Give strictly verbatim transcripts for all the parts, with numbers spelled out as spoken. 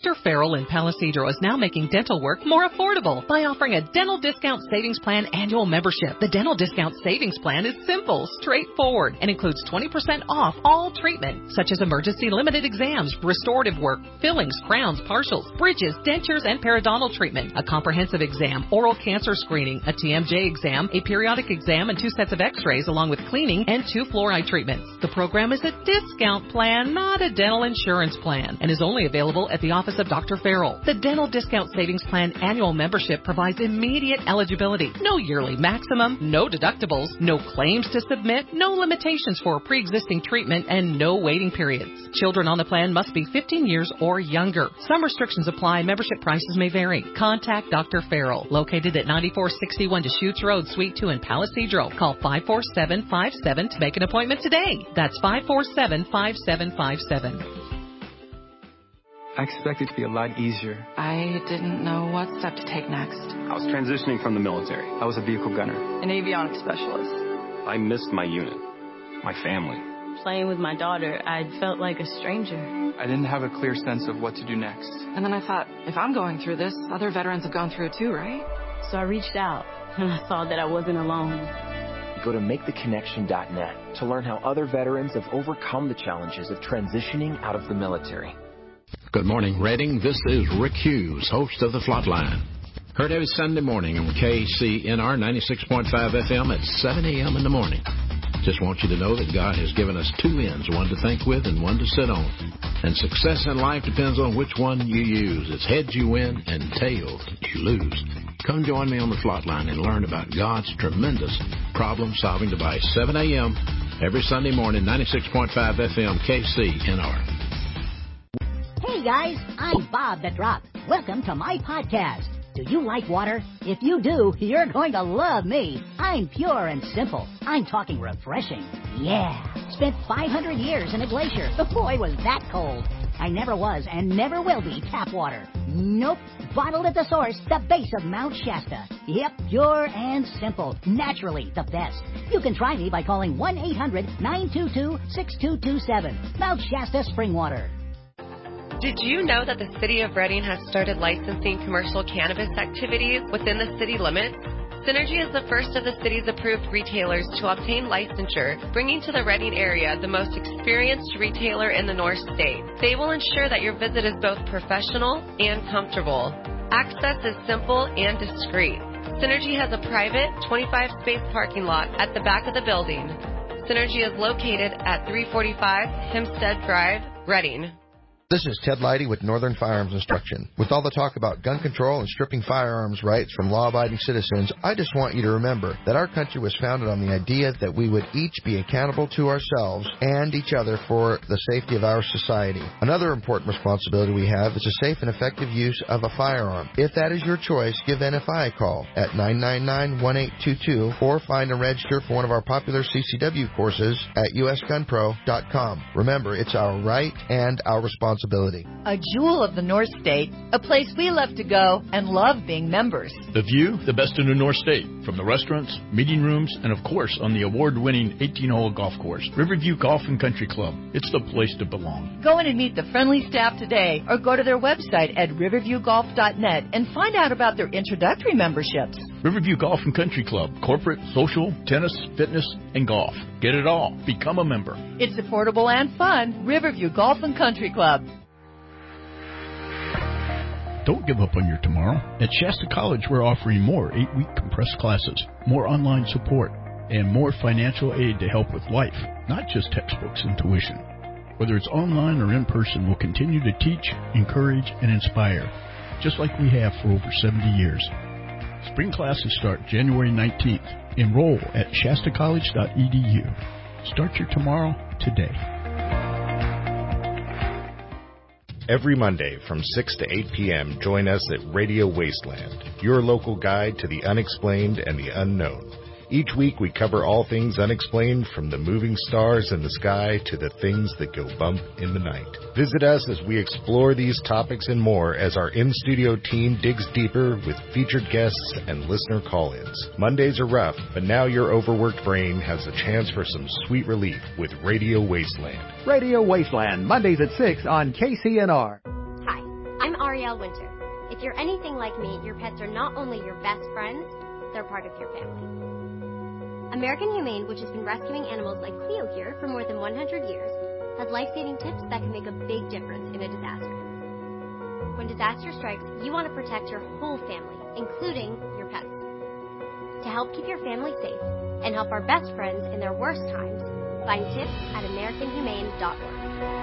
Doctor Farrell in Palisadro is now making dental work more affordable by offering a Dental Discount Savings Plan annual membership. The Dental Discount Savings Plan is simple, straightforward, and includes twenty percent off all treatment, such as emergency limited exams, restorative work, fillings, crowns, partials, bridges, dentures, and periodontal treatment, a comprehensive exam, oral cancer screening, a T M J exam, a periodic exam, and two sets of x-rays, along with cleaning and two fluoride treatments. The program is a discount plan, not a dental insurance plan, and is only available at the office of Doctor Farrell. The Dental Discount Savings Plan annual membership provides immediate eligibility, no yearly maximum, no deductibles, no claims to submit, no limitations for pre-existing treatment, and no waiting periods. Children on the plan must be fifteen years or younger. Some restrictions apply. Membership prices may vary. Contact Doctor Farrell, located at ninety-four sixty-one Deschutes Road, Suite two in Palisadro. Call five four seven five seven to make an appointment today. That's five four seven five seven five seven. I expected it to be a lot easier. I didn't know what step to take next. I was transitioning from the military. I was a vehicle gunner. An avionics specialist. I missed my unit, my family. Playing with my daughter, I felt like a stranger. I didn't have a clear sense of what to do next. And then I thought, if I'm going through this, other veterans have gone through it too, right? So I reached out, and I saw that I wasn't alone. Go to make the connection dot net to learn how other veterans have overcome the challenges of transitioning out of the military. Good morning, Reading. This is Rick Hughes, host of The Flatline. Heard every Sunday morning on K C N R ninety-six point five F M at seven a.m. in the morning. Just want you to know that God has given us two ends, one to think with and one to sit on. And success in life depends on which one you use. It's heads you win and tails you lose. Come join me on The Flatline and learn about God's tremendous problem-solving device. seven a.m. every Sunday morning, ninety-six point five F M, K C N R. Hey guys, I'm Bob the Drop. Welcome to my podcast. Do you like water? If you do, you're going to love me. I'm pure and simple. I'm talking refreshing. Yeah. Spent five hundred years in a glacier. Boy, was that cold. I never was and never will be tap water. Nope. Bottled at the source, the base of Mount Shasta. Yep, pure and simple. Naturally the best. You can try me by calling one eight hundred nine two two six two two seven. Mount Shasta Spring Water. Did you know that the City of Reading has started licensing commercial cannabis activities within the city limits? Synergy is the first of the city's approved retailers to obtain licensure, bringing to the Reading area the most experienced retailer in the North State. They will ensure that your visit is both professional and comfortable. Access is simple and discreet. Synergy has a private twenty-five space parking lot at the back of the building. Synergy is located at three forty-five Hempstead Drive, Reading. This is Ted Leidy with Northern Firearms Instruction. With all the talk about gun control and stripping firearms rights from law-abiding citizens, I just want you to remember that our country was founded on the idea that we would each be accountable to ourselves and each other for the safety of our society. Another important responsibility we have is the safe and effective use of a firearm. If that is your choice, give N F I a call at nine nine nine, one eight two two or find and register for one of our popular C C W courses at U S gun pro dot com. Remember, it's our right and our responsibility. A jewel of the North State, a place we love to go and love being members. The view, the best in the North State, from the restaurants, meeting rooms, and of course on the award-winning eighteen-hole golf course, Riverview Golf and Country Club. It's the place to belong. Go in and meet the friendly staff today or go to their website at riverview golf dot net and find out about their introductory memberships. Riverview Golf and Country Club, corporate, social, tennis, fitness, and golf. Get it all. Become a member. It's affordable and fun. Riverview Golf and Country Club. Don't give up on your tomorrow. At Shasta College, we're offering more eight-week compressed classes, more online support, and more financial aid to help with life, not just textbooks and tuition. Whether it's online or in person, we'll continue to teach, encourage, and inspire, just like we have for over seventy years. Spring classes start January nineteenth. Enroll at shasta college dot e d u. Start your tomorrow today. Every Monday from six to eight p.m., join us at Radio Wasteland, your local guide to the unexplained and the unknown. Each week we cover all things unexplained, from the moving stars in the sky to the things that go bump in the night. Visit us as we explore these topics and more as our in-studio team digs deeper with featured guests and listener call-ins. Mondays are rough, but now your overworked brain has a chance for some sweet relief with Radio Wasteland. Radio Wasteland, Mondays at six on K C N R. I'm Arielle Winter. If you're anything like me, your pets are not only your best friends, they're part of your family. American Humane, which has been rescuing animals like Cleo here for more than one hundred years, has life-saving tips that can make a big difference in a disaster. When disaster strikes, you want to protect your whole family, including your pets. To help keep your family safe and help our best friends in their worst times, find tips at american humane dot org.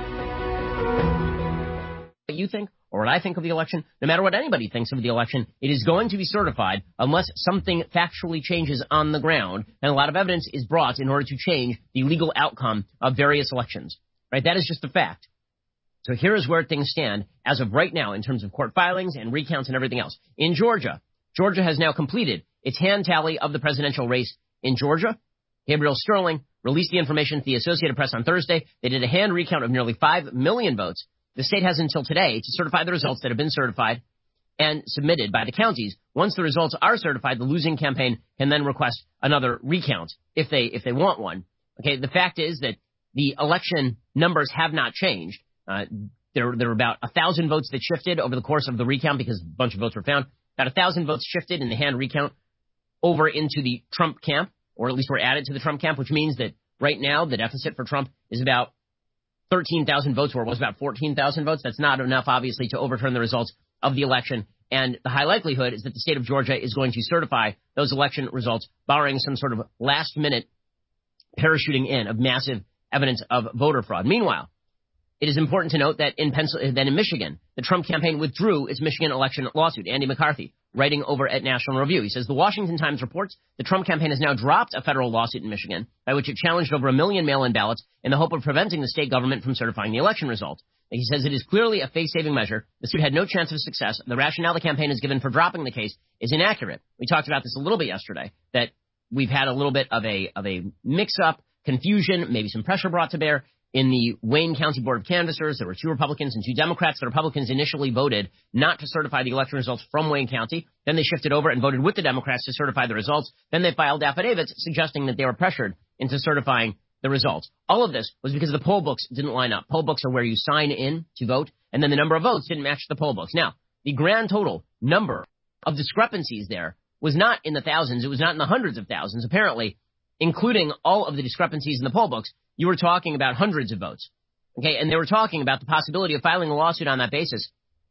What you think or what I think of the election, no matter what anybody thinks of the election, it is going to be certified unless something factually changes on the ground and a lot of evidence is brought in order to change the legal outcome of various elections. Right? That is just a fact. So here is where things stand as of right now in terms of court filings and recounts and everything else. In Georgia, Georgia has now completed its hand tally of the presidential race in Georgia. Gabriel Sterling released the information to the Associated Press on Thursday. They did a hand recount of nearly five million votes. The state has until today to certify the results that have been certified and submitted by the counties. Once the results are certified, the losing campaign can then request another recount if they if they want one. Okay, the fact is that the election numbers have not changed. Uh, there, there were about a thousand votes that shifted over the course of the recount because a bunch of votes were found. About a thousand votes shifted in the hand recount over into the Trump camp, or at least were added to the Trump camp, which means that right now the deficit for Trump is about thirteen thousand votes, where it was about fourteen thousand votes. That's not enough, obviously, to overturn the results of the election. And the high likelihood is that the state of Georgia is going to certify those election results, barring some sort of last-minute parachuting in of massive evidence of voter fraud. Meanwhile, it is important to note that in Pencil- that in Michigan, the Trump campaign withdrew its Michigan election lawsuit. Andy McCarthy, writing over at National Review, he says, the Washington Times reports the Trump campaign has now dropped a federal lawsuit in Michigan by which it challenged over a million mail-in ballots in the hope of preventing the state government from certifying the election result. He says it is clearly a face-saving measure. The suit had no chance of success. The rationale the campaign has given for dropping the case is inaccurate. We talked about this a little bit yesterday, that we've had a little bit of a of a mix-up, confusion, maybe some pressure brought to bear. In the Wayne County Board of Canvassers, there were two Republicans and two Democrats. The Republicans initially voted not to certify the election results from Wayne County. Then they shifted over and voted with the Democrats to certify the results. Then they filed affidavits suggesting that they were pressured into certifying the results. All of this was because the poll books didn't line up. Poll books are where you sign in to vote, and then the number of votes didn't match the poll books. Now, the grand total number of discrepancies there was not in the thousands. It was not in the hundreds of thousands. Apparently, including all of the discrepancies in the poll books, you were talking about hundreds of votes. Okay, and they were talking about the possibility of filing a lawsuit on that basis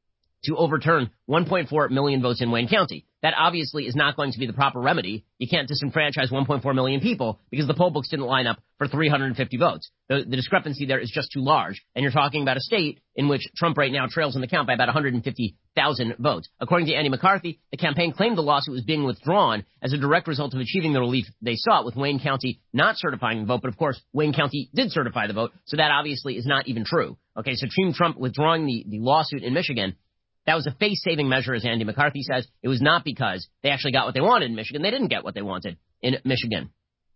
to overturn one point four million votes in Wayne County. That obviously is not going to be the proper remedy. You can't disenfranchise one point four million people because the poll books didn't line up for three hundred fifty votes. The, the discrepancy there is just too large. And you're talking about a state in which Trump right now trails in the count by about one hundred fifty thousand votes. According to Andy McCarthy, the campaign claimed the lawsuit was being withdrawn as a direct result of achieving the relief they sought, with Wayne County not certifying the vote. But of course, Wayne County did certify the vote, so that obviously is not even true. Okay, so Team Trump withdrawing the, the lawsuit in Michigan, that was a face-saving measure, as Andy McCarthy says. It was not because they actually got what they wanted in Michigan. They didn't get what they wanted in Michigan.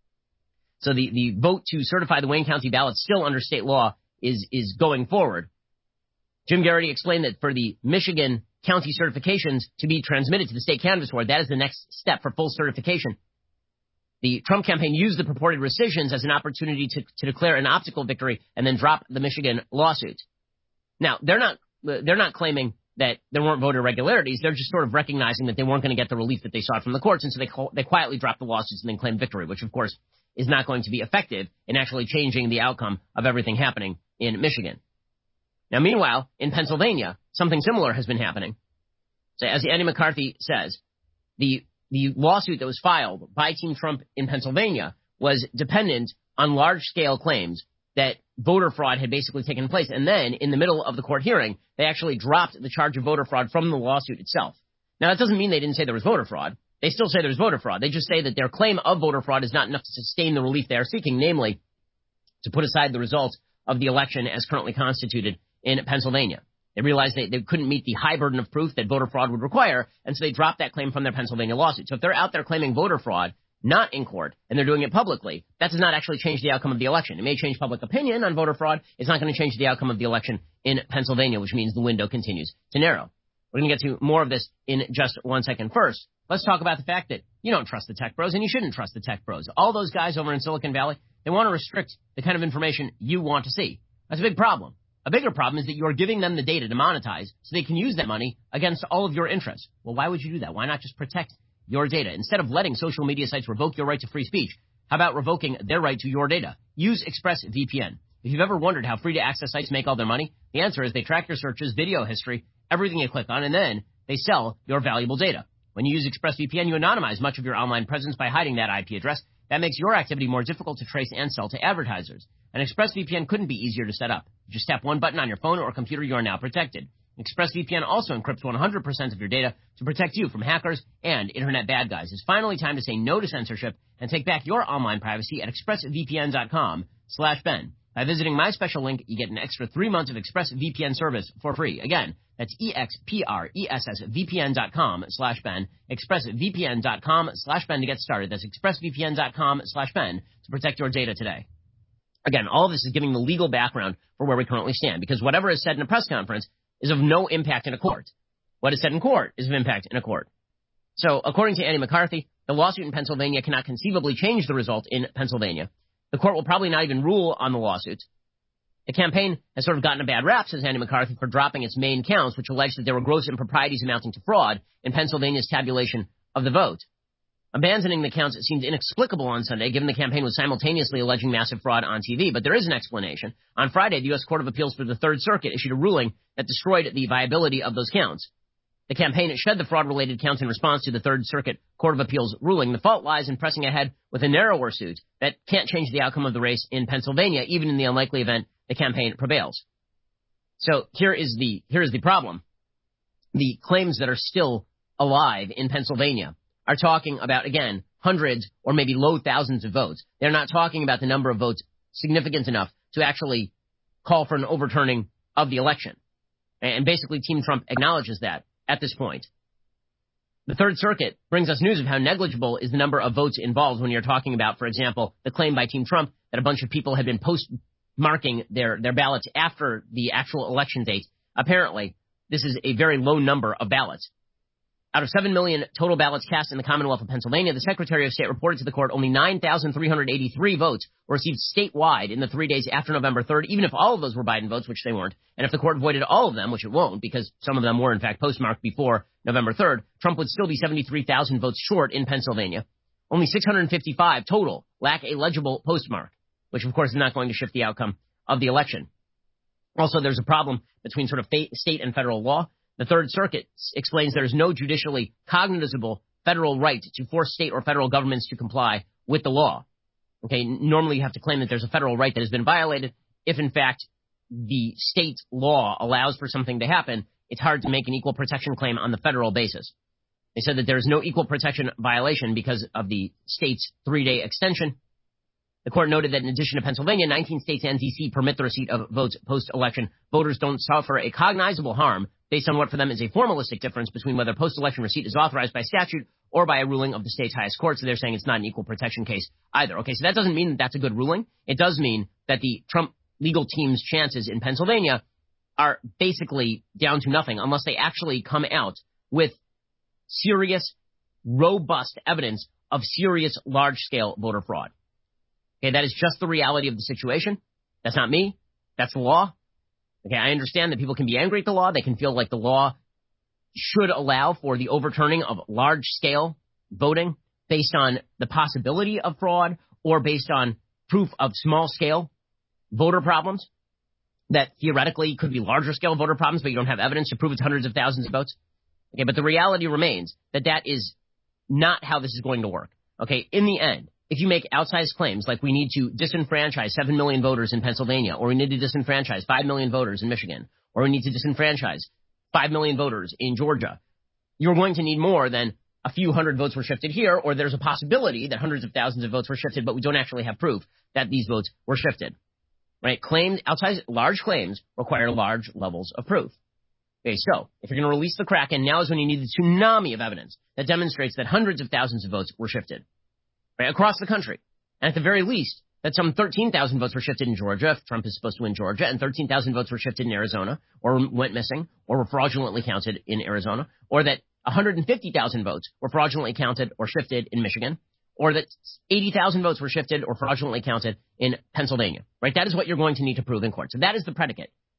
So the, the vote to certify the Wayne County ballot still under state law is, is going forward. Jim Garrity explained that for the Michigan county certifications to be transmitted to the state canvass board, that is the next step for full certification. The Trump campaign used the purported rescissions as an opportunity to, to declare an optical victory and then drop the Michigan lawsuits. Now, they're not, they're not claiming that there weren't voter irregularities. They're just sort of recognizing that they weren't going to get the relief that they sought from the courts, and so they they quietly dropped the lawsuits and then claimed victory, which, of course, is not going to be effective in actually changing the outcome of everything happening in Michigan. Now, meanwhile, in Pennsylvania, something similar has been happening. So, as Andy McCarthy says, the the lawsuit that was filed by Team Trump in Pennsylvania was dependent on large-scale claims that voter fraud had basically taken place. And then, in the middle of the court hearing, they actually dropped the charge of voter fraud from the lawsuit itself. Now, that doesn't mean they didn't say there was voter fraud. They still say there's voter fraud. They just say that their claim of voter fraud is not enough to sustain the relief they are seeking, namely, to put aside the results of the election as currently constituted in Pennsylvania. They realized they, they couldn't meet the high burden of proof that voter fraud would require, and so they dropped that claim from their Pennsylvania lawsuit. So if they're out there claiming voter fraud, not in court, and they're doing it publicly, that does not actually change the outcome of the election. It may change public opinion on voter fraud. It's not going to change the outcome of the election in Pennsylvania, which means the window continues to narrow. We're going to get to more of this in just one second. First, let's talk about the fact that you don't trust the tech bros, and you shouldn't trust the tech bros. All those guys over in Silicon Valley, they want to restrict the kind of information you want to see. That's a big problem. A bigger problem is that you are giving them the data to monetize so they can use that money against all of your interests. Well, why would you do that? Why not just protect your data? Instead of letting social media sites revoke your right to free speech, how about revoking their right to your data? Use ExpressVPN. If you've ever wondered how free-to-access sites make all their money, the answer is they track your searches, video history, everything you click on, and then they sell your valuable data. When you use ExpressVPN, you anonymize much of your online presence by hiding that I P address. That makes your activity more difficult to trace and sell to advertisers. And ExpressVPN couldn't be easier to set up. Just tap one button on your phone or computer, you are now protected. ExpressVPN also encrypts one hundred percent of your data to protect you from hackers and internet bad guys. It's finally time to say no to censorship and take back your online privacy at expressvpn.com slash Ben. By visiting my special link, you get an extra three months of ExpressVPN service for free. Again, that's expressvpn.com slash Ben, expressvpn.com slash Ben to get started. That's expressvpn.com slash Ben to protect your data today. Again, all of this is giving the legal background for where we currently stand, because whatever is said in a press conference is of no impact in a court. What is said in court is of impact in a court. So, according to Andy McCarthy, the lawsuit in Pennsylvania cannot conceivably change the result in Pennsylvania. The court will probably not even rule on the lawsuits. The campaign has sort of gotten a bad rap, says Andy McCarthy, for dropping its main counts, which allege that there were gross improprieties amounting to fraud in Pennsylvania's tabulation of the vote. Abandoning the counts seemed inexplicable on Sunday, given the campaign was simultaneously alleging massive fraud on T V. But there is an explanation. On Friday, the U S Court of Appeals for the Third Circuit issued a ruling that destroyed the viability of those counts. The campaign shed the fraud-related counts in response to the Third Circuit Court of Appeals ruling. The fault lies in pressing ahead with a narrower suit that can't change the outcome of the race in Pennsylvania, even in the unlikely event the campaign prevails. So here is the here is the problem. The claims that are still alive in Pennsylvania are talking about, again, hundreds or maybe low thousands of votes. They're not talking about the number of votes significant enough to actually call for an overturning of the election. And basically, Team Trump acknowledges that at this point. The Third Circuit brings us news of how negligible is the number of votes involved when you're talking about, for example, the claim by Team Trump that a bunch of people had been postmarking their, their ballots after the actual election date. Apparently, this is a very low number of ballots. Out of seven million total ballots cast in the Commonwealth of Pennsylvania, the Secretary of State reported to the court only nine thousand three hundred eighty-three votes were received statewide in the three days after November third, even if all of those were Biden votes, which they weren't. And if the court voided all of them, which it won't, because some of them were, in fact, postmarked before November third, Trump would still be seventy-three thousand votes short in Pennsylvania. Only six hundred fifty-five total lack a legible postmark, which, of course, is not going to shift the outcome of the election. Also, there's a problem between sort of state and federal law. The Third Circuit explains there is no judicially cognizable federal right to force state or federal governments to comply with the law. Okay, normally you have to claim that there's a federal right that has been violated. If, in fact, the state law allows for something to happen, it's hard to make an equal protection claim on the federal basis. They said that there is no equal protection violation because of the state's three-day extension. The court noted that in addition to Pennsylvania, nineteen states and D C permit the receipt of votes post-election. Voters don't suffer a cognizable harm based on what for them is a formalistic difference between whether post-election receipt is authorized by statute or by a ruling of the state's highest court. So they're saying it's not an equal protection case either. Okay, so that doesn't mean that that's a good ruling. It does mean that the Trump legal team's chances in Pennsylvania are basically down to nothing unless they actually come out with serious, robust evidence of serious, large-scale voter fraud. Okay, that is just the reality of the situation. That's not me. That's the law. Okay, I understand that people can be angry at the law. They can feel like the law should allow for the overturning of large-scale voting based on the possibility of fraud or based on proof of small-scale voter problems that theoretically could be larger-scale voter problems, but you don't have evidence to prove it's hundreds of thousands of votes. Okay, but the reality remains that that is not how this is going to work. Okay, in the end, if you make outsized claims like we need to disenfranchise seven million voters in Pennsylvania, or we need to disenfranchise five million voters in Michigan, or we need to disenfranchise five million voters in Georgia, you're going to need more than a few hundred votes were shifted here, or there's a possibility that hundreds of thousands of votes were shifted, but we don't actually have proof that these votes were shifted. Right? Claimed, outsized, large claims require large levels of proof. Okay, so if you're going to release the Kraken, now is when you need the tsunami of evidence that demonstrates that hundreds of thousands of votes were shifted. Right, across the country. And at the very least, that some thirteen thousand votes were shifted in Georgia, if Trump is supposed to win Georgia, and thirteen thousand votes were shifted in Arizona, or went missing, or were fraudulently counted in Arizona, or that one hundred fifty thousand votes were fraudulently counted or shifted in Michigan, or that eighty thousand votes were shifted or fraudulently counted in Pennsylvania. Right? That is what you're going to need to prove in court. So that is the predicate.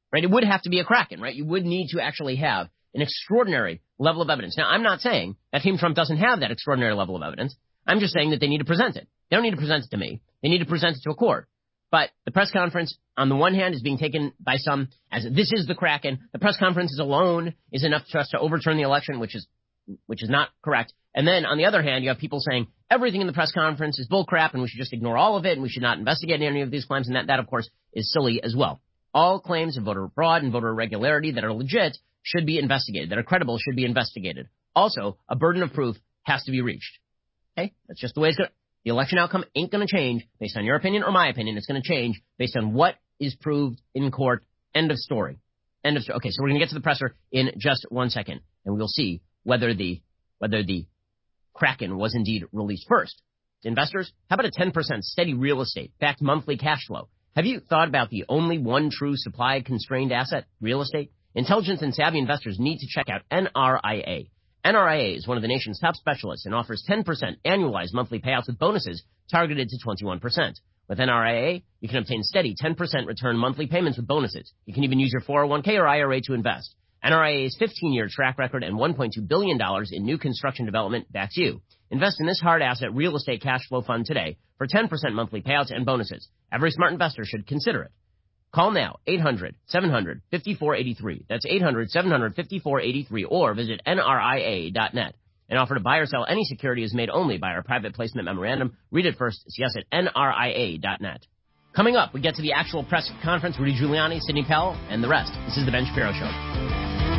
right? It would have to be a Kraken, right? You would need to actually have an extraordinary level of evidence. Now, I'm not saying that Team Trump doesn't have that extraordinary level of evidence. I'm just saying that they need to present it. They don't need to present it to me. They need to present it to a court. But the press conference, on the one hand, is being taken by some as this is the Kraken. The press conference alone is enough for us to overturn the election, which is which is not correct. And then, on the other hand, you have people saying everything in the press conference is bullcrap and we should just ignore all of it and we should not investigate any of these claims. And that, that, of course, is silly as well. All claims of voter fraud and voter irregularity that are legit should be investigated, that are credible should be investigated. Also, a burden of proof has to be reached. Okay? That's just the way it's going to. The election outcome ain't going to change based on your opinion or my opinion. It's going to change based on what is proved in court. End of story. End of story. Okay, so we're going to get to the presser in just one second, and we'll see whether the whether the Kraken was indeed released first. To investors, how about a ten percent steady real estate backed monthly cash flow? Have you thought about the only one true supply-constrained asset, real estate? Intelligent and savvy investors need to check out N R I A. N R I A is one of the nation's top specialists and offers ten percent annualized monthly payouts with bonuses targeted to twenty-one percent. With N R I A, you can obtain steady ten percent return monthly payments with bonuses. You can even use your four oh one k or I R A to invest. N R I A's fifteen-year track record and one point two billion dollars in new construction development backs you. Invest in this hard asset real estate cash flow fund today for ten percent monthly payouts and bonuses. Every smart investor should consider it. Call now, eight hundred, seven hundred, fifty-four eighty-three. That's eight hundred, seven hundred, fifty-four eighty-three, or visit N R I A dot net. An offer to buy or sell any security is made only by our private placement memorandum. Read it first. It's yes at N R I A dot net. Coming up, we get to the actual press conference, Rudy Giuliani, Sidney Powell, and the rest. This is the Ben Shapiro Show.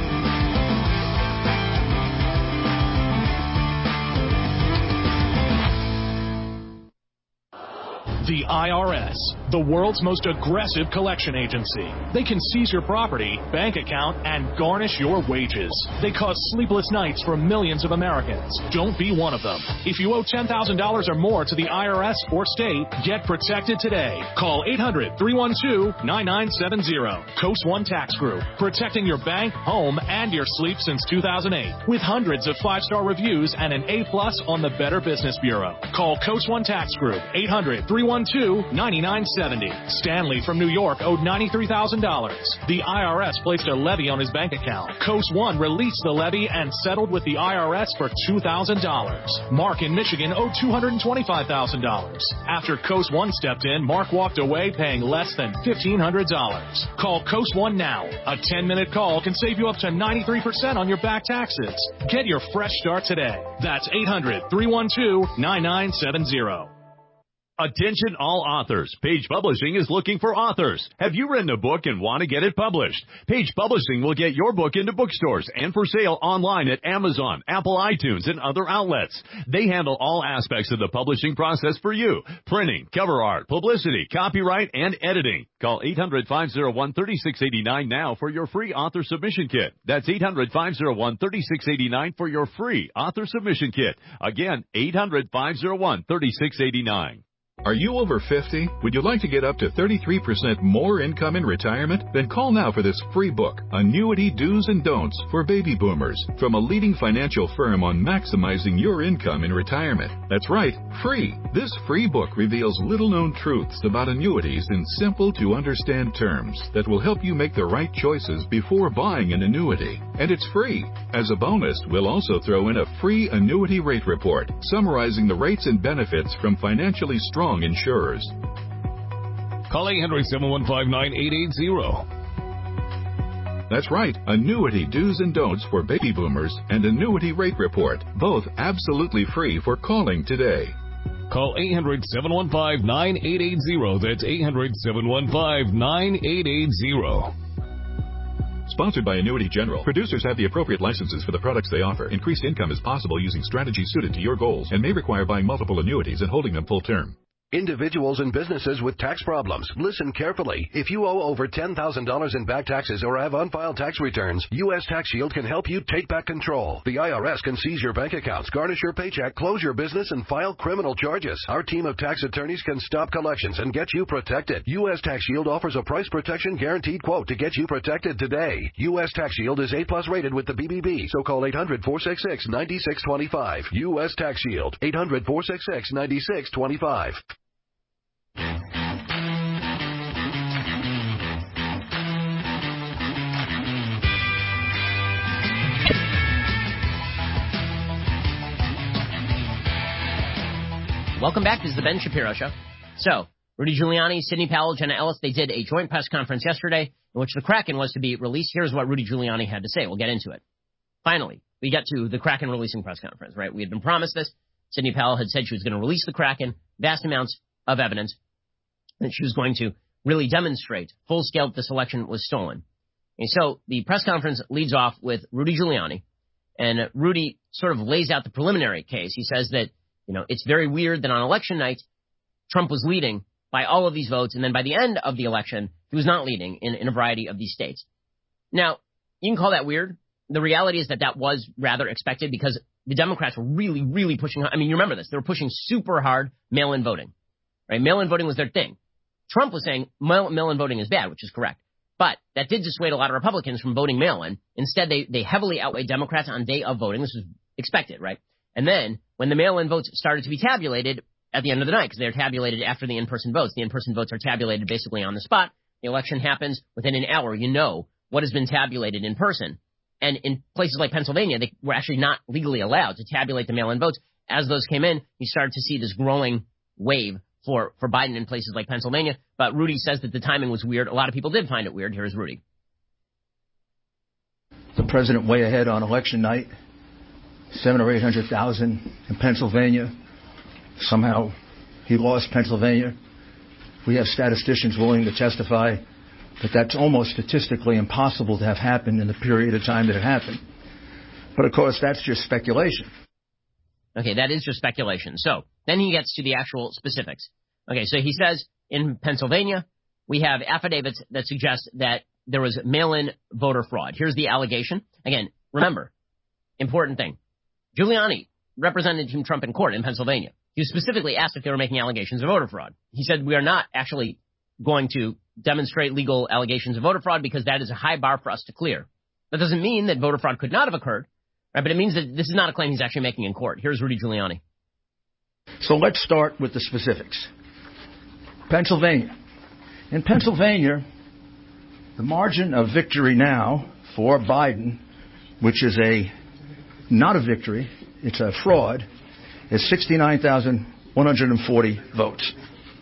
The I R S, the world's most aggressive collection agency. They can seize your property, bank account, and garnish your wages. They cause sleepless nights for millions of Americans. Don't be one of them. If you owe ten thousand dollars or more to the I R S or state, get protected today. Call eight hundred, three one two, nine nine seven zero. Coast One Tax Group, protecting your bank, home, and your sleep since two thousand eight. With hundreds of five-star reviews and an A plus on the Better Business Bureau. Call Coast One Tax Group, eight hundred, three one two, nine nine seven zero. Stanley from New York owed ninety-three thousand dollars. The I R S placed a levy on his bank account. Coast One released the levy and settled with the I R S for two thousand dollars. Mark in Michigan owed two hundred twenty-five thousand dollars. After Coast One stepped in, Mark walked away paying less than fifteen hundred dollars. Call Coast One now. A ten-minute call can save you up to ninety-three percent on your back taxes. Get your fresh start today. That's eight hundred, three one two, nine nine seven zero. Attention all authors. Page Publishing is looking for authors. Have you written a book and want to get it published? Page Publishing will get your book into bookstores and for sale online at Amazon, Apple iTunes, and other outlets. They handle all aspects of the publishing process for you. Printing, cover art, publicity, copyright, and editing. Call eight hundred, five oh one, three six eight nine now for your free author submission kit. That's eight hundred, five oh one, three six eight nine for your free author submission kit. Again, eight hundred, five oh one, three six eight nine. Are you over fifty? Would you like to get up to thirty-three percent more income in retirement? Then call now for this free book, Annuity Do's and Don'ts for Baby Boomers, from a leading financial firm on maximizing your income in retirement. That's right, free. This free book reveals little-known truths about annuities in simple-to-understand terms that will help you make the right choices before buying an annuity. And it's free. As a bonus, we'll also throw in a free annuity rate report, summarizing the rates and benefits from financially strong insurers. Call eight hundred, seven one five, nine eight eight zero. That's right, Annuity Do's and Don'ts for Baby Boomers and Annuity Rate Report, both absolutely free for calling today. Call eight hundred, seven one five, nine eight eight zero. That's eight hundred, seven one five, nine eight eight zero. Sponsored by Annuity General. Producers have the appropriate licenses for the products they offer. Increased income is possible using strategies suited to your goals and may require buying multiple annuities and holding them full term. Individuals and businesses with tax problems, listen carefully. If you owe over ten thousand dollars in back taxes or have unfiled tax returns, U S Tax Shield can help you take back control. The I R S can seize your bank accounts, garnish your paycheck, close your business, and file criminal charges. Our team of tax attorneys can stop collections and get you protected. U S Tax Shield offers a price protection guaranteed quote to get you protected today. U S Tax Shield is A plus rated with the B B B, so call eight hundred, four six six, nine six two five. U S Tax Shield, eight hundred, four six six, nine six two five. Welcome back. This is the Ben Shapiro Show. So, Rudy Giuliani, Sidney Powell, Jenna Ellis, they did a joint press conference yesterday in which the Kraken was to be released. Here's what Rudy Giuliani had to say. We'll get into it. Finally, we get to the Kraken releasing press conference, right? We had been promised this. Sidney Powell had said she was going to release the Kraken, vast amounts of evidence, that she was going to really demonstrate full-scale that this election was stolen. And so the press conference leads off with Rudy Giuliani, and Rudy sort of lays out the preliminary case. He says that, you know, it's very weird that on election night, Trump was leading by all of these votes, and then by the end of the election, he was not leading in, in a variety of these states. Now, you can call that weird. The reality is that that was rather expected because the Democrats were really, really pushing. I mean, you remember this. They were pushing super hard mail-in voting, right? Mail-in voting was their thing. Trump was saying mail- mail-in voting is bad, which is correct. But that did dissuade a lot of Republicans from voting mail-in. Instead, they, they heavily outweighed Democrats on day of voting. This was expected, right? And then when the mail-in votes started to be tabulated at the end of the night, because they're tabulated after the in-person votes, the in-person votes are tabulated basically on the spot. The election happens within an hour. You know what has been tabulated in person. And in places like Pennsylvania, they were actually not legally allowed to tabulate the mail-in votes. As those came in, you started to see this growing wave for, for Biden in places like Pennsylvania. But Rudy says that the timing was weird. A lot of people did find it weird. Here's Rudy. The president way ahead on election night, seven or eight hundred thousand in Pennsylvania. Somehow he lost Pennsylvania. We have statisticians willing to testify that that's almost statistically impossible to have happened in the period of time that it happened. But, of course, that's just speculation. Okay, that is just speculation. So then he gets to the actual specifics. Okay, so he says in Pennsylvania, we have affidavits that suggest that there was mail-in voter fraud. Here's the allegation. Again, remember, important thing. Giuliani represented Team Trump in court in Pennsylvania. He was specifically asked if they were making allegations of voter fraud. He said, we are not actually going to demonstrate legal allegations of voter fraud because that is a high bar for us to clear. That doesn't mean that voter fraud could not have occurred, right? But it means that this is not a claim he's actually making in court. Here's Rudy Giuliani. So let's start with the specifics. Pennsylvania. In Pennsylvania, the margin of victory now for Biden, which is a not a victory, it's a fraud, is sixty-nine thousand one hundred forty votes.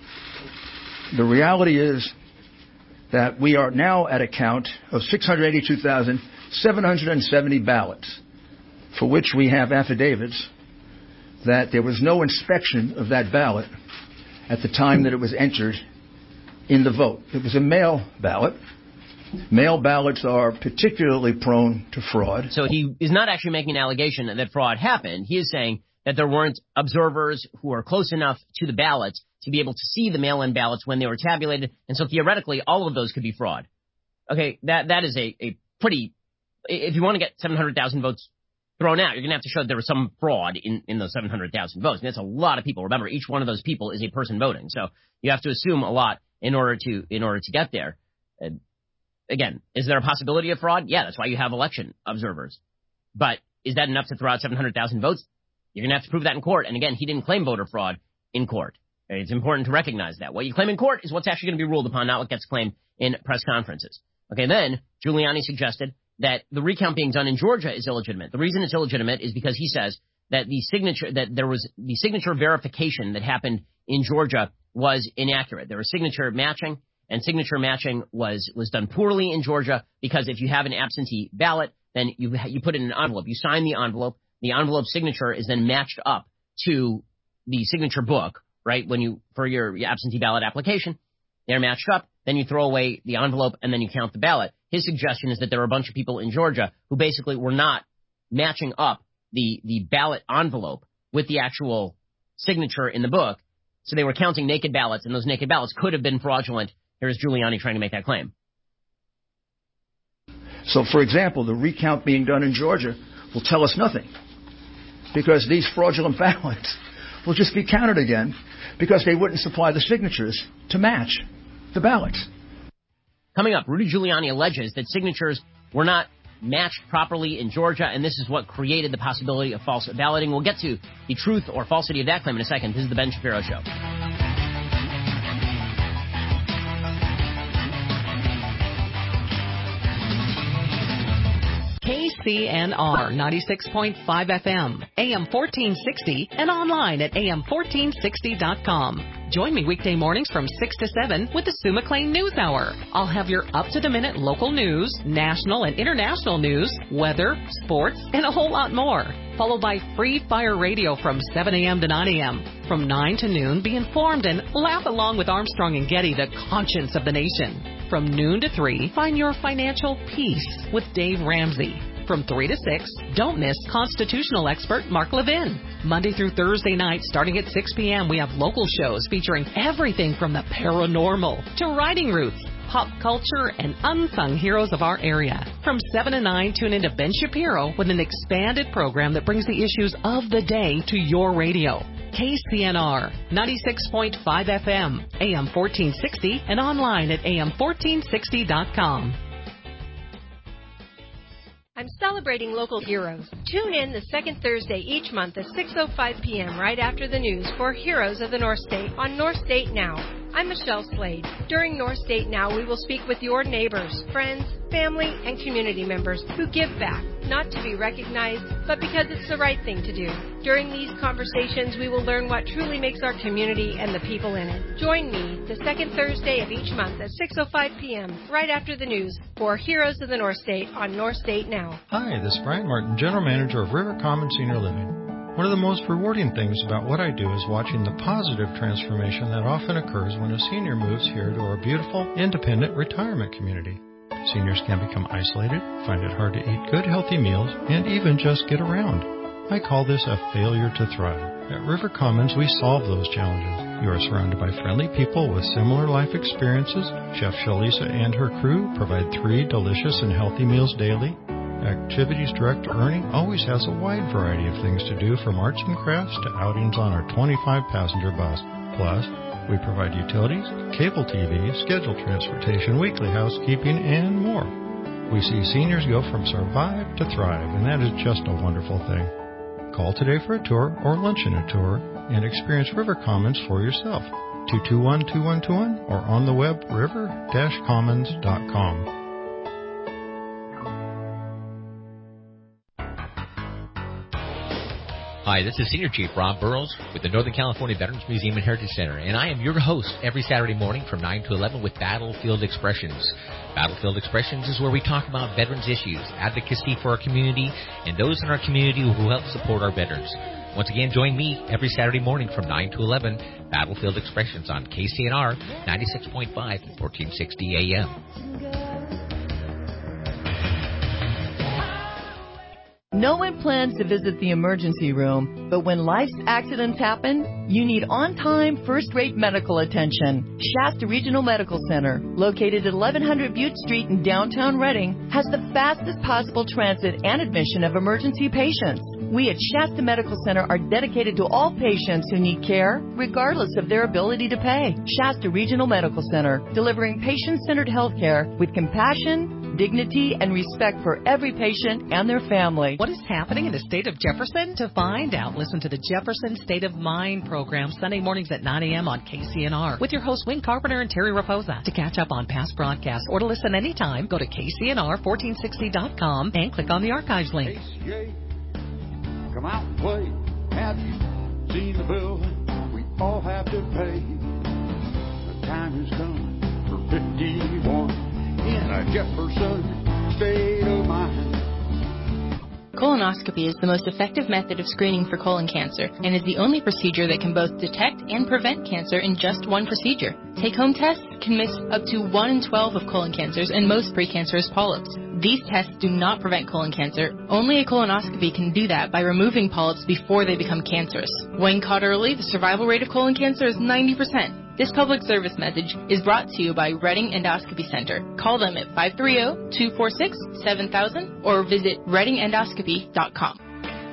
The reality is that we are now at a count of six hundred eighty-two thousand seven hundred seventy ballots, for which we have affidavits that there was no inspection of that ballot at the time that it was entered in the vote. It was a mail ballot. Mail ballots are particularly prone to fraud. So he is not actually making an allegation that fraud happened. He is saying that there weren't observers who are close enough to the ballots to be able to see the mail-in ballots when they were tabulated, and so theoretically, all of those could be fraud. Okay, that that is a, a pretty... If you want to get seven hundred thousand votes thrown out, you're going to have to show that there was some fraud in, in those seven hundred thousand votes. And that's a lot of people. Remember, each one of those people is a person voting, so you have to assume a lot in order to in order to get there. Uh, again, is there a possibility of fraud? Yeah, that's why you have election observers. But is that enough to throw out seven hundred thousand votes? You're going to have to prove that in court. And again, he didn't claim voter fraud in court. It's important to recognize that. What you claim in court is what's actually going to be ruled upon, not what gets claimed in press conferences. Okay, then Giuliani suggested that the recount being done in Georgia is illegitimate. The reason it's illegitimate is because he says that the signature, that there was the signature verification that happened in Georgia was inaccurate. There was signature matching, and signature matching was, was done poorly in Georgia because if you have an absentee ballot, then you you put it in an envelope. You sign the envelope. The envelope signature is then matched up to the signature book, right? When you, for your, your absentee ballot application, they're matched up. Then you throw away the envelope and then you count the ballot. His suggestion is that there are a bunch of people in Georgia who basically were not matching up the, the ballot envelope with the actual signature in the book. So they were counting naked ballots, and those naked ballots could have been fraudulent. Here's Giuliani trying to make that claim. So, for example, the recount being done in Georgia will tell us nothing, because these fraudulent ballots will just be counted again because they wouldn't supply the signatures to match the ballots. Coming up, Rudy Giuliani alleges that signatures were not matched properly in Georgia, and this is what created the possibility of false balloting. We'll get to the truth or falsity of that claim in a second. This is the Ben Shapiro Show. K C N R ninety-six point five F M, A M fourteen sixty, and online at A M fourteen sixty dot com. Join me weekday mornings from six to seven with the Sue McLean News Hour. I'll have your up-to-the-minute local news, national and international news, weather, sports, and a whole lot more. Followed by Free Fire Radio from seven a.m. to nine a.m. From nine to noon, be informed and laugh along with Armstrong and Getty, the conscience of the nation. From noon to three, find your financial peace with Dave Ramsey. From three to six, don't miss constitutional expert Mark Levin. Monday through Thursday night, starting at six p.m., we have local shows featuring everything from the paranormal to riding routes, pop culture, and unsung heroes of our area. From seven to nine, tune into Ben Shapiro with an expanded program that brings the issues of the day to your radio. K C N R, ninety-six point five F M, A M fourteen sixty, and online at A M fourteen sixty dot com. I'm celebrating local heroes. Tune in the second Thursday each month at six oh five p.m. right after the news for Heroes of the North State on North State Now. I'm Michelle Slade. During North State Now, we will speak with your neighbors, friends, family, and community members who give back, not to be recognized, but because it's the right thing to do. During these conversations, we will learn what truly makes our community and the people in it. Join me the second Thursday of each month at six oh five p.m. right after the news for Heroes of the North State on North State Now. Hi, this is Brian Martin, General Manager of River Common Senior Living. One of the most rewarding things about what I do is watching the positive transformation that often occurs when a senior moves here to our beautiful, independent retirement community. Seniors can become isolated, find it hard to eat good, healthy meals, and even just get around. I call this a failure to thrive. At River Commons, we solve those challenges. You are surrounded by friendly people with similar life experiences. Chef Shalisa and her crew provide three delicious and healthy meals daily. Activities Director Ernie always has a wide variety of things to do, from arts and crafts to outings on our twenty-five passenger bus. Plus, we provide utilities, cable T V, scheduled transportation, weekly housekeeping, and more. We see seniors go from survive to thrive, and that is just a wonderful thing. Call today for a tour or luncheon a tour and experience River Commons for yourself. two two one, two one two one or on the web river dash commons dot com. Hi, this is Senior Chief Rob Burrows with the Northern California Veterans Museum and Heritage Center, and I am your host every Saturday morning from nine to eleven with Battlefield Expressions. Battlefield Expressions is where we talk about veterans issues, advocacy for our community, and those in our community who help support our veterans. Once again, join me every Saturday morning from nine to eleven, Battlefield Expressions on K C N R ninety-six point five and fourteen sixty A M. No one plans to visit the emergency room, but when life's accidents happen, you need on-time, first-rate medical attention. Shasta Regional Medical Center, located at eleven hundred Butte Street in downtown Reading, has the fastest possible transit and admission of emergency patients. We at Shasta Medical Center are dedicated to all patients who need care, regardless of their ability to pay. Shasta Regional Medical Center, delivering patient-centered health care with compassion, dignity, and respect for every patient and their family. What is happening in the state of Jefferson? To find out, listen to the Jefferson State of Mind program Sunday mornings at nine a.m. on K C N R with your hosts Wayne Carpenter and Terry Raposa. To catch up on past broadcasts or to listen anytime, go to K C N R fourteen sixty dot com and click on the archives link. K C A, come out and play. Have you seen the bill we all have to pay? The time has come for fifty-one in a Jefferson State of Mind. Colonoscopy is the most effective method of screening for colon cancer and is the only procedure that can both detect and prevent cancer in just one procedure. Take-home tests can miss up to one in twelve of colon cancers and most precancerous polyps. These tests do not prevent colon cancer. Only a colonoscopy can do that by removing polyps before they become cancerous. When caught early, the survival rate of colon cancer is ninety percent. This public service message is brought to you by Reading Endoscopy Center. Call them at five three zero, two four six, seven thousand or visit reading endoscopy dot com.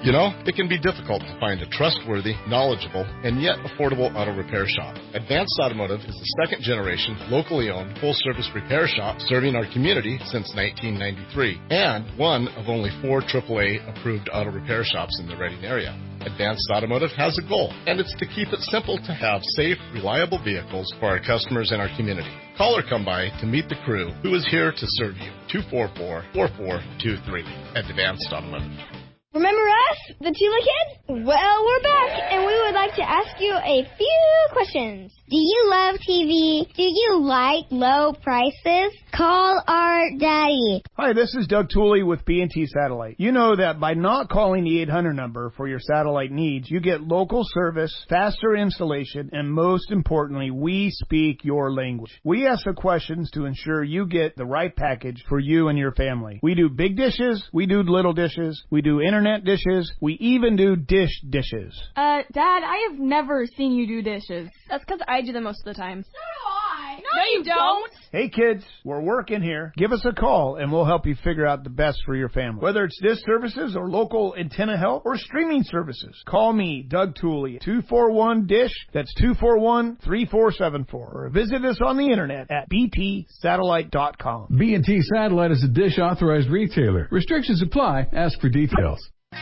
You know, it can be difficult to find a trustworthy, knowledgeable, and yet affordable auto repair shop. Advanced Automotive is the second generation, locally owned, full-service repair shop serving our community since nineteen ninety-three, and one of only four triple A approved auto repair shops in the Reading area. Advanced Automotive has a goal, and it's to keep it simple to have safe, reliable vehicles for our customers and our community. Call or come by to meet the crew who is here to serve you. two four four, four four two three at Advanced Automotive. Remember us, the Tula Kids? Well, we're back, and we would like to ask you a few questions. Do you love T V? Do you like low prices? Call our daddy. Hi, this is Doug Tooley with B and T Satellite. You know that by not calling the eight hundred number for your satellite needs, you get local service, faster installation, and most importantly, we speak your language. We ask the questions to ensure you get the right package for you and your family. We do big dishes, we do little dishes, we do internet dishes, we even do dish dishes. Uh, Dad, I have never seen you do dishes. That's because I do them most of the time. So do I. No, no you don't. Hey kids, we're working here. Give us a call and we'll help you figure out the best for your family. Whether it's dish services or local antenna help or streaming services, call me, Doug Tooley, two four one DISH. That's two four one, three four seven four. Or visit us on the internet at b t satellite dot com. B and T Satellite is a DISH authorized retailer. Restrictions apply. Ask for details.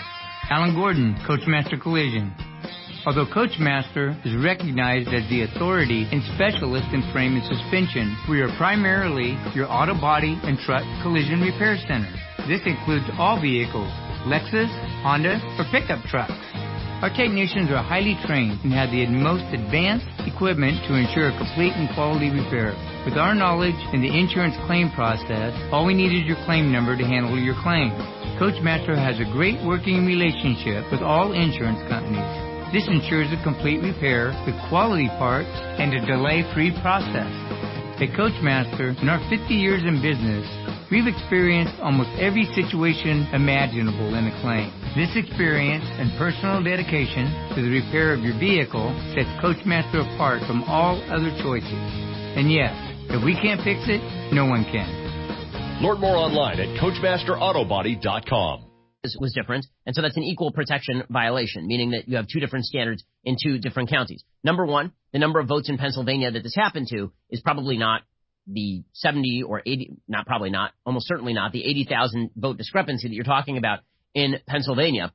Alan Gordon, Coachmaster Collision. Although Coachmaster is recognized as the authority and specialist in frame and suspension, we are primarily your auto body and truck collision repair center. This includes all vehicles, Lexus, Honda, or pickup trucks. Our technicians are highly trained and have the most advanced equipment to ensure a complete and quality repair. With our knowledge in the insurance claim process, all we need is your claim number to handle your claim. Coachmaster has a great working relationship with all insurance companies. This ensures a complete repair with quality parts and a delay-free process. At Coachmaster, in our fifty years in business, we've experienced almost every situation imaginable in a claim. This experience and personal dedication to the repair of your vehicle sets Coachmaster apart from all other choices. And yes, if we can't fix it, no one can. Learn more online at coachmaster auto body dot com. Was different, and so that's an equal protection violation, meaning that you have two different standards in two different counties. Number one, the number of votes in Pennsylvania that this happened to is probably not the seventy or eighty, not probably not, almost certainly not the eighty thousand vote discrepancy that you're talking about in Pennsylvania.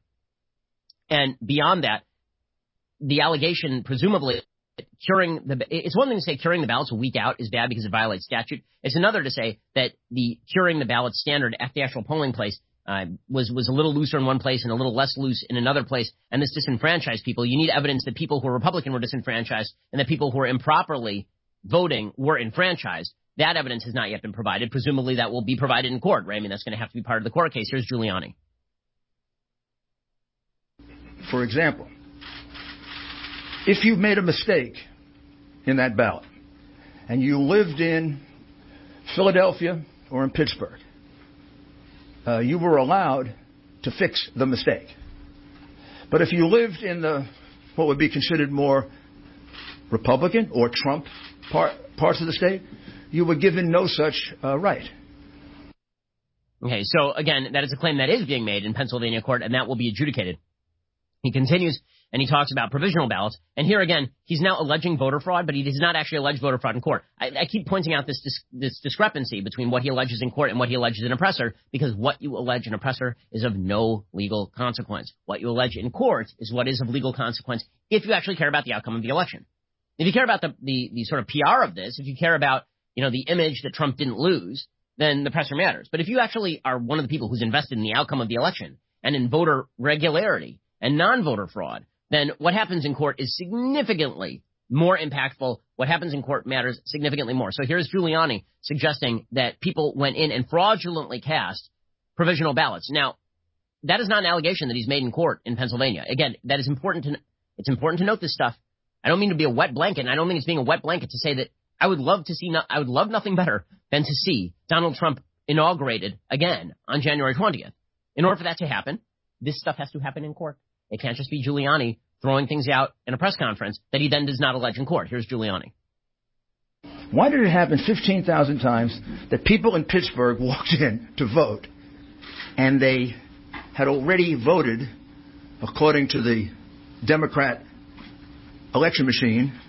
And beyond that, the allegation presumably curing the, it's one thing to say curing the ballots a week out is bad because it violates statute. It's another to say that the curing the ballot standard at the actual polling place Uh, was was a little looser in one place and a little less loose in another place, and this disenfranchised people. You need evidence that people who are Republican were disenfranchised and that people who were improperly voting were enfranchised. That evidence has not yet been provided. Presumably that will be provided in court, right? I mean, that's going to have to be part of the court case. Here's Giuliani. For example, if you've made a mistake in that ballot and you lived in Philadelphia or in Pittsburgh, Uh, you were allowed to fix the mistake. But if you lived in the what would be considered more Republican or Trump part, parts of the state, you were given no such uh, right. Okay, so again, that is a claim that is being made in Pennsylvania court, and that will be adjudicated. He continues, and he talks about provisional ballots. And here again, he's now alleging voter fraud, but he does not actually allege voter fraud in court. I, I keep pointing out this, this this discrepancy between what he alleges in court and what he alleges in oppressor, because what you allege in oppressor is of no legal consequence. What you allege in court is what is of legal consequence if you actually care about the outcome of the election. If you care about the, the, the sort of P R of this, if you care about, you know, the image that Trump didn't lose, then the oppressor matters. But if you actually are one of the people who's invested in the outcome of the election and in voter regularity and non-voter fraud, then what happens in court is significantly more impactful. What happens in court matters significantly more. So here's Giuliani suggesting that people went in and fraudulently cast provisional ballots. Now, that is not an allegation that he's made in court in Pennsylvania. Again, that is important to, it's important to note this stuff. I don't mean to be a wet blanket, and I don't think it's being a wet blanket to say that I would love to see, no, I would love nothing better than to see Donald Trump inaugurated again on January twentieth. In order for that to happen, this stuff has to happen in court. It can't just be Giuliani throwing things out in a press conference that he then does not allege in court. Here's Giuliani. Why did it happen fifteen thousand times that people in Pittsburgh walked in to vote and they had already voted according to the Democrat election machine,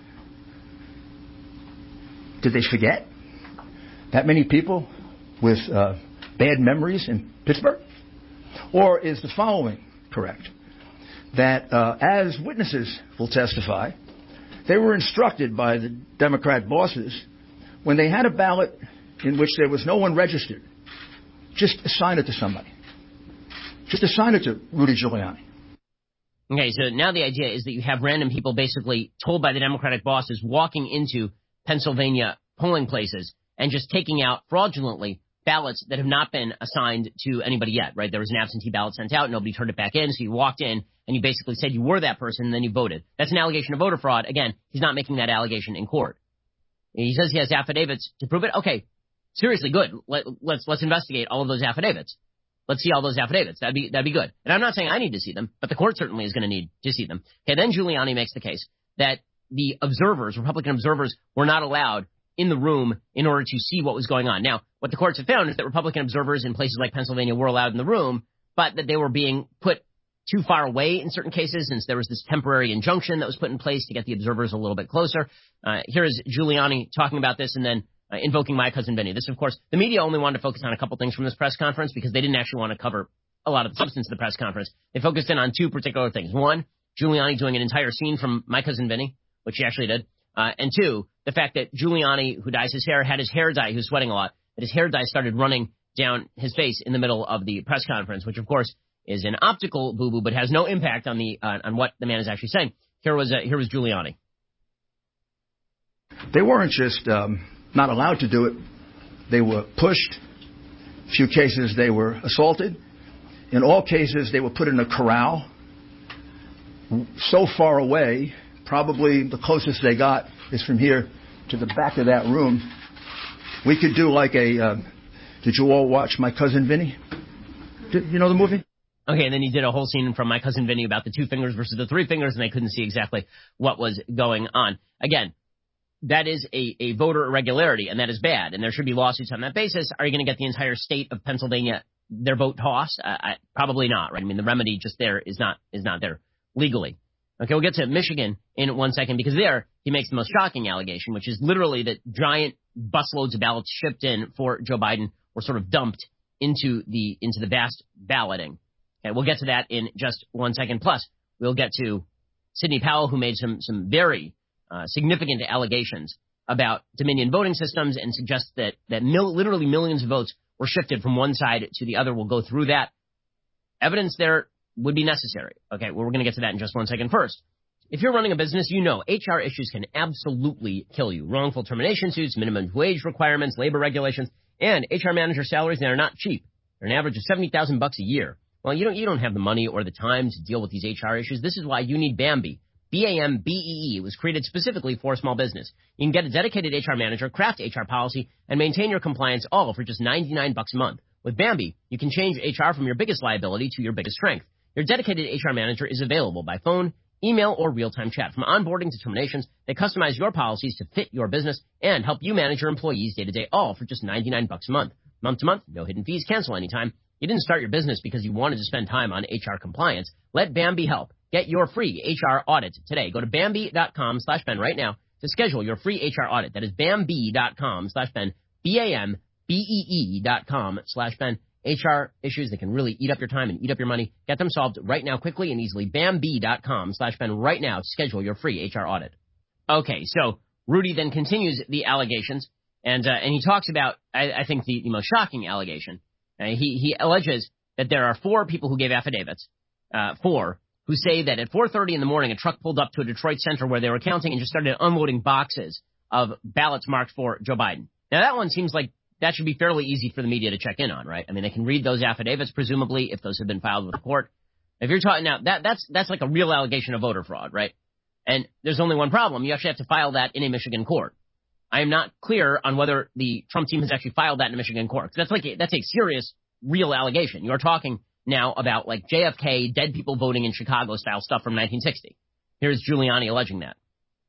did they forget that many people with uh, bad memories in Pittsburgh? Or is the following correct? That uh, as witnesses will testify, they were instructed by the Democrat bosses when they had a ballot in which there was no one registered, just assign it to somebody. Just assign it to Rudy Giuliani. Okay, so now the idea is that you have random people basically told by the Democratic bosses walking into Pennsylvania polling places and just taking out fraudulently ballots that have not been assigned to anybody yet, right? There was an absentee ballot sent out, nobody turned it back in, so you walked in and you basically said you were that person and then you voted. That's an allegation of voter fraud. Again, he's not making that allegation in court. He says he has affidavits to prove it. Okay, seriously, good. Let, let's let's investigate all of those affidavits. Let's see all those affidavits. That'd be that'd be good. And I'm not saying I need to see them, but the court certainly is going to need to see them. Okay, then Giuliani makes the case that the observers, Republican observers, were not allowed in the room in order to see what was going on. Now, what the courts have found is that Republican observers in places like Pennsylvania were allowed in the room, but that they were being put too far away in certain cases, since there was this temporary injunction that was put in place to get the observers a little bit closer. Uh, here is Giuliani talking about this and then uh, invoking My Cousin Vinny. This, of course, the media only wanted to focus on a couple things from this press conference because they didn't actually want to cover a lot of the substance of the press conference. They focused in on two particular things. One, Giuliani doing an entire scene from My Cousin Vinny, which he actually did. Uh, and two, the fact that Giuliani, who dyes his hair, had his hair dye, he was sweating a lot, that his hair dye started running down his face in the middle of the press conference, which, of course, is an optical boo-boo, but has no impact on the uh, on what the man is actually saying. Here was uh, here was Giuliani. They weren't just um, not allowed to do it. They were pushed. A few cases they were assaulted. In all cases, they were put in a corral so far away. Probably the closest they got is from here to the back of that room. We could do like a, uh, did you all watch My Cousin Vinny? Did, you know the movie? Okay, and then he did a whole scene from My Cousin Vinny about the two fingers versus the three fingers, and they couldn't see exactly what was going on. Again, that is a, a voter irregularity, and that is bad, and there should be lawsuits on that basis. Are you going to get the entire state of Pennsylvania their vote tossed? Uh, I, probably not, right? I mean, the remedy just there is not is not there legally. Okay, we'll get to Michigan in one second, because there he makes the most shocking allegation, which is literally that giant busloads of ballots shipped in for Joe Biden were sort of dumped into the into the vast balloting. Okay, we'll get to that in just one second. Plus, we'll get to Sidney Powell, who made some some very uh, significant allegations about Dominion voting systems and suggests that that mil- literally millions of votes were shifted from one side to the other. We'll go through that. Evidence there would be necessary. Okay, well, we're going to get to that in just one second. First, if you're running a business, you know H R issues can absolutely kill you. Wrongful termination suits, minimum wage requirements, labor regulations, and H R manager salaries, they are not cheap. They're an average of seventy thousand bucks a year. Well, you don't you don't have the money or the time to deal with these H R issues. This is why you need Bambee. B A M B E E. It was created specifically for small business. You can get a dedicated H R manager, craft H R policy, and maintain your compliance all for just ninety-nine bucks a month. With Bambee, you can change H R from your biggest liability to your biggest strength. Your dedicated H R manager is available by phone, email, or real-time chat. From onboarding to terminations, they customize your policies to fit your business and help you manage your employees day-to-day, all for just ninety-nine bucks a month. Month to month, no hidden fees, cancel anytime. You didn't start your business because you wanted to spend time on H R compliance. Let Bambee help. Get your free H R audit today. Go to Bambee.com slash Ben right now to schedule your free H R audit. That is Bambee.com slash Ben, B-A-M-B-E-E dot com slash Ben. H R issues that can really eat up your time and eat up your money. Get them solved right now, quickly and easily. Bambee.com slash Ben right now to schedule your free H R audit. Okay, so Rudy then continues the allegations, and uh, and he talks about, I, I think, the, the most shocking allegation. Uh, he, he alleges that there are four people who gave affidavits, uh, four, who say that at four thirty in the morning, a truck pulled up to a Detroit center where they were counting and just started unloading boxes of ballots marked for Joe Biden. Now, that one seems like that should be fairly easy for the media to check in on, right? I mean, they can read those affidavits, presumably, if those have been filed with the court. If you're talking now, that, that's that's like a real allegation of voter fraud, right? And there's only one problem. You actually have to file that in a Michigan court. I am not clear on whether the Trump team has actually filed that in a Michigan court. That's like a, that's a serious, real allegation. You're talking now about like J F K, dead people voting in Chicago style stuff from nineteen sixty. Here's Giuliani alleging that.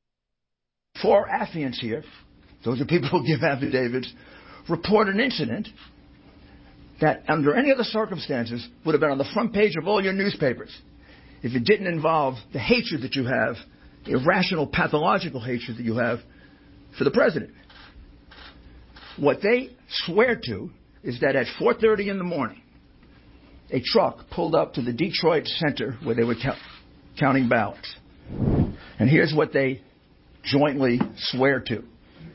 Four affiants here, those are people who give affidavits, report an incident that under any other circumstances would have been on the front page of all your newspapers. if it didn't involve the hatred that you have, irrational, pathological hatred that you have for the president. What they swear to is that at four thirty in the morning, a truck pulled up to the Detroit Center where they were count, counting ballots. And here's what they jointly swear to.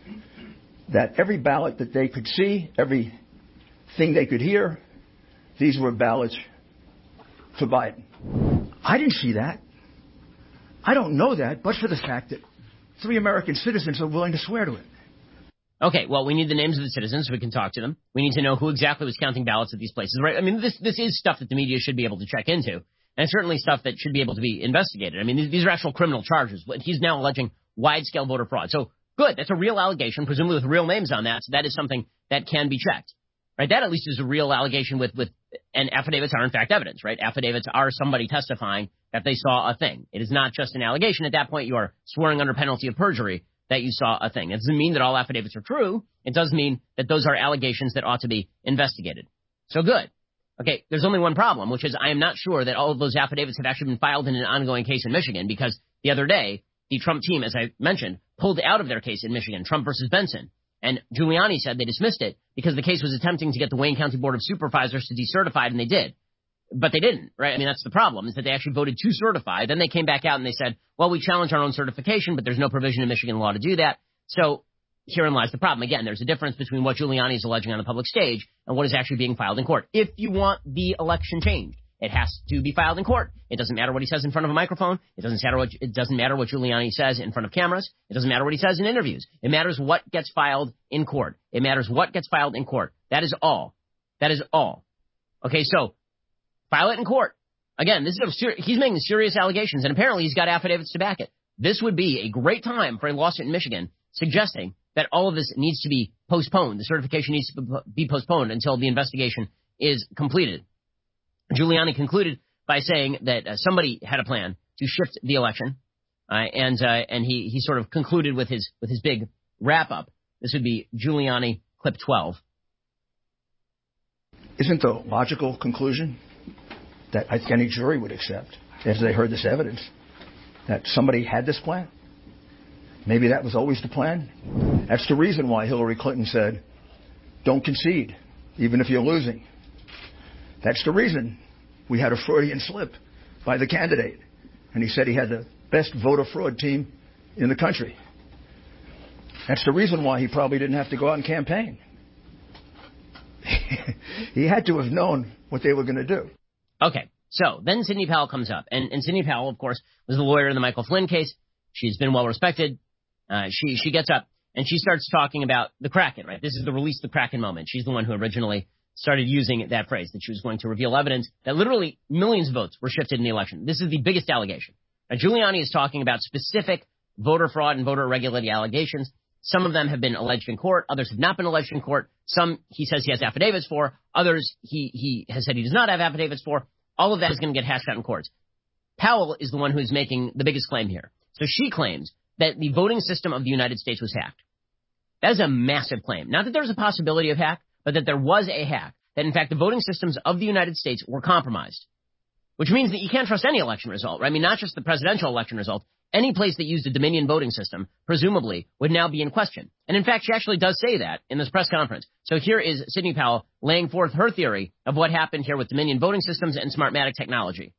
That every ballot that they could see, everything they could hear, these were ballots for Biden. I didn't see that. I don't know that, but for the fact that three American citizens are willing to swear to it. Okay, well, we need the names of the citizens so we can talk to them. We need to know who exactly was counting ballots at these places, right? I mean, this this is stuff that the media should be able to check into, and it's certainly stuff that should be able to be investigated. I mean, these, these are actual criminal charges. He's now alleging wide-scale voter fraud. So, good, that's a real allegation, presumably with real names on that, so that is something that can be checked, right? That at least is a real allegation with, with and affidavits are, in fact, evidence, right? Affidavits are somebody testifying that they saw a thing. It is not just an allegation. At that point, you are swearing under penalty of perjury that you saw a thing. It doesn't mean that all affidavits are true. It does mean that those are allegations that ought to be investigated. So good. Okay, there's only one problem, which is I am not sure that all of those affidavits have actually been filed in an ongoing case in Michigan, because the other day, the Trump team, as I mentioned, pulled out of their case in Michigan, Trump versus Benson. And Giuliani said they dismissed it because the case was attempting to get the Wayne County Board of Supervisors to decertify it, and they did. But they didn't, right? I mean, that's the problem, is that they actually voted to certify. Then they came back out and they said, well, we challenge our own certification, but there's no provision in Michigan law to do that. So herein lies the problem. Again, there's a difference between what Giuliani is alleging on the public stage and what is actually being filed in court. If you want the election changed, it has to be filed in court. It doesn't matter what he says in front of a microphone. It doesn't matter what, it doesn't matter what Giuliani says in front of cameras. It doesn't matter what he says in interviews. It matters what gets filed in court. It matters what gets filed in court. That is all. That is all. Okay, so file it in court. Again, this is a ser- he's making serious allegations, and apparently he's got affidavits to back it. This would be a great time for a lawsuit in Michigan suggesting that all of this needs to be postponed. The certification needs to be postponed until the investigation is completed. Giuliani concluded by saying that uh, somebody had a plan to shift the election, uh, and uh, and he, he sort of concluded with his with his big wrap-up. This would be Giuliani clip twelve. Isn't the logical conclusion that I think any jury would accept, as they heard this evidence, that somebody had this plan? Maybe that was always the plan. That's the reason why Hillary Clinton said, don't concede, even if you're losing. That's the reason we had a Freudian slip by the candidate. And he said he had the best voter fraud team in the country. That's the reason why he probably didn't have to go out and campaign. He had to have known what they were going to do. Okay, so then Sidney Powell comes up. And, and Sidney Powell, of course, was the lawyer in the Michael Flynn case. She's been well respected. Uh, she she gets up and she starts talking about the Kraken, right? This is the release the Kraken moment. She's the one who originally started using that phrase, that she was going to reveal evidence that literally millions of votes were shifted in the election. This is the biggest allegation. Now, Giuliani is talking about specific voter fraud and voter irregularity allegations. Some of them have been alleged in court. Others have not been alleged in court. Some he says he has affidavits for. Others he, he has said he does not have affidavits for. All of that is going to get hashed out in courts. Powell is the one who is making the biggest claim here. So she claims that the voting system of the United States was hacked. That is a massive claim. Not that there's a possibility of hack, but that there was a hack. That, in fact, the voting systems of the United States were compromised. Which means that you can't trust any election result, right? I mean, not just the presidential election result. Any place that used a Dominion voting system, presumably, would now be in question. And, in fact, she actually does say that in this press conference. So here is Sidney Powell laying forth her theory of what happened here with Dominion voting systems and Smartmatic technology.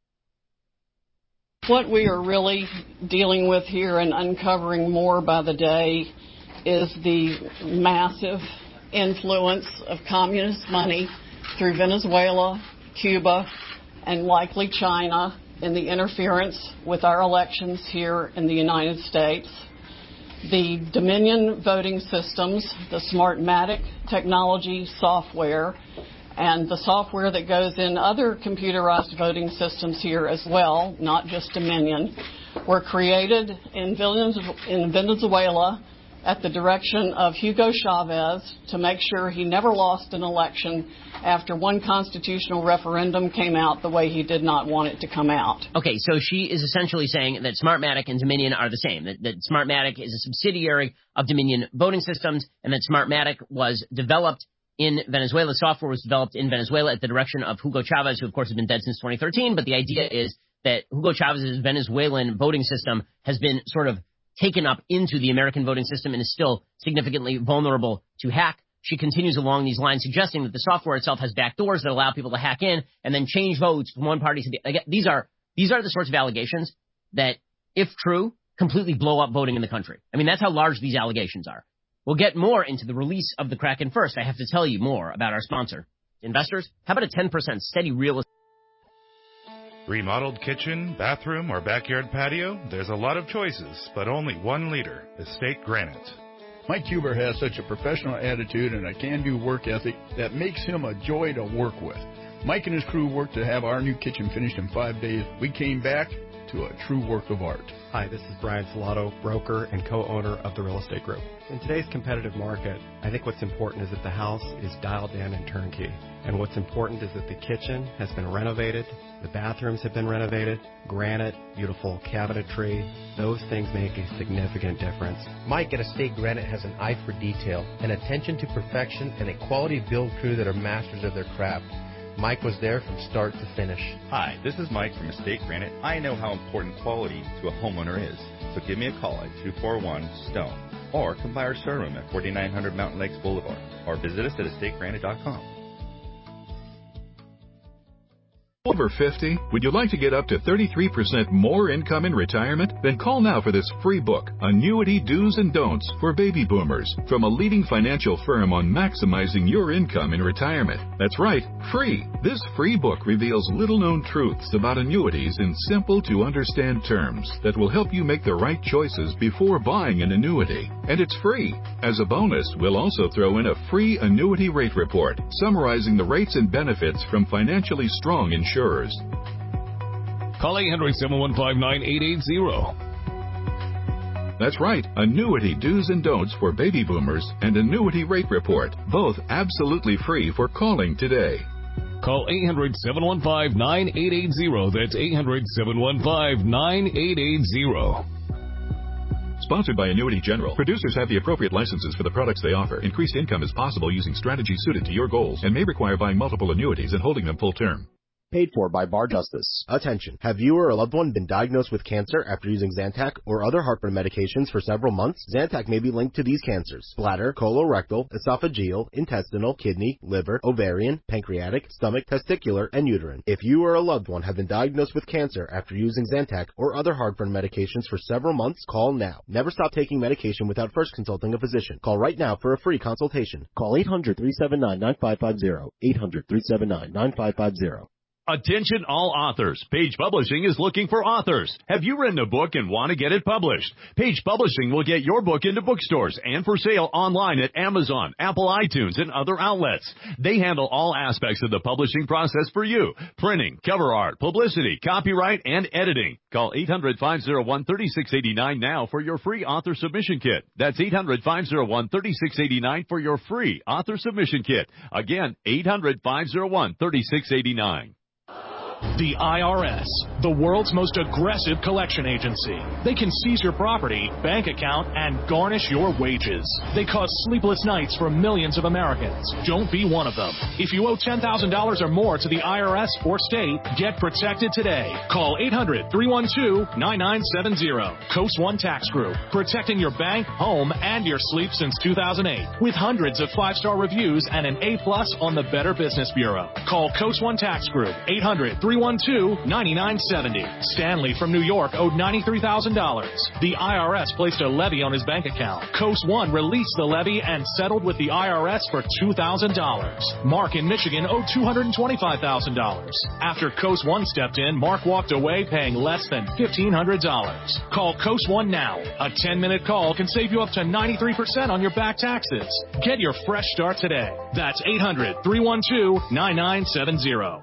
What we are really dealing with here and uncovering more by the day is the massive influence of communist money through Venezuela, Cuba, and likely China in the interference with our elections here in the United States. The Dominion voting systems, the Smartmatic technology software, and the software that goes in other computerized voting systems here as well, not just Dominion, were created in Venezuela at the direction of Hugo Chavez to make sure he never lost an election after one constitutional referendum came out the way he did not want it to come out. Okay, so she is essentially saying that Smartmatic and Dominion are the same, that, that Smartmatic is a subsidiary of Dominion voting systems, and that Smartmatic was developed in Venezuela. Software was developed in Venezuela at the direction of Hugo Chavez, who, of course, has been dead since twenty thirteen, but the idea is that Hugo Chavez's Venezuelan voting system has been sort of taken up into the American voting system and is still significantly vulnerable to hack. She continues along these lines, suggesting that the software itself has backdoors that allow people to hack in and then change votes from one party to the other. These are, these are the sorts of allegations that, if true, completely blow up voting in the country. I mean, that's how large these allegations are. We'll get more into the release of the Kraken first. I have to tell you more about our sponsor. Investors, how about a ten percent steady real estate? Remodeled kitchen, bathroom, or backyard patio? There's a lot of choices, but only one leader, Estate Granite. Mike Huber has such a professional attitude and a can-do work ethic that makes him a joy to work with. Mike and his crew worked to have our new kitchen finished in five days. We came back to a true work of art. Hi, this is Brian Salato, broker and co-owner of the Real Estate Group. In today's competitive market, I think what's important is that the house is dialed in and turnkey. And what's important is that the kitchen has been renovated, the bathrooms have been renovated, granite, beautiful cabinetry. Those things make a significant difference. Mike at Estate Granite has an eye for detail, an attention to perfection, and a quality build crew that are masters of their craft. Mike was there from start to finish. Hi, this is Mike from Estate Granite. I know how important quality to a homeowner is. So give me a call at two four one STONE or come by our showroom at forty-nine hundred Mountain Lakes Boulevard or visit us at estate granite dot com. Over fifty? Would you like to get up to thirty-three percent more income in retirement? Then call now for this free book, Annuity Do's and Don'ts for Baby Boomers, from a leading financial firm on maximizing your income in retirement. That's right, free. This free book reveals little-known truths about annuities in simple-to-understand terms that will help you make the right choices before buying an annuity. And it's free. As a bonus, we'll also throw in a free annuity rate report summarizing the rates and benefits from financially strong insurers. Call eight hundred, seven one five, nine eight eight zero. That's right, Annuity Do's and Don'ts for Baby Boomers and Annuity Rate Report, both absolutely free for calling today. Call eight hundred, seven one five, nine eight eight zero. That's eight hundred, seven one five, nine eight eight zero. Sponsored by Annuity General. Producers have the appropriate licenses for the products they offer. Increased income is possible using strategies suited to your goals and may require buying multiple annuities and holding them full term. Paid for by Bar Justice. Attention. Have you or a loved one been diagnosed with cancer after using Zantac or other heartburn medications for several months? Zantac may be linked to these cancers: bladder, colorectal, esophageal, intestinal, kidney, liver, ovarian, pancreatic, stomach, testicular, and uterine. If you or a loved one have been diagnosed with cancer after using Zantac or other heartburn medications for several months, call now. Never stop taking medication without first consulting a physician. Call right now for a free consultation. Call eight hundred, three seven nine, nine five five zero. eight hundred, three seven nine, nine five five zero. Attention all authors. Page Publishing is looking for authors. Have you written a book and want to get it published? Page Publishing will get your book into bookstores and for sale online at Amazon, Apple iTunes, and other outlets. They handle all aspects of the publishing process for you: printing, cover art, publicity, copyright, and editing. Call eight hundred, five oh one, three six eight nine now for your free author submission kit. That's eight hundred, five oh one, three six eight nine for your free author submission kit. Again, eight hundred, five oh one, three six eight nine. The I R S, the world's most aggressive collection agency. They can seize your property, bank account, and garnish your wages. They cause sleepless nights for millions of Americans. Don't be one of them. If you owe ten thousand dollars or more to the I R S or state, get protected today. Call eight hundred, three one two, nine nine seven zero. Coast One Tax Group, protecting your bank, home, and your sleep since two thousand eight. With hundreds of five-star reviews and an A plus on the Better Business Bureau. Call Coast One Tax Group, eight hundred, three one two, nine nine seven zero. Stanley from New York owed ninety-three thousand dollars. The I R S placed a levy on his bank account. Coast One released the levy and settled with the I R S for two thousand dollars. Mark in Michigan owed two hundred twenty-five thousand dollars. After Coast One stepped in, Mark walked away paying less than fifteen hundred dollars. Call Coast One now. A ten-minute call can save you up to ninety-three percent on your back taxes. Get your fresh start today. That's eight hundred, three one two, nine nine seven zero.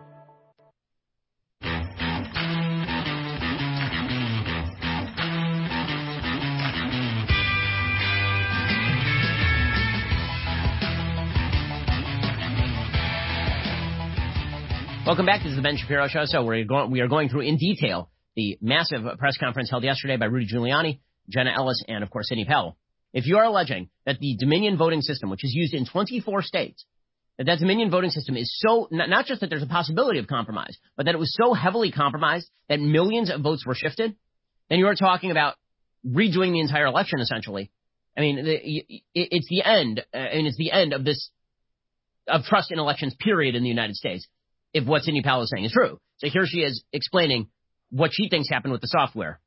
Welcome back. This is the Ben Shapiro Show. So we're going, we are going through in detail the massive press conference held yesterday by Rudy Giuliani, Jenna Ellis, and, of course, Sidney Powell. If you are alleging that the Dominion voting system, which is used in twenty-four states, that that Dominion voting system is so, not, not just that there's a possibility of compromise, but that it was so heavily compromised that millions of votes were shifted, then you are talking about redoing the entire election, essentially. I mean, the, it, it's the end, uh, I mean, it's the end of this, of trust in elections, period, in the United States, if what Sidney Powell is saying is true. So here she is explaining what she thinks happened with the software.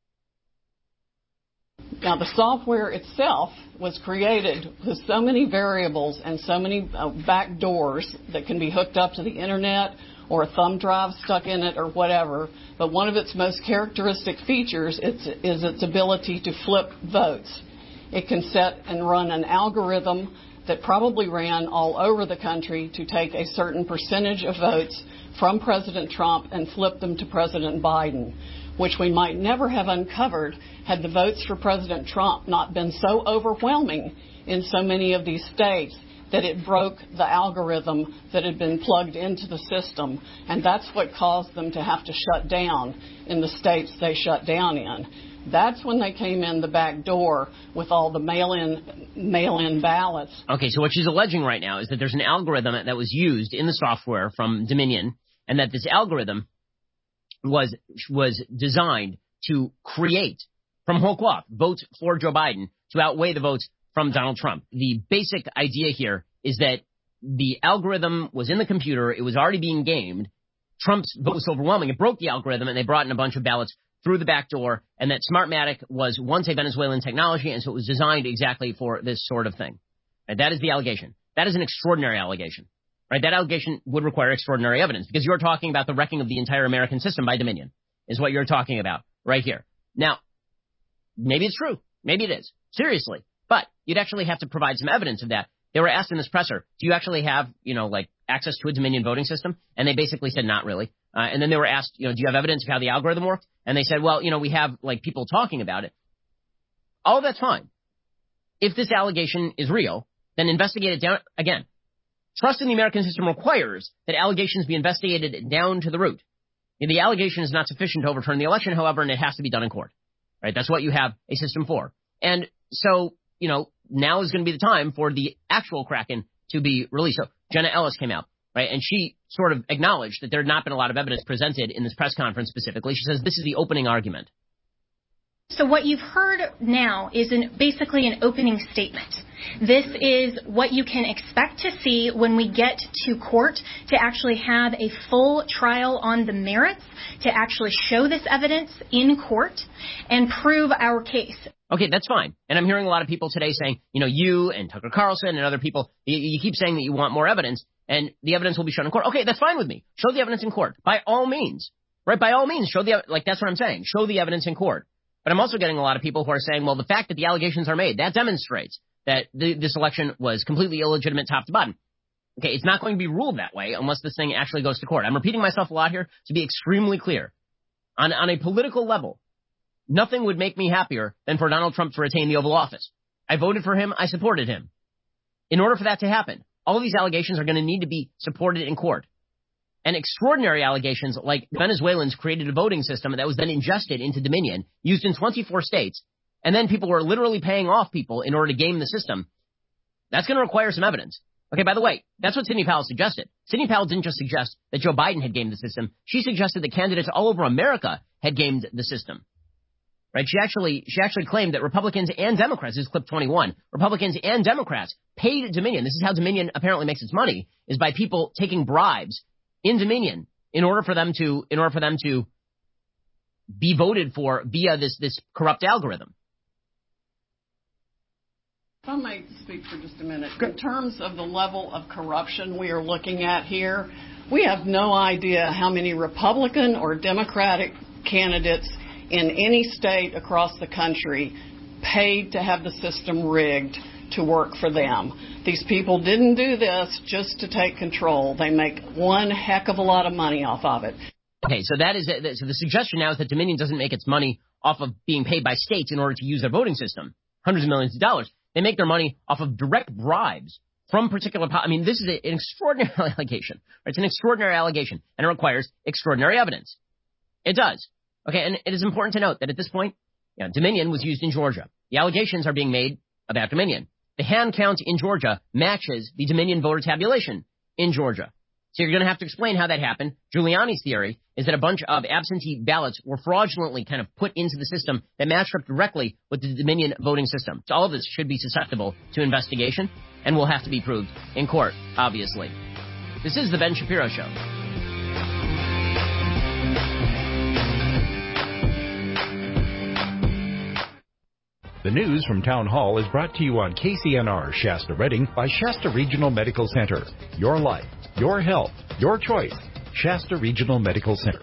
Now, the software itself was created with so many variables and so many uh, back doors that can be hooked up to the internet or a thumb drive stuck in it or whatever. But one of its most characteristic features is, is its ability to flip votes. It can set and run an algorithm that probably ran all over the country to take a certain percentage of votes from President Trump and flip them to President Biden, which we might never have uncovered had the votes for President Trump not been so overwhelming in so many of these states that it broke the algorithm that had been plugged into the system. And that's what caused them to have to shut down in the states they shut down in. That's when they came in the back door with all the mail-in mail-in ballots. Okay, so what she's alleging right now is that there's an algorithm that was used in the software from Dominion, and that this algorithm was was designed to create, from whole cloth, votes for Joe Biden to outweigh the votes from Donald Trump. The basic idea here is that the algorithm was in the computer, it was already being gamed, Trump's vote was overwhelming, it broke the algorithm, and they brought in a bunch of ballots through the back door, and that Smartmatic was once a Venezuelan technology, and so it was designed exactly for this sort of thing. And that is the allegation. That is an extraordinary allegation. Right? That allegation would require extraordinary evidence, because you're talking about the wrecking of the entire American system by Dominion, is what you're talking about right here. Now, maybe it's true. Maybe it is. Seriously. But you'd actually have to provide some evidence of that. They were asked in this presser, do you actually have, you know, like access to a Dominion voting system? And they basically said, not really. Uh, and then they were asked, you know, do you have evidence of how the algorithm worked? And they said, well, you know, we have like people talking about it. All of that's fine. If this allegation is real, then investigate it down again. Trust in the American system requires that allegations be investigated down to the root. The allegation is not sufficient to overturn the election, however, and it has to be done in court. Right? That's what you have a system for. And so, you know, now is going to be the time for the actual Kraken to be released. So Jenna Ellis came out, right, and she sort of acknowledged that there had not been a lot of evidence presented in this press conference specifically. She says this is the opening argument. So what you've heard now is an, basically an opening statement. This is what you can expect to see when we get to court to actually have a full trial on the merits, to actually show this evidence in court and prove our case. Okay, that's fine. And I'm hearing a lot of people today saying, you know, you and Tucker Carlson and other people, you, you keep saying that you want more evidence, and the evidence will be shown in court. Okay, that's fine with me. Show the evidence in court. By all means. Right? By all means, show the, like, that's what I'm saying. Show the evidence in court. But I'm also getting a lot of people who are saying, well, the fact that the allegations are made, that demonstrates that the, this election was completely illegitimate top to bottom. Okay, it's not going to be ruled that way unless this thing actually goes to court. I'm repeating myself a lot here to be extremely clear. On, on a political level, nothing would make me happier than for Donald Trump to retain the Oval Office. I voted for him. I supported him. In order for that to happen, all of these allegations are going to need to be supported in court. And extraordinary allegations like Venezuelans created a voting system that was then ingested into Dominion, used in twenty-four states, and then people were literally paying off people in order to game the system. That's going to require some evidence. Okay, by the way, that's what Sidney Powell suggested. Sidney Powell didn't just suggest that Joe Biden had gamed the system. She suggested that candidates all over America had gamed the system. Right? She actually she actually claimed that Republicans and Democrats, this is clip twenty-one, Republicans and Democrats paid Dominion. This is how Dominion apparently makes its money, is by people taking bribes in Dominion in order for them to in order for them to be voted for via this this corrupt algorithm. If I might speak for just a minute. In terms of the level of corruption we are looking at here, we have no idea how many Republican or Democratic candidates in any state across the country paid to have the system rigged to work for them. These people didn't do this just to take control. They make one heck of a lot of money off of it. Okay, so that is so the suggestion now is that Dominion doesn't make its money off of being paid by states in order to use their voting system, hundreds of millions of dollars. They make their money off of direct bribes from particular. I mean, this is an extraordinary allegation. It's an extraordinary allegation, and it requires extraordinary evidence. It does. Okay, and it is important to note that at this point, you know, Dominion was used in Georgia. The allegations are being made about Dominion. the hand count in Georgia matches the Dominion voter tabulation in Georgia. So you're going to have to explain how that happened. Giuliani's theory is that a bunch of absentee ballots were fraudulently kind of put into the system that matched up directly with the Dominion voting system. So all of this should be susceptible to investigation and will have to be proved in court, obviously. This is The Ben Shapiro Show. The news from Town Hall is brought to you on K C N R Shasta Redding by Shasta Regional Medical Center. Your life, your health, your choice. Shasta Regional Medical Center.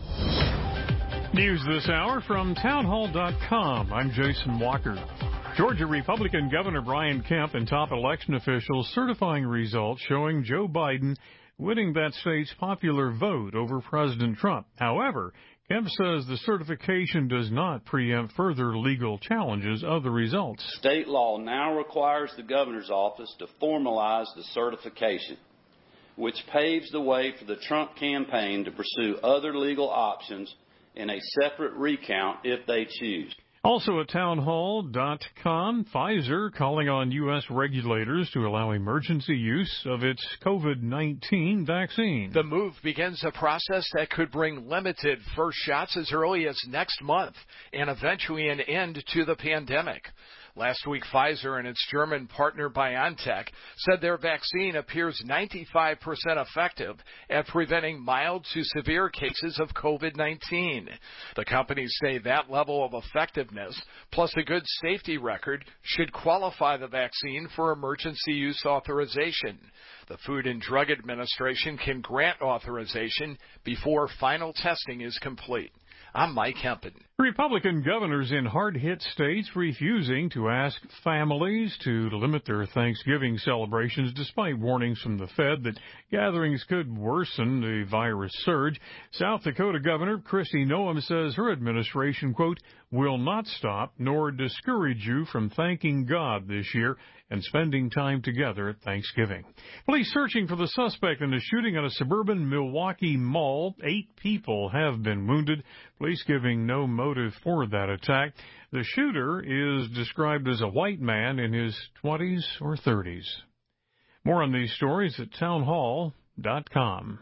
News this hour from townhall dot com. I'm Jason Walker. Georgia Republican Governor Brian Kemp and top election officials certifying results showing Joe Biden winning that state's popular vote over President Trump. However, Kemp says the certification does not preempt further legal challenges of the results. State law now requires the governor's office to formalize the certification, which paves the way for the Trump campaign to pursue other legal options in a separate recount if they choose. Also at townhall dot com, Pfizer calling on U S regulators to allow emergency use of its COVID nineteen vaccine. The move begins a process that could bring limited first shots as early as next month and eventually an end to the pandemic. Last week, Pfizer and its German partner BioNTech said their vaccine appears ninety-five percent effective at preventing mild to severe cases of COVID nineteen. The companies say that level of effectiveness, plus a good safety record, should qualify the vaccine for emergency use authorization. The Food and Drug Administration can grant authorization before final testing is complete. I'm Mike Hempen. Republican governors in hard-hit states refusing to ask families to limit their Thanksgiving celebrations despite warnings from the Fed that gatherings could worsen the virus surge. South Dakota Governor Kristi Noem says her administration, quote, will not stop nor discourage you from thanking God this year and spending time together at Thanksgiving. Police searching for the suspect in a shooting at a suburban Milwaukee mall. Eight people have been wounded. Police giving no motive for that attack. The shooter is described as a white man in his twenties or thirties. More on these stories at townhall dot com.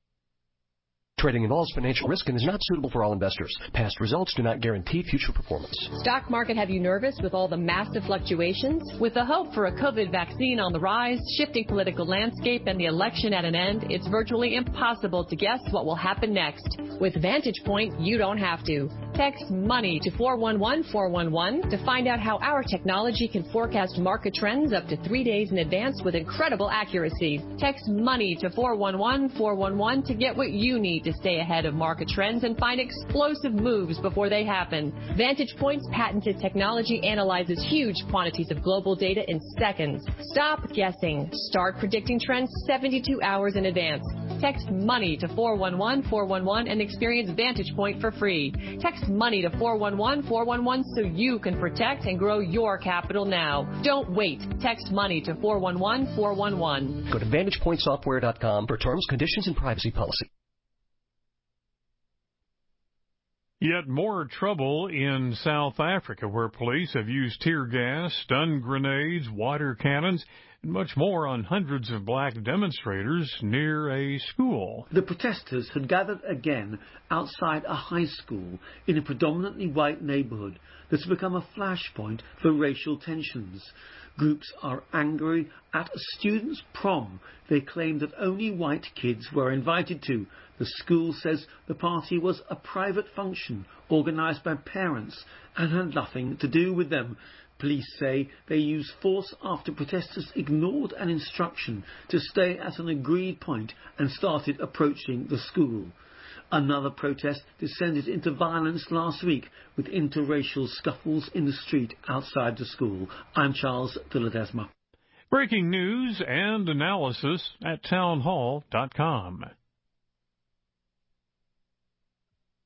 Trading involves financial risk and is not suitable for all investors. Past results do not guarantee future performance. Stock market have you nervous with all the massive fluctuations? With the hope for a COVID vaccine on the rise, shifting political landscape, and the election at an end, it's virtually impossible to guess what will happen next. With Vantage Point, you don't have to. Text MONEY to four one one four one one to find out how our technology can forecast market trends up to three days in advance with incredible accuracy. Text MONEY to four one one four one one to get what you need to stay ahead of market trends and find explosive moves before they happen. Vantage Point's patented technology analyzes huge quantities of global data in seconds. Stop guessing. Start predicting trends seventy-two hours in advance. Text MONEY to four one one four one one and experience Vantage Point for free. Text MONEY to four one one four one one so you can protect and grow your capital now. Don't wait. Text MONEY to four one one four one one. Go to vantage point software dot com for terms, conditions, and privacy policy. Yet more trouble in South Africa, where police have used tear gas, stun grenades, water cannons, and much more on hundreds of black demonstrators near a school. The protesters had gathered again outside a high school in a predominantly white neighborhood that's become a flashpoint for racial tensions. Groups are angry at a student's prom they claim that only white kids were invited to. The school says the party was a private function organised by parents and had nothing to do with them. Police say they used force after protesters ignored an instruction to stay at an agreed point and started approaching the school. Another protest descended into violence last week with interracial scuffles in the street outside the school. I'm Charles de Ledesma. Breaking news and analysis at townhall dot com.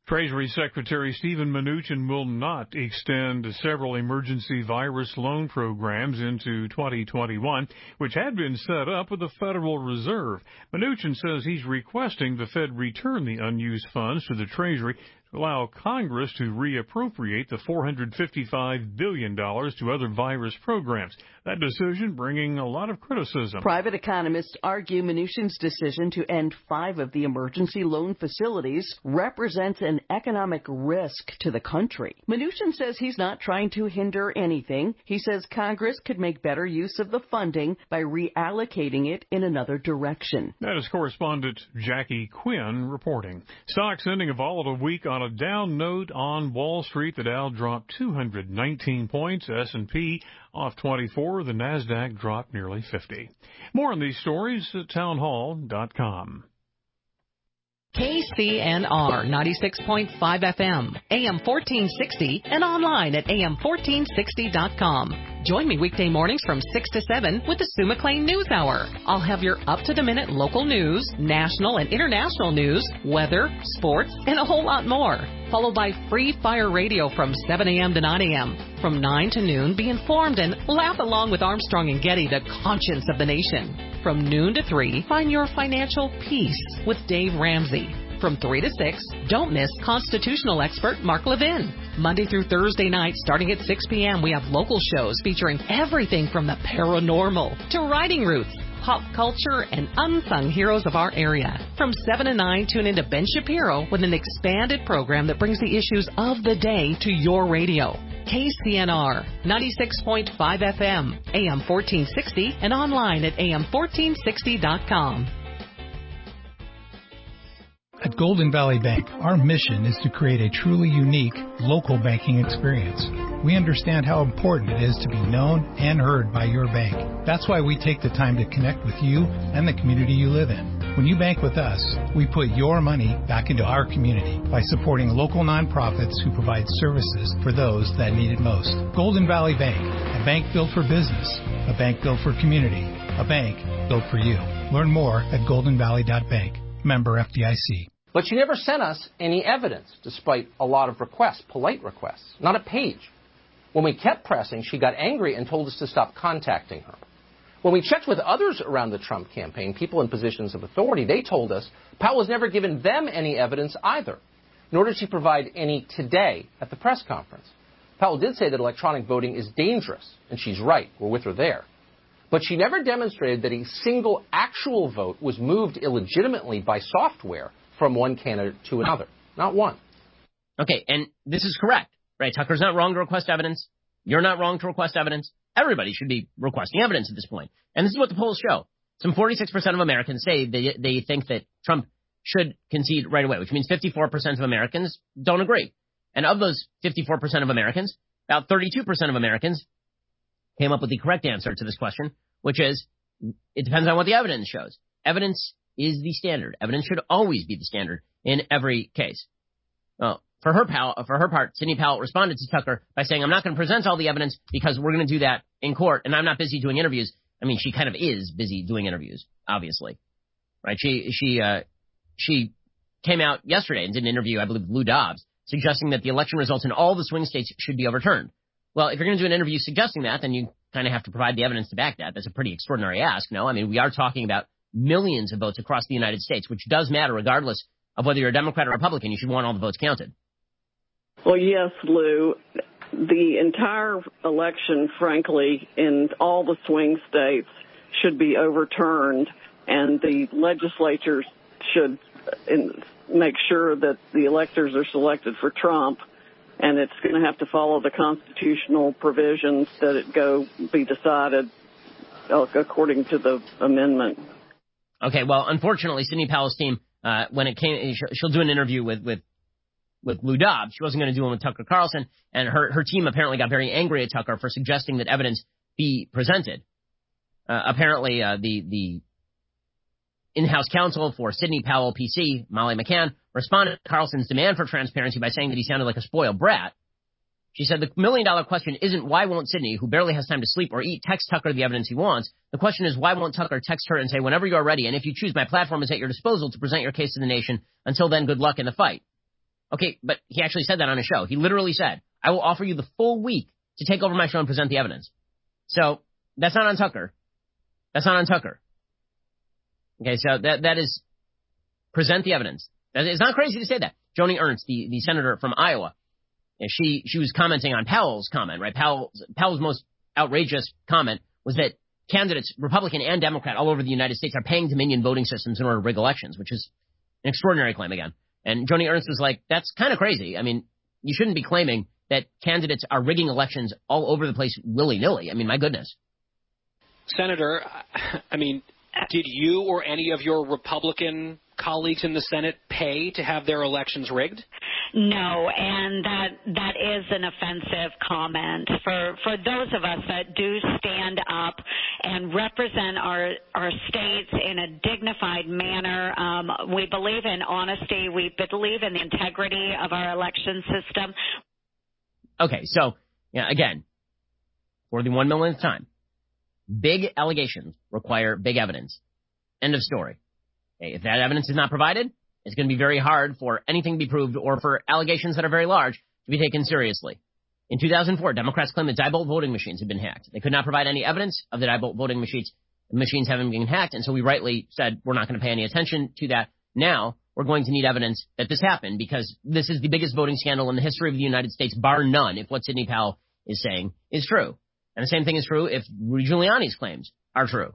Treasury Secretary Steven Mnuchin will not extend several emergency virus loan programs into twenty twenty-one, which had been set up with the Federal Reserve. Mnuchin says he's requesting the Fed return the unused funds to the Treasury to allow Congress to reappropriate the four hundred fifty-five billion dollars to other virus programs. That decision bringing a lot of criticism. Private economists argue Mnuchin's decision to end five of the emergency loan facilities represents an economic risk to the country. Mnuchin says he's not trying to hinder anything. He says Congress could make better use of the funding by reallocating it in another direction. That is correspondent Jackie Quinn reporting. Stocks ending a volatile week on a down note on Wall Street. The Dow dropped two hundred nineteen points. S and P off twenty-four. The Nasdaq dropped nearly fifty. More on these stories at townhall dot com. K C N R ninety-six point five F M, A M fourteen sixty, and online at A M fourteen sixty dot com. Join me weekday mornings from six to seven with the Sue McLean News Hour. I'll have your up-to-the-minute local news, national and international news, weather, sports, and a whole lot more. Followed by Free Fire Radio from seven a.m. to nine a.m. From nine to noon, be informed and laugh along with Armstrong and Getty, the conscience of the nation. From noon to three, find your financial peace with Dave Ramsey. From three to six, don't miss constitutional expert Mark Levin. Monday through Thursday night, starting at six p.m., we have local shows featuring everything from the paranormal to writing roots, pop culture, and unsung heroes of our area. From seven to nine, tune into Ben Shapiro with an expanded program that brings the issues of the day to your radio. K C N R, ninety-six point five F M, A M fourteen sixty, and online at A M fourteen sixty dot com. At Golden Valley Bank, our mission is to create a truly unique local banking experience. We understand how important it is to be known and heard by your bank. That's why we take the time to connect with you and the community you live in. When you bank with us, we put your money back into our community by supporting local nonprofits who provide services for those that need it most. Golden Valley Bank, a bank built for business, a bank built for community, a bank built for you. Learn more at golden valley dot bank. Member F D I C. But she never sent us any evidence, despite a lot of requests, polite requests, not a page. When we kept pressing, she got angry and told us to stop contacting her. When we checked with others around the Trump campaign, people in positions of authority, they told us Powell has never given them any evidence either, nor did she provide any today at the press conference. Powell did say that electronic voting is dangerous, and she's right. We're with her there. But she never demonstrated that a single actual vote was moved illegitimately by software from one candidate to another. Not one. Okay, and this is correct, right? Tucker's not wrong to request evidence. You're not wrong to request evidence. Everybody should be requesting evidence at this point. And this is what the polls show. Some forty-six percent of Americans say they, they think that Trump should concede right away, which means fifty-four percent of Americans don't agree. And of those fifty-four percent of Americans, about thirty-two percent of Americans came up with the correct answer to this question, which is it depends on what the evidence shows. Evidence is the standard. Evidence should always be the standard in every case. Well, for her, pal, for her part, Sidney Powell responded to Tucker by saying, I'm not going to present all the evidence because we're going to do that in court, and I'm not busy doing interviews. I mean, she kind of is busy doing interviews, obviously. Right? She she uh, she came out yesterday and did an interview, I believe, with Lou Dobbs, suggesting that the election results in all the swing states should be overturned. Well, if you're going to do an interview suggesting that, then you kind of have to provide the evidence to back that. That's a pretty extraordinary ask, no? I mean, we are talking about millions of votes across the United States, which does matter regardless of whether you're a Democrat or Republican. You should want all the votes counted. Well, yes, Lou. The entire election, frankly, in all the swing states should be overturned, and the legislatures should make sure that the electors are selected for Trump, and it's going to have to follow the constitutional provisions that it go be decided according to the amendment. Okay, well, unfortunately, Sidney Powell's team, uh, when it came, she'll do an interview with, with, with Lou Dobbs. She wasn't going to do one with Tucker Carlson, and her, her team apparently got very angry at Tucker for suggesting that evidence be presented. Uh, apparently, uh, the, the in-house counsel for Sidney Powell P C, Molly McCann, responded to Carlson's demand for transparency by saying that he sounded like a spoiled brat. She said the million-dollar question isn't why won't Sidney, who barely has time to sleep or eat, text Tucker the evidence he wants. The question is why won't Tucker text her and say, whenever you're ready, and if you choose, my platform is at your disposal to present your case to the nation. Until then, good luck in the fight. Okay, but he actually said that on his show. He literally said, I will offer you the full week to take over my show and present the evidence. So that's not on Tucker. That's not on Tucker. Okay, so that that is present the evidence. It's not crazy to say that. Joni Ernst, the, the senator from Iowa, she she was commenting on Powell's comment, right? Powell's, Powell's most outrageous comment was that candidates, Republican and Democrat, all over the United States are paying Dominion voting systems in order to rig elections, which is an extraordinary claim again. And Joni Ernst was like, that's kind of crazy. I mean, you shouldn't be claiming that candidates are rigging elections all over the place willy-nilly. I mean, my goodness. Senator, I mean, did you or any of your Republican colleagues in the Senate pay to have their elections rigged? No, and that that is an offensive comment for for those of us that do stand up and represent our our states in a dignified manner. Um, we believe in honesty. We believe in the integrity of our election system. Okay, so yeah, again, for the one millionth time, big allegations require big evidence. End of story. Okay, if that evidence is not provided, it's going to be very hard for anything to be proved or for allegations that are very large to be taken seriously. In two thousand four, Democrats claimed that Diebold voting machines had been hacked. They could not provide any evidence of the Diebold voting machines machines having been hacked, and so we rightly said we're not going to pay any attention to that. Now we're going to need evidence that this happened because this is the biggest voting scandal in the history of the United States, bar none, if what Sidney Powell is saying is true. And the same thing is true if Rudy Giuliani's claims are true.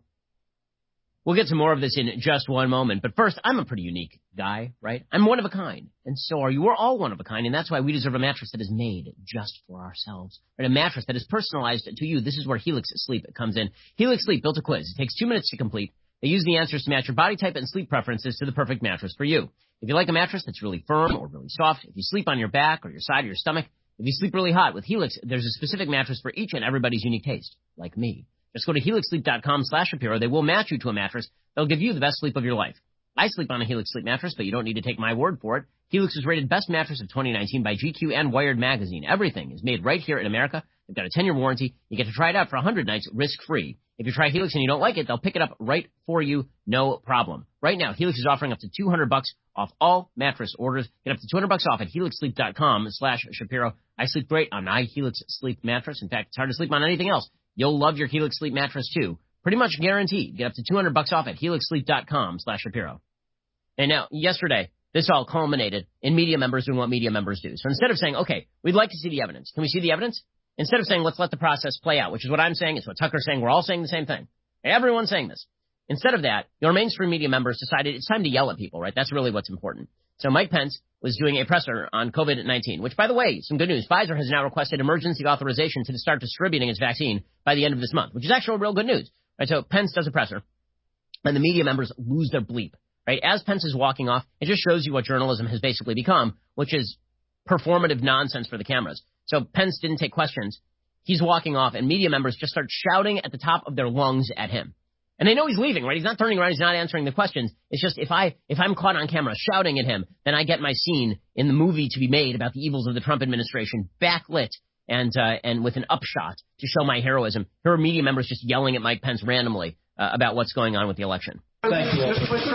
We'll get to more of this in just one moment. But first, I'm a pretty unique guy, right? I'm one of a kind. And so are you. We're all one of a kind. And that's why we deserve a mattress that is made just for ourselves. Right? A mattress that is personalized to you. This is where Helix Sleep comes in. Helix Sleep built a quiz. It takes two minutes to complete. They use the answers to match your body type and sleep preferences to the perfect mattress for you. If you like a mattress that's really firm or really soft, if you sleep on your back or your side or your stomach, if you sleep really hot, with Helix, there's a specific mattress for each and everybody's unique taste, like me. Just go to helix sleep dot com slash Shapiro. They will match you to a mattress. They'll give you the best sleep of your life. I sleep on a Helix Sleep mattress, but you don't need to take my word for it. Helix was rated best mattress of twenty nineteen by G Q and Wired magazine. Everything is made right here in America. They've got a ten-year warranty. You get to try it out for one hundred nights risk-free. If you try Helix and you don't like it, they'll pick it up right for you, no problem. Right now, Helix is offering up to two hundred bucks off all mattress orders. Get up to two hundred bucks off at helix sleep dot com slash Shapiro. I sleep great on my Helix Sleep mattress. In fact, it's hard to sleep on anything else. You'll love your Helix Sleep mattress too. Pretty much guaranteed. Get up to two hundred bucks off at helix sleep dot com slash Shapiro. And now, yesterday, this all culminated in media members doing what media members do. So instead of saying, okay, we'd like to see the evidence. Can we see the evidence? Instead of saying, let's let the process play out, which is what I'm saying, it's what Tucker's saying, we're all saying the same thing. Everyone's saying this. Instead of that, your mainstream media members decided it's time to yell at people, right? That's really what's important. So Mike Pence was doing a presser on COVID nineteen, which, by the way, some good news. Pfizer has now requested emergency authorization to start distributing its vaccine by the end of this month, which is actually real good news. Right? So Pence does a presser, and the media members lose their bleep. Right? As Pence is walking off, it just shows you what journalism has basically become, which is performative nonsense for the cameras. So Pence didn't take questions. He's walking off, and media members just start shouting at the top of their lungs at him. And they know he's leaving, right? He's not turning around. He's not answering the questions. It's just if I if I'm caught on camera shouting at him, then I get my scene in the movie to be made about the evils of the Trump administration backlit and uh, and with an upshot to show my heroism. Here are media members just yelling at Mike Pence randomly uh, about what's going on with the election. Thank you.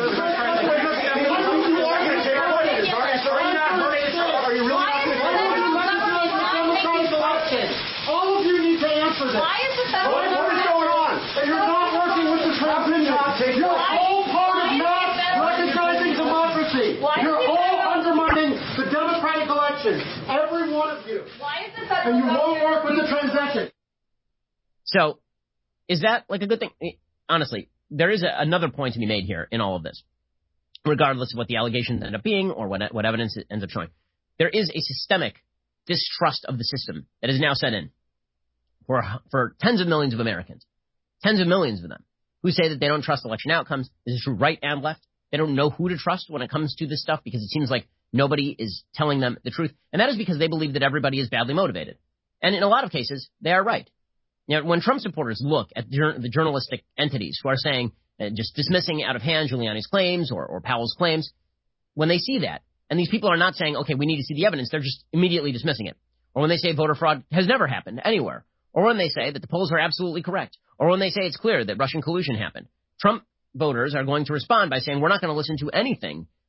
All of you need to answer this. Why is it that what is going on? And you're not working with the Trump industry. You're all part of not recognizing democracy. You're all undermining the democratic election. Every one of you. Why is it that and you won't work with the transition. So, is that like a good thing? Honestly, there is a, another point to be made here in all of this, regardless of what the allegations end up being or what, what evidence it ends up showing. There is a systemic distrust of the system that is now set in for for tens of millions of Americans, tens of millions of them, who say that they don't trust election outcomes. This is true right and left. They don't know who to trust when it comes to this stuff because it seems like nobody is telling them the truth. And that is because they believe that everybody is badly motivated. And in a lot of cases, they are right. You know, when Trump supporters look at the journalistic entities who are saying, uh, just dismissing out of hand Giuliani's claims or, or Powell's claims, when they see that, and these people are not saying, okay, we need to see the evidence, they're just immediately dismissing it. Or when they say voter fraud has never happened anywhere. Or when they say that the polls are absolutely correct. Or when they say it's clear that Russian collusion happened. Trump voters are going to respond by saying, we're not going to listen to anything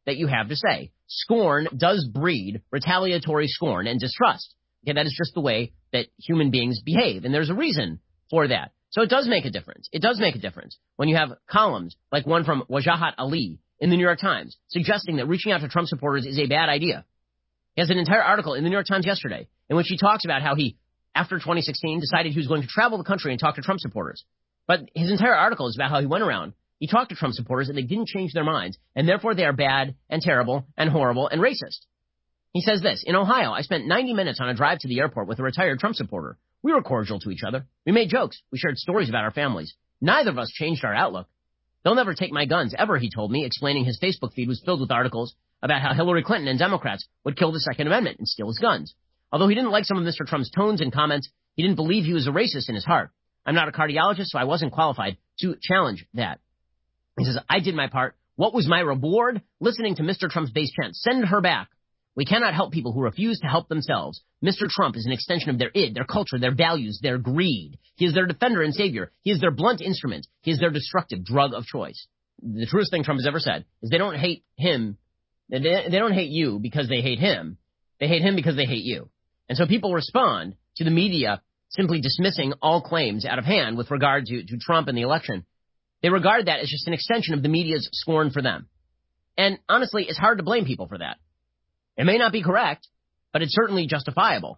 that you have to say. Scorn does breed retaliatory scorn and distrust. Okay, that is just the way that human beings behave, and there's a reason for that. So it does make a difference. It does make a difference when you have columns like one from Wajahat Ali in the New York Times suggesting that reaching out to Trump supporters is a bad idea. He has an entire article in the New York Times yesterday in which he talks about how he, after twenty sixteen, decided he was going to travel the country and talk to Trump supporters. But his entire article is about how he went around, he talked to Trump supporters, and they didn't change their minds, and therefore they are bad and terrible and horrible and racist. He says this, in Ohio, I spent ninety minutes on a drive to the airport with a retired Trump supporter. We were cordial to each other. We made jokes. We shared stories about our families. Neither of us changed our outlook. They'll never take my guns, ever, he told me, explaining his Facebook feed was filled with articles about how Hillary Clinton and Democrats would kill the Second Amendment and steal his guns. Although he didn't like some of Mister Trump's tones and comments, he didn't believe he was a racist in his heart. I'm not a cardiologist, so I wasn't qualified to challenge that. He says, I did my part. What was my reward? Listening to Mister Trump's base chant, send her back. We cannot help people who refuse to help themselves. Mister Trump is an extension of their id, their culture, their values, their greed. He is their defender and savior. He is their blunt instrument. He is their destructive drug of choice. The truest thing Trump has ever said is they don't hate him. They don't hate you because they hate him. They hate him because they hate you. And so people respond to the media simply dismissing all claims out of hand with regard to, to Trump and the election. They regard that as just an extension of the media's scorn for them. And honestly, it's hard to blame people for that. It may not be correct, but it's certainly justifiable.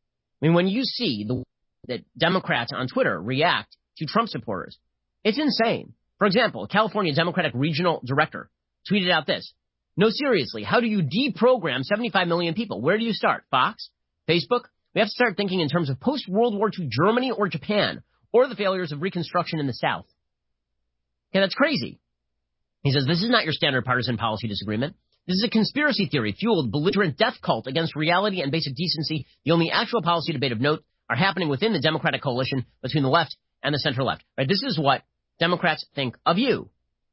I mean, when you see the that Democrats on Twitter react to Trump supporters, it's insane. For example, a California Democratic regional director tweeted out this. No, seriously, how do you deprogram seventy-five million people? Where do you start? Fox? Facebook? We have to start thinking in terms of post-World War Two Germany or Japan, or the failures of Reconstruction in the South. Okay, that's crazy. He says, this is not your standard partisan policy disagreement. This is a conspiracy theory-fueled, belligerent death cult against reality and basic decency. The only actual policy debate of note are happening within the Democratic coalition between the left and the center-left. Right? This is what Democrats think of you.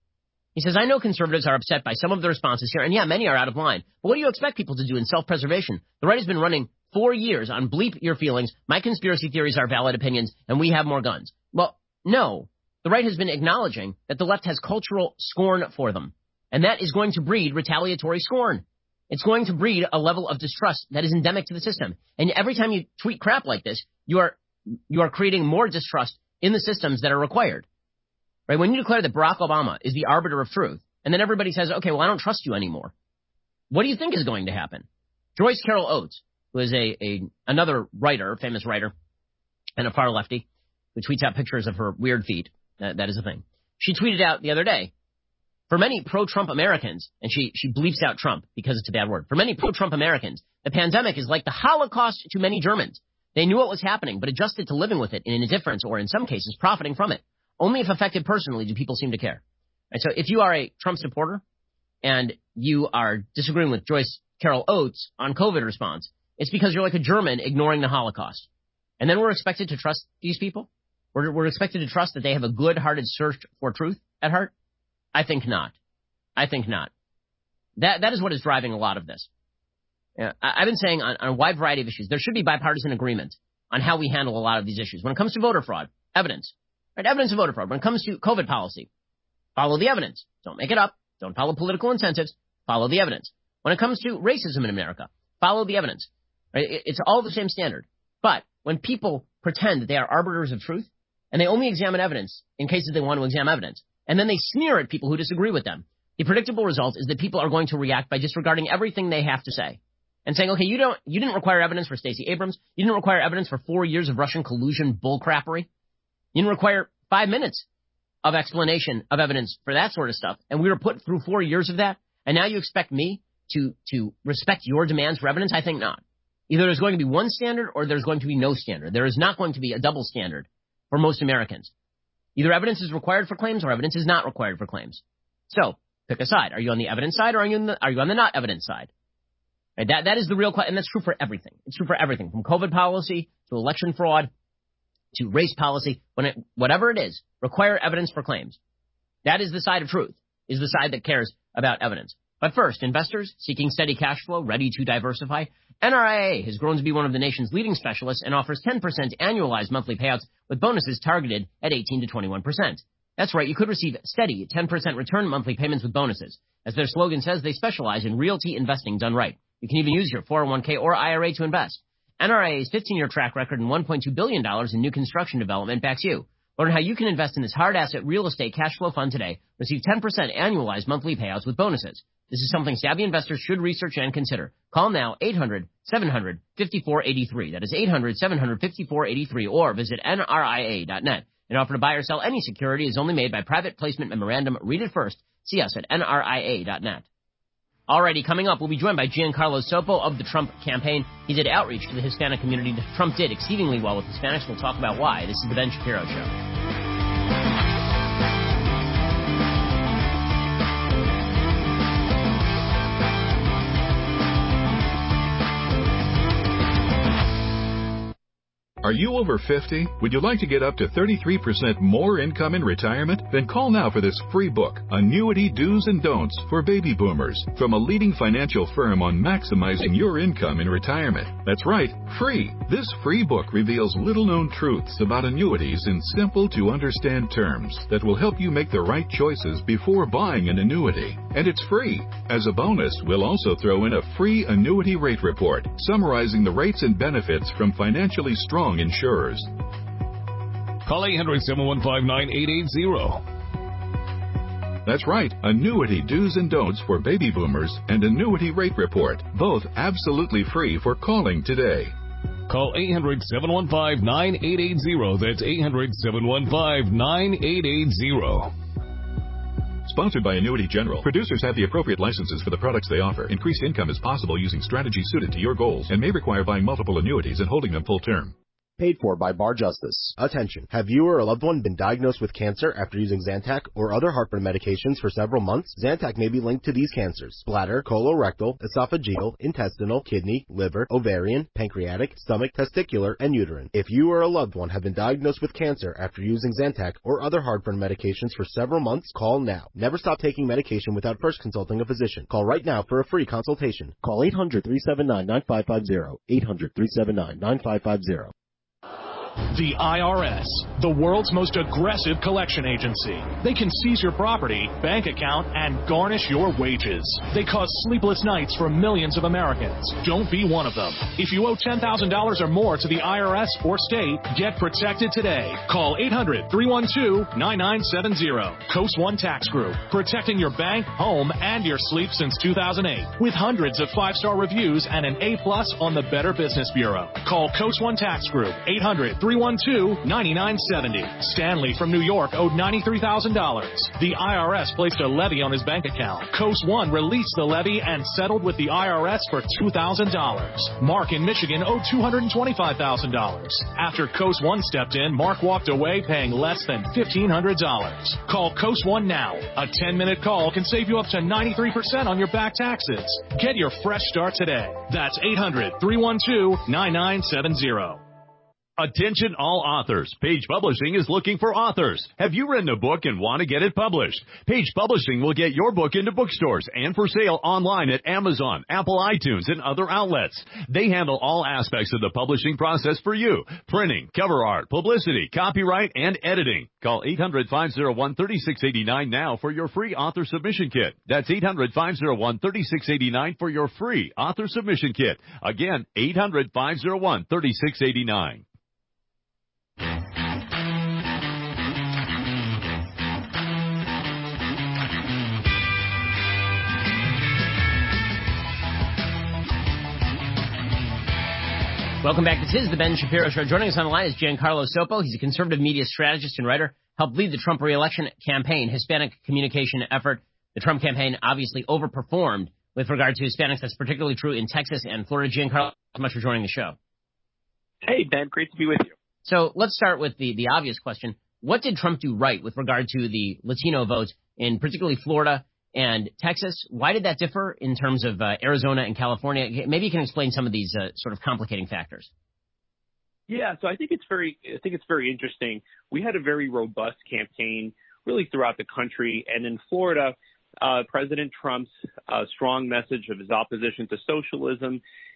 He says, I know conservatives are upset by some of the responses here, and yeah, many are out of line. But what do you expect people to do in self-preservation? The right has been running four years on bleep your feelings, my conspiracy theories are valid opinions, and we have more guns. Well, no. The right has been acknowledging that the left has cultural scorn for them. And that is going to breed retaliatory scorn. It's going to breed a level of distrust that is endemic to the system. And every time you tweet crap like this, you are you are creating more distrust in the systems that are required. Right? When you declare that Barack Obama is the arbiter of truth, and then everybody says, okay, well, I don't trust you anymore. What do you think is going to happen? Joyce Carol Oates, who is a, a another writer, famous writer, and a far lefty, who tweets out pictures of her weird feet. That, that is a thing. She tweeted out the other day, for many pro-Trump Americans, and she, she bleeps out Trump because it's a bad word. For many pro-Trump Americans, the pandemic is like the Holocaust to many Germans. They knew what was happening, but adjusted to living with it in indifference or, in some cases, profiting from it. Only if affected personally do people seem to care. Right, so if you are a Trump supporter and you are disagreeing with Joyce Carol Oates on COVID response, it's because you're like a German ignoring the Holocaust. And then we're expected to trust these people? We're, we're expected to trust that they have a good-hearted search for truth at heart? I think not. I think not. That That is what is driving a lot of this. Yeah, I, I've been saying on, on a wide variety of issues, there should be bipartisan agreement on how we handle a lot of these issues. When it comes to voter fraud, evidence. Right? Evidence of voter fraud. When it comes to COVID policy, follow the evidence. Don't make it up. Don't follow political incentives. Follow the evidence. When it comes to racism in America, follow the evidence. Right? It, it's all the same standard. But when people pretend that they are arbiters of truth, and they only examine evidence in cases they want to examine evidence, and then they sneer at people who disagree with them, the predictable result is that people are going to react by disregarding everything they have to say and saying, okay, you don't, you didn't require evidence for Stacey Abrams. You didn't require evidence for four years of Russian collusion bullcrappery. You didn't require five minutes of explanation of evidence for that sort of stuff. And we were put through four years of that. And now you expect me to, to respect your demands for evidence? I think not. Either there's going to be one standard or there's going to be no standard. There is not going to be a double standard for most Americans. Either evidence is required for claims or evidence is not required for claims. So, pick a side. Are you on the evidence side or are you, in the, are you on the not evidence side? Right, that, that is the real question, and that's true for everything. It's true for everything, from COVID policy to election fraud to race policy. When it, whatever it is, require evidence for claims. That is the side of truth, is the side that cares about evidence. But first, investors seeking steady cash flow, ready to diversify. N R I A has grown to be one of the nation's leading specialists and offers ten percent annualized monthly payouts with bonuses targeted at eighteen to twenty-one percent. That's right, you could receive steady ten percent return monthly payments with bonuses. As their slogan says, they specialize in realty investing done right. You can even use your four oh one k or I R A to invest. N R I A's fifteen-year track record and one point two billion dollars in new construction development backs you. Learn how you can invest in this hard asset real estate cash flow fund today. Receive ten percent annualized monthly payouts with bonuses. This is something savvy investors should research and consider. Call now eight hundred, seven hundred, fifty-four eighty-three. That is eight hundred, seven hundred, fifty-four eighty-three or visit N R I A dot net. An offer to buy or sell any security is only made by private placement memorandum. Read it first. See us at N R I A dot net. Alrighty, coming up, we'll be joined by Giancarlo Sopo of the Trump campaign. He did outreach to the Hispanic community. Trump did exceedingly well with Hispanics. We'll talk about why. This is the Ben Shapiro Show. Are you over fifty? Would you like to get up to thirty-three percent more income in retirement? Then call now for this free book, Annuity Do's and Don'ts for Baby Boomers, from a leading financial firm on maximizing your income in retirement. That's right, free. This free book reveals little-known truths about annuities in simple-to-understand terms that will help you make the right choices before buying an annuity. And it's free. As a bonus, we'll also throw in a free annuity rate report summarizing the rates and benefits from financially strong insurers. Call eight hundred, seven one five, nine eight eight zero. That's right, Annuity Do's and Don'ts for Baby Boomers and Annuity Rate Report, both absolutely free for calling today. Call eight hundred, seven one five, nine eight eight zero. That's eight hundred, seven one five, nine eight eight zero. Sponsored by Annuity General. Producers have the appropriate licenses for the products they offer. Increased income is possible using strategies suited to your goals and may require buying multiple annuities and holding them full term. Paid for by Bar Justice. Attention. Have you or a loved one been diagnosed with cancer after using Zantac or other heartburn medications for several months? Zantac may be linked to these cancers: bladder, colorectal, esophageal, intestinal, kidney, liver, ovarian, pancreatic, stomach, testicular, and uterine. If you or a loved one have been diagnosed with cancer after using Zantac or other heartburn medications for several months, call now. Never stop taking medication without first consulting a physician. Call right now for a free consultation. Call eight hundred, three seven nine, nine five five zero. eight hundred, three seven nine, nine five five zero. The I R S, the world's most aggressive collection agency. They can seize your property, bank account, and garnish your wages. They cause sleepless nights for millions of Americans. Don't be one of them. If you owe ten thousand dollars or more to the I R S or state, get protected today. Call eight hundred, three one two, nine nine seven zero. Coast One Tax Group, protecting your bank, home, and your sleep since two thousand eight. With hundreds of five-star reviews and an A plus on the Better Business Bureau. Call Coast One Tax Group, eight hundred, three one two, nine nine seven zero. Stanley from New York owed ninety-three thousand dollars. The I R S placed a levy on his bank account. Coast One released the levy and settled with the I R S for two thousand dollars. Mark in Michigan owed two hundred twenty-five thousand dollars. After Coast One stepped in, Mark walked away paying less than fifteen hundred dollars. Call Coast One now. A ten-minute call can save you up to ninety-three percent on your back taxes. Get your fresh start today. That's eight hundred, three one two, nine nine seven zero. Attention all authors. Page Publishing is looking for authors. Have you written a book and want to get it published? Page Publishing will get your book into bookstores and for sale online at Amazon, Apple iTunes, and other outlets. They handle all aspects of the publishing process for you: printing, cover art, publicity, copyright, and editing. Call eight hundred, five oh one, three six eight nine now for your free author submission kit. That's eight hundred, five oh one, three six eight nine for your free author submission kit. Again, eight hundred, five oh one, three six eight nine. Welcome back. This is the Ben Shapiro Show. Joining us on the line is Giancarlo Sopo. He's a conservative media strategist and writer. Helped lead the Trump re-election campaign, Hispanic communication effort. The Trump campaign obviously overperformed with regard to Hispanics. That's particularly true in Texas and Florida. Giancarlo, thanks so much for joining the show. Hey, Ben. Great to be with you. So let's start with the, the obvious question. What did Trump do right with regard to the Latino vote in particularly Florida and Texas? Why did that differ in terms of uh, Arizona and California? Maybe you can explain some of these uh, sort of complicating factors. Yeah, so I think it's very, I think it's very interesting. We had a very robust campaign really throughout the country, and in Florida, uh, President Trump's uh, strong message of his opposition to socialism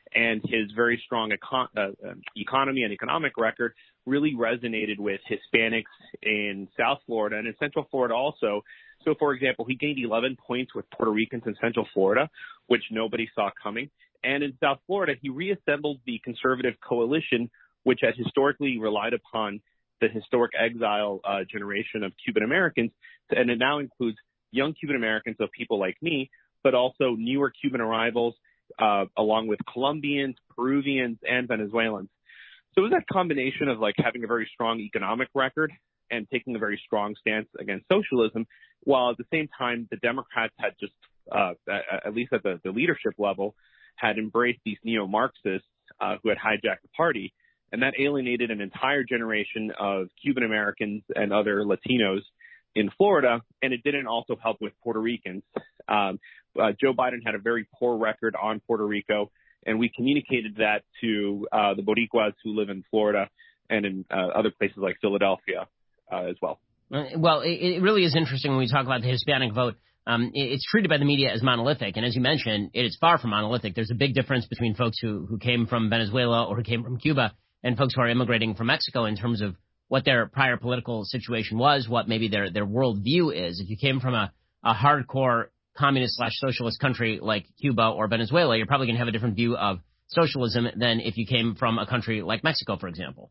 and his very strong econ- uh, economy and economic record really resonated with Hispanics in South Florida and in Central Florida also. So, for example, he gained eleven points with Puerto Ricans in Central Florida, which nobody saw coming. And in South Florida, he reassembled the conservative coalition, which had historically relied upon the historic exile uh, generation of Cuban Americans, and it now includes young Cuban Americans, so people like me, but also newer Cuban arrivals, uh, along with Colombians, Peruvians, and Venezuelans. So it was that combination of like having a very strong economic record and taking a very strong stance against socialism, while at the same time the Democrats had just, uh, at least at the, the leadership level, had embraced these neo-Marxists uh, who had hijacked the party. And that alienated an entire generation of Cuban Americans and other Latinos in Florida, and it didn't also help with Puerto Ricans. Um, uh, Joe Biden had a very poor record on Puerto Rico, and we communicated that to uh, the Boricuas who live in Florida and in uh, other places like Philadelphia uh, as well. Well, it, it really is interesting when we talk about the Hispanic vote. Um, it, it's treated by the media as monolithic, and as you mentioned, it is far from monolithic. There's a big difference between folks who, who came from Venezuela or who came from Cuba and folks who are immigrating from Mexico in terms of what their prior political situation was, what maybe their, their worldview is. If you came from a, a hardcore communist slash socialist country like Cuba or Venezuela, you're probably going to have a different view of socialism than if you came from a country like Mexico, for example.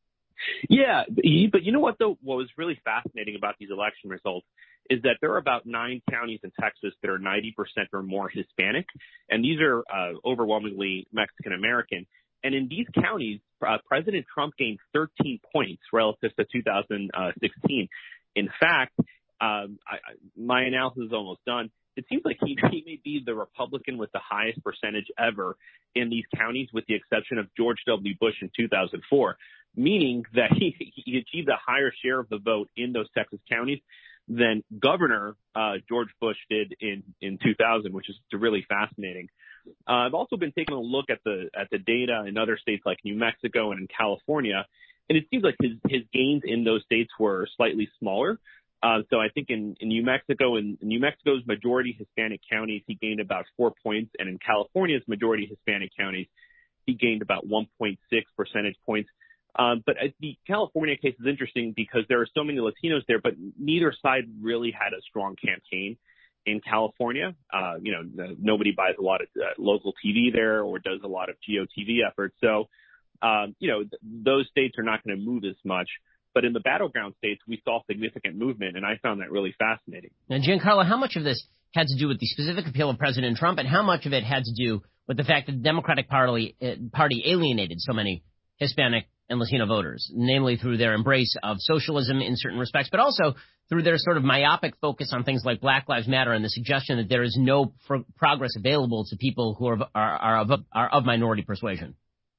Yeah, but you know what, though? What was really fascinating about these election results is that there are about nine counties in Texas that are ninety percent or more Hispanic, and these are uh, overwhelmingly Mexican-American. And in these counties, uh, President Trump gained thirteen points relative to two thousand sixteen. In fact, um, I, my analysis is almost done. It seems like he, he may be the Republican with the highest percentage ever in these counties, with the exception of George W. Bush in two thousand four, meaning that he, he achieved a higher share of the vote in those Texas counties than Governor uh, George Bush did in, in two thousand, which is really fascinating. Uh, I've also been taking a look at the at the data in other states like New Mexico and in California, and it seems like his, his gains in those states were slightly smaller. Uh, so I think in, in New Mexico, in, in New Mexico's majority Hispanic counties, he gained about four points, and in California's majority Hispanic counties, he gained about one point six percentage points. Um, but the California case is interesting because there are so many Latinos there, but neither side really had a strong campaign in California. Uh, you know, nobody buys a lot of uh, local T V there or does a lot of G O T V efforts. So, um, you know, th- those states are not going to move as much. But in the battleground states, we saw significant movement, and I found that really fascinating. Now, Giancarlo, how much of this had to do with the specific appeal of President Trump, and how much of it had to do with the fact that the Democratic Party, uh, party alienated so many Hispanic and Latino voters, namely through their embrace of socialism in certain respects, but also through their sort of myopic focus on things like Black Lives Matter and the suggestion that there is no pro- progress available to people who are, are, are, of, are of minority persuasion?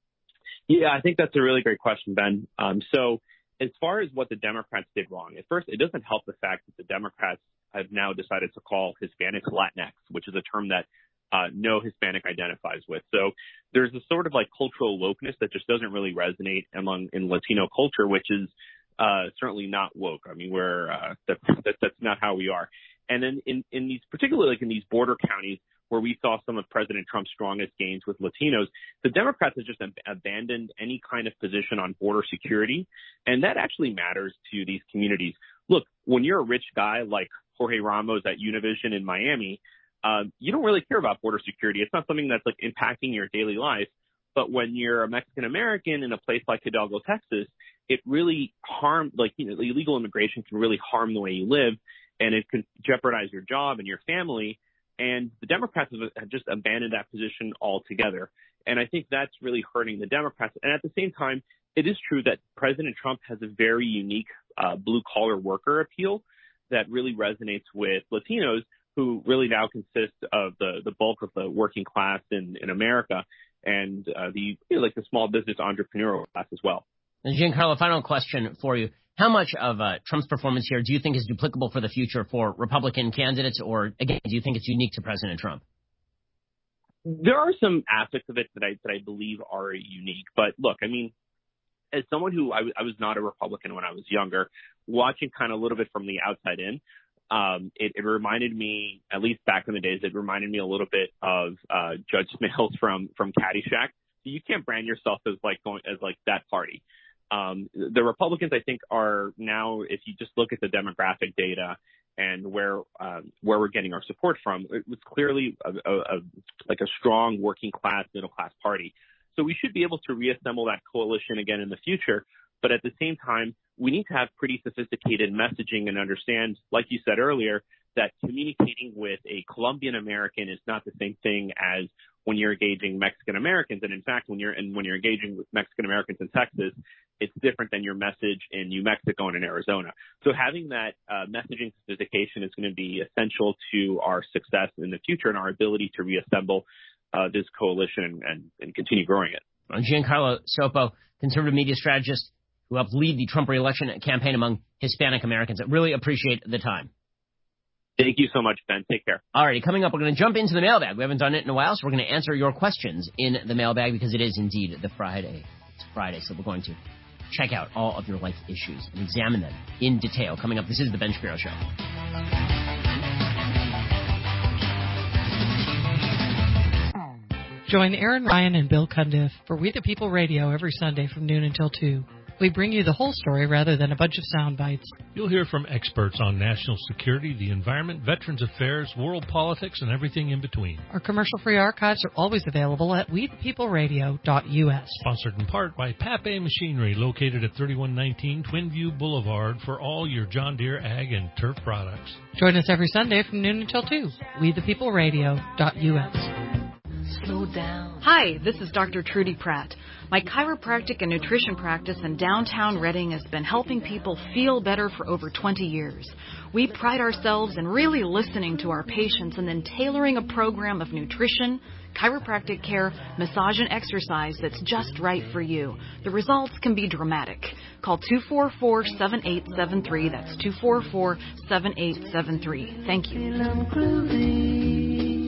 Yeah, I think that's a really great question, Ben. Um, so as far as what the Democrats did wrong, at first, it doesn't help the fact that the Democrats have now decided to call Hispanics Latinx, which is a term that uh, no Hispanic identifies with. So there's a sort of like cultural wokeness that just doesn't really resonate among in Latino culture, which is uh, certainly not woke. I mean, we're uh, that, that, that's not how we are. And then in, in these, particularly like in these border counties where we saw some of President Trump's strongest gains with Latinos, the Democrats have just ab- abandoned any kind of position on border security. And that actually matters to these communities. Look, when you're a rich guy like Jorge Ramos at Univision in Miami, uh, you don't really care about border security. It's not something that's like impacting your daily life. But when you're a Mexican American in a place like Hidalgo, Texas, it really harm, like, you know, illegal immigration can really harm the way you live, and it can jeopardize your job and your family. And the Democrats have just abandoned that position altogether. And I think that's really hurting the Democrats. And at the same time, it is true that President Trump has a very unique uh, blue-collar worker appeal that really resonates with Latinos, who really now consist of the, the bulk of the working class in, in America and uh, the you know, like the small business entrepreneurial class as well. And Giancarlo, final question for you. How much of uh, Trump's performance here do you think is duplicable for the future for Republican candidates, or, again, do you think it's unique to President Trump? There are some aspects of it that I that I believe are unique. But, look, I mean, as someone who I, w- I was not a Republican when I was younger, watching kind of a little bit from the outside in, Um, it, it reminded me, at least back in the days, it reminded me a little bit of uh, Judge Smales from from Caddyshack. You can't brand yourself as like going as like that party. Um, the Republicans, I think, are now, if you just look at the demographic data and where um, where we're getting our support from, it was clearly a, a, a, like a strong working class, middle class party. So we should be able to reassemble that coalition again in the future. But at the same time, we need to have pretty sophisticated messaging and understand, like you said earlier, that communicating with a Colombian American is not the same thing as when you're engaging Mexican Americans. And in fact, when you're and when you're engaging with Mexican Americans in Texas, it's different than your message in New Mexico and in Arizona. So having that uh, messaging sophistication is going to be essential to our success in the future and our ability to reassemble uh, this coalition and, and, and continue growing it. Giancarlo Sopo, conservative media strategist who helped lead the Trump re-election campaign among Hispanic Americans. I really appreciate the time. Thank you so much, Ben. Take care. All righty, coming up, we're going to jump into the mailbag. We haven't done it in a while, so we're going to answer your questions in the mailbag because it is indeed the Friday. It's Friday, so we're going to check out all of your life issues and examine them in detail. Coming up, this is the Ben Shapiro Show. Join Aaron Ryan and Bill Cundiff for We the People Radio every Sunday from noon until two. We bring you the whole story rather than a bunch of sound bites. You'll hear from experts on national security, the environment, veterans affairs, world politics, and everything in between. Our commercial-free archives are always available at we the people radio dot U S. Sponsored in part by Pape Machinery, located at thirty-one nineteen Twin View Boulevard for all your John Deere ag and turf products. Join us every Sunday from noon until two. we the people radio dot U S. Slow down. Hi, this is Doctor Trudy Pratt. My chiropractic and nutrition practice in downtown Reading has been helping people feel better for over twenty years. We pride ourselves in really listening to our patients and then tailoring a program of nutrition, chiropractic care, massage, and exercise that's just right for you. The results can be dramatic. Call two four four, seven eight seven three. That's two four four, seven eight seven three. Thank you.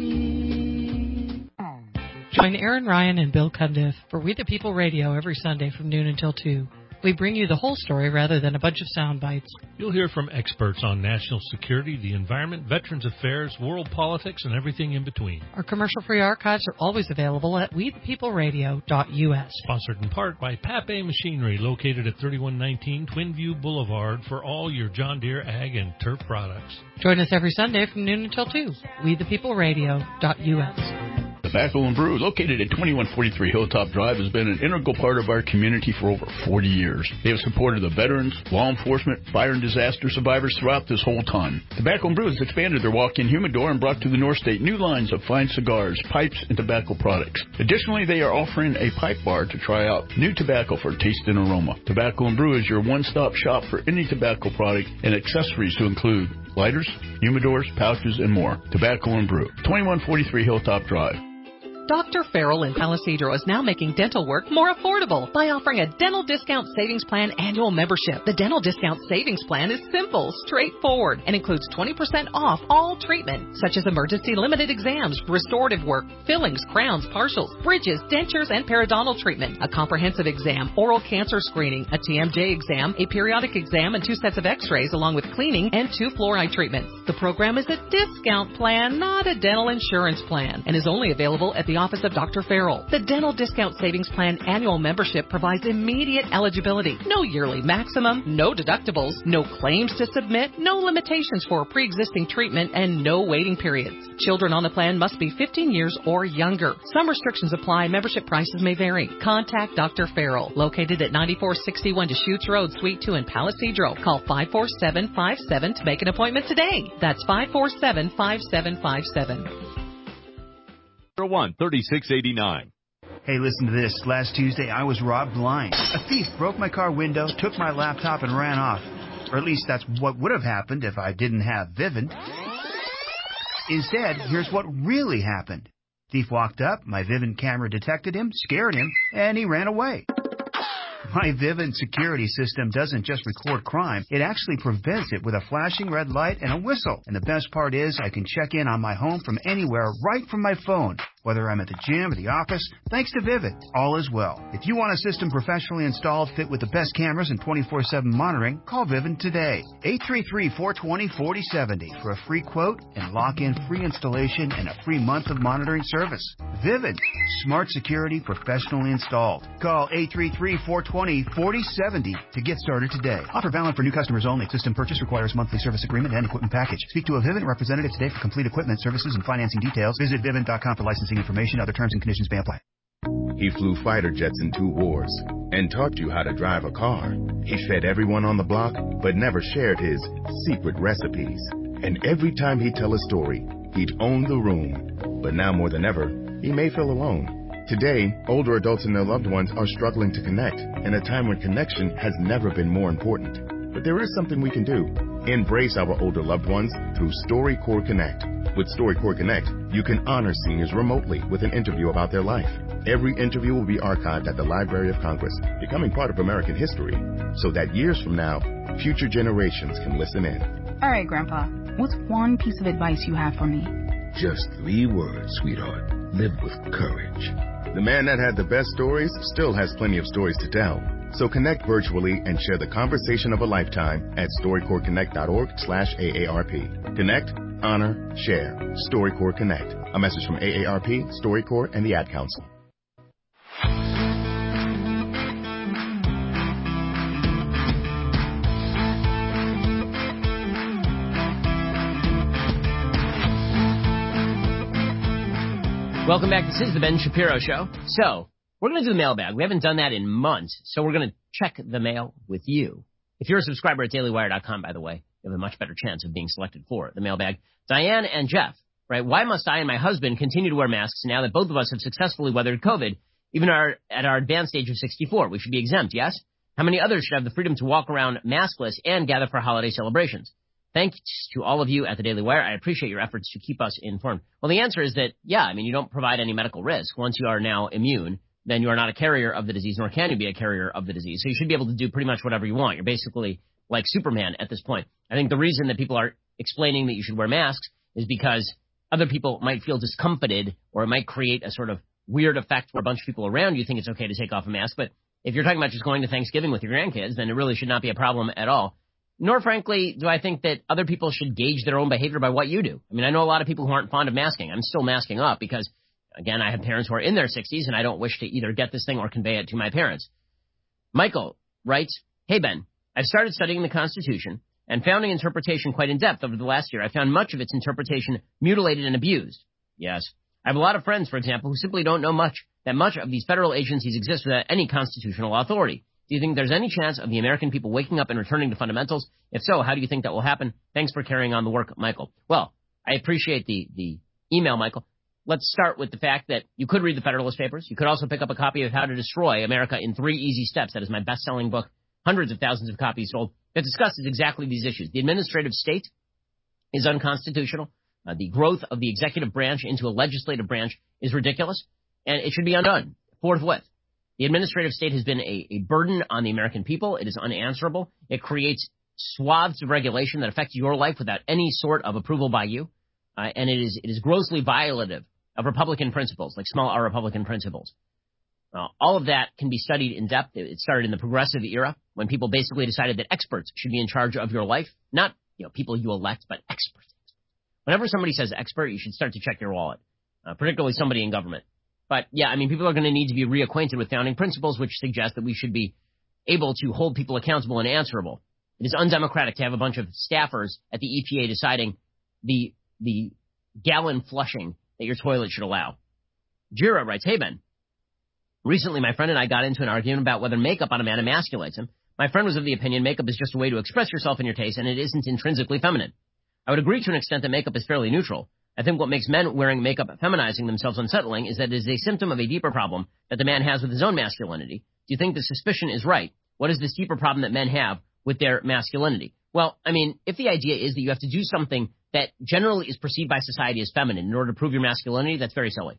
Join Aaron Ryan and Bill Cundiff for We the People Radio every Sunday from noon until two. We bring you the whole story rather than a bunch of sound bites. You'll hear from experts on national security, the environment, veterans affairs, world politics, and everything in between. Our commercial-free archives are always available at we the people radio dot U S. Sponsored in part by Pape Machinery, located at thirty-one nineteen Twin View Boulevard for all your John Deere ag and turf products. Join us every Sunday from noon until two. we the people radio dot U S. Tobacco and Brew, located at twenty-one forty-three Hilltop Drive, has been an integral part of our community for over forty years. They have supported the veterans, law enforcement, fire and disaster survivors throughout this whole time. Tobacco and Brew has expanded their walk-in humidor and brought to the North State new lines of fine cigars, pipes, and tobacco products. Additionally, they are offering a pipe bar to try out new tobacco for taste and aroma. Tobacco and Brew is your one-stop shop for any tobacco product and accessories to include lighters, humidors, pouches, and more. Tobacco and Brew, twenty-one forty-three Hilltop Drive. Doctor Farrell in Palisadro is now making dental work more affordable by offering a Dental Discount Savings Plan annual membership. The Dental Discount Savings Plan is simple, straightforward, and includes twenty percent off all treatment, such as emergency limited exams, restorative work, fillings, crowns, partials, bridges, dentures, and periodontal treatment, a comprehensive exam, oral cancer screening, a T M J exam, a periodic exam, and two sets of x-rays, along with cleaning and two fluoride treatments. The program is a discount plan, not a dental insurance plan, and is only available at the office of Doctor Farrell. The Dental Discount Savings Plan annual membership provides immediate eligibility, no yearly maximum, no deductibles, no claims to submit, no limitations for pre-existing treatment, and no waiting periods. Children on the plan must be fifteen years or younger. Some restrictions apply. Membership prices may vary. Contact Doctor Farrell, located at ninety-four sixty-one Deschutes Road, Suite two in Palisadro. Call five four seven five seven to make an appointment today. That's five four seven five seven five seven. one thirty-six eighty-nine. Hey, listen to this. Last Tuesday, I was robbed blind. A thief broke my car window, took my laptop, and ran off. Or at least that's what would have happened if I didn't have Vivint. Instead, here's what really happened. Thief walked up, my Vivint camera detected him, scared him, and he ran away. My Vivint security system doesn't just record crime, it actually prevents it with a flashing red light and a whistle. And the best part is I can check in on my home from anywhere right from my phone. Whether I'm at the gym or the office, thanks to Vivint, all is well. If you want a system professionally installed, fit with the best cameras and twenty-four seven monitoring, call Vivint today. eight three three, four two zero, four zero seven zero for a free quote and lock in free installation and a free month of monitoring service. Vivint, smart security professionally installed. Call eight three three, four two zero, four zero seven zero to get started today. Offer valid for new customers only. System purchase requires monthly service agreement and equipment package. Speak to a Vivint representative today for complete equipment, services, and financing details. Visit Vivint dot com for licensing information. Other terms and conditions may apply. He flew fighter jets in two wars and taught you how to drive a car. He fed everyone on the block, but never shared his secret recipes. And every time he'd tell a story, he'd own the room. But now more than ever, he may feel alone. Today, older adults and their loved ones are struggling to connect in a time when connection has never been more important. But there is something we can do. Embrace our older loved ones through StoryCorps Connect. With StoryCorps Connect, you can honor seniors remotely with an interview about their life. Every interview will be archived at the Library of Congress, becoming part of American history, so that years from now, future generations can listen in. All right, Grandpa, what's one piece of advice you have for me? Just three words, sweetheart. Live with courage. The man that had the best stories still has plenty of stories to tell. So connect virtually and share the conversation of a lifetime at storycorps connect dot org slash A A R P. Connect, honor, share. StoryCorps Connect. A message from A A R P, StoryCorps, and the Ad Council. Welcome back. This is the Ben Shapiro Show. So, we're going to do the mailbag. We haven't done that in months, so we're going to check the mail with you. If you're a subscriber at daily wire dot com, by the way, you have a much better chance of being selected for the mailbag. Diane and Jeff, right? Why must I and my husband continue to wear masks now that both of us have successfully weathered COVID, even our, at our advanced age of sixty-four? We should be exempt, yes? How many others should have the freedom to walk around maskless and gather for holiday celebrations? Thanks to all of you at the Daily Wire. I appreciate your efforts to keep us informed. Well, the answer is that, yeah, I mean, you don't provide any medical risk. Once you are now immune, then you are not a carrier of the disease, nor can you be a carrier of the disease. So you should be able to do pretty much whatever you want. You're basically like Superman at this point. I think the reason that people are explaining that you should wear masks is because other people might feel discomfited, or it might create a sort of weird effect where a bunch of people around you think it's okay to take off a mask. But if you're talking about just going to Thanksgiving with your grandkids, then it really should not be a problem at all. Nor, frankly, do I think that other people should gauge their own behavior by what you do. I mean, I know a lot of people who aren't fond of masking. I'm still masking up because, again, I have parents who are in their sixties, and I don't wish to either get this thing or convey it to my parents. Michael writes, Hey, Ben, I've started studying the Constitution and founding interpretation quite in depth over the last year. I found much of its interpretation mutilated and abused. Yes. I have a lot of friends, for example, who simply don't know much, that much of these federal agencies exist without any constitutional authority. Do you think there's any chance of the American people waking up and returning to fundamentals? If so, how do you think that will happen? Thanks for carrying on the work, Michael. Well, I appreciate the, the email, Michael. Let's start with the fact that you could read the Federalist Papers. You could also pick up a copy of How to Destroy America in Three Easy Steps. That is my best-selling book. Hundreds of thousands of copies sold. That discusses exactly these issues. The administrative state is unconstitutional. Uh, the growth of the executive branch into a legislative branch is ridiculous, and it should be undone forthwith. The administrative state has been a, a burden on the American people. It is unanswerable. It creates swaths of regulation that affect your life without any sort of approval by you, uh, and it is it is grossly violative of Republican principles, like small R Republican principles. Uh, all of that can be studied in depth. It started in the progressive era when people basically decided that experts should be in charge of your life, not you know people you elect, but experts. Whenever somebody says expert, you should start to check your wallet, uh, particularly somebody in government. But, yeah, I mean, people are going to need to be reacquainted with founding principles, which suggest that we should be able to hold people accountable and answerable. It is undemocratic to have a bunch of staffers at the E P A deciding the the gallon flushing that your toilet should allow. Jira writes, Hey, Ben, recently my friend and I got into an argument about whether makeup on a man emasculates him. My friend was of the opinion makeup is just a way to express yourself and your taste, and it isn't intrinsically feminine. I would agree to an extent that makeup is fairly neutral. I think what makes men wearing makeup feminizing themselves unsettling is that it is a symptom of a deeper problem that the man has with his own masculinity. Do you think the suspicion is right? What is this deeper problem that men have with their masculinity? Well, I mean, if the idea is that you have to do something that generally is perceived by society as feminine in order to prove your masculinity, that's very silly.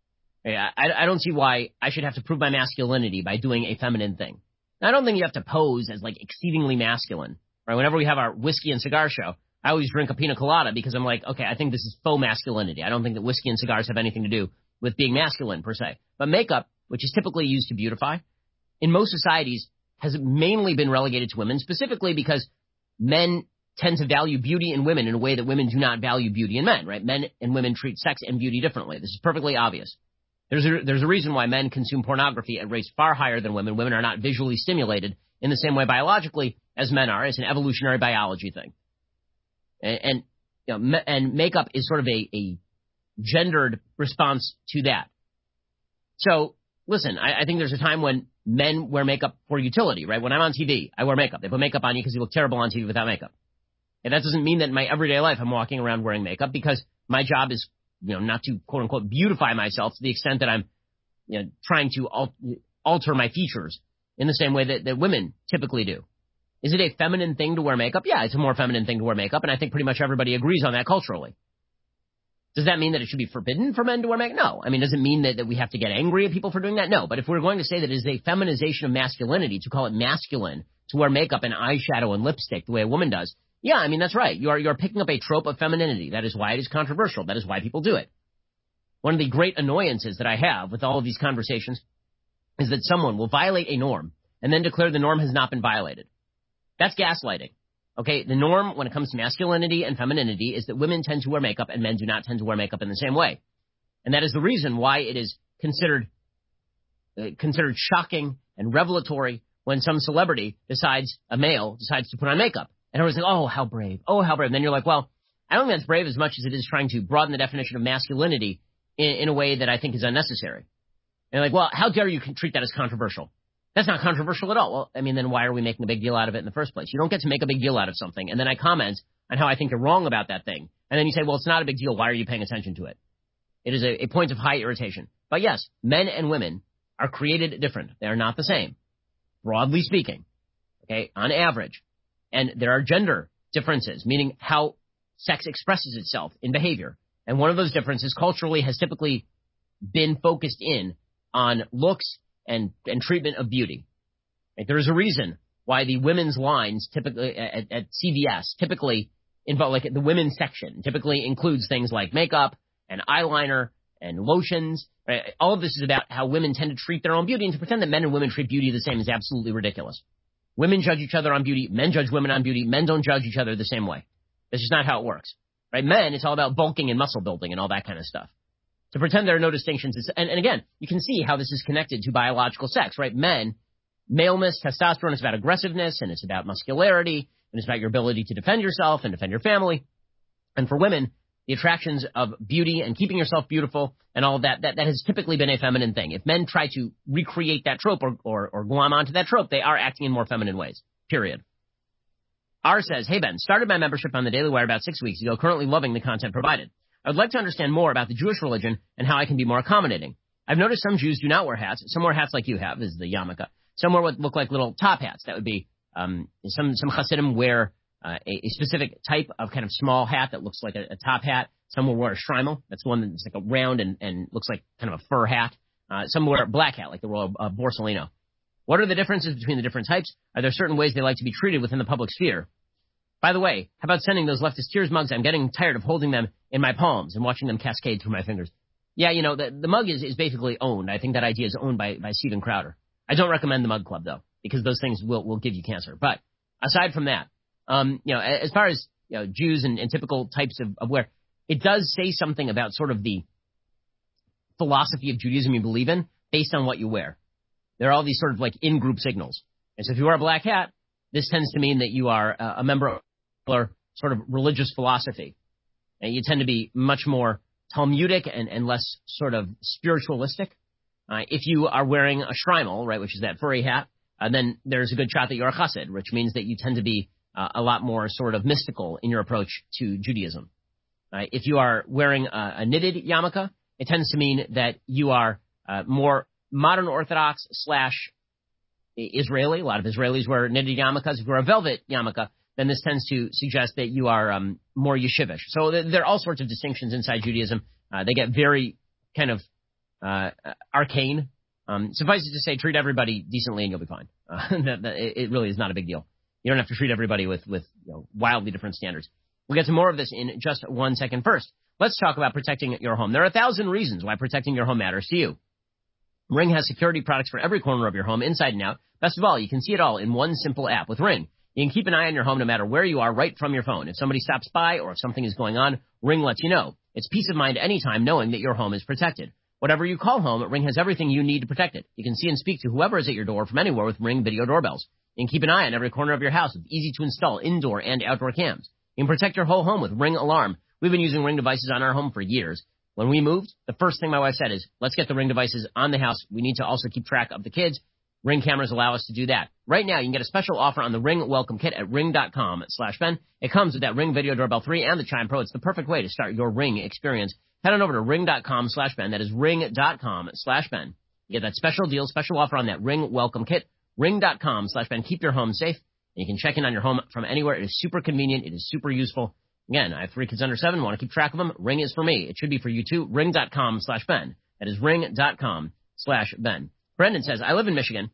I, I don't see why I should have to prove my masculinity by doing a feminine thing. I don't think you have to pose as, like, exceedingly masculine. Right? Whenever we have our whiskey and cigar show, I always drink a pina colada because I'm like, okay, I think this is faux masculinity. I don't think that whiskey and cigars have anything to do with being masculine per se. But makeup, which is typically used to beautify, in most societies has mainly been relegated to women, specifically because men tend to value beauty in women in a way that women do not value beauty in men, right? Men and women treat sex and beauty differently. This is perfectly obvious. There's a, there's a reason why men consume pornography at rates far higher than women. Women are not visually stimulated in the same way biologically as men are. It's an evolutionary biology thing. And, and you know, and makeup is sort of a, a gendered response to that. So, listen, I, I think there's a time when men wear makeup for utility, right? When I'm on T V, I wear makeup. They put makeup on you because you look terrible on T V without makeup. And that doesn't mean that in my everyday life I'm walking around wearing makeup, because my job is, you know, not to quote unquote beautify myself to the extent that I'm, you know, trying to al- alter my features in the same way that, that women typically do. Is it a feminine thing to wear makeup? Yeah, it's a more feminine thing to wear makeup, and I think pretty much everybody agrees on that culturally. Does that mean that it should be forbidden for men to wear makeup? No. I mean, does it mean that, that we have to get angry at people for doing that? No. But if we're going to say that it is a feminization of masculinity, to call it masculine to wear makeup and eyeshadow and lipstick the way a woman does, yeah, I mean, that's right. You are, you are picking up a trope of femininity. That is why it is controversial. That is why people do it. One of the great annoyances that I have with all of these conversations is that someone will violate a norm and then declare the norm has not been violated. That's gaslighting. Okay, the norm when it comes to masculinity and femininity is that women tend to wear makeup and men do not tend to wear makeup in the same way. And that is the reason why it is considered uh, considered shocking and revelatory when some celebrity decides, a male, decides to put on makeup. And everyone's like, oh, how brave. Oh, how brave. And then you're like, well, I don't think that's brave as much as it is trying to broaden the definition of masculinity in, in a way that I think is unnecessary. And you're like, well, how dare you treat that as controversial? That's not controversial at all. Well, I mean, then why are we making a big deal out of it in the first place? You don't get to make a big deal out of something, and then I comment on how I think you're wrong about that thing. And then you say, well, it's not a big deal. Why are you paying attention to it? It is a, a point of high irritation. But yes, men and women are created different. They are not the same, broadly speaking, okay, on average. And there are gender differences, meaning how sex expresses itself in behavior. And one of those differences culturally has typically been focused in on looks and, and treatment of beauty. Right? There is a reason why the women's lines typically at, at C V S typically involve, like the women's section typically includes things like makeup and eyeliner and lotions. Right? All of this is about how women tend to treat their own beauty, and to pretend that men and women treat beauty the same is absolutely ridiculous. Women judge each other on beauty. Men judge women on beauty. Men don't judge each other the same way. That's just not how it works. Right? Men, it's all about bulking and muscle building and all that kind of stuff. To pretend there are no distinctions. Is, and, and again, you can see how this is connected to biological sex, right? Men, maleness, testosterone is about aggressiveness, and it's about muscularity, and it's about your ability to defend yourself and defend your family. And for women, the attractions of beauty and keeping yourself beautiful and all of that, that, that has typically been a feminine thing. If men try to recreate that trope or, or, or glom onto that trope, they are acting in more feminine ways, period. R says, hey, Ben, started my membership on the Daily Wire about six weeks ago, currently loving the content provided. I would like to understand more about the Jewish religion and how I can be more accommodating. I've noticed some Jews do not wear hats. Some wear hats like you have, this is the yarmulke. Some wear what look like little top hats. That would be, um, some, some Hasidim wear uh, a, a specific type of kind of small hat that looks like a, a top hat. Some will wear a shtreimel. That's one that's like a round and, and looks like kind of a fur hat. Uh, some wear a black hat, like the royal uh, Borsalino. What are the differences between the different types? Are there certain ways they like to be treated within the public sphere? By the way, how about sending those leftist tears mugs? I'm getting tired of holding them in my palms and watching them cascade through my fingers. Yeah, you know, the, the mug is, is basically owned. I think that idea is owned by, by Steven Crowder. I don't recommend the mug club, though, because those things will, will give you cancer. But aside from that, um, you know, as far as you know, Jews and, and typical types of, of wear, it does say something about sort of the philosophy of Judaism you believe in based on what you wear. There are all these sort of like in-group signals. And so if you wear a black hat, this tends to mean that you are uh, a member of or sort of religious philosophy. And you tend to be much more Talmudic and, and less sort of spiritualistic. Uh, if you are wearing a shtreimel, right, which is that furry hat, uh, then there's a good shot that you're a chassid, which means that you tend to be uh, a lot more sort of mystical in your approach to Judaism. Uh, if you are wearing a, a knitted yarmulke, it tends to mean that you are uh, more modern Orthodox slash Israeli. A lot of Israelis wear knitted yarmulkes. If you're a velvet yarmulke, then this tends to suggest that you are um, more yeshivish. So th- there are all sorts of distinctions inside Judaism. Uh, they get very kind of uh, arcane. Um, suffice it to say, treat everybody decently and you'll be fine. Uh, that, that, it really is not a big deal. You don't have to treat everybody with, with you know, wildly different standards. We'll get to more of this in just one second. First, Let's talk about protecting your home. There are a thousand reasons why protecting your home matters to you. Ring has security products for every corner of your home, inside and out. Best of all, you can see it all in one simple app. With Ring, you can keep an eye on your home no matter where you are, right from your phone. If somebody stops by or if something is going on, Ring lets you know. It's peace of mind anytime knowing that your home is protected. Whatever you call home, Ring has everything you need to protect it. You can see and speak to whoever is at your door from anywhere with Ring video doorbells. You can keep an eye on every corner of your house with easy-to-install indoor and outdoor cams. You can protect your whole home with Ring Alarm. We've been using Ring devices on our home for years. When we moved, the first thing my wife said is, let's get the Ring devices on the house. We need to also keep track of the kids. Ring cameras allow us to do that. Right now, you can get a special offer on the Ring Welcome Kit at ring.com slash Ben. It comes with that Ring Video Doorbell three and the Chime Pro. It's the perfect way to start your Ring experience. Head on over to ring.com slash Ben. That is ring.com slash Ben. You get that special deal, special offer on that Ring Welcome Kit. Ring.com slash Ben. Keep your home safe. And you can check in on your home from anywhere. It is super convenient. It is super useful. Again, I have three kids under seven. Want to keep track of them? Ring is for me. It should be for you too. Ring.com slash Ben. That is ring.com slash Ben. Brendan says, I live in Michigan.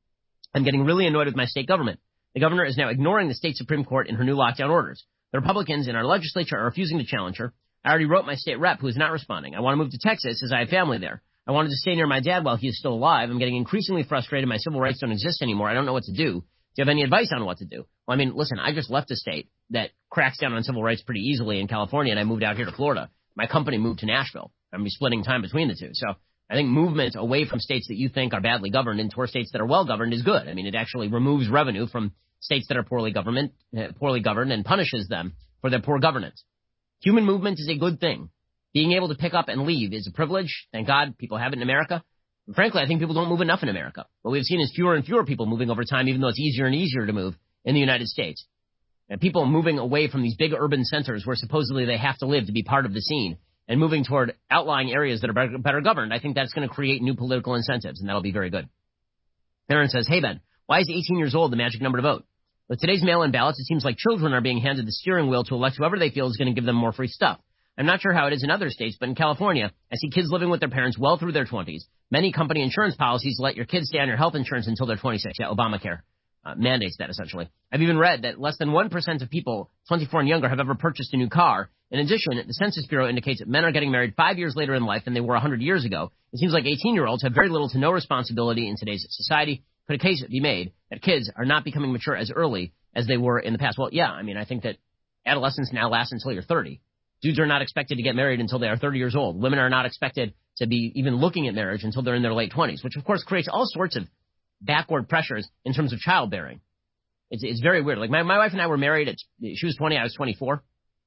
I'm getting really annoyed with my state government. The governor is now ignoring the state Supreme Court in her new lockdown orders. The Republicans in our legislature are refusing to challenge her. I already wrote my state rep, who is not responding. I want to move to Texas as I have family there. I wanted to stay near my dad while he is still alive. I'm getting increasingly frustrated. My civil rights don't exist anymore. I don't know what to do. Do you have any advice on what to do? Well, I mean, listen, I just left a state that cracks down on civil rights pretty easily in California, and I moved out here to Florida. My company moved to Nashville. I'm going to be splitting time between the two. So I think movement away from states that you think are badly governed and toward states that are well governed is good. I mean, it actually removes revenue from states that are poorly government, uh, poorly governed and punishes them for their poor governance. Human movement is a good thing. Being able to pick up and leave is a privilege. Thank God people have it in America. And frankly, I think people don't move enough in America. What we've seen is fewer and fewer people moving over time, even though it's easier and easier to move in the United States. And people moving away from these big urban centers where supposedly they have to live to be part of the scene and moving toward outlying areas that are better, better governed, I think that's going to create new political incentives, and that'll be very good. Aaron says, hey, Ben, why is eighteen years old the magic number to vote? With today's mail-in ballots, it seems like children are being handed the steering wheel to elect whoever they feel is going to give them more free stuff. I'm not sure how it is in other states, but in California, I see kids living with their parents well through their twenties. Many company insurance policies let your kids stay on your health insurance until they're twenty-six. Yeah, Obamacare uh, mandates that, essentially. I've even read that less than one percent of people twenty-four and younger have ever purchased a new car. In addition, the Census Bureau indicates that men are getting married five years later in life than they were one hundred years ago. It seems like eighteen-year-olds have very little to no responsibility in today's society. Could a case be made that kids are not becoming mature as early as they were in the past? Well, yeah, I mean, I think that adolescence now lasts until you're thirty. Dudes are not expected to get married until they are thirty years old. Women are not expected to be even looking at marriage until they're in their late twenties, which, of course, creates all sorts of backward pressures in terms of childbearing. It's, it's very weird. Like, my, my wife and I were married at, she was twenty, I was twenty-four.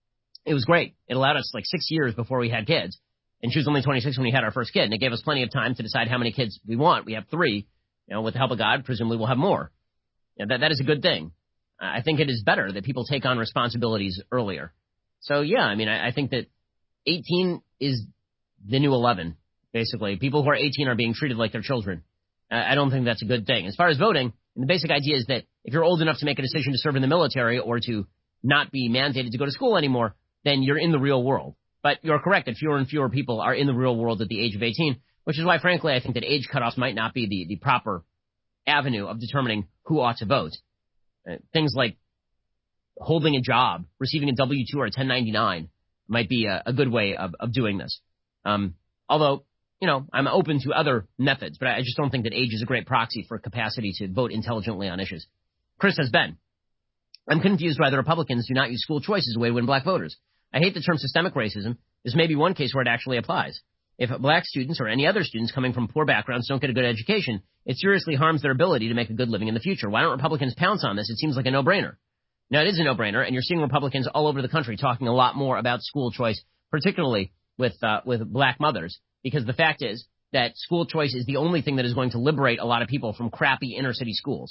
It was great. It allowed us, like, six years before we had kids. And she was only twenty-six when we had our first kid. And it gave us plenty of time to decide how many kids we want. We have three. You know, with the help of God, presumably we'll have more. You know, that, that is a good thing. I think it is better that people take on responsibilities earlier. So, yeah, I mean, I, I think that eighteen is the new eleven, basically. People who are eighteen are being treated like they're children. I, I don't think that's a good thing. As far as voting, the basic idea is that if you're old enough to make a decision to serve in the military or to not be mandated to go to school anymore, then you're in the real world. But you're correct that fewer and fewer people are in the real world at the age of eighteen, which is why, frankly, I think that age cutoffs might not be the, the proper avenue of determining who ought to vote. Uh, things like holding a job, receiving a W two or a ten ninety-nine might be a, a good way of, of doing this. Um, although, you know, I'm open to other methods, but I just don't think that age is a great proxy for capacity to vote intelligently on issues. Chris says, Ben, I'm confused why the Republicans do not use school choice as a way to win black voters. I hate the term systemic racism. This may be one case where it actually applies. If black students or any other students coming from poor backgrounds don't get a good education, it seriously harms their ability to make a good living in the future. Why don't Republicans pounce on this? It seems like a no-brainer. Now, it is a no-brainer, and you're seeing Republicans all over the country talking a lot more about school choice, particularly with uh, with black mothers, because the fact is that school choice is the only thing that is going to liberate a lot of people from crappy inner-city schools.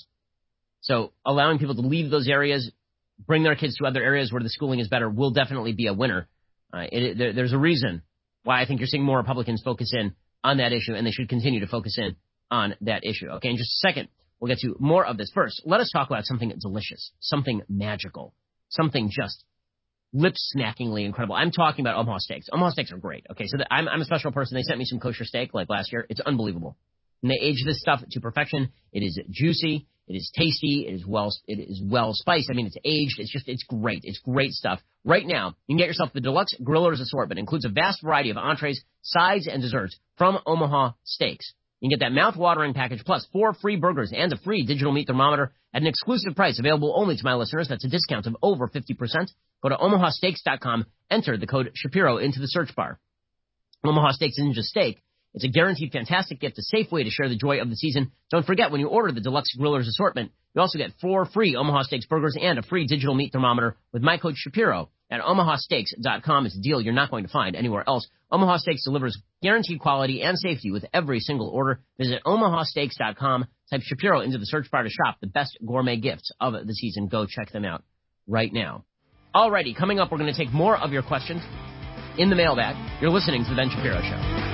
So allowing people to leave those areas, bring their kids to other areas where the schooling is better will definitely be a winner. Uh, it, there, there's a reason why I think you're seeing more Republicans focus in on that issue, and they should continue to focus in on that issue. Okay, in just a second, we'll get to more of this. First, let us talk about something delicious, something magical, something just lip-snackingly incredible. I'm talking about Omaha steaks. Omaha steaks are great. Okay, so the, I'm, I'm a special person. They sent me some kosher steak like last year. It's unbelievable. And they age this stuff to perfection. It is juicy. It is tasty. It is well, it is well spiced. I mean, it's aged. It's just, it's great. It's great stuff. Right now, you can get yourself the Deluxe Grillers Assortment. It includes a vast variety of entrees, sides, and desserts from Omaha Steaks. You can get that mouth-watering package plus four free burgers and a free digital meat thermometer at an exclusive price available only to my listeners. That's a discount of over fifty percent. Go to omaha steaks dot com. Enter the code Shapiro into the search bar. Omaha Steaks isn't just steak. It's a guaranteed fantastic gift, a safe way to share the joy of the season. Don't forget, when you order the Deluxe Grillers Assortment, you also get four free Omaha Steaks burgers and a free digital meat thermometer with my code Shapiro at omaha steaks dot com. It's a deal you're not going to find anywhere else. Omaha Steaks delivers guaranteed quality and safety with every single order. Visit omaha steaks dot com. Type Shapiro into the search bar to shop the best gourmet gifts of the season. Go check them out right now. Alrighty, coming up, we're going to take more of your questions in the mailbag. You're listening to The Ben Shapiro Show.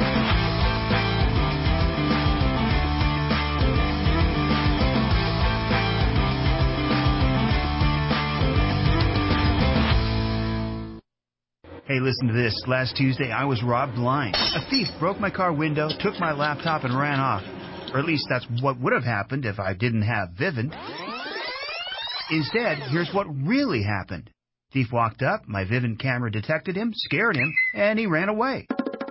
Hey, listen to this. Last Tuesday, I was robbed blind. A thief broke my car window, took my laptop, and ran off. Or at least that's what would have happened if I didn't have Vivint. Instead, here's what really happened. Thief walked up, my Vivint camera detected him, scared him, and he ran away.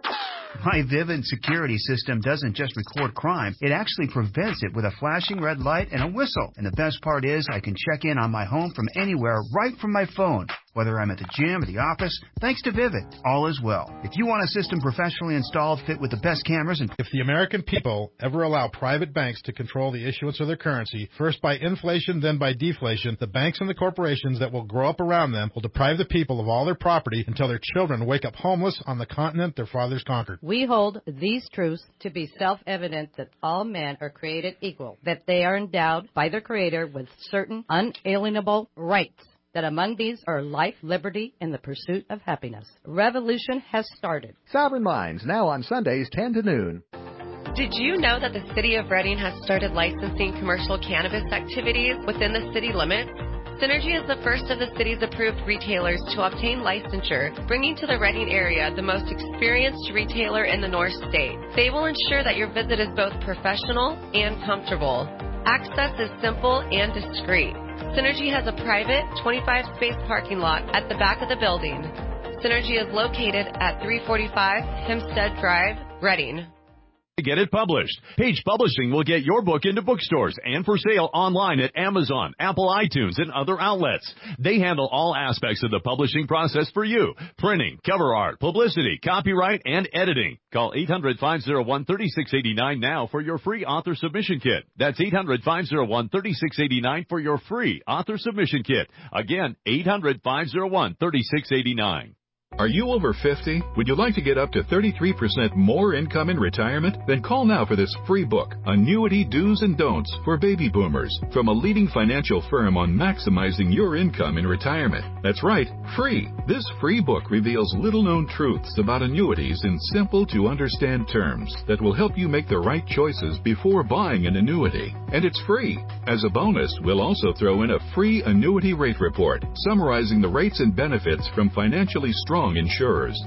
My Vivint security system doesn't just record crime, it actually prevents it with a flashing red light and a whistle. And the best part is I can check in on my home from anywhere right from my phone, whether I'm at the gym or the office, thanks to Vivint. All is well. If you want a system professionally installed, fit with the best cameras and... If the American people ever allow private banks to control the issuance of their currency, first by inflation, then by deflation, the banks and the corporations that will grow up around them will deprive the people of all their property until their children wake up homeless on the continent their fathers conquered. We hold these truths to be self-evident that all men are created equal, that they are endowed by their Creator with certain unalienable rights, that among these are life, liberty, and the pursuit of happiness. Revolution has started. Sovereign Minds, now on Sundays, ten to noon. Did you know that the City of Reading has started licensing commercial cannabis activities within the city limits? Synergy is the first of the city's approved retailers to obtain licensure, bringing to the Reading area the most experienced retailer in the North State. They will ensure that your visit is both professional and comfortable. Access is simple and discreet. Synergy has a private twenty-five space parking lot at the back of the building. Synergy is located at three forty-five Hempstead Drive, Reading. Get it published. Page Publishing will get your book into bookstores and for sale online at Amazon, Apple iTunes, and other outlets. They handle all aspects of the publishing process for you. Printing, cover art, publicity, copyright, and editing. Call eight hundred, five oh one, three six eight nine now for your free author submission kit. That's eight hundred, five oh one, three six eight nine for your free author submission kit. Again, eight hundred, five oh one, three six eight nine. Are you over fifty? Would you like to get up to thirty-three percent more income in retirement? Then call now for this free book, Annuity Do's and Don'ts for Baby Boomers, from a leading financial firm on maximizing your income in retirement. That's right, free. This free book reveals little-known truths about annuities in simple-to-understand terms that will help you make the right choices before buying an annuity. And it's free. As a bonus, we'll also throw in a free annuity rate report summarizing the rates and benefits from financially strong insurers.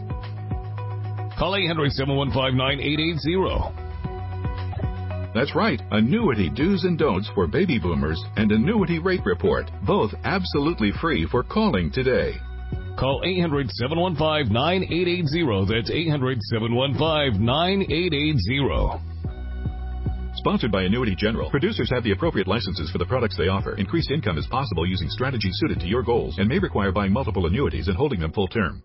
Call eight hundred, seven one five, nine eight eight zero. That's right, Annuity Do's and Don'ts for Baby Boomers and Annuity Rate Report, both absolutely free for calling today. Call eight hundred, seven one five, nine eight eight zero. That's eight hundred, seven one five, nine eight eight zero. Sponsored by Annuity General. Producers have the appropriate licenses for the products they offer. Increased income is possible using strategies suited to your goals and may require buying multiple annuities and holding them full term.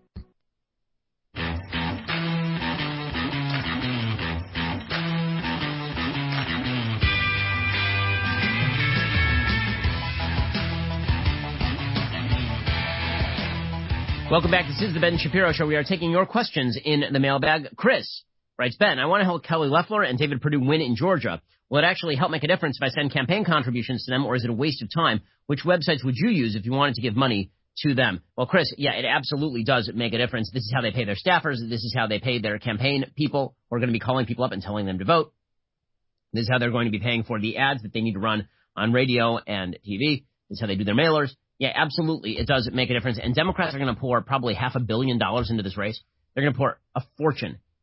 Welcome back. This is the Ben Shapiro Show. We are taking your questions in the mailbag. Chris writes, Ben, I want to help Kelly Loeffler and David Perdue win in Georgia. Will it actually help make a difference if I send campaign contributions to them, or is it a waste of time? Which websites would you use if you wanted to give money to them? Well, Chris, yeah, it absolutely does make a difference. This is how they pay their staffers. This is how they pay their campaign people who are going to be calling people up and telling them to vote. This is how they're going to be paying for the ads that they need to run on radio and T V. This is how they do their mailers. Yeah, absolutely, it does make a difference. And Democrats are going to pour probably half a billion dollars into this race. They're going to pour a fortune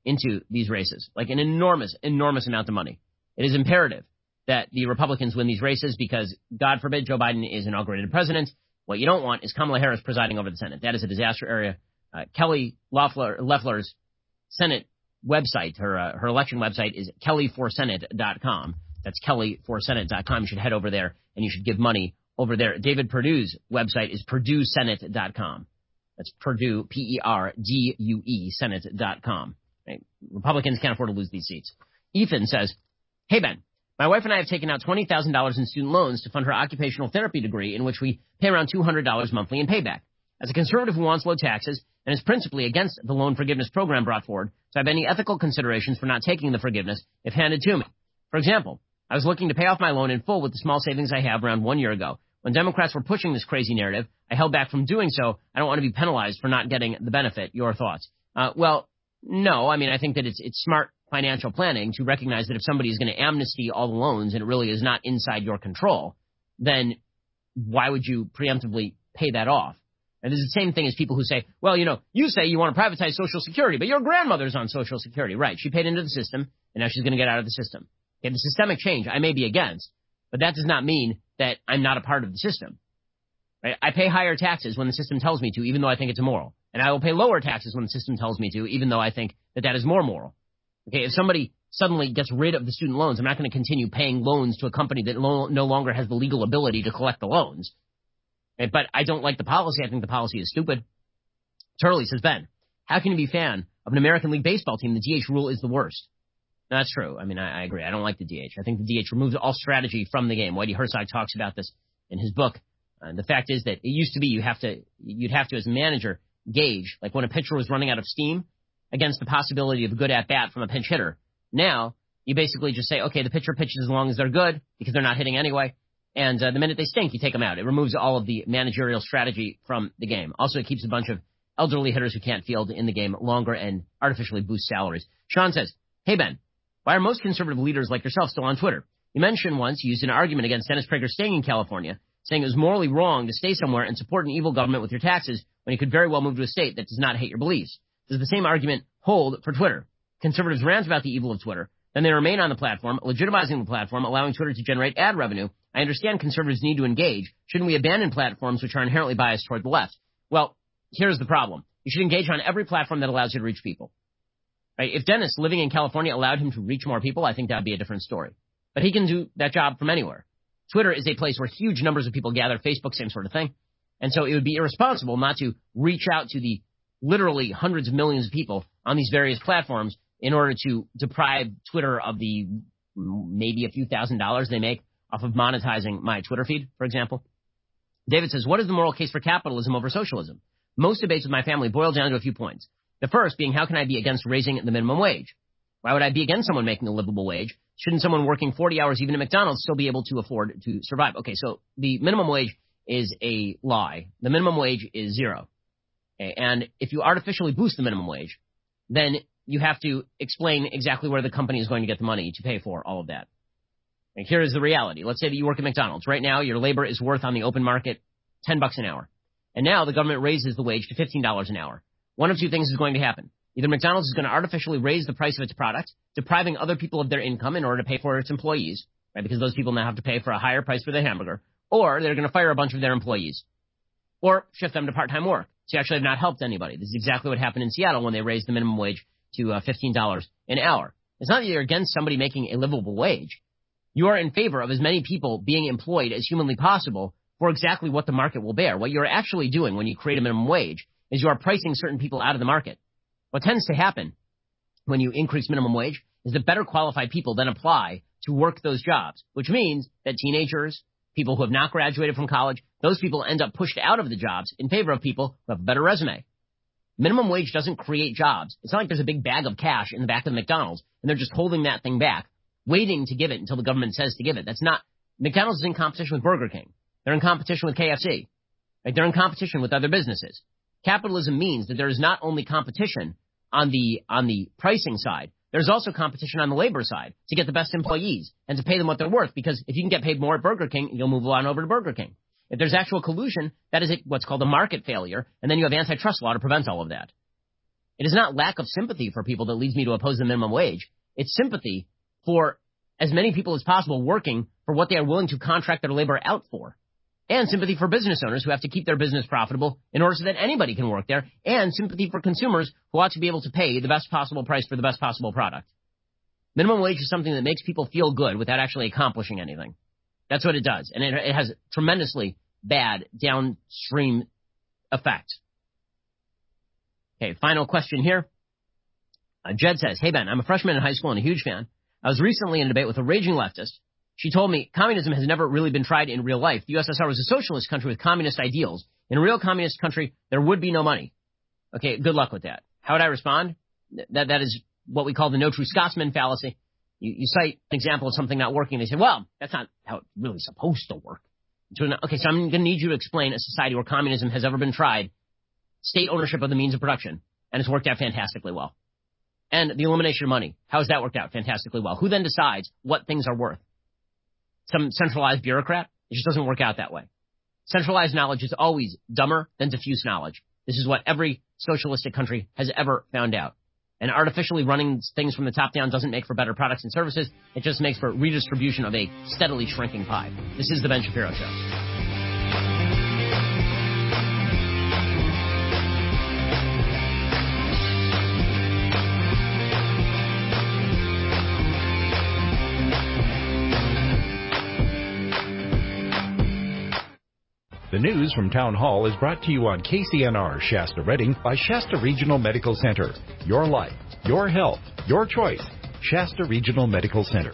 into these races, like an enormous, enormous amount of money. It is imperative that the Republicans win these races because, God forbid, Joe Biden is inaugurated president. What you don't want is Kamala Harris presiding over the Senate. That is a disaster area. Uh, Kelly Loeffler, Loeffler's Senate website, her uh, her election website is kelly for senate dot com. That's kelly for senate dot com. You should head over there and you should give money over there. David Perdue's website is perdue senate dot com. That's Perdue, P E R D U E, senate dot com. Right? Republicans can't afford to lose these seats. Ethan says, hey, Ben, my wife and I have taken out twenty thousand dollars in student loans to fund her occupational therapy degree, in which we pay around two hundred dollars monthly in payback. As a conservative who wants low taxes and is principally against the loan forgiveness program brought forward, so I have any ethical considerations for not taking the forgiveness if handed to me. For example, I was looking to pay off my loan in full with the small savings I have around one year ago. When Democrats were pushing this crazy narrative, I held back from doing so. I don't want to be penalized for not getting the benefit. Your thoughts? Uh, well, no. I mean, I think that it's it's smart financial planning to recognize that if somebody is going to amnesty all the loans and it really is not inside your control, then why would you preemptively pay that off? And this is the same thing as people who say, well, you know, you say you want to privatize Social Security, but your grandmother's on Social Security. Right. She paid into the system, and now she's going to get out of the system. Okay, the systemic change I may be against, but that does not mean that I'm not a part of the system. Right? I pay higher taxes when the system tells me to, even though I think it's immoral. And I will pay lower taxes when the system tells me to, even though I think that that is more moral. Okay, if somebody suddenly gets rid of the student loans, I'm not going to continue paying loans to a company that lo- no longer has the legal ability to collect the loans. Okay, but I don't like the policy. I think the policy is stupid. Turley says, Ben, how can you be a fan of an American League Baseball team? The D H rule is the worst. No, that's true. I mean, I, I agree. I don't like the D H. I think the D H removes all strategy from the game. Whitey Herzog talks about this in his book. Uh, the fact is that it used to be you have to, you'd have to, as a manager, gauge, like when a pitcher was running out of steam against the possibility of a good at-bat from a pinch hitter. Now, you basically just say, okay, the pitcher pitches as long as they're good because they're not hitting anyway. And uh, the minute they stink, you take them out. It removes all of the managerial strategy from the game. Also, it keeps a bunch of elderly hitters who can't field in the game longer and artificially boosts salaries. Sean says, hey, Ben, why are most conservative leaders like yourself still on Twitter? You mentioned once you used an argument against Dennis Prager staying in California, saying it was morally wrong to stay somewhere and support an evil government with your taxes when you could very well move to a state that does not hate your beliefs. Does the same argument hold for Twitter? Conservatives rant about the evil of Twitter, then they remain on the platform, legitimizing the platform, allowing Twitter to generate ad revenue. I understand conservatives need to engage. Shouldn't we abandon platforms which are inherently biased toward the left? Well, here's the problem. You should engage on every platform that allows you to reach people. Right? If Dennis, living in California, allowed him to reach more people, I think that would be a different story. But he can do that job from anywhere. Twitter is a place where huge numbers of people gather. Facebook, same sort of thing. And so it would be irresponsible not to reach out to the literally hundreds of millions of people on these various platforms in order to deprive Twitter of the maybe a few thousand dollars they make off of monetizing my Twitter feed, for example. David says, what is the moral case for capitalism over socialism? Most debates with my family boil down to a few points. The first being, how can I be against raising the minimum wage? Why would I be against someone making a livable wage? Shouldn't someone working forty hours even at McDonald's still be able to afford to survive? Okay, so the minimum wage is a lie. The minimum wage is zero. Okay, and if you artificially boost the minimum wage, then you have to explain exactly where the company is going to get the money to pay for all of that. And here is the reality. Let's say that you work at McDonald's. Right now, your labor is worth on the open market ten bucks an hour. And now the government raises the wage to fifteen dollars an hour. One of two things is going to happen. Either McDonald's is going to artificially raise the price of its product, depriving other people of their income in order to pay for its employees, right? Because those people now have to pay for a higher price for their hamburger, or they're going to fire a bunch of their employees, or shift them to part-time work. So you actually have not helped anybody. This is exactly what happened in Seattle when they raised the minimum wage to uh, fifteen dollars an hour. It's not that you're against somebody making a livable wage. You are in favor of as many people being employed as humanly possible for exactly what the market will bear. What you're actually doing when you create a minimum wage is you are pricing certain people out of the market. What tends to happen when you increase minimum wage is that better qualified people then apply to work those jobs, which means that teenagers, people who have not graduated from college, those people end up pushed out of the jobs in favor of people who have a better resume. Minimum wage doesn't create jobs. It's not like there's a big bag of cash in the back of the McDonald's and they're just holding that thing back, waiting to give it until the government says to give it. That's not – McDonald's is in competition with Burger King. They're in competition with K F C. Right? They're in competition with other businesses. Capitalism means that there is not only competition on the on the pricing side, there's also competition on the labor side to get the best employees and to pay them what they're worth, because if you can get paid more at Burger King, you'll move on over to Burger King. If there's actual collusion, that is what's called a market failure, and then you have antitrust law to prevent all of that. It is not lack of sympathy for people that leads me to oppose the minimum wage. It's sympathy for as many people as possible working for what they are willing to contract their labor out for. And sympathy for business owners who have to keep their business profitable in order so that anybody can work there. And sympathy for consumers who ought to be able to pay the best possible price for the best possible product. Minimum wage is something that makes people feel good without actually accomplishing anything. That's what it does. And it, it has tremendously bad downstream effects. Okay, final question here. Uh, Jed says, hey, Ben, I'm a freshman in high school and a huge fan. I was recently in a debate with a raging leftist. She told me communism has never really been tried in real life. The U S S R was a socialist country with communist ideals. In a real communist country, there would be no money. Okay, good luck with that. How would I respond? That That is what we call the no true Scotsman fallacy. You, you cite an example of something not working. They say, well, that's not how it's really supposed to work. Okay, so I'm going to need you to explain a society where communism has ever been tried, state ownership of the means of production, and it's worked out fantastically well. And the elimination of money, how has that worked out fantastically well? Who then decides what things are worth? Some centralized bureaucrat? It just doesn't work out that way. Centralized knowledge is always dumber than diffuse knowledge. This is what every socialistic country has ever found out. And artificially running things from the top down doesn't make for better products and services. It just makes for redistribution of a steadily shrinking pie. This is the Ben Shapiro Show. The news from Town Hall is brought to you on K C N R Shasta Redding by Shasta Regional Medical Center. Your life, your health, your choice. Shasta Regional Medical Center.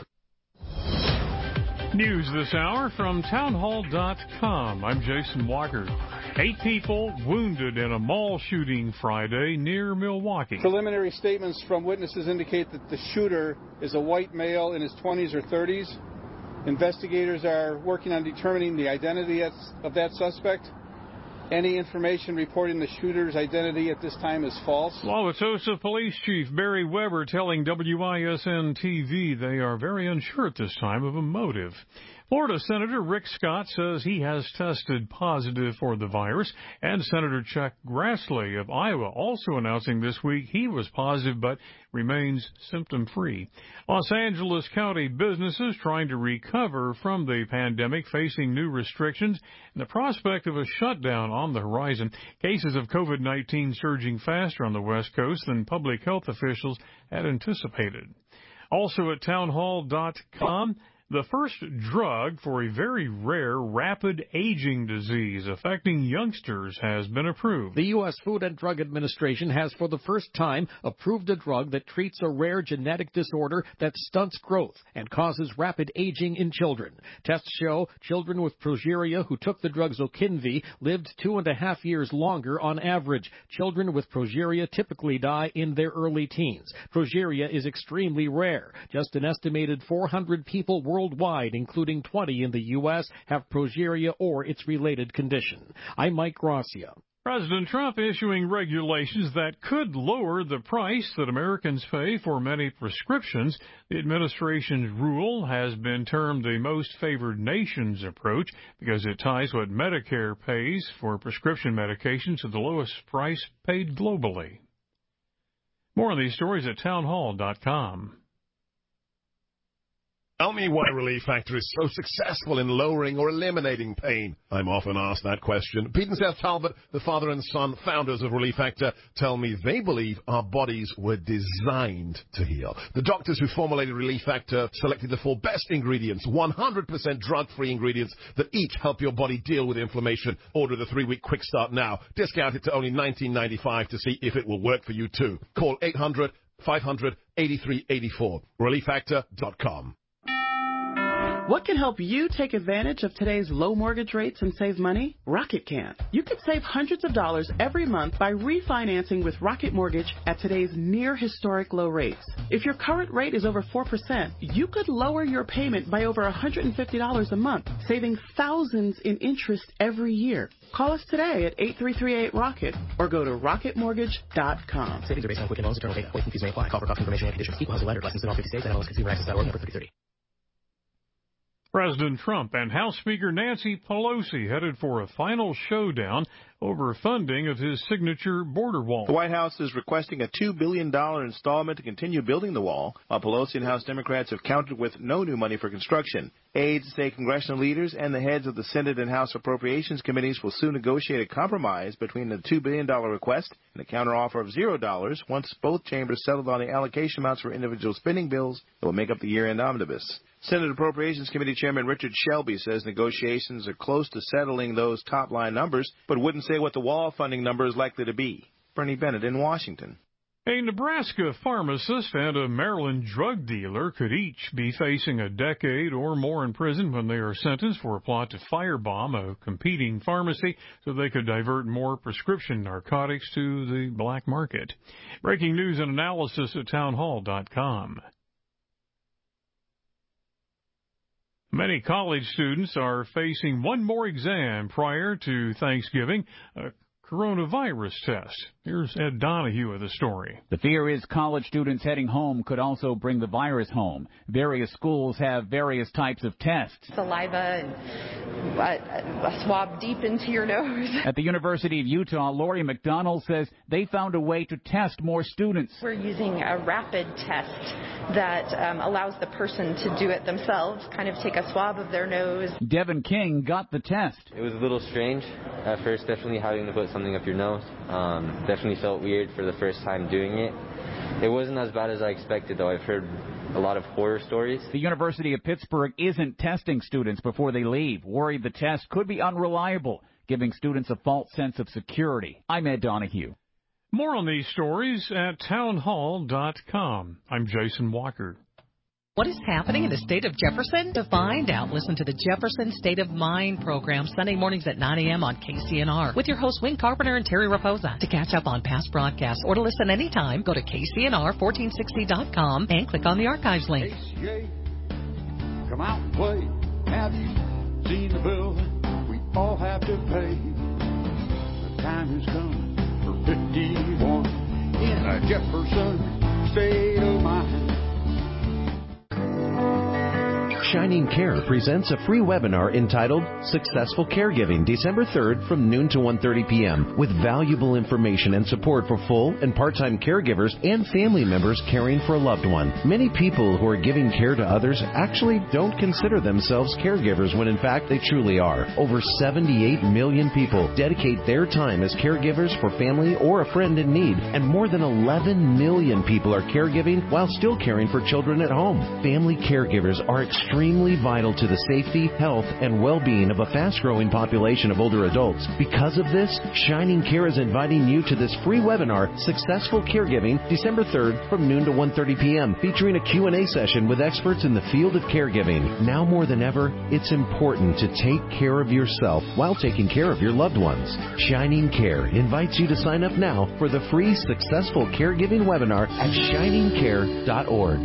News this hour from townhall dot com. I'm Jason Walker. Eight people wounded in a mall shooting Friday near Milwaukee. Preliminary statements from witnesses indicate that the shooter is a white male in his twenties or thirties. Investigators are working on determining the identity of that suspect. Any information reporting the shooter's identity at this time is false. Wauwatosa Police Chief Barry Weber telling W I S N T V they are very unsure at this time of a motive. Florida Senator Rick Scott says he has tested positive for the virus, and Senator Chuck Grassley of Iowa also announcing this week he was positive but remains symptom-free. Los Angeles County businesses trying to recover from the pandemic facing new restrictions and the prospect of a shutdown on the horizon. Cases of COVID nineteen surging faster on the West Coast than public health officials had anticipated. Also at townhall dot com, the first drug for a very rare rapid aging disease affecting youngsters has been approved. The U S Food and Drug Administration has for the first time approved a drug that treats a rare genetic disorder that stunts growth and causes rapid aging in children. Tests show children with progeria who took the drug Zokinvy lived two and a half years longer on average. Children with progeria typically die in their early teens. Progeria is extremely rare. Just an estimated four hundred people worldwide Worldwide, including twenty in the U S, have progeria or its related condition. I'm Mike Gracia. President Trump issuing regulations that could lower the price that Americans pay for many prescriptions. The administration's rule has been termed the most favored nations approach because it ties what Medicare pays for prescription medications to the lowest price paid globally. More on these stories at townhall dot com. Tell me why Relief Factor is so successful in lowering or eliminating pain. I'm often asked that question. Pete and Seth Talbot, the father and son founders of Relief Factor, tell me they believe our bodies were designed to heal. The doctors who formulated Relief Factor selected the four best ingredients, one hundred percent drug-free ingredients that each help your body deal with inflammation. Order the three-week quick start now. Discount it to only nineteen ninety-five to see if it will work for you too. Call eight hundred, five hundred, eighty-three eighty-four. relief factor dot com. What can help you take advantage of today's low mortgage rates and save money? Rocket can. You can save hundreds of dollars every month by refinancing with Rocket Mortgage at today's near historic low rates. If your current rate is over four percent, you could lower your payment by over one hundred fifty dollars a month, saving thousands in interest every year. Call us today at eight three three eight ROCKET or go to rocket mortgage dot com. Savings are based on Quicken Loans, internal data. Points and fees may apply. Call for cost information and conditions. Equal housing letter. Licensed in all fifty states. N M L S Consumer Access dot org. Number thirty thirty. President Trump and House Speaker Nancy Pelosi headed for a final showdown over funding of his signature border wall. The White House is requesting a two billion dollars installment to continue building the wall, while Pelosi and House Democrats have countered with no new money for construction. Aides say congressional leaders and the heads of the Senate and House Appropriations Committees will soon negotiate a compromise between the two billion dollars request and a counteroffer of zero dollars once both chambers settled on the allocation amounts for individual spending bills that will make up the year-end omnibus. Senate Appropriations Committee Chairman Richard Shelby says negotiations are close to settling those top-line numbers, but wouldn't say what the wall funding number is likely to be. Bernie Bennett in Washington. A Nebraska pharmacist and a Maryland drug dealer could each be facing a decade or more in prison when they are sentenced for a plot to firebomb a competing pharmacy so they could divert more prescription narcotics to the black market. Breaking news and analysis at townhall dot com. Many college students are facing one more exam prior to Thanksgiving, a coronavirus test. Here's Ed Donahue with the story. The fear is college students heading home could also bring the virus home. Various schools have various types of tests. Saliva and a, a swab deep into your nose. At the University of Utah, Lori McDonald says they found a way to test more students. We're using a rapid test that um, allows the person to do it themselves, kind of take a swab of their nose. Devin King got the test. It was a little strange at first, definitely having to put something up your nose. Um, definitely felt weird for the first time doing it. It wasn't as bad as I expected, though. I've heard a lot of horror stories. The University of Pittsburgh isn't testing students before they leave, worried the test could be unreliable, giving students a false sense of security. I'm Ed Donahue. More on these stories at townhall dot com. I'm Jason Walker. What is happening in the state of Jefferson? To find out, listen to the Jefferson State of Mind program Sunday mornings at nine a.m. on K C N R with your hosts Wayne Carpenter and Terry Raposa. To catch up on past broadcasts or to listen anytime, go to K C N R fourteen sixty dot com and click on the archives link. H C A, come out and play. Have you seen the bill we all have to pay? The time has come for fifty-one in a Jefferson State of Mind. Shining Care presents a free webinar entitled Successful Caregiving, December third from noon to one thirty p.m. with valuable information and support for full and part-time caregivers and family members caring for a loved one. Many people who are giving care to others actually don't consider themselves caregivers when in fact they truly are. Over seventy-eight million people dedicate their time as caregivers for family or a friend in need, and more than eleven million people are caregiving while still caring for children at home. Family caregivers are extremely extremely vital to the safety, health, and well-being of a fast-growing population of older adults. Because of this, Shining Care is inviting you to this free webinar, Successful Caregiving, December third from noon to one thirty p.m., featuring a Q and A session with experts in the field of caregiving. Now more than ever, it's important to take care of yourself while taking care of your loved ones. Shining Care invites you to sign up now for the free Successful Caregiving webinar at shining care dot org.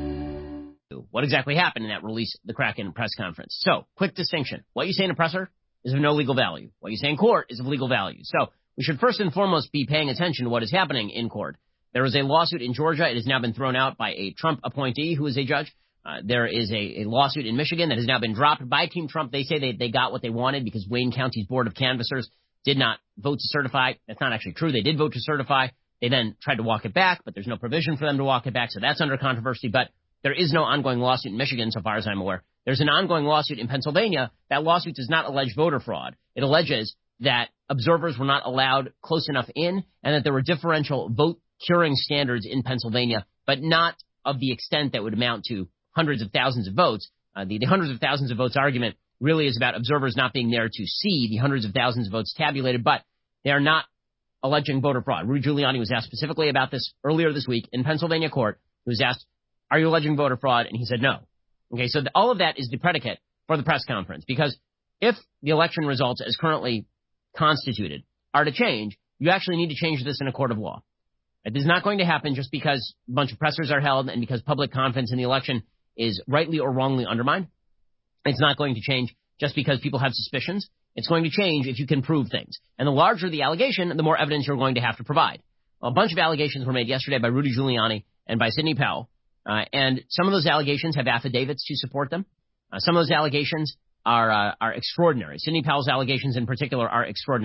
What exactly happened in that release, the Kraken press conference? So, quick distinction. What you say in a presser is of no legal value. What you say in court is of legal value. So, we should first and foremost be paying attention to what is happening in court. There is a lawsuit in Georgia. It has now been thrown out by a Trump appointee who is a judge. Uh, there is a, a lawsuit in Michigan that has now been dropped by Team Trump. They say they, they got what they wanted because Wayne County's Board of Canvassers did not vote to certify. That's not actually true. They did vote to certify. They then tried to walk it back, but there's no provision for them to walk it back, so that's under controversy. But there is no ongoing lawsuit in Michigan, so far as I'm aware. There's an ongoing lawsuit in Pennsylvania. That lawsuit does not allege voter fraud. It alleges that observers were not allowed close enough in and that there were differential vote curing standards in Pennsylvania, but not of the extent that would amount to hundreds of thousands of votes. Uh, the, the hundreds of thousands of votes argument really is about observers not being there to see the hundreds of thousands of votes tabulated, but they are not alleging voter fraud. Rudy Giuliani was asked specifically about this earlier this week in Pennsylvania court. He was asked, are you alleging voter fraud? And he said no. Okay, so the, all of that is the predicate for the press conference, because if the election results as currently constituted are to change, you actually need to change this in a court of law. It is not going to happen just because a bunch of pressers are held and because public confidence in the election is rightly or wrongly undermined. It's not going to change just because people have suspicions. It's going to change if you can prove things. And the larger the allegation, the more evidence you're going to have to provide. Well, a bunch of allegations were made yesterday by Rudy Giuliani and by Sidney Powell. Uh, and some of those allegations have affidavits to support them. Uh, some of those allegations are uh, are extraordinary. Sidney Powell's allegations in particular are extraordinary.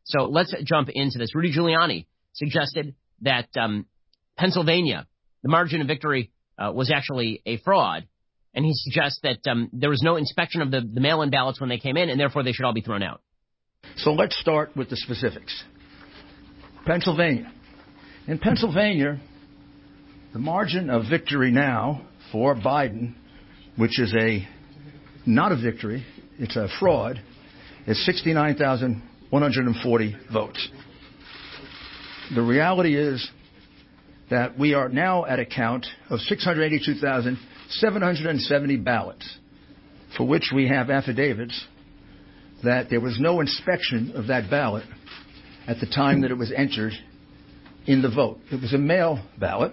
So let's jump into this. Rudy Giuliani suggested that um, Pennsylvania, the margin of victory uh, was actually a fraud. And he suggests that um, there was no inspection of the, the mail-in ballots when they came in, and therefore they should all be thrown out. So let's start with the specifics. Pennsylvania. In Pennsylvania, the margin of victory now for Biden, which is a not a victory, it's a fraud, is sixty-nine thousand one hundred forty votes. The reality is that we are now at a count of six hundred eighty-two thousand seven hundred seventy ballots, for which we have affidavits that there was no inspection of that ballot at the time that it was entered in the vote. It was a mail ballot.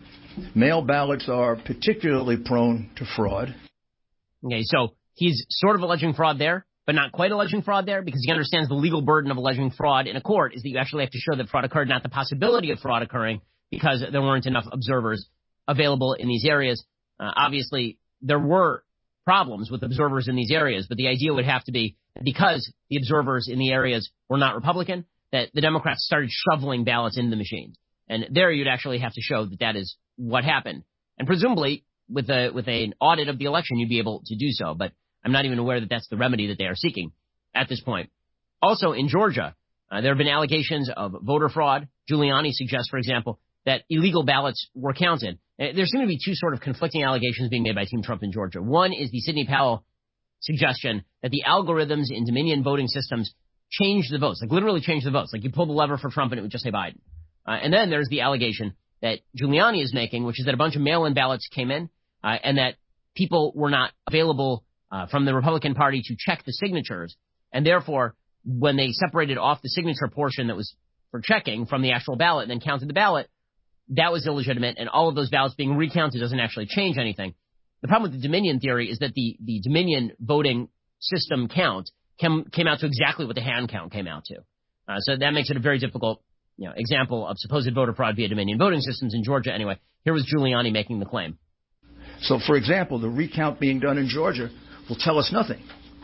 Mail ballots are particularly prone to fraud. Okay, so he's sort of alleging fraud there, but not quite alleging fraud there, because he understands the legal burden of alleging fraud in a court is that you actually have to show that fraud occurred, not the possibility of fraud occurring, because there weren't enough observers available in these areas. Uh, obviously, there were problems with observers in these areas, but the idea would have to be because the observers in the areas were not Republican, that the Democrats started shoveling ballots into the machines. And there you'd actually have to show that that is what happened. And presumably, with a with an audit of the election, you'd be able to do so. But I'm not even aware that that's the remedy that they are seeking at this point. Also, in Georgia, uh, there have been allegations of voter fraud. Giuliani suggests, for example, that illegal ballots were counted. Uh, there seem to be two sort of conflicting allegations being made by Team Trump in Georgia. One is the Sidney Powell suggestion that the algorithms in Dominion voting systems changed the votes, like literally changed the votes. Like you pull the lever for Trump and it would just say Biden. Uh, and then there's the allegation that Giuliani is making, which is that a bunch of mail-in ballots came in uh, and that people were not available uh, from the Republican Party to check the signatures. And therefore, when they separated off the signature portion that was for checking from the actual ballot and then counted the ballot, that was illegitimate. And all of those ballots being recounted doesn't actually change anything. The problem with the Dominion theory is that the, the Dominion voting system count came, came out to exactly what the hand count came out to. Uh, so that makes it a very difficult you know, example of supposed voter fraud via Dominion voting systems in Georgia. Anyway, here was Giuliani making the claim. So, for example, the recount being done in Georgia will tell us nothing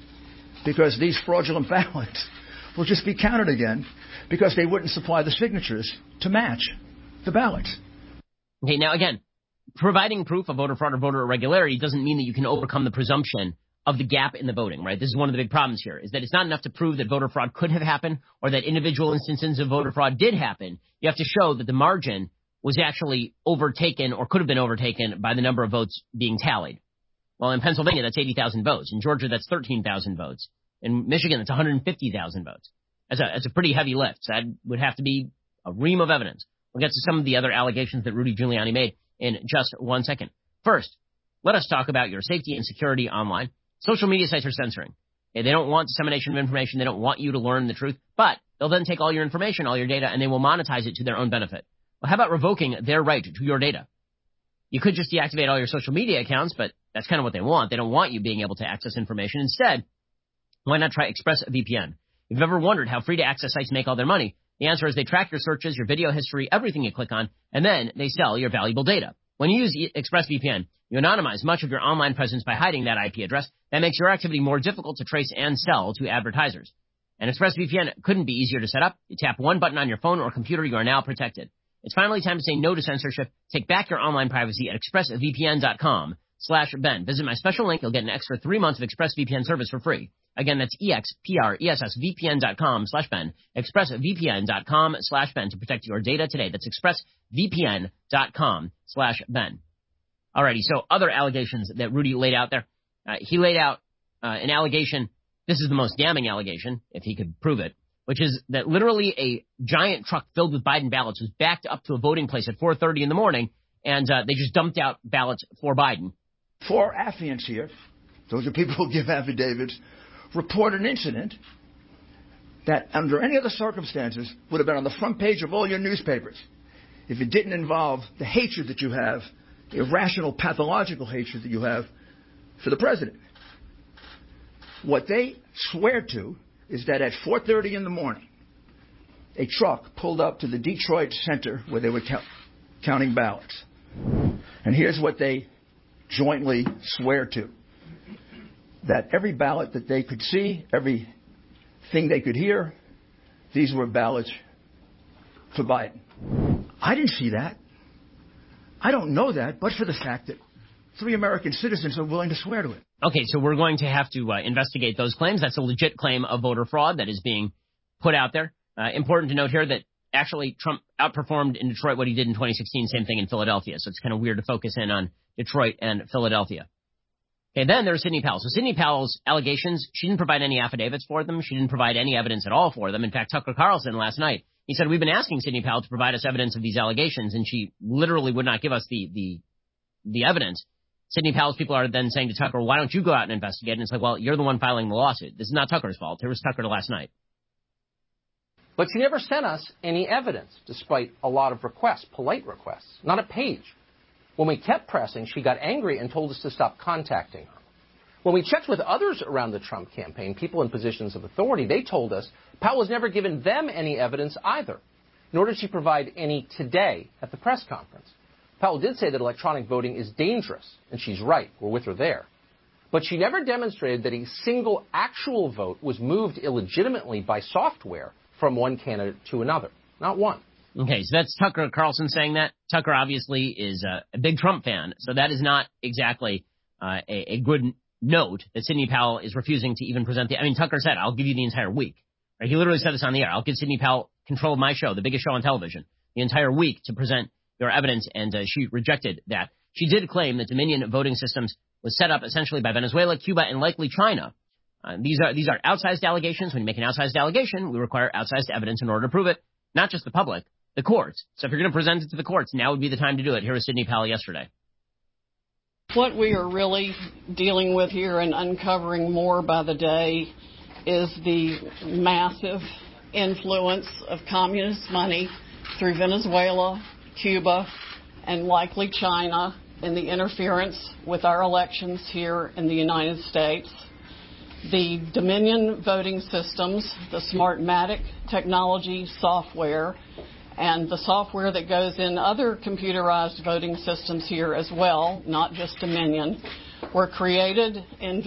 because these fraudulent ballots will just be counted again because they wouldn't supply the signatures to match the ballots. Okay, now again, providing proof of voter fraud or voter irregularity doesn't mean that you can overcome the presumption of the gap in the voting, right? This is one of the big problems here, is that it's not enough to prove that voter fraud could have happened or that individual instances of voter fraud did happen. You have to show that the margin was actually overtaken or could have been overtaken by the number of votes being tallied. Well, in Pennsylvania, that's eighty thousand votes. In Georgia, that's thirteen thousand votes. In Michigan, that's one hundred fifty thousand votes. That's a, that's a pretty heavy lift. So that would have to be a ream of evidence. We'll get to some of the other allegations that Rudy Giuliani made in just one second. First, let us talk about your safety and security online. Social media sites are censoring. They don't want dissemination of information. They don't want you to learn the truth. But they'll then take all your information, all your data, and they will monetize it to their own benefit. Well, how about revoking their right to your data? You could just deactivate all your social media accounts, but that's kind of what they want. They don't want you being able to access information. Instead, why not try ExpressVPN? If you've ever wondered how free-to-access sites make all their money, the answer is they track your searches, your video history, everything you click on, and then they sell your valuable data. When you use ExpressVPN, you anonymize much of your online presence by hiding that I P address. That makes your activity more difficult to trace and sell to advertisers. And ExpressVPN couldn't be easier to set up. You tap one button on your phone or computer, you are now protected. It's finally time to say no to censorship. Take back your online privacy at expressvpn.com slash Ben. Visit my special link. You'll get an extra three months of ExpressVPN service for free. Again, that's expressvpn.com slash Ben. expressvpn.com slash Ben to protect your data today. That's expressvpn.com slash Ben. Alrighty, so other allegations that Rudy laid out there. Uh, he laid out uh, an allegation. This is the most damning allegation, if he could prove it, which is that literally a giant truck filled with Biden ballots was backed up to a voting place at four thirty in the morning, and uh, they just dumped out ballots for Biden. Four affiants here, those are people who give affidavits, report an incident that under any other circumstances would have been on the front page of all your newspapers if it didn't involve the hatred that you have, the irrational, pathological hatred that you have for the president. What they swear to is that at four thirty in the morning, a truck pulled up to the Detroit Center where they were count, counting ballots. And here's what they jointly swear to. That every ballot that they could see, everything they could hear, these were ballots for Biden. I didn't see that. I don't know that, but for the fact that three American citizens are willing to swear to it. Okay, so we're going to have to uh, investigate those claims. That's a legit claim of voter fraud that is being put out there. Uh, important to note here that actually Trump outperformed in Detroit what he did in twenty sixteen, same thing in Philadelphia. So it's kind of weird to focus in on Detroit and Philadelphia. Okay, then there's Sidney Powell. So Sidney Powell's allegations, she didn't provide any affidavits for them. She didn't provide any evidence at all for them. In fact, Tucker Carlson last night, he said, we've been asking Sidney Powell to provide us evidence of these allegations, and she literally would not give us the the, the evidence. Sidney Powell's people are then saying to Tucker, well, why don't you go out and investigate? And it's like, well, you're the one filing the lawsuit. This is not Tucker's fault. It was Tucker last night. But she never sent us any evidence, despite a lot of requests, polite requests, not a page. When we kept pressing, she got angry and told us to stop contacting her. When we checked with others around the Trump campaign, people in positions of authority, they told us Powell has never given them any evidence either, nor did she provide any today at the press conference. Powell did say that electronic voting is dangerous, and she's right. We're with her there. But she never demonstrated that a single actual vote was moved illegitimately by software from one candidate to another. Not one. Okay, so that's Tucker Carlson saying that. Tucker obviously is a, a big Trump fan, so that is not exactly uh, a, a good note that Sidney Powell is refusing to even present the... I mean, Tucker said, I'll give you the entire week. Right? He literally said this on the air. I'll give Sidney Powell control of my show, the biggest show on television, the entire week to present your evidence, and uh, she rejected that. She did claim that Dominion voting systems was set up essentially by Venezuela, Cuba, and likely China. Uh, these are these are outsized allegations. When you make an outsized allegation, we require outsized evidence in order to prove it, not just the public, the courts. So if you're going to present it to the courts, now would be the time to do it. Here was Sidney Powell yesterday. What we are really dealing with here and uncovering more by the day is the massive influence of communist money through Venezuela, Cuba, and likely China in the interference with our elections here in the United States. The Dominion voting systems, the Smartmatic technology software, and the software that goes in other computerized voting systems here as well, not just Dominion, were created in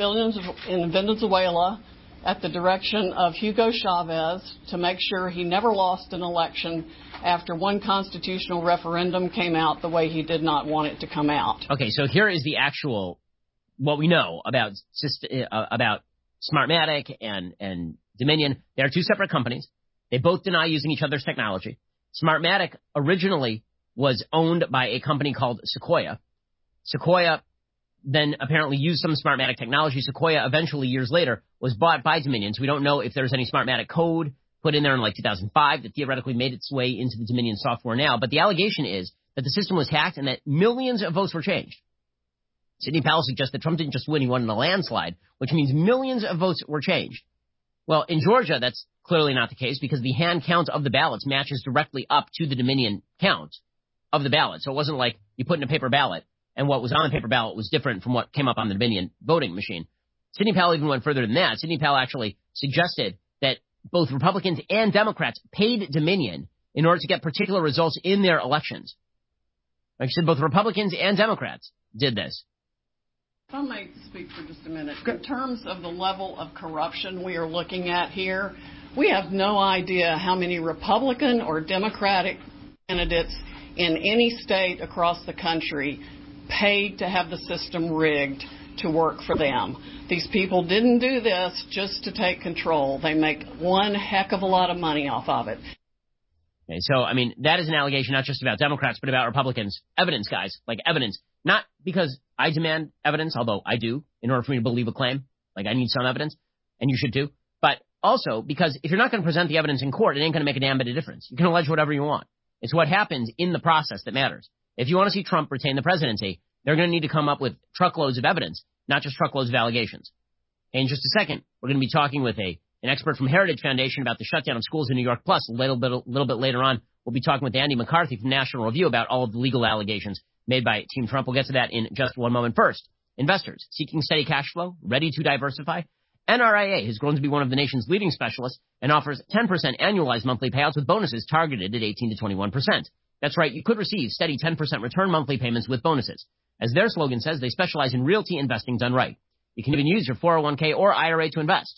Venezuela at the direction of Hugo Chavez to make sure he never lost an election after one constitutional referendum came out the way he did not want it to come out. Okay, so here is the actual, what we know about uh, about Smartmatic and, and Dominion. They are two separate companies. They both deny using each other's technology. Smartmatic originally was owned by a company called Sequoia. Sequoia then apparently used some Smartmatic technology. Sequoia eventually, years later, was bought by Dominion. So we don't know if there's any Smartmatic code put in there in like two thousand five that theoretically made its way into the Dominion software now. But the allegation is that the system was hacked and that millions of votes were changed. Sidney Powell suggests that Trump didn't just win, he won in a landslide, which means millions of votes were changed. Well, in Georgia, that's clearly not the case because the hand count of the ballots matches directly up to the Dominion count of the ballot. So it wasn't like you put in a paper ballot and what was on the paper ballot was different from what came up on the Dominion voting machine. Sidney Powell even went further than that. Sidney Powell actually suggested that both Republicans and Democrats paid Dominion in order to get particular results in their elections. Like she said, both Republicans and Democrats did this. If I may speak for just a minute. In terms of the level of corruption we are looking at here, we have no idea how many Republican or Democratic candidates in any state across the country paid to have the system rigged to work for them. These people didn't do this just to take control. They make one heck of a lot of money off of it. Okay, so, I mean, that is an allegation not just about Democrats, but about Republicans. Evidence, guys, like evidence. Not because I demand evidence, although I do, in order for me to believe a claim. Like, I need some evidence, and you should too. But also because if you're not going to present the evidence in court, it ain't going to make a damn bit of difference. You can allege whatever you want. It's what happens in the process that matters. If you want to see Trump retain the presidency, they're going to need to come up with truckloads of evidence, not just truckloads of allegations. In just a second, we're going to be talking with a an expert from Heritage Foundation about the shutdown of schools in New York. Plus, a little bit, a little bit later on, we'll be talking with Andy McCarthy from National Review about all of the legal allegations made by Team Trump. We'll get to that in just one moment. First, investors seeking steady cash flow, ready to diversify. N R I A has grown to be one of the nation's leading specialists and offers ten percent annualized monthly payouts with bonuses targeted at eighteen to twenty-one percent. That's right, you could receive steady ten percent return monthly payments with bonuses. As their slogan says, they specialize in realty investing done right. You can even use your four oh one k or I R A to invest.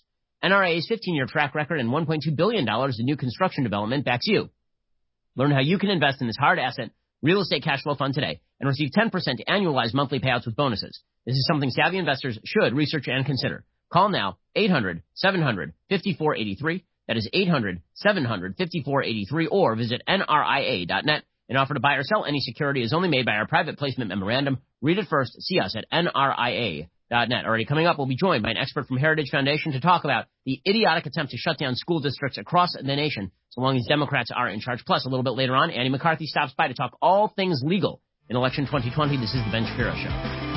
N R A A's fifteen-year track record and one point two billion dollars in new construction development backs you. Learn how you can invest in this hard asset real estate cash flow fund today and receive ten percent annualized monthly payouts with bonuses. This is something savvy investors should research and consider. Call now, eight hundred, seven hundred, fifty-four eighty-three. That is eight hundred, seven hundred, fifty-four eighty-three, or visit N R I A dot net. An offer to buy or sell any security is only made by our private placement memorandum. Read it first. See us at N R I A dot net. Already coming up, we'll be joined by an expert from Heritage Foundation to talk about the idiotic attempt to shut down school districts across the nation, so long as Democrats are in charge. Plus, a little bit later on, Andy McCarthy stops by to talk all things legal in election twenty twenty. This is the Ben Shapiro Show.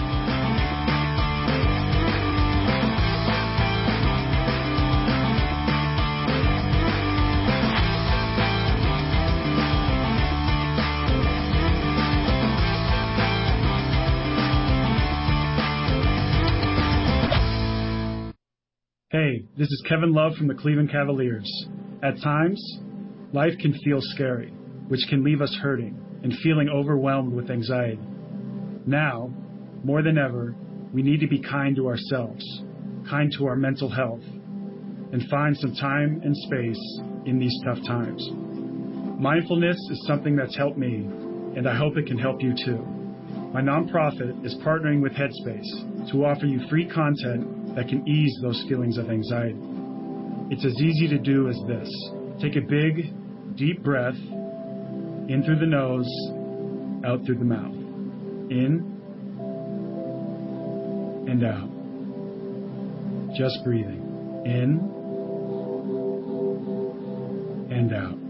Hey, this is Kevin Love from the Cleveland Cavaliers. At times, life can feel scary, which can leave us hurting and feeling overwhelmed with anxiety. Now, more than ever, we need to be kind to ourselves, kind to our mental health, and find some time and space in these tough times. Mindfulness is something that's helped me, and I hope it can help you too. My nonprofit is partnering with Headspace to offer you free content that can ease those feelings of anxiety. It's as easy to do as this. Take a big, deep breath, in through the nose, out through the mouth. In and out. Just breathing. In and out.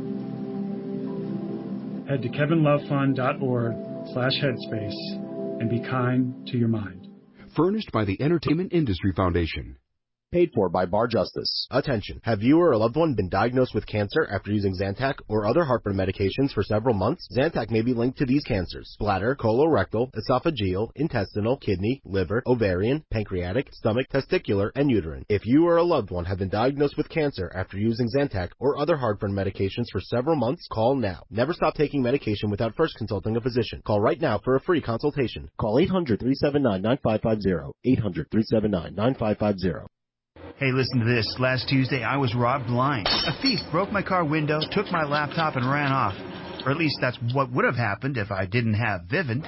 Head to kevinlovefund.org slash headspace and be kind to your mind. Furnished by the Entertainment Industry Foundation. Paid for by Bar Justice. Attention. Have you or a loved one been diagnosed with cancer after using Zantac or other heartburn medications for several months? Zantac may be linked to these cancers: bladder, colorectal, esophageal, intestinal, kidney, liver, ovarian, pancreatic, stomach, testicular, and uterine. If you or a loved one have been diagnosed with cancer after using Zantac or other heartburn medications for several months, call now. Never stop taking medication without first consulting a physician. Call right now for a free consultation. Call eight hundred, three seven nine, nine five five zero. eight hundred, three seven nine, nine five five zero. Hey, listen to this. Last Tuesday, I was robbed blind. A thief broke my car window, took my laptop, and ran off. Or at least that's what would have happened if I didn't have Vivint.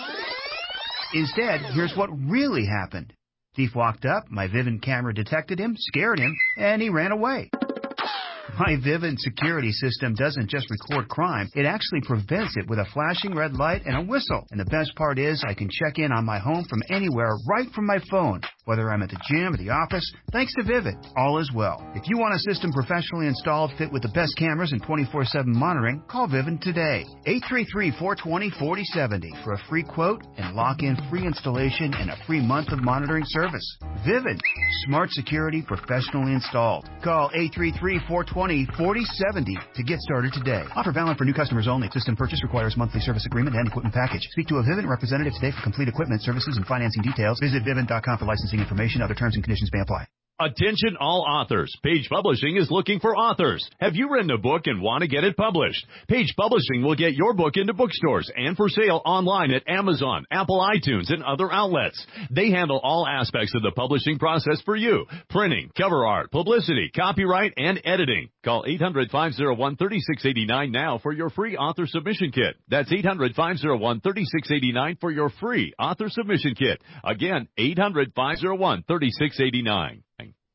Instead, here's what really happened. Thief walked up, my Vivint camera detected him, scared him, and he ran away. My Vivint security system doesn't just record crime, it actually prevents it with a flashing red light and a whistle. And the best part is I can check in on my home from anywhere right from my phone, whether I'm at the gym or the office, thanks to Vivint. All is well. If you want a system professionally installed, fit with the best cameras and twenty-four seven monitoring, call Vivint today. eight three three, four two zero, four zero seven zero for a free quote and lock in free installation and a free month of monitoring service. Vivint. Smart security professionally installed. Call eight three three, four two zero, four zero seven zero to get started today. Offer valid for new customers only. System purchase requires monthly service agreement and equipment package. Speak to a Vivint representative today for complete equipment, services, and financing details. Visit Vivint dot com for licensing information. Other terms and conditions may apply. Attention all authors. Page Publishing is looking for authors. Have you written a book and want to get it published? Page Publishing will get your book into bookstores and for sale online at Amazon, Apple iTunes, and other outlets. They handle all aspects of the publishing process for you: printing, cover art, publicity, copyright, and editing. Call eight hundred, five oh one, three six eight nine now for your free author submission kit. That's eight hundred, five oh one, three six eight nine for your free author submission kit. Again, eight hundred, five oh one, three six eight nine.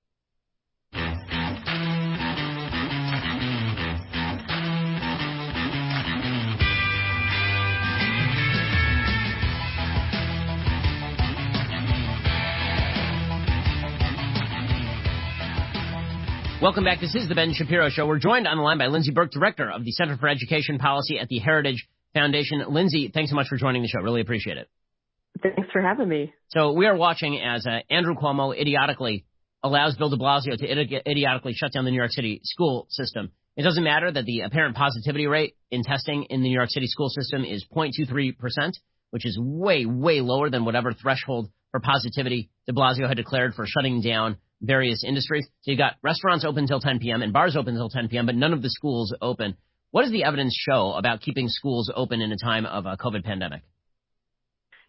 Welcome back. This is the Ben Shapiro Show. We're joined on the line by Lindsay Burke, Director of the Center for Education Policy at the Heritage Foundation. Lindsay, thanks so much for joining the show. Really appreciate it. Thanks for having me. So we are watching as uh, Andrew Cuomo idiotically allows Bill de Blasio to idi- idiotically shut down the New York City school system. It doesn't matter that the apparent positivity rate in testing in the New York City school system is zero point two three percent, which is way, way lower than whatever threshold for positivity de Blasio had declared for shutting down various industries. So you got restaurants open until ten p.m. and bars open until ten p.m., but none of the schools open. What does the evidence show about keeping schools open in a time of a COVID pandemic?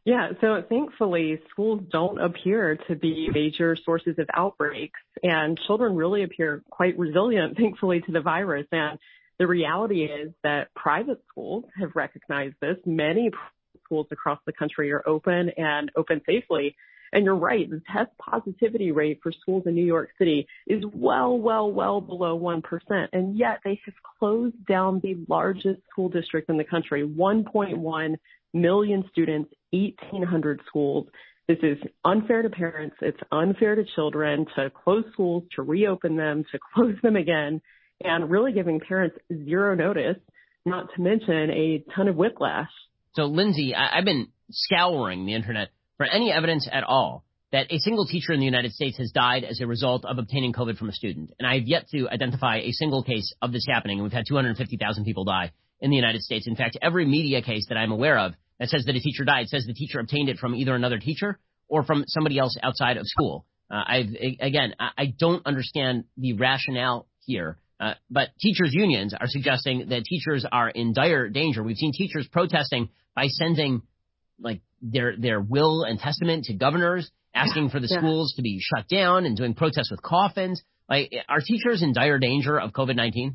Yeah, so thankfully, schools don't appear to be major sources of outbreaks, and children really appear quite resilient, thankfully, to the virus. And the reality is that private schools have recognized this. Many schools across the country are open and open safely. And you're right, the test positivity rate for schools in New York City is well, well, well below one percent. And yet they have closed down the largest school district in the country, one point one million students, eighteen hundred schools. This is unfair to parents. It's unfair to children to close schools, to reopen them, to close them again, and really giving parents zero notice, not to mention a ton of whiplash. So, Lindsay, I- I've been scouring the internet for any evidence at all that a single teacher in the United States has died as a result of obtaining COVID from a student. And I've yet to identify a single case of this happening. We've had two hundred fifty thousand people die in the United States. In fact, every media case that I'm aware of that says that a teacher died says the teacher obtained it from either another teacher or from somebody else outside of school. Uh, I've, again, I don't understand the rationale here. Uh, but teachers' unions are suggesting that teachers are in dire danger. We've seen teachers protesting by sending like their their will and testament to governors, asking for the Yeah. schools to be shut down and doing protests with coffins. Like, are teachers in dire danger of COVID nineteen?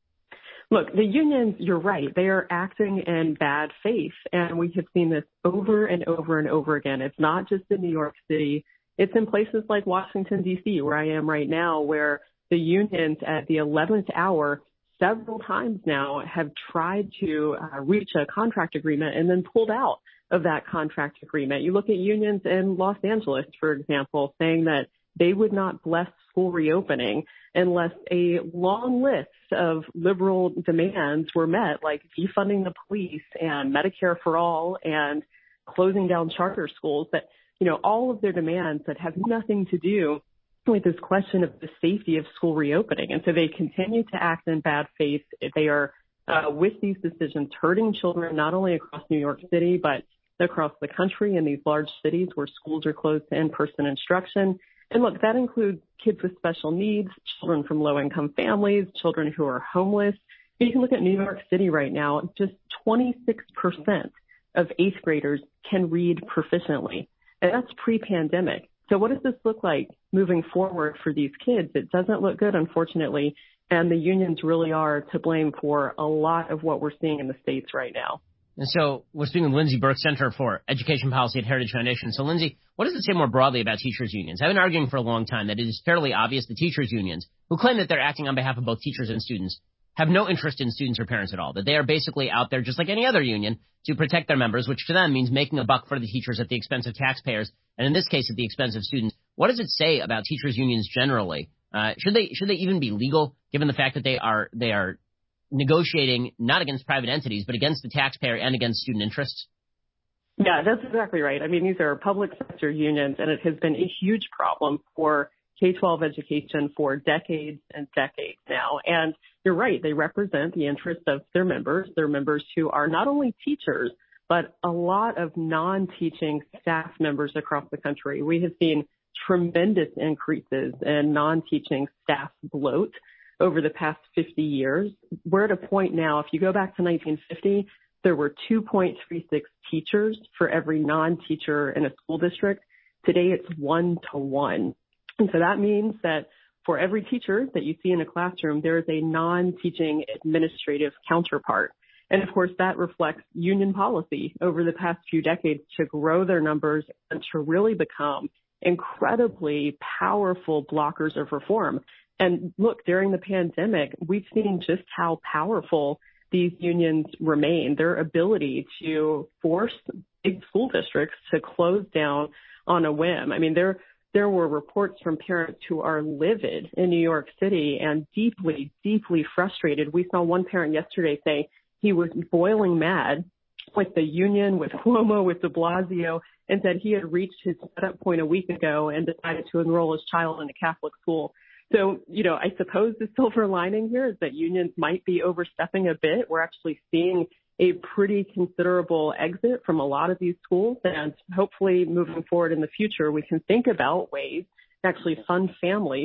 Look, the unions, you're right, they are acting in bad faith, and we have seen this over and over and over again. It's not just in New York City. It's in places like Washington, D C, where I am right now, where the unions at the eleventh hour several times now have tried to uh, reach a contract agreement and then pulled out of that contract agreement. You look at unions in Los Angeles, for example, saying that they would not bless school reopening unless a long list of liberal demands were met, like defunding the police and Medicare for all and closing down charter schools, that, you know, all of their demands that have nothing to do with this question of the safety of school reopening. And so they continue to act in bad faith. They are, uh, with these decisions, hurting children not only across New York City, but across the country in these large cities where schools are closed to in-person instruction. And look, that includes kids with special needs, children from low-income families, children who are homeless. You can look at New York City right now, just twenty-six percent of eighth graders can read proficiently. And that's pre-pandemic. So what does this look like moving forward for these kids? It doesn't look good, unfortunately, and the unions really are to blame for a lot of what we're seeing in the states right now. And so we're speaking with Lindsay Burke, Center for Education Policy at Heritage Foundation. So, Lindsay, what does it say more broadly about teachers' unions? I've been arguing for a long time that it is fairly obvious the teachers' unions, who claim that they're acting on behalf of both teachers and students, have no interest in students or parents at all, that they are basically out there just like any other union to protect their members, which to them means making a buck for the teachers at the expense of taxpayers, and in this case at the expense of students. What does it say about teachers' unions generally? Uh, should they should they even be legal, given the fact that they are they are negotiating not against private entities, but against the taxpayer and against student interests? Yeah, that's exactly right. I mean, these are public sector unions, and it has been a huge problem for K twelve education for decades and decades now. And you're right, they represent the interests of their members, their members who are not only teachers, but a lot of non-teaching staff members across the country. We have seen tremendous increases in non-teaching staff bloat over the past fifty years. We're at a point now, if you go back to nineteen fifty, there were two point three six teachers for every non-teacher in a school district. Today, it's one to one. And so that means that for every teacher that you see in a classroom, there is a non-teaching administrative counterpart. And of course, that reflects union policy over the past few decades to grow their numbers and to really become incredibly powerful blockers of reform. And look, during the pandemic, we've seen just how powerful these unions remain, their ability to force big school districts to close down on a whim. I mean, there there were reports from parents who are livid in New York City and deeply, deeply frustrated. We saw one parent yesterday say he was boiling mad with the union, with Cuomo, with de Blasio, and said he had reached his setup point a week ago and decided to enroll his child in a Catholic school. So, you know, I suppose the silver lining here is that unions might be overstepping a bit. We're actually seeing a pretty considerable exit from a lot of these schools, and hopefully moving forward in the future, we can think about ways to actually fund families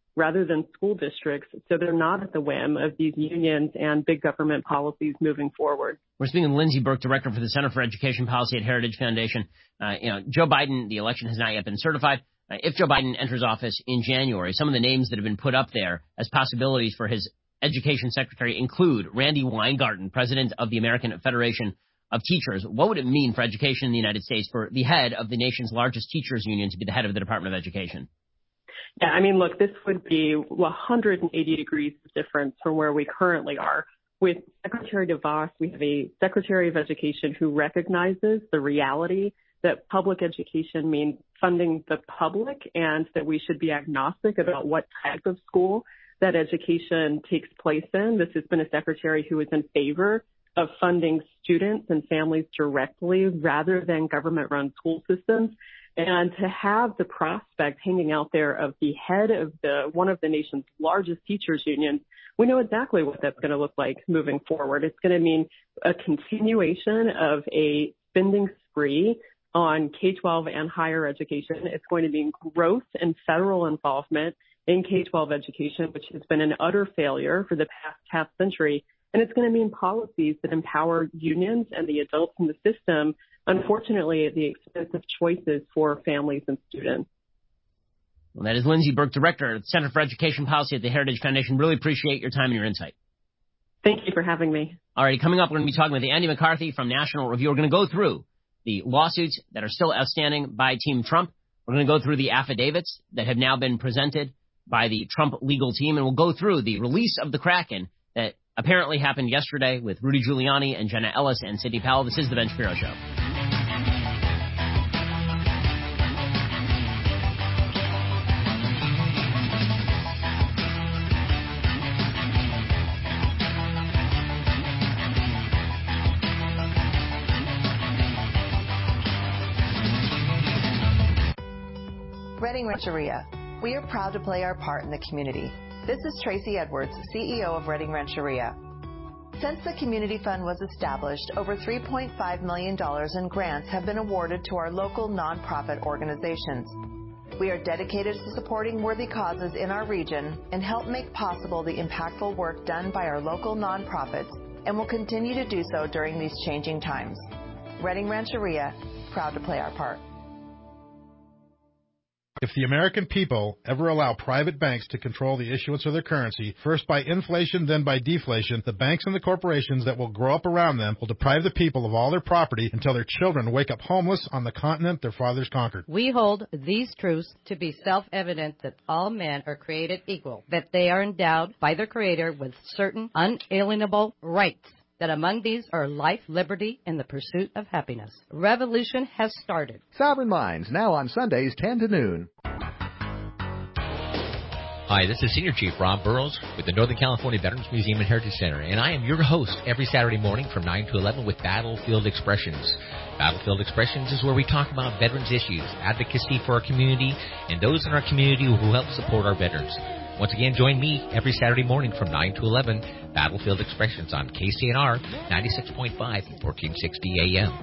rather than school districts, so they're not at the whim of these unions and big government policies moving forward. We're speaking with Lindsay Burke, Director for the Center for Education Policy at Heritage Foundation. Uh, you know, Joe Biden, the election has not yet been certified. Uh, if Joe Biden enters office in January, some of the names that have been put up there as possibilities for his education secretary include Randy Weingarten, president of the American Federation of Teachers. What would it mean for education in the United States for the head of the nation's largest teachers union to be the head of the Department of Education? Yeah, I mean, look, this would be one hundred eighty degrees difference from where we currently are. With Secretary DeVos, we have a Secretary of Education who recognizes the reality that public education means funding the public and that we should be agnostic about what type of school that education takes place in. This has been a secretary who is in favor of funding students and families directly rather than government-run school systems. And to have the prospect hanging out there of the head of the one of the nation's largest teachers unions, we know exactly what that's going to look like moving forward. It's going to mean a continuation of a spending spree on K twelve and higher education. It's going to mean growth in federal involvement in K twelve education, which has been an utter failure for the past half century. And it's going to mean policies that empower unions and the adults in the system, unfortunately, at the expense of choices for families and students. Well, that is Lindsay Burke, Director of the Center for Education Policy at the Heritage Foundation. Really appreciate your time and your insight. Thank you for having me. All right, coming up, we're going to be talking with Andy McCarthy from National Review. We're going to go through the lawsuits that are still outstanding by Team Trump. We're going to go through the affidavits that have now been presented by the Trump legal team, and we'll go through the release of the Kraken that apparently happened yesterday with Rudy Giuliani and Jenna Ellis and Sidney Powell. This is The Ben Shapiro Show. Redding Rancheria. We are proud to play our part in the community. This is Tracy Edwards, C E O of Redding Rancheria. Since the Community Fund was established, over three point five million dollars in grants have been awarded to our local nonprofit organizations. We are dedicated to supporting worthy causes in our region and help make possible the impactful work done by our local nonprofits, and will continue to do so during these changing times. Redding Rancheria, proud to play our part. If the American people ever allow private banks to control the issuance of their currency, first by inflation, then by deflation, the banks and the corporations that will grow up around them will deprive the people of all their property until their children wake up homeless on the continent their fathers conquered. We hold these truths to be self-evident that all men are created equal, that they are endowed by their Creator with certain unalienable rights, that among these are life, liberty, and the pursuit of happiness. Revolution has started. Sovereign Minds, now on Sundays, ten to noon. Hi, this is Senior Chief Rob Burrows with the Northern California Veterans Museum and Heritage Center, and I am your host every Saturday morning from nine to eleven with Battlefield Expressions. Battlefield Expressions is where we talk about veterans issues, advocacy for our community, and those in our community who help support our veterans. Once again, join me every Saturday morning from nine to eleven, Battlefield Expressions on K C N R ninety-six point five, fourteen sixty A M.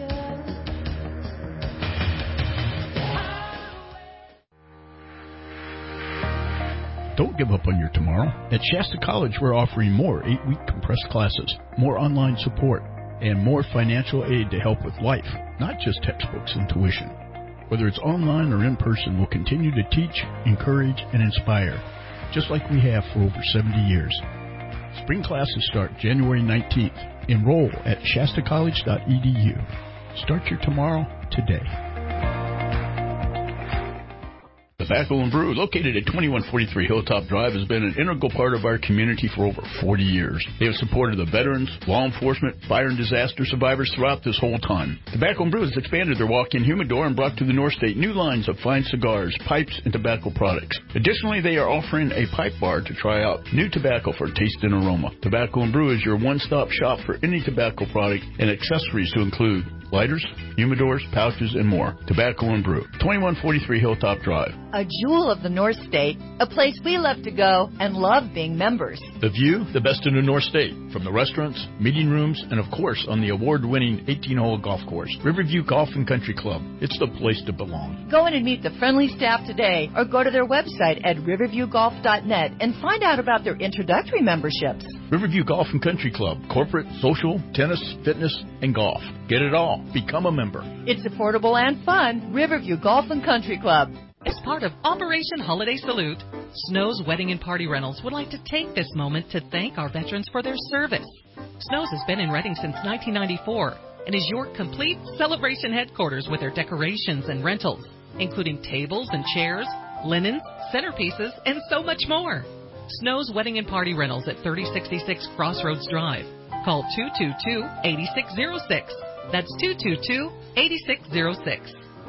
Don't give up on your tomorrow. At Shasta College, we're offering more eight-week compressed classes, more online support, and more financial aid to help with life, not just textbooks and tuition. Whether it's online or in person, we'll continue to teach, encourage, and inspire, just like we have for over seventy years. Spring classes start January nineteenth. Enroll at shasta college dot e d u. Start your tomorrow today. Tobacco and Brew, located at twenty-one forty-three Hilltop Drive, has been an integral part of our community for over forty years. They have supported the veterans, law enforcement, fire and disaster survivors throughout this whole time. Tobacco and Brew has expanded their walk-in humidor and brought to the North State new lines of fine cigars, pipes, and tobacco products. Additionally, they are offering a pipe bar to try out new tobacco for taste and aroma. Tobacco and Brew is your one-stop shop for any tobacco product and accessories to include lighters, humidors, pouches, and more. Tobacco and Brew, twenty-one forty-three Hilltop Drive. A jewel of the North State, a place we love to go and love being members. The View, the best in the North State. from the restaurants, meeting rooms, and of course on the award-winning eighteen-hole golf course. Riverview Golf and Country Club. It's the place to belong. Go in and meet the friendly staff today or go to their website at riverview golf dot net and find out about their introductory memberships. Riverview Golf and Country Club. Corporate, social, tennis, fitness, and golf. Get it all. Become a member. It's affordable and fun. Riverview Golf and Country Club. As part of Operation Holiday Salute, Snow's Wedding and Party Rentals would like to take this moment to thank our veterans for their service. Snow's has been in Reading since nineteen ninety-four and is your complete celebration headquarters with their decorations and rentals, including tables and chairs, linens, centerpieces, and so much more. Snow's Wedding and Party Rentals at thirty sixty-six Crossroads Drive. Call two two two, eight six zero six. That's two two two, eight six zero six.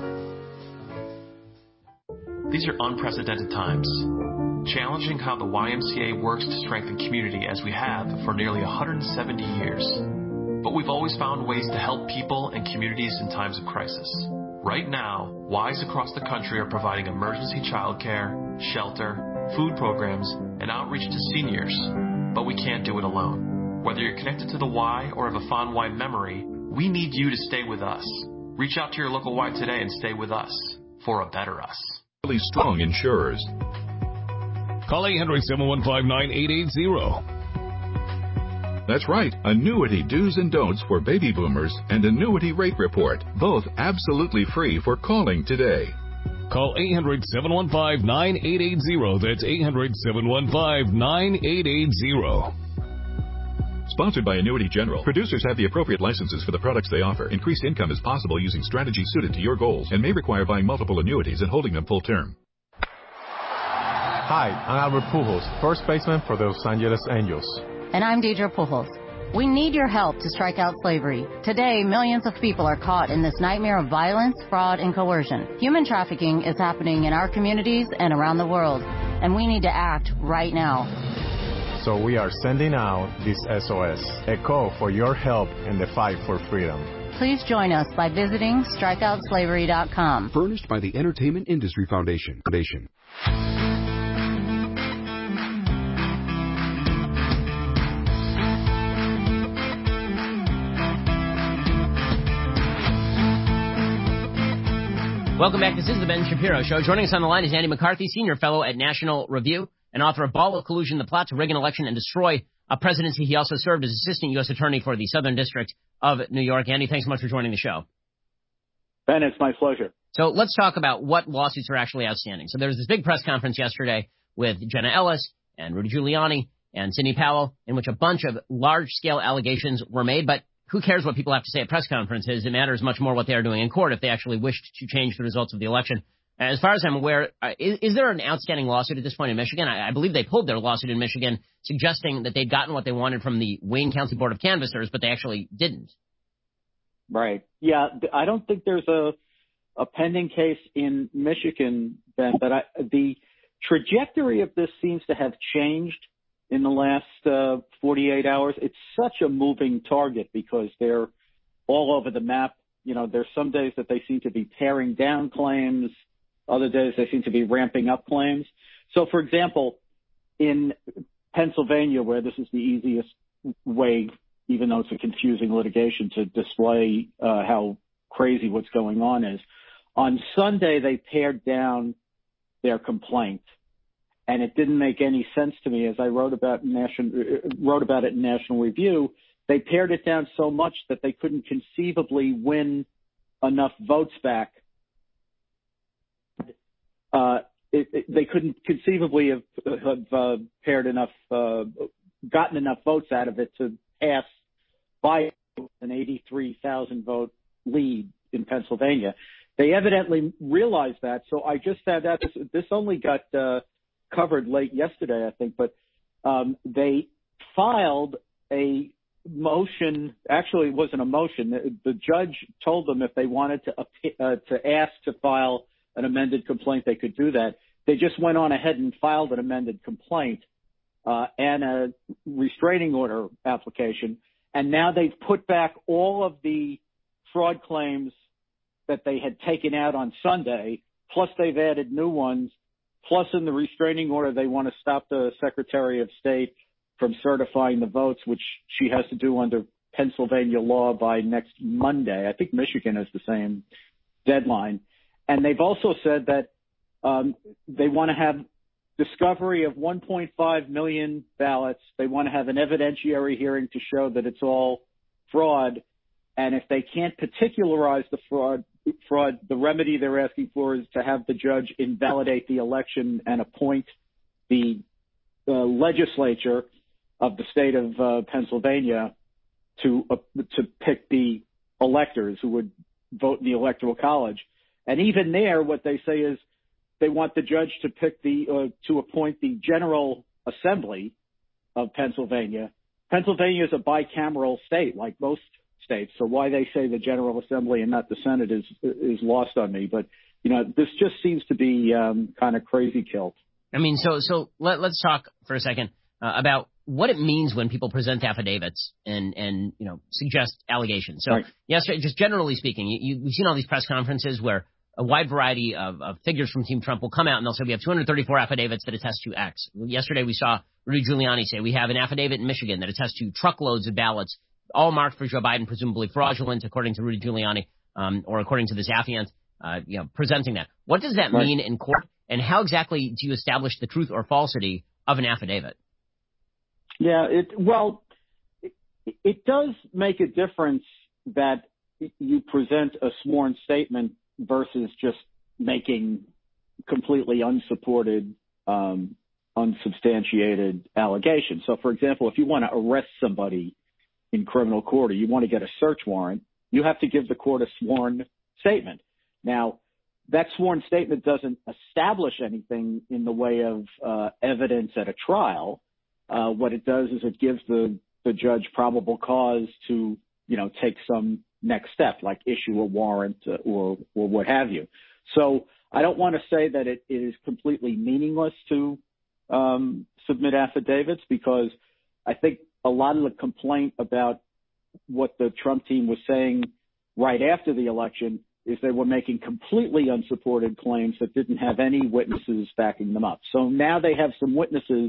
These are unprecedented times, challenging how the Y M C A works to strengthen community as we have for nearly one hundred seventy years. But we've always found ways to help people and communities in times of crisis. Right now, Ys across the country are providing emergency childcare, shelter, food programs, and outreach to seniors. But we can't do it alone. Whether you're connected to the Y or have a fond Y memory, we need you to stay with us. Reach out to your local Y today and stay with us for a better us. Really strong insurers. Call eight hundred, seven one five, nine eight eight zero. That's right, annuity do's and don'ts for baby boomers and annuity rate report, both absolutely free for calling today. Call eight hundred, seven one five, nine eight eight zero. That's eight hundred, seven one five, nine eight eight zero. Sponsored by Annuity General. Producers have the appropriate licenses for the products they offer. Increased income is possible using strategies suited to your goals and may require buying multiple annuities and holding them full term. Hi, I'm Albert Pujols, first baseman for the Los Angeles Angels. And I'm Deidre Pujols. We need your help to strike out slavery. Today, millions of people are caught in this nightmare of violence, fraud, and coercion. Human trafficking is happening in our communities and around the world, and we need to act right now. So we are sending out this S O S, a call for your help in the fight for freedom. Please join us by visiting strike out slavery dot com. Furnished by the Entertainment Industry Foundation. Foundation. Welcome back. This is the Ben Shapiro Show. Joining us on the line is Andy McCarthy, senior fellow at National Review and author of Ball of Collusion, The Plot to Rig an Election and Destroy a Presidency. He also served as assistant U S attorney for the Southern District of New York. Andy, thanks so much for joining the show. Ben, it's my pleasure. So let's talk about what lawsuits are actually outstanding. So there was this big press conference yesterday with Jenna Ellis and Rudy Giuliani and Sidney Powell in which a bunch of large-scale allegations were made, but who cares what people have to say at press conferences? It matters much more what they are doing in court if they actually wished to change the results of the election. As far as I'm aware, uh, is, is there an outstanding lawsuit at this point in Michigan? I, I believe they pulled their lawsuit in Michigan, suggesting that they'd gotten what they wanted from the Wayne County Board of Canvassers, but they actually didn't. Right. Yeah, I don't think there's a a pending case in Michigan, Ben, but I, the trajectory of this seems to have changed in the last uh, forty-eight hours. It's such a moving target because they're all over the map. You know, there's some days that they seem to be tearing down claims. Other days they seem to be ramping up claims. So, for example, in Pennsylvania, where this is the easiest way, even though it's a confusing litigation, to display uh, how crazy what's going on is, on Sunday they pared down their complaint. And it didn't make any sense to me, as I wrote about in National, wrote about it in National Review. They pared it down so much that they couldn't conceivably win enough votes back. Uh, it, it, they couldn't conceivably have, have uh, pared enough, uh, gotten enough votes out of it to pass by an eighty-three thousand vote lead in Pennsylvania. They evidently realized that. So I just found out this, this only got uh, covered late yesterday, I think, but um, they filed a motion. Actually, it wasn't a motion. The, the judge told them if they wanted to uh, to ask to file an amended complaint, they could do that. They just went on ahead and filed an amended complaint uh, and a restraining order application, and now they've put back all of the fraud claims that they had taken out on Sunday, plus they've added new ones. Plus, in the restraining order, they want to stop the Secretary of State from certifying the votes, which she has to do under Pennsylvania law by next Monday. I think Michigan has the same deadline. And they've also said that um, they want to have discovery of one point five million ballots. They want to have an evidentiary hearing to show that it's all fraud. And if they can't particularize the fraud, fraud, the remedy they're asking for is to have the judge invalidate the election and appoint the uh, legislature of the state of uh, Pennsylvania to uh, to pick the electors who would vote in the Electoral College. And even there, what they say is they want the judge to pick the uh, to appoint the General Assembly of Pennsylvania. Pennsylvania is a bicameral state, like most states. So why they say the General Assembly and not the Senate is is lost on me. But you know, this just seems to be um, kind of crazy kilt. I mean, so so let, let's talk for a second uh, about what it means when people present affidavits and, and you know, suggest allegations. So, right. yesterday, just generally speaking, you, you, we've seen all these press conferences where a wide variety of, of figures from Team Trump will come out and they'll say we have two hundred thirty-four affidavits that attest to X. Yesterday, we saw Rudy Giuliani say we have an affidavit in Michigan that attests to truckloads of ballots, all marked for Joe Biden, presumably fraudulent, according to Rudy Giuliani, um, or according to this affiant, uh, you know, presenting that. What does that right. mean in court, and how exactly do you establish the truth or falsity of an affidavit? Yeah, it well, it, it does make a difference that you present a sworn statement versus just making completely unsupported, um, unsubstantiated allegations. So, for example, if you want to arrest somebody in criminal court or you want to get a search warrant, you have to give the court a sworn statement. Now, that sworn statement doesn't establish anything in the way of uh, evidence at a trial. Uh, what it does is it gives the, the judge probable cause to, you know, take some next step, like issue a warrant uh, or, or what have you. So I don't want to say that it is completely meaningless to um, submit affidavits, because I think a lot of the complaint about what the Trump team was saying right after the election is they were making completely unsupported claims that didn't have any witnesses backing them up. So now they have some witnesses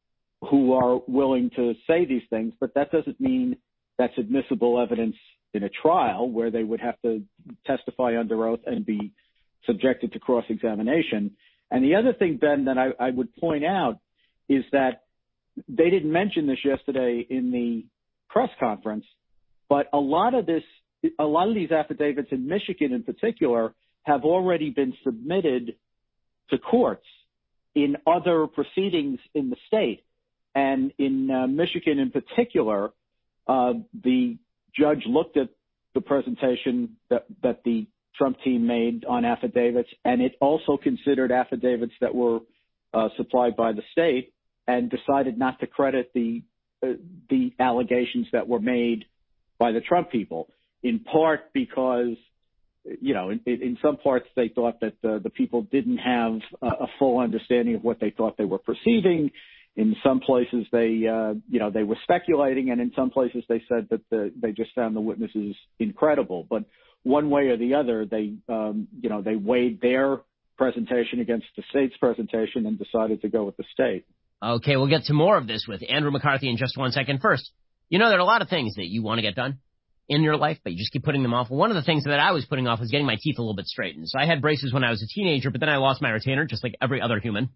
who are willing to say these things, but that doesn't mean that's admissible evidence in a trial where they would have to testify under oath and be subjected to cross-examination. And the other thing, Ben, that I, I would point out is that they didn't mention this yesterday in the press conference, but a lot of this, a lot of these affidavits in Michigan in particular have already been submitted to courts in other proceedings in the state. And in uh, Michigan in particular, uh, the judge looked at the presentation that, that the Trump team made on affidavits, and it also considered affidavits that were uh, supplied by the state, and decided not to credit the uh, the allegations that were made by the Trump people, in part because, you know, in, in some parts they thought that the, the people didn't have a, a full understanding of what they thought they were perceiving. In some places they, uh, you know, they were speculating, and in some places they said that the, they just found the witnesses incredible. But one way or the other, they, um, you know, they weighed their presentation against the state's presentation and decided to go with the state. Okay, we'll get to more of this with Andrew McCarthy in just one second. First, you know, there are a lot of things that you want to get done in your life, but you just keep putting them off. One of the things that I was putting off was getting my teeth a little bit straightened. So I had braces when I was a teenager, but then I lost my retainer, just like every other human.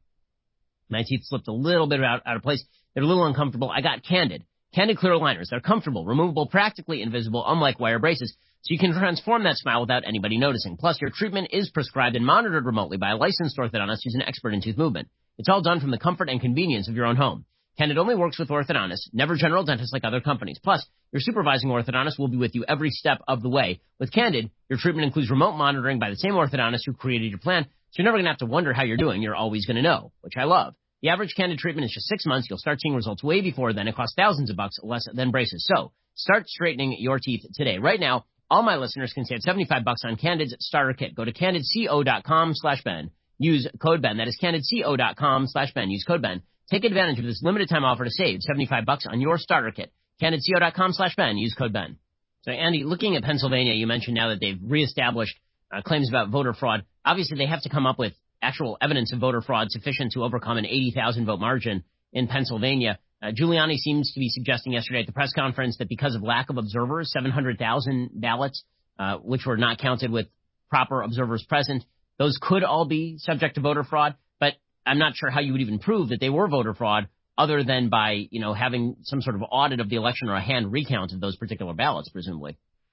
My teeth slipped a little bit out, out of place. They're a little uncomfortable. I got Candid. Candid clear aligners. They're comfortable, removable, practically invisible, unlike wire braces, so you can transform that smile without anybody noticing. Plus, your treatment is prescribed and monitored remotely by a licensed orthodontist who's an expert in tooth movement. It's all done from the comfort and convenience of your own home. Candid only works with orthodontists, never general dentists like other companies. Plus, your supervising orthodontist will be with you every step of the way. With Candid, your treatment includes remote monitoring by the same orthodontist who created your plan, so you're never going to have to wonder how you're doing. You're always going to know, which I love. The average Candid treatment is just six months. You'll start seeing results way before then. It costs thousands of bucks less than braces. So start straightening your teeth today. Right now, all my listeners can save seventy-five bucks on Candid's starter kit. Go to candidco.com slash Ben. Use code Ben. That is candidco.com slash Ben. Use code Ben. Take advantage of this limited time offer to save seventy-five bucks on your starter kit. candidco.com slash Ben. Use code Ben. So, Andy, looking at Pennsylvania, you mentioned now that they've reestablished uh, claims about voter fraud. Obviously, they have to come up with actual evidence of voter fraud sufficient to overcome an eighty thousand vote margin in Pennsylvania. Uh, Giuliani seems to be suggesting yesterday at the press conference that because of lack of observers, seven hundred thousand ballots, uh, which were not counted with proper observers present, those could all be subject to voter fraud. But I'm not sure how you would even prove that they were voter fraud other than by, you know, having some sort of audit of the election or a hand recount of those particular ballots, presumably.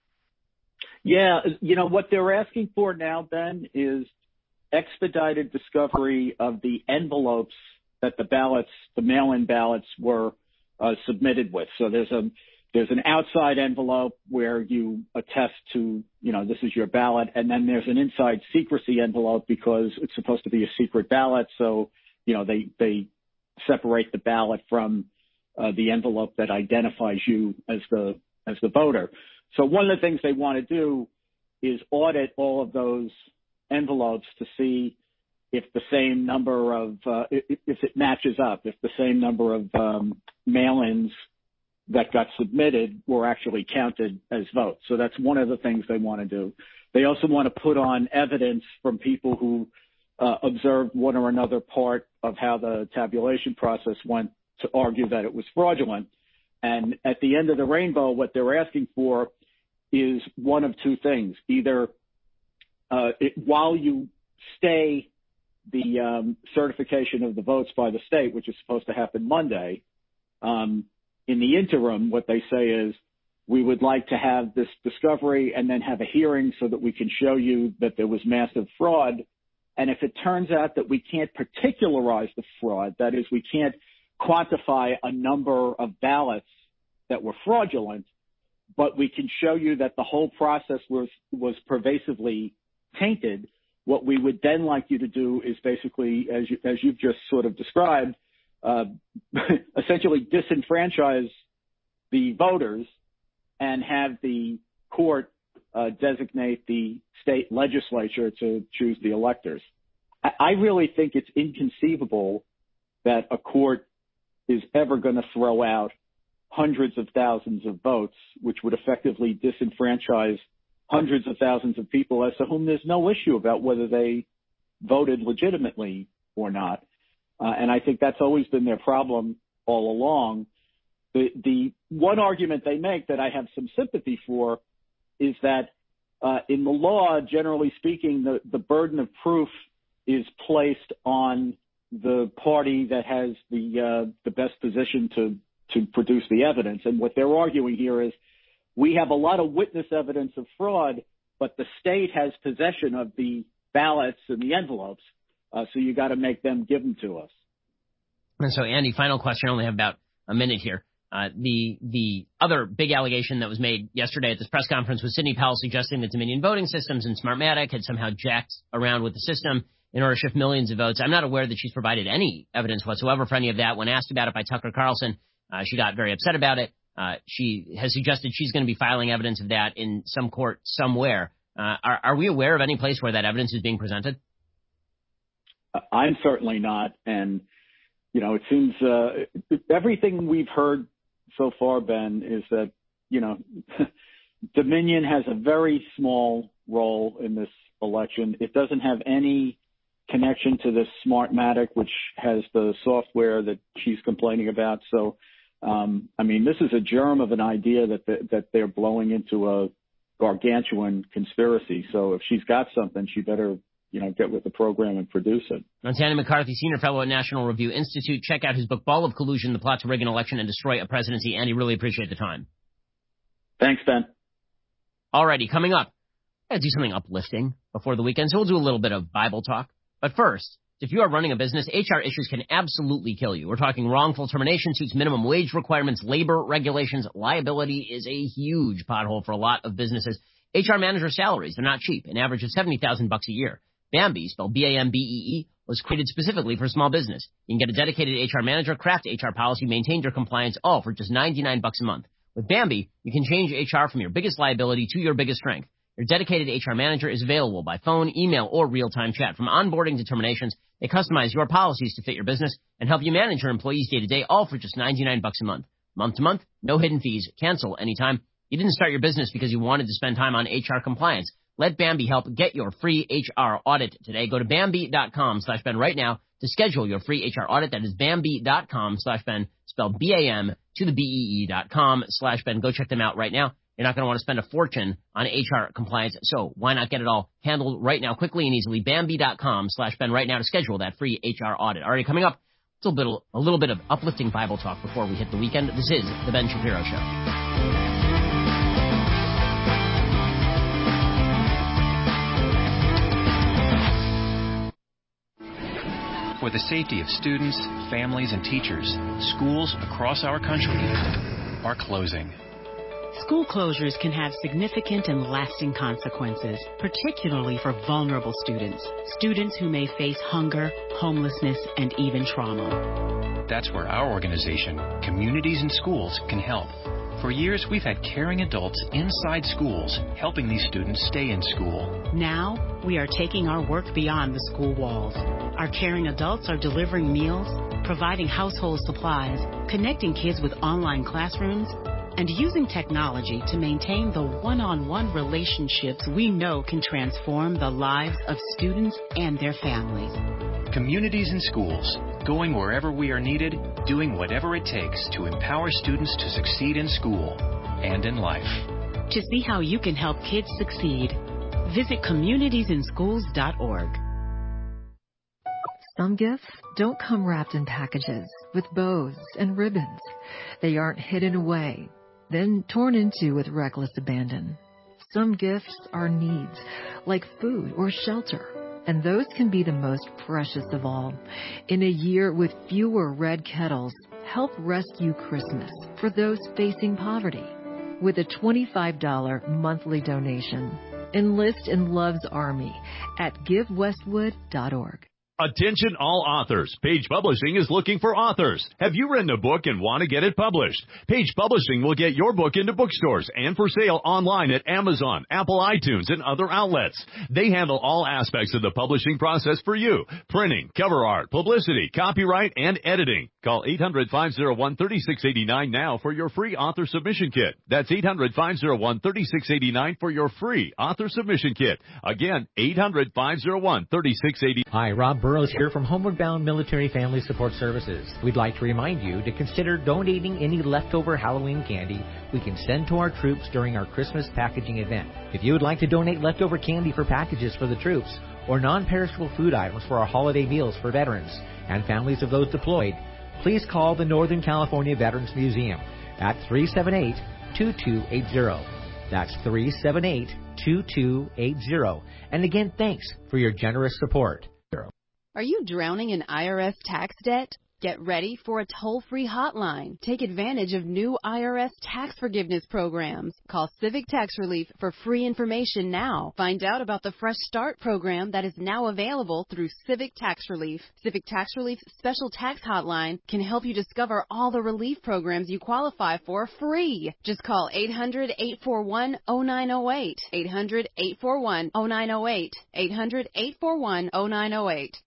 Yeah, you know, what they're asking for now, Ben, is expedited discovery of the envelopes that the ballots, the mail-in ballots were uh, submitted with. So there's a there's an outside envelope where you attest to, you know, this is your ballot, and then there's an inside secrecy envelope because it's supposed to be a secret ballot. So, you know, they they separate the ballot from uh, the envelope that identifies you as the as the voter. So one of the things they want to do is audit all of those envelopes to see if the same number of, uh, if, if it matches up, if the same number of um, mail-ins that got submitted were actually counted as votes. So that's one of the things they want to do. They also want to put on evidence from people who uh, observed one or another part of how the tabulation process went to argue that it was fraudulent. And at the end of the rainbow, what they're asking for is one of two things. Either uh, it, while you stay the um, certification of the votes by the state, which is supposed to happen Monday, um, in the interim, what they say is we would like to have this discovery and then have a hearing so that we can show you that there was massive fraud. And if it turns out that we can't particularize the fraud, that is, we can't quantify a number of ballots that were fraudulent, but we can show you that the whole process was, was pervasively tainted, what we would then like you to do is basically, as you, as you've just sort of described, uh, essentially disenfranchise the voters and have the court uh, designate the state legislature to choose the electors. I, I really think it's inconceivable that a court is ever going to throw out hundreds of thousands of votes, which would effectively disenfranchise hundreds of thousands of people as to whom there's no issue about whether they voted legitimately or not. Uh, and I think that's always been their problem all along. The, the one argument they make that I have some sympathy for is that uh, in the law, generally speaking, the, the burden of proof is placed on the party that has the uh, the best position to to produce the evidence. And what they're arguing here is we have a lot of witness evidence of fraud, but the state has possession of the ballots and the envelopes, uh, so you got to make them give them to us. And so, Andy, final question. I only have about a minute here. Uh, the the other big allegation that was made yesterday at this press conference was Sidney Powell suggesting that Dominion Voting Systems and Smartmatic had somehow jacked around with the system in order to shift millions of votes. I'm not aware that she's provided any evidence whatsoever for any of that. When asked about it by Tucker Carlson, uh, she got very upset about it. Uh, she has suggested she's going to be filing evidence of that in some court somewhere. Uh, are, are we aware of any place where that evidence is being presented? I'm certainly not. And, you know, it seems uh, everything we've heard so far, Ben, is that, you know, Dominion has a very small role in this election. It doesn't have any connection to this Smartmatic, which has the software that she's complaining about. So, um, I mean, this is a germ of an idea that the, that they're blowing into a gargantuan conspiracy. So if she's got something, she better, you know, get with the program and produce it. That's Andy McCarthy, Senior Fellow at National Review Institute. Check out his book, Ball of Collusion, The Plot to Rig an Election and Destroy a Presidency. Andy, really appreciate the time. Thanks, Ben. Alrighty, coming up, I'll do something uplifting before the weekend, so we'll do a little bit of Bible talk. But first, if you are running a business, H R issues can absolutely kill you. We're talking wrongful termination suits, minimum wage requirements, labor regulations. Liability is a huge pothole for a lot of businesses. H R manager salaries, they're not cheap, an average of seventy thousand bucks a year. Bambee, spelled B A M B E E, was created specifically for small business. You can get a dedicated H R manager, craft H R policy, maintain your compliance, all for just ninety-nine bucks a month. With Bambee, you can change H R from your biggest liability to your biggest strength. Your dedicated H R manager is available by phone, email, or real-time chat. From onboarding to terminations, they customize your policies to fit your business and help you manage your employees day-to-day, all for just ninety-nine bucks a month. Month to month, no hidden fees, cancel anytime. You didn't start your business because you wanted to spend time on H R compliance. Let Bambee help get your free H R audit today. Go to Bambee.com slash Ben right now to schedule your free H R audit. That is Bambee.com slash Ben, spelled B A M to the B E E dot com slash Ben. Go check them out right now. You're not going to want to spend a fortune on H R compliance, so why not get it all handled right now, quickly and easily? Bambee.com slash Ben right now to schedule that free H R audit. Already coming up, a little bit, a little bit of uplifting Bible talk before we hit the weekend. This is The Ben Shapiro Show. For the safety of students, families, and teachers, schools across our country are closing. School closures can have significant and lasting consequences, particularly for vulnerable students, students who may face hunger, homelessness, and even trauma. That's where our organization, Communities in Schools, can help. For years, we've had caring adults inside schools, helping these students stay in school. Now, we are taking our work beyond the school walls. Our caring adults are delivering meals, providing household supplies, connecting kids with online classrooms, and using technology to maintain the one-on-one relationships we know can transform the lives of students and their families. Communities in Schools, going wherever we are needed, doing whatever it takes to empower students to succeed in school and in life. To see how you can help kids succeed, visit communities in schools dot org. Some gifts don't come wrapped in packages with bows and ribbons. They aren't hidden away, then torn into with reckless abandon. Some gifts are needs, like food or shelter, and those can be the most precious of all. In a year with fewer red kettles, help rescue Christmas for those facing poverty with a twenty-five dollars monthly donation. Enlist in Love's Army at give westwood dot org. Attention all authors. Page Publishing is looking for authors. Have you written a book and want to get it published? Page Publishing will get your book into bookstores and for sale online at Amazon, Apple iTunes, and other outlets. They handle all aspects of the publishing process for you. Printing, cover art, publicity, copyright, and editing. Call eight hundred, five oh one, three six eight nine now for your free author submission kit. That's eight hundred, five oh one, three six eight nine for your free author submission kit. Again, eight hundred, five oh one, three six eight nine. Hi, Rob Burrows here from Homeward Bound Military Family Support Services. We'd like to remind you to consider donating any leftover Halloween candy we can send to our troops during our Christmas packaging event. If you would like to donate leftover candy for packages for the troops or non-perishable food items for our holiday meals for veterans and families of those deployed, please call the Northern California Veterans Museum at three seven eight, two two eight zero. That's three seven eight, two two eight zero. And again, thanks for your generous support. Are you drowning in I R S tax debt? Get ready for a toll-free hotline. Take advantage of new I R S tax forgiveness programs. Call Civic Tax Relief for free information now. Find out about the Fresh Start program that is now available through Civic Tax Relief. Civic Tax Relief's special tax hotline can help you discover all the relief programs you qualify for free. Just call eight hundred, eight four one, oh nine oh eight. eight hundred, eight four one, oh nine oh eight. eight hundred, eight four one, oh nine oh eight.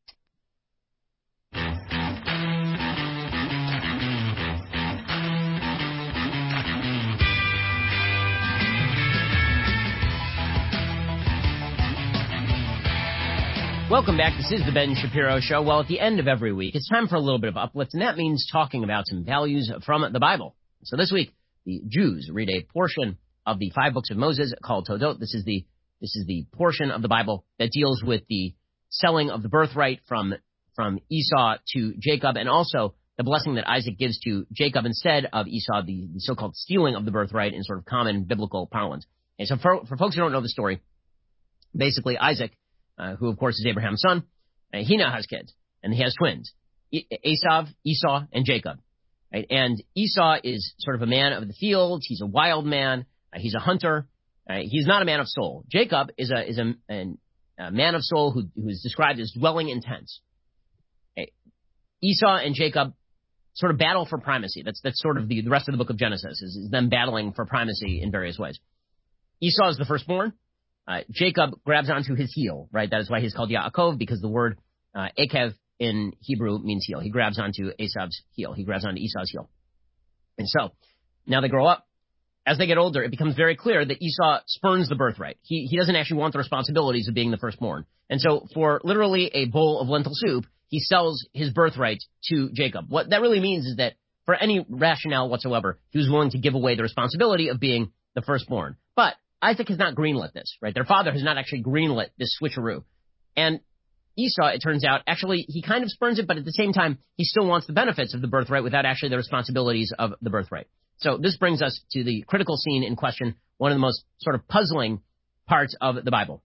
Welcome back. This is the Ben Shapiro Show. Well, at the end of every week, it's time for a little bit of uplift, and that means talking about some values from the Bible. So this week, the Jews read a portion of the five books of Moses called Todot. This is the this is the portion of the Bible that deals with the selling of the birthright from from Esau to Jacob, and also the blessing that Isaac gives to Jacob instead of Esau, the, the so-called stealing of the birthright in sort of common biblical parlance. And so for, for folks who don't know the story, basically Isaac, Uh, who, of course, is Abraham's son, uh, he now has kids, and he has twins, e- Esau, Esau, and Jacob. Right? And Esau is sort of a man of the fields. He's a wild man. Uh, he's a hunter. Uh, he's not a man of soul. Jacob is a is a, an, a man of soul who who is described as dwelling in tents. Okay. Esau and Jacob sort of battle for primacy. That's that's sort of the, the rest of the book of Genesis, is, is them battling for primacy in various ways. Esau is the firstborn. Uh, Jacob grabs onto his heel, right? That is why he's called Yaakov, because the word uh, Akev in Hebrew means heel. He grabs onto Esau's heel. He grabs onto Esau's heel. And so, now they grow up. As they get older, it becomes very clear that Esau spurns the birthright. He he doesn't actually want the responsibilities of being the firstborn. And so, for literally a bowl of lentil soup, he sells his birthright to Jacob. What that really means is that for any rationale whatsoever, he was willing to give away the responsibility of being the firstborn. But Isaac has not greenlit this, right? Their father has not actually greenlit this switcheroo. And Esau, it turns out, actually, he kind of spurns it, but at the same time, he still wants the benefits of the birthright without actually the responsibilities of the birthright. So this brings us to the critical scene in question, one of the most sort of puzzling parts of the Bible.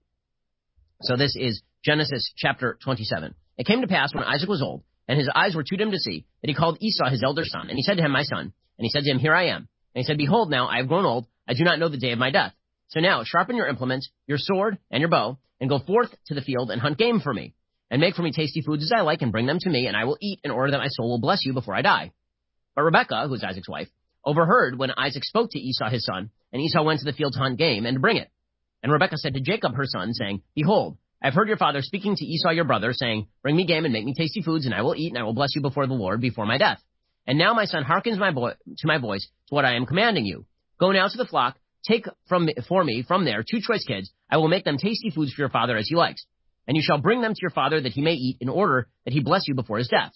So this is Genesis chapter twenty-seven. It came to pass when Isaac was old, and his eyes were too dim to see, that he called Esau his elder son. And he said to him, my son. And he said to him, here I am. And he said, behold, now I have grown old. I do not know the day of my death. So now sharpen your implements, your sword and your bow, and go forth to the field and hunt game for me. And make for me tasty foods as I like, and bring them to me, and I will eat in order that my soul will bless you before I die. But Rebekah, who is Isaac's wife, overheard when Isaac spoke to Esau his son, and Esau went to the field to hunt game and to bring it. And Rebekah said to Jacob her son, saying, behold, I have heard your father speaking to Esau your brother, saying, bring me game and make me tasty foods, and I will eat, and I will bless you before the Lord before my death. And now my son hearkens my boy, to my voice, to what I am commanding you. Go now to the flock, take from for me from there two choice kids. I will make them tasty foods for your father as he likes. And you shall bring them to your father that he may eat, in order that he bless you before his death.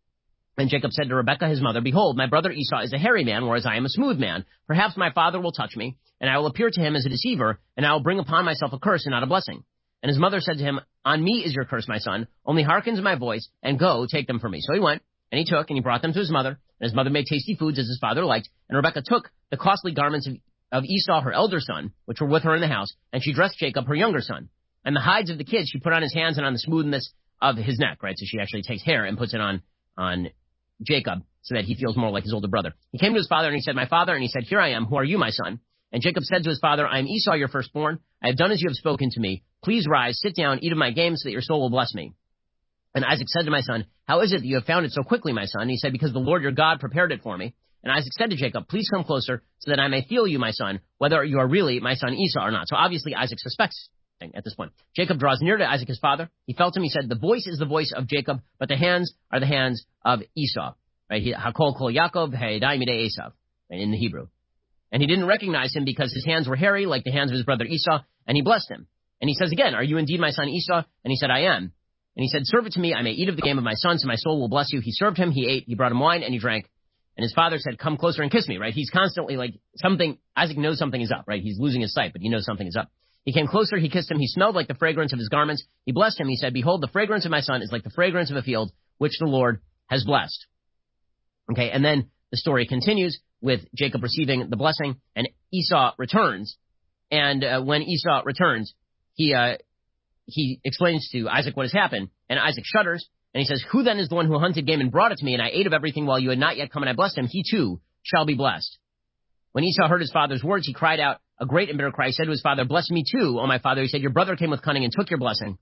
And Jacob said to Rebekah his mother, behold, my brother Esau is a hairy man, whereas I am a smooth man. Perhaps my father will touch me, and I will appear to him as a deceiver, and I will bring upon myself a curse and not a blessing. And his mother said to him, on me is your curse, my son. Only hearken to my voice, and go, take them for me. So he went, and he took, and he brought them to his mother. And his mother made tasty foods as his father liked. And Rebekah took the costly garments of, of Esau, her elder son, which were with her in the house, and she dressed Jacob, her younger son. And the hides of the kids she put on his hands and on the smoothness of his neck, right? So she actually takes hair and puts it on, on Jacob so that he feels more like his older brother. He came to his father and he said, my father, and he said, here I am. Who are you, my son? And Jacob said to his father, I am Esau, your firstborn. I have done as you have spoken to me. Please rise, sit down, eat of my game so that your soul will bless me. And Isaac said to my son, how is it that you have found it so quickly, my son? And he said, because the Lord your God prepared it for me. And Isaac said to Jacob, please come closer so that I may feel you, my son, whether you are really my son Esau or not. So obviously Isaac suspects at this point. Jacob draws near to Isaac his father. He felt him. He said, the voice is the voice of Jacob, but the hands are the hands of Esau. Right? Hakol kol Yaakov ha'edai midei Esav, in the Hebrew. And he didn't recognize him because his hands were hairy like the hands of his brother Esau, and he blessed him. And he says again, are you indeed my son Esau? And he said, I am. And he said, serve it to me. I may eat of the game of my son, so my soul will bless you. He served him. He ate. He brought him wine, and he drank. And his father said, come closer and kiss me, right? He's constantly like something. Isaac knows something is up, right? He's losing his sight, but he knows something is up. He came closer, he kissed him, he smelled like the fragrance of his garments. He blessed him, he said, behold, the fragrance of my son is like the fragrance of a field, which the Lord has blessed. Okay, and then the story continues with Jacob receiving the blessing, and Esau returns. And uh, when Esau returns, he uh, he explains to Isaac what has happened, and Isaac shudders, and he says, who then is the one who hunted game and brought it to me, and I ate of everything while you had not yet come, and I blessed him? He too shall be blessed. When Esau heard his father's words, he cried out a great and bitter cry. He said to his father, bless me too, O my father. He said, your brother came with cunning and took your blessing.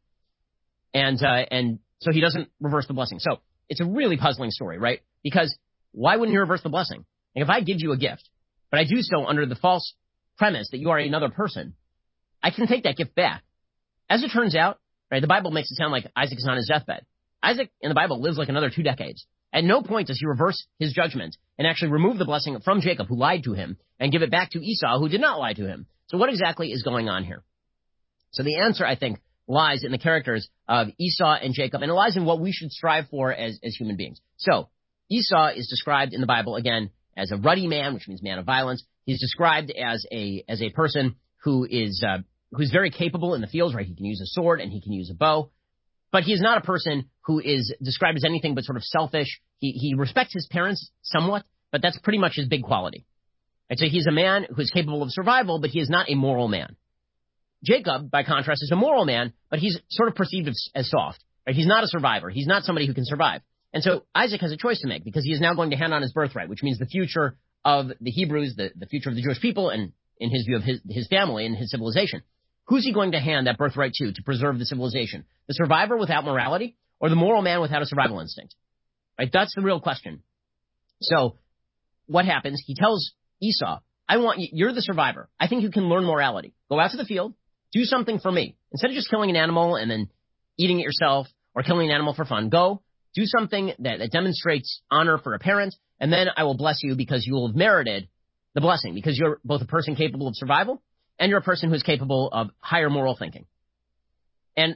And uh, and so he doesn't reverse the blessing. So it's a really puzzling story, right? Because why wouldn't he reverse the blessing? Like if I give you a gift, but I do so under the false premise that you are another person, I can take that gift back. As it turns out, right, the Bible makes it sound like Isaac is on his deathbed. Isaac in the Bible lives like another two decades. At no point does he reverse his judgment and actually remove the blessing from Jacob, who lied to him, and give it back to Esau, who did not lie to him. So what exactly is going on here? So the answer, I think, lies in the characters of Esau and Jacob, and it lies in what we should strive for as, as human beings. So Esau is described in the Bible, again, as a ruddy man, which means man of violence. He's described as a as a person who is uh, who's very capable in the fields, right? He can use a sword and he can use a bow. But he is not a person who is described as anything but sort of selfish. He he respects his parents somewhat, but that's pretty much his big quality. I'd say he's a man who is capable of survival, but he is not a moral man. Jacob, by contrast, is a moral man, but he's sort of perceived as, as soft. Right? He's not a survivor. He's not somebody who can survive. And so Isaac has a choice to make because he is now going to hand on his birthright, which means the future of the Hebrews, the, the future of the Jewish people, and in his view of his, his family and his civilization. Who's he going to hand that birthright to to preserve the civilization? The survivor without morality or the moral man without a survival instinct? Right? That's the real question. So what happens? He tells Esau, I want you, you're the survivor. I think you can learn morality. Go out to the field, do something for me. Instead of just killing an animal and then eating it yourself or killing an animal for fun, go do something that, that demonstrates honor for a parent, and then I will bless you because you will have merited the blessing, because you're both a person capable of survival and you're a person who is capable of higher moral thinking. And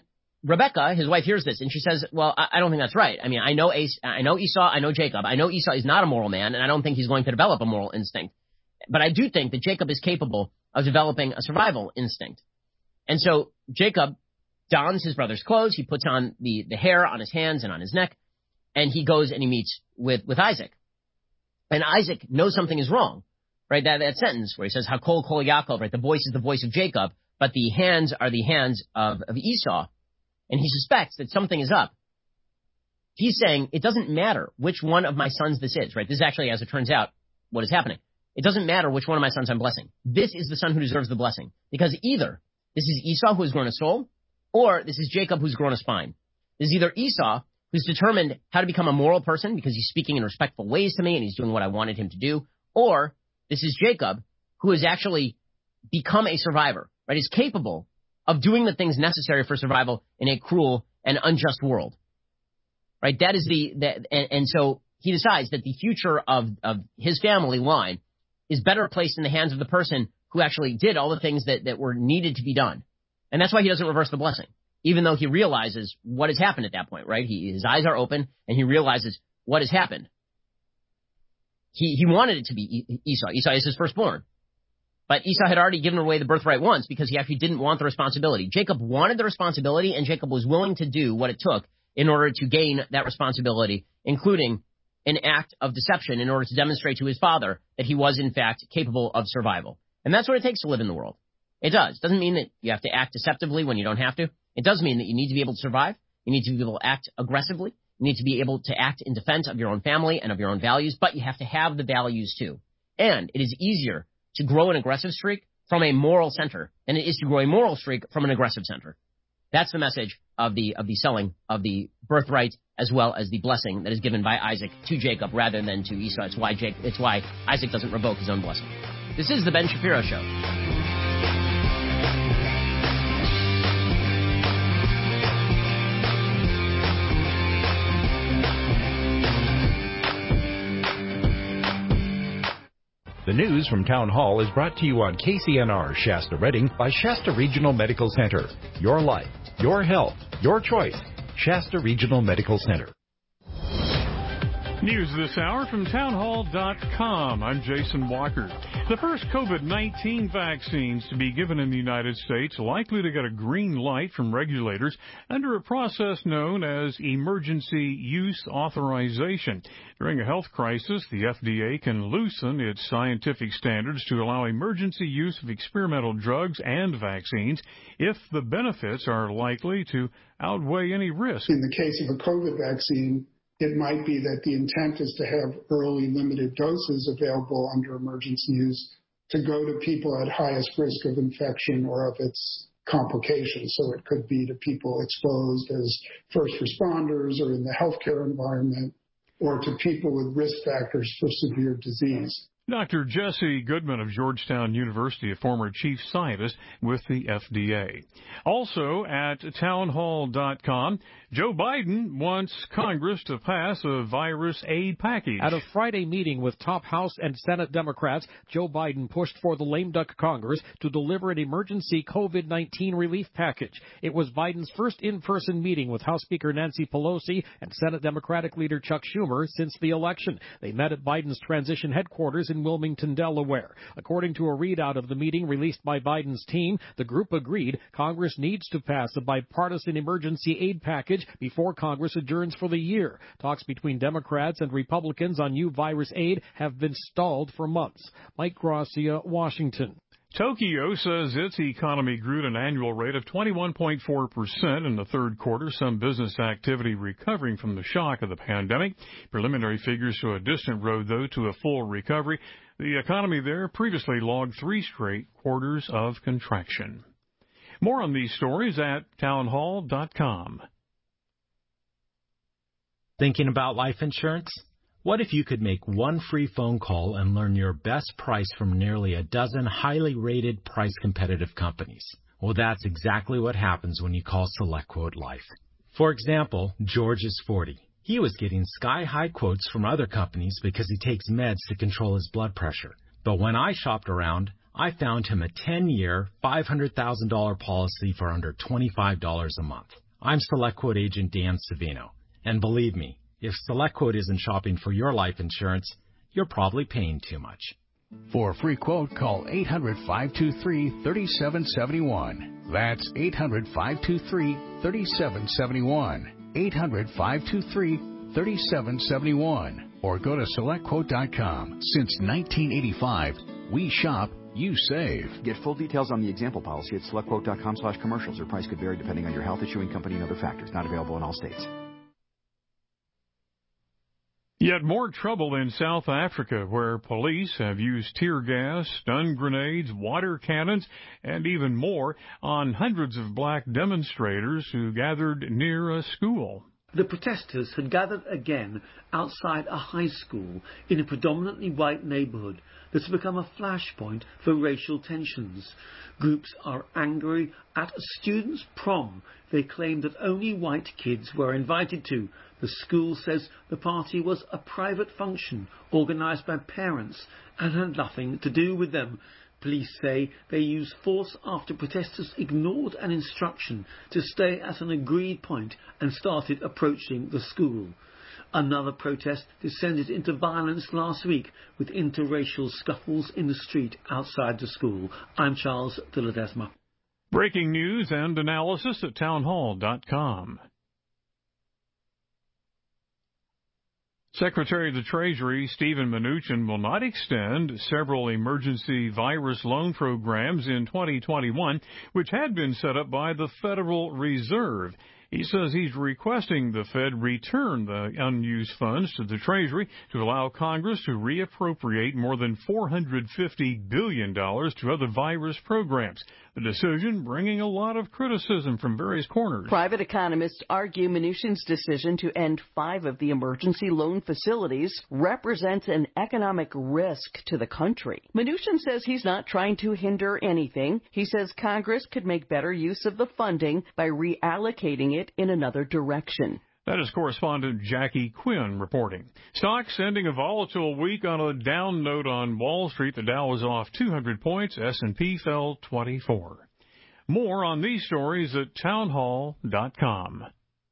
Rebecca, his wife, hears this, and she says, well, I, I don't think that's right. I mean, I know Ace, I know Esau, I know Jacob. I know Esau is not a moral man, and I don't think he's going to develop a moral instinct. But I do think that Jacob is capable of developing a survival instinct. And so Jacob dons his brother's clothes. He puts on the, the hair on his hands and on his neck, and he goes and he meets with, with Isaac. And Isaac knows something is wrong, right? That, that sentence where he says, Hakol kol Yaakov, right? The voice is the voice of Jacob, but the hands are the hands of, of Esau. And he suspects that something is up. He's saying, it doesn't matter which one of my sons this is, right? This is actually, as it turns out, what is happening. It doesn't matter which one of my sons I'm blessing. This is the son who deserves the blessing. Because either this is Esau who has grown a soul, or this is Jacob who's grown a spine. This is either Esau who's determined how to become a moral person because he's speaking in respectful ways to me and he's doing what I wanted him to do, or this is Jacob who has actually become a survivor, right? He's capable of doing the things necessary for survival in a cruel and unjust world, right? That is the, the and, and so he decides that the future of, of his family line is better placed in the hands of the person who actually did all the things that, that were needed to be done. And that's why he doesn't reverse the blessing, even though he realizes what has happened at that point, right? He, his eyes are open, and he realizes what has happened. He, he wanted it to be Esau. Esau is his firstborn. But Esau had already given away the birthright once because he actually didn't want the responsibility. Jacob wanted the responsibility, and Jacob was willing to do what it took in order to gain that responsibility, including an act of deception in order to demonstrate to his father that he was, in fact, capable of survival. And that's what it takes to live in the world. It does. It doesn't mean that you have to act deceptively when you don't have to. It does mean that you need to be able to survive. You need to be able to act aggressively. You need to be able to act in defense of your own family and of your own values, but you have to have the values too. And it is easier to grow an aggressive streak from a moral center than it is to grow a moral streak from an aggressive center. That's the message of the of the selling of the birthright as well as the blessing that is given by Isaac to Jacob rather than to Esau. It's why Jake, it's why Isaac doesn't revoke his own blessing. This is the Ben Shapiro Show. The news from Town Hall is brought to you on K C N R Shasta Redding by Shasta Regional Medical Center. Your life, your health, your choice. Shasta Regional Medical Center. News this hour from townhall dot com. I'm Jason Walker. The first COVID nineteen vaccines to be given in the United States likely to get a green light from regulators under a process known as emergency use authorization. During a health crisis, the F D A can loosen its scientific standards to allow emergency use of experimental drugs and vaccines if the benefits are likely to outweigh any risk. In the case of a COVID vaccine, it might be that the intent is to have early limited doses available under emergency use to go to people at highest risk of infection or of its complications. So it could be to people exposed as first responders or in the healthcare environment, or to people with risk factors for severe disease. Doctor Jesse Goodman of Georgetown University, a former chief scientist with the F D A. Also at townhall dot com, Joe Biden wants Congress to pass a virus aid package. At a Friday meeting with top House and Senate Democrats, Joe Biden pushed for the lame duck Congress to deliver an emergency COVID nineteen relief package. It was Biden's first in-person meeting with House Speaker Nancy Pelosi and Senate Democratic leader Chuck Schumer since the election. They met at Biden's transition headquarters in Wilmington, Delaware. According to a readout of the meeting released by Biden's team, the group agreed Congress needs to pass a bipartisan emergency aid package before Congress adjourns for the year. Talks between Democrats and Republicans on new virus aid have been stalled for months. Mike Gracia, Washington. Tokyo says its economy grew at an annual rate of twenty-one point four percent in the third quarter, some business activity recovering from the shock of the pandemic. Preliminary figures show a distant road, though, to a full recovery. The economy there previously logged three straight quarters of contraction. More on these stories at townhall dot com. Thinking about life insurance? What if you could make one free phone call and learn your best price from nearly a dozen highly rated, price-competitive companies? Well, that's exactly what happens when you call SelectQuote Life. For example, George is forty. He was getting sky-high quotes from other companies because he takes meds to control his blood pressure. But when I shopped around, I found him a ten-year, five hundred thousand dollars policy for under twenty-five dollars a month. I'm SelectQuote agent Dan Savino. And believe me, if SelectQuote isn't shopping for your life insurance, you're probably paying too much. For a free quote, call eight hundred, five two three, three seven seven one. That's eight hundred, five two three, three seven seven one. eight hundred, five two three, three seven seven one. Or go to select quote dot com. Since nineteen eighty-five, we shop, you save. Get full details on the example policy at select quote dot com slash commercials. Your price could vary depending on your health, issuing company, and other factors. Not available in all states. Yet more trouble in South Africa, where police have used tear gas, stun grenades, water cannons, and even more on hundreds of black demonstrators who gathered near a school. The protesters had gathered again outside a high school in a predominantly white neighborhood that's become a flashpoint for racial tensions. Groups are angry at a students' prom they claim that only white kids were invited to. The school says the party was a private function organised by parents and had nothing to do with them. Police say they used force after protesters ignored an instruction to stay at an agreed point and started approaching the school. Another protest descended into violence last week with interracial scuffles in the street outside the school. I'm Charles de Ledesma. Breaking news and analysis at townhall dot com. Secretary of the Treasury Steven Mnuchin will not extend several emergency virus loan programs in twenty twenty-one, which had been set up by the Federal Reserve. He says he's requesting the Fed return the unused funds to the Treasury to allow Congress to reappropriate more than four hundred fifty billion dollars to other virus programs. The decision bringing a lot of criticism from various corners. Private economists argue Mnuchin's decision to end five of the emergency loan facilities represents an economic risk to the country. Mnuchin says he's not trying to hinder anything. He says Congress could make better use of the funding by reallocating it in another direction. That is correspondent Jackie Quinn reporting. Stocks ending a volatile week on a down note on Wall Street. The Dow was off two hundred points. S and P fell twenty-four. More on these stories at townhall dot com.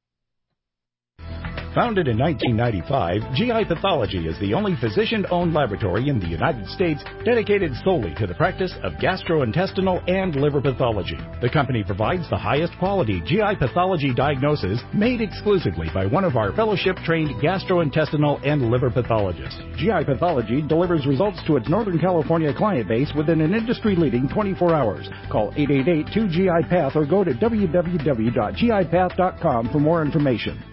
Founded in nineteen ninety-five, G I Pathology is the only physician-owned laboratory in the United States dedicated solely to the practice of gastrointestinal and liver pathology. The company provides the highest quality G I pathology diagnosis made exclusively by one of our fellowship-trained gastrointestinal and liver pathologists. G I Pathology delivers results to its Northern California client base within an industry-leading twenty-four hours. Call eight eight eight, two G I Path or go to w w w dot g i path dot com for more information.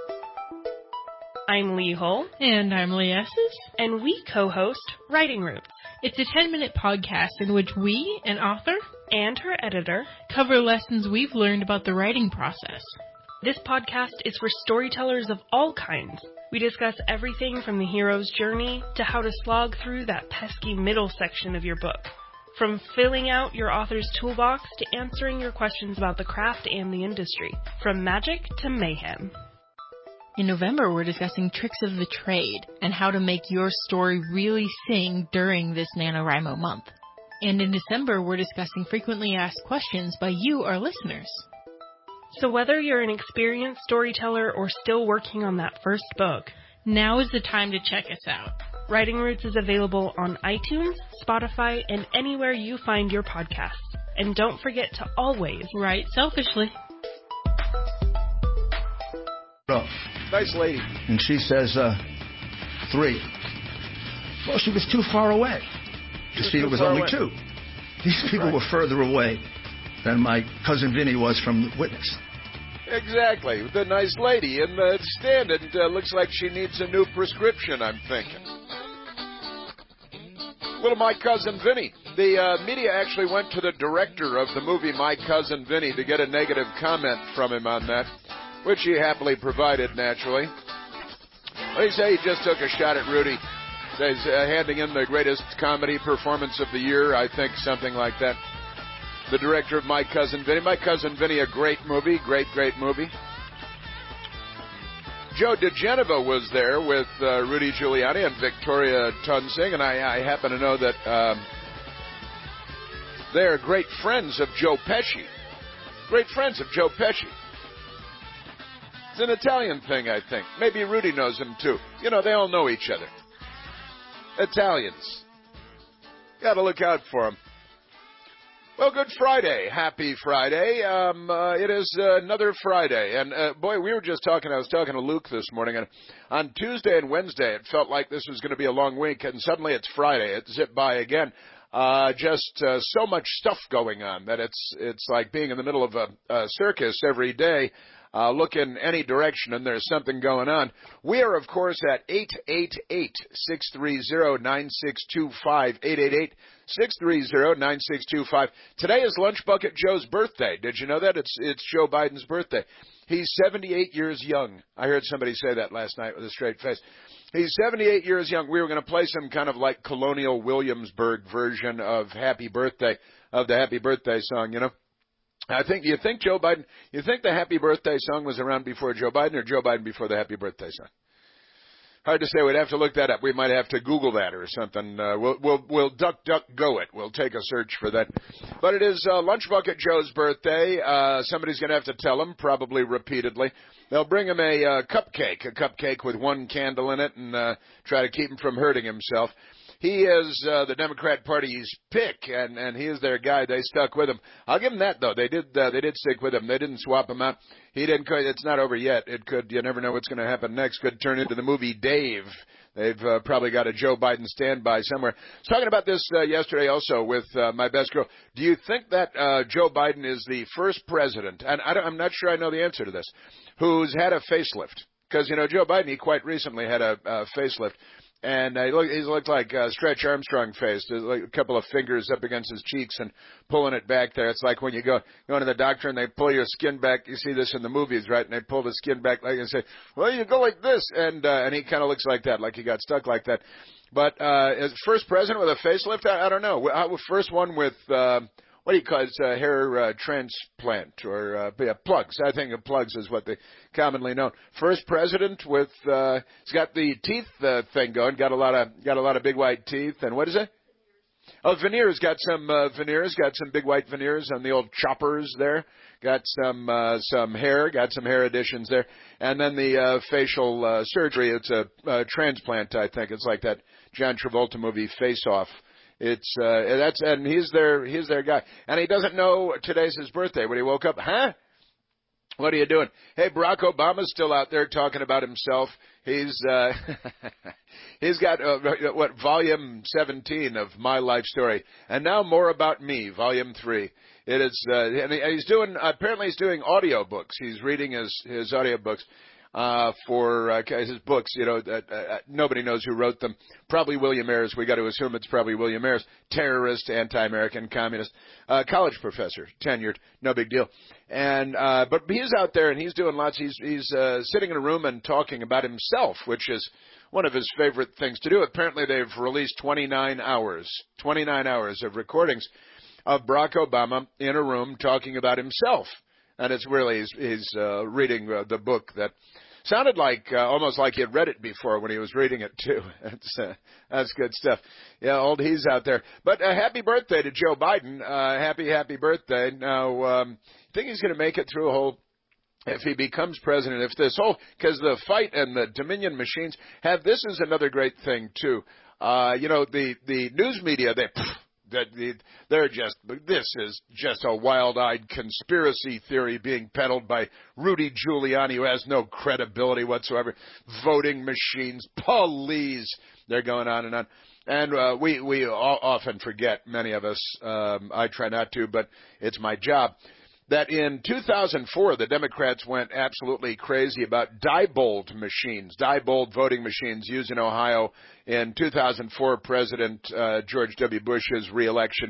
I'm Lee Hull. And I'm Lee Esses. And we co-host Writing Roots. It's a ten-minute podcast in which we, an author, and her editor, cover lessons we've learned about the writing process. This podcast is for storytellers of all kinds. We discuss everything from the hero's journey to how to slog through that pesky middle section of your book. From filling out your author's toolbox to answering your questions about the craft and the industry. From magic to mayhem. In November, we're discussing tricks of the trade and how to make your story really sing during this NaNoWriMo month. And in December, we're discussing frequently asked questions by you, our listeners. So whether you're an experienced storyteller or still working on that first book, now is the time to check us out. Writing Roots is available on iTunes, Spotify, and anywhere you find your podcasts. And don't forget to always write selfishly. Oh, nice lady. And she says, uh, three. Well, she was too far away to see it was only away. two. These people right. were further away than my cousin Vinny was from the witness. Exactly. The nice lady in the stand. It uh, looks like she needs a new prescription, I'm thinking. Little My Cousin Vinny. The uh, media actually went to the director of the movie My Cousin Vinny to get a negative comment from him on that, which he happily provided, naturally. They say he just took a shot at Rudy. Says uh, handing in the greatest comedy performance of the year, I think, something like that. The director of My Cousin Vinny. My Cousin Vinny, a great movie, great, great movie. Joe diGenova was there with uh, Rudy Giuliani and Victoria Tunsing, and I, I happen to know that um, they are great friends of Joe Pesci. Great friends of Joe Pesci. It's an Italian thing, I think. Maybe Rudy knows him, too. You know, they all know each other. Italians. Got to look out for them. Well, Good Friday. Happy Friday. Um, uh, it is uh, another Friday. And, uh, boy, we were just talking, I was talking to Luke this morning, and on Tuesday and Wednesday it felt like this was going to be a long week, and suddenly it's Friday. It zipped by again. Uh, just uh, so much stuff going on that it's it's like being in the middle of a, a circus every day. Uh, look in any direction and there's something going on. We are, of course, at eight eight eight, six three zero, nine six two five, eight eight eight, six three zero, nine six two five. Today is Lunch Bucket Joe's birthday. Did you know that? It's it's Joe Biden's birthday. He's seventy-eight years young. I heard somebody say that last night with a straight face. He's seventy-eight years young. We were going to play some kind of like Colonial Williamsburg version of Happy Birthday, of the Happy Birthday song, you know. I think, you think Joe Biden, you think the Happy Birthday song was around before Joe Biden or Joe Biden before the Happy Birthday song? Hard to say. We'd have to look that up. We might have to Google that or something. Uh, we'll, we'll, we'll duck, duck, go it. We'll take a search for that. But it is uh, Lunch Bucket Joe's birthday. Uh, somebody's going to have to tell him, probably repeatedly. They'll bring him a uh, cupcake, a cupcake with one candle in it, and uh, try to keep him from hurting himself. He is uh, the Democrat Party's pick, and, and he is their guy. They stuck with him. I'll give him that, though. They did uh, they did stick with him. They didn't swap him out. He didn't. It's not over yet. It could. You never know what's going to happen next. Could turn into the movie Dave. They've uh, probably got a Joe Biden standby somewhere. I was talking about this uh, yesterday also with uh, my best girl. Do you think that uh, Joe Biden is the first president, and I don't, I'm not sure I know the answer to this, who's had a facelift? Because, you know, Joe Biden, he quite recently had a, a facelift. And uh, he, look, he looked like uh, Stretch Armstrong faced, like a couple of fingers up against his cheeks and pulling it back there. It's like when you go go to the doctor and they pull your skin back. You see this in the movies, right? And they pull the skin back like and say, well, you go like this. And uh, and he kind of looks like that, like he got stuck like that. But uh, as first president with a facelift, I, I don't know. First one with... Uh, What do you call it? It's a hair uh, transplant or uh, yeah, plugs. I think of plugs is what they commonly known. First president with uh, he's got the teeth uh, thing going. Got a lot of got a lot of big white teeth. And what is it? Oh, veneers. Got some uh, veneers. Got some big white veneers on the old choppers there. Got some uh, some hair. Got some hair additions there. And then the uh, facial uh, surgery. It's a uh, transplant. I think it's like that John Travolta movie Face Off. It's uh that's and he's their he's their guy, and he doesn't know today's his birthday. When he woke up, huh? What are you doing? Hey, Barack Obama's still out there talking about himself. He's uh he's got uh, what volume seventeen of My Life Story, and now More About Me, volume three. It is uh, and he's doing apparently he's doing audio books. He's reading his his audio books. Uh, for uh, his books, you know, uh, uh, nobody knows who wrote them. Probably William Ayers. We got to assume it's probably William Ayers. Terrorist, anti-American, communist, uh, college professor, tenured, no big deal. And uh, but he's out there and he's doing lots. He's he's uh, sitting in a room and talking about himself, which is one of his favorite things to do. Apparently, they've released twenty-nine hours, twenty-nine hours of recordings of Barack Obama in a room talking about himself. And it's really, he's, he's uh, reading uh, the book that sounded like, uh, almost like he had read it before when he was reading it, too. That's, uh, that's good stuff. Yeah, old he's out there. But uh, happy birthday to Joe Biden. Uh, happy, happy birthday. Now, um, I think he's going to make it through a whole, if he becomes president, if this whole, because the fight and the Dominion machines have, this is another great thing, too. Uh, you know, the, the news media, they... Pff, That they're just, this is just a wild-eyed conspiracy theory being peddled by Rudy Giuliani, who has no credibility whatsoever. Voting machines, police, they're going on and on. And uh, we, we all often forget, many of us, um, I try not to, but it's my job, that in two thousand four, the Democrats went absolutely crazy about Diebold machines, Diebold voting machines used in Ohio in two thousand four, President uh, George W. Bush's reelection.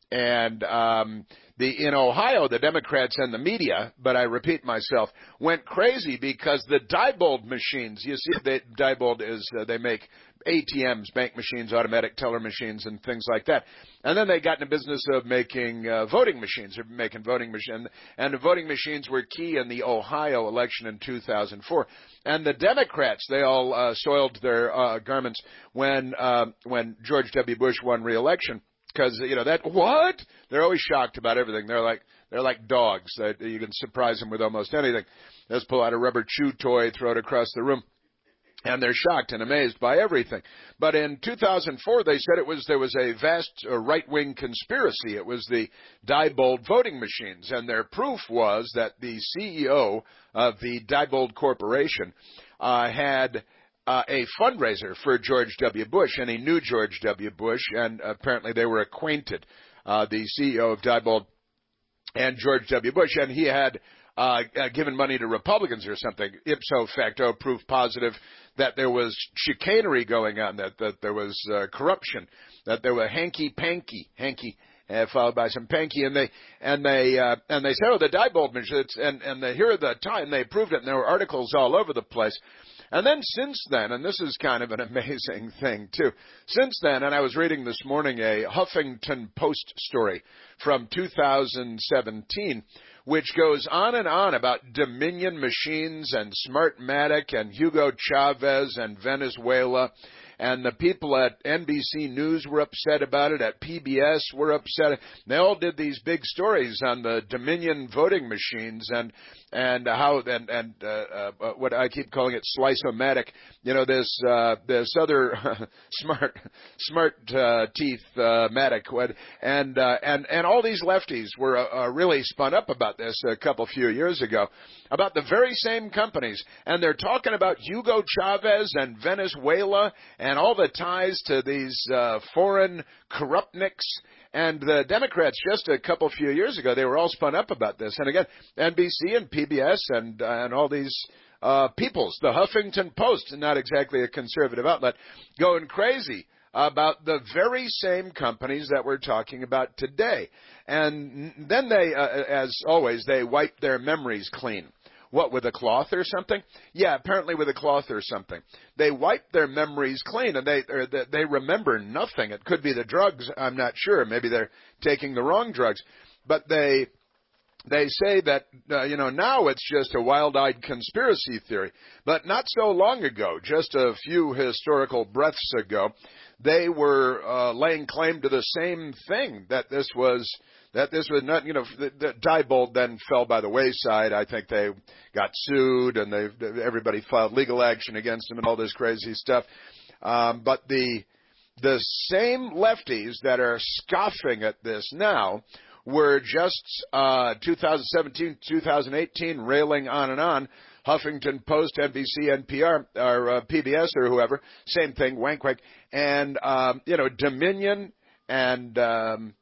And um, the in Ohio, the Democrats and the media, but I repeat myself, went crazy because the Diebold machines, you see, they, Diebold is, uh, they make A T Ms, bank machines, automatic teller machines, and things like that. And then they got in the business of making uh, voting machines, or making voting machines. And the voting machines were key in the Ohio election in two thousand four. And the Democrats, they all uh, soiled their uh, garments when uh, when George W. Bush won re-election. because, you know, that, what? They're always shocked about everything. They're like, they're like dogs. That you can surprise them with almost anything. Just pull out a rubber chew toy, throw it across the room. And they're shocked and amazed by everything. But in two thousand four, they said it was there was a vast uh, right-wing conspiracy. It was the Diebold voting machines, and their proof was that the C E O of the Diebold Corporation uh, had uh, a fundraiser for George W. Bush, and he knew George W. Bush, and apparently they were acquainted, uh, the C E O of Diebold and George W. Bush, and he had uh, uh, given money to Republicans or something. Ipso facto, proof positive that there was chicanery going on, that, that there was uh, corruption, that there were hanky-panky, hanky, uh, followed by some panky, and they and they uh, and they said, oh, the Diebold machines, and and the, here at the time they proved it, and there were articles all over the place. And then since then, and this is kind of an amazing thing too, since then, and I was reading this morning a Huffington Post story from two thousand seventeen, which goes on and on about Dominion Machines and Smartmatic and Hugo Chavez and Venezuela. And the people at N B C News were upset about it. At P B S were upset. They all did these big stories on the Dominion voting machines and and how and and uh, uh, what I keep calling it Slice-O-Matic. You know, this uh, this other smart smart uh, teeth uh, Matic. And uh, and and all these lefties were uh, really spun up about this a couple few years ago, about the very same companies, and they're talking about Hugo Chavez and Venezuela and all the ties to these uh, foreign corruptniks. And the Democrats, just a couple few years ago, they were all spun up about this. And again, N B C and P B S and uh, and all these uh, peoples, the Huffington Post, not exactly a conservative outlet, going crazy about the very same companies that we're talking about today. And then they, uh, as always, they wipe their memories clean. What, with a cloth or something? Yeah, apparently with a cloth or something. They wipe their memories clean, and they or they remember nothing. It could be the drugs. I'm not sure. Maybe they're taking the wrong drugs. But they they say that, uh, you know, now it's just a wild-eyed conspiracy theory. But not so long ago, just a few historical breaths ago, they were uh, laying claim to the same thing, that this was... That this was not, you know, the, the Diebold then fell by the wayside. I think they got sued, and they everybody filed legal action against them and all this crazy stuff. Um, but the the same lefties that are scoffing at this now were just uh, two thousand seventeen, two thousand eighteen railing on and on. Huffington Post, N B C, N P R, or uh, P B S, or whoever, same thing, wank wank, and um, you know, Dominion and. Um,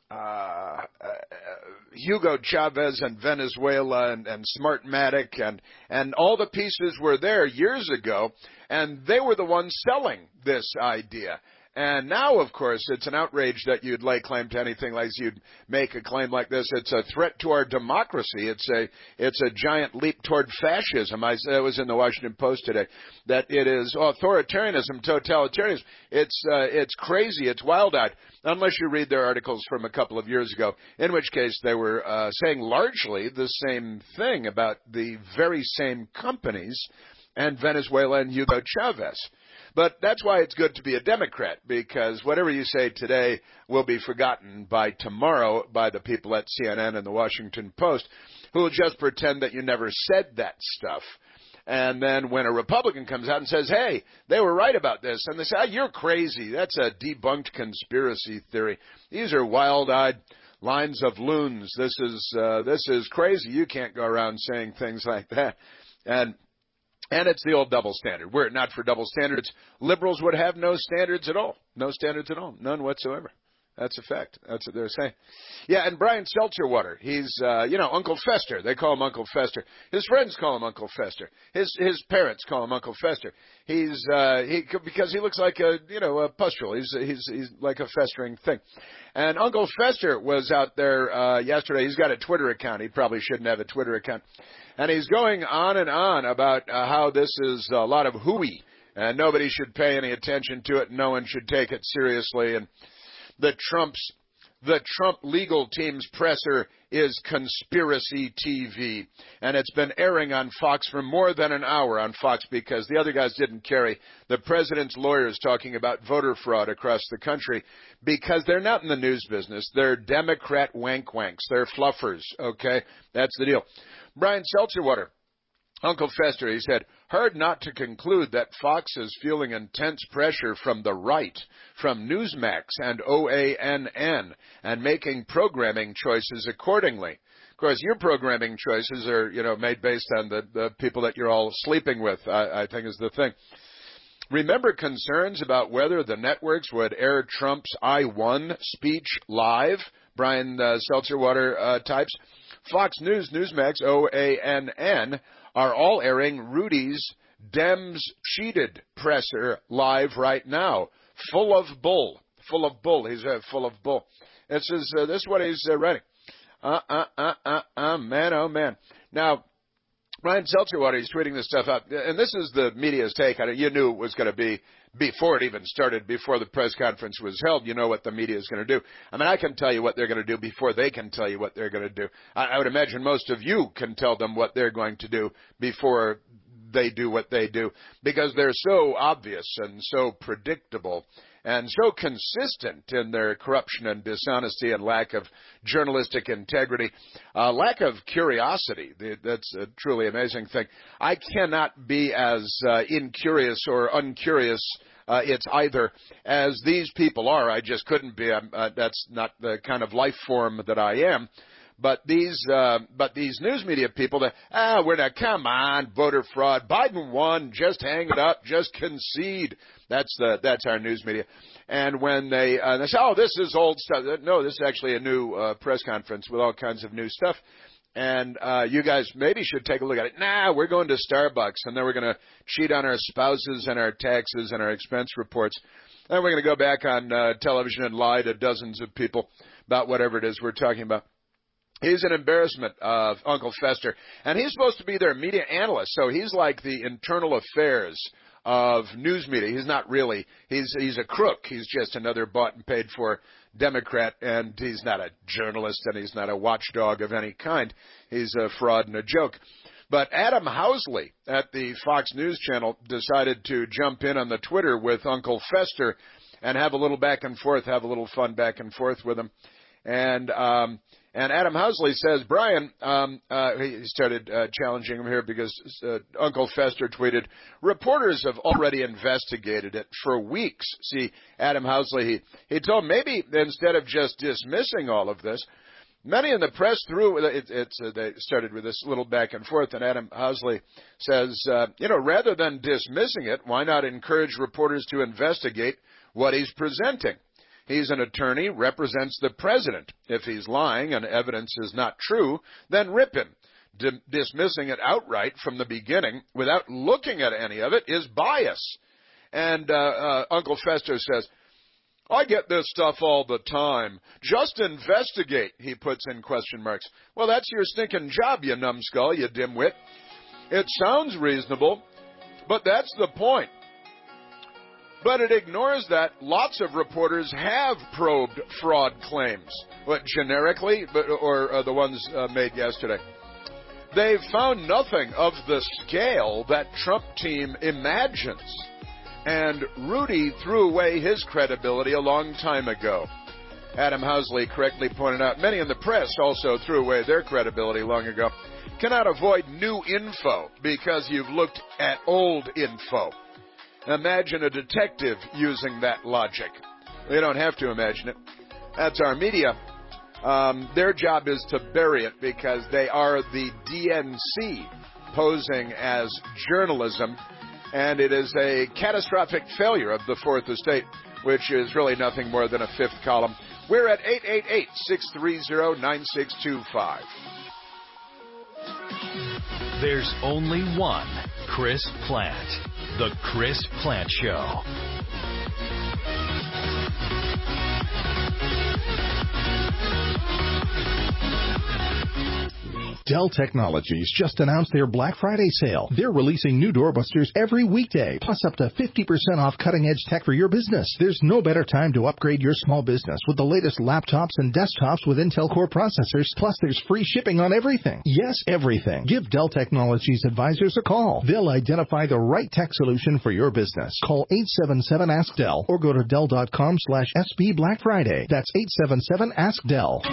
Uh, uh, Hugo Chavez and Venezuela and, and Smartmatic and, and all the pieces were there years ago, and they were the ones selling this idea. And now, of course, it's an outrage that you'd lay claim to anything like you'd make a claim like this. It's a threat to our democracy. It's a it's a giant leap toward fascism. I, I was in the Washington Post today that it is authoritarianism, totalitarianism. It's uh, it's crazy. It's wild-eyed. Unless you read their articles from a couple of years ago, in which case they were uh, saying largely the same thing about the very same companies and Venezuela and Hugo Chavez. But that's why it's good to be a Democrat, because whatever you say today will be forgotten by tomorrow by the people at C N N and the Washington Post, who will just pretend that you never said that stuff. And then when a Republican comes out and says, hey, they were right about this, and they say, oh, you're crazy. That's a debunked conspiracy theory. These are wild-eyed lines of loons. This is uh, this is crazy. You can't go around saying things like that. And And it's the old double standard. Were it not for double standards, liberals would have no standards at all. No standards at all. None whatsoever. That's a fact. That's what they're saying. Yeah, and Brian Seltzerwater, he's, uh, you know, Uncle Fester. They call him Uncle Fester. His friends call him Uncle Fester. His his parents call him Uncle Fester. He's, uh, he because he looks like a, you know, a pustule. He's, he's, he's like a festering thing. And Uncle Fester was out there uh, yesterday. He's got a Twitter account. He probably shouldn't have a Twitter account. And he's going on and on about uh, how this is a lot of hooey, and nobody should pay any attention to it, and no one should take it seriously, and the Trumps the Trump legal team's presser is conspiracy T V. And it's been airing on Fox for more than an hour on Fox because the other guys didn't carry the president's lawyers talking about voter fraud across the country because they're not in the news business. They're Democrat wank-wanks. They're fluffers, okay? That's the deal. Brian Seltzerwater, Uncle Fester, he said, hard not to conclude that Fox is feeling intense pressure from the right, from Newsmax and O A N N, and making programming choices accordingly. Of course, your programming choices are, you know, made based on the, the people that you're all sleeping with, I, I think is the thing. Remember concerns about whether the networks would air Trump's I won speech live? Brian uh, Seltzerwater uh, types. Fox News, Newsmax, O A N N are all airing Rudy's Dems cheated presser live right now. Full of bull. Full of bull. He's uh, full of bull. This is, uh, this is what he's uh, writing. Uh, uh, uh, uh, uh, man, oh, man. Now, Brian Seltzerwater, he's tweeting this stuff out, and this is the media's take on it. You knew it was going to be before it even started, before the press conference was held. You know what the media is going to do. I mean, I can tell you what they're going to do before they can tell you what they're going to do. I, I would imagine most of you can tell them what they're going to do before they do what they do, because they're so obvious and so predictable and so consistent in their corruption and dishonesty and lack of journalistic integrity, uh, lack of curiosity. That's a truly amazing thing. I cannot be as uh, incurious or uncurious, uh, it's either, as these people are. I just couldn't be. I'm, uh, that's not the kind of life form that I am. But these, uh, but these news media people that, ah, we're not, come on, voter fraud. Biden won. Just hang it up. Just concede. That's the, that's our news media. And when they, uh, they say, oh, this is old stuff. No, this is actually a new, uh, press conference with all kinds of new stuff. And, uh, you guys maybe should take a look at it. Nah, we're going to Starbucks and then we're going to cheat on our spouses and our taxes and our expense reports. Then we're going to go back on, uh, television and lie to dozens of people about whatever it is we're talking about. He's an embarrassment, uh, Uncle Fester. And he's supposed to be their media analyst, so he's like the internal affairs of news media. He's not really. He's he's a crook. He's just another bought and paid for Democrat, and he's not a journalist, and he's not a watchdog of any kind. He's a fraud and a joke. But Adam Housley at the Fox News Channel decided to jump in on the Twitter with Uncle Fester and have a little back and forth, have a little fun back and forth with him. And um And Adam Housley says, Brian, um, uh, he started uh, challenging him here because uh, Uncle Fester tweeted, reporters have already investigated it for weeks. See, Adam Housley, he, he told maybe instead of just dismissing all of this, many in the press threw, it, it's, uh, they started with this little back and forth, and Adam Housley says, uh, you know, rather than dismissing it, why not encourage reporters to investigate what he's presenting? He's an attorney, represents the president. If he's lying and evidence is not true, then rip him. D- dismissing it outright from the beginning without looking at any of it is bias. And uh, uh, Uncle Fester says, I get this stuff all the time. Just investigate, he puts in question marks. Well, that's your stinking job, you numbskull, you dimwit. It sounds reasonable, but that's the point. But it ignores that lots of reporters have probed fraud claims. What, generically, but, or uh, the ones uh, made yesterday? They've found nothing of the scale that Trump team imagines. And Rudy threw away his credibility a long time ago. Adam Housley correctly pointed out many in the press also threw away their credibility long ago. Cannot avoid new info because you've looked at old info. Imagine a detective using that logic. They don't have to imagine it. That's our media. Um, their job is to bury it because they are the D N C posing as journalism, and it is a catastrophic failure of the Fourth Estate, which is really nothing more than a fifth column. We're at eight eight eight, six three zero, nine six two five. There's only one Chris Plante. The Chris Plante Show. Dell Technologies just announced their Black Friday sale. They're releasing new doorbusters every weekday, plus up to fifty percent off cutting-edge tech for your business. There's no better time to upgrade your small business with the latest laptops and desktops with Intel Core processors, plus there's free shipping on everything. Yes, everything. Give Dell Technologies advisors a call. They'll identify the right tech solution for your business. Call eight seven seven ask Dell or go to Dell dot com slash S B Black Friday. That's eight seven seven ask Dell.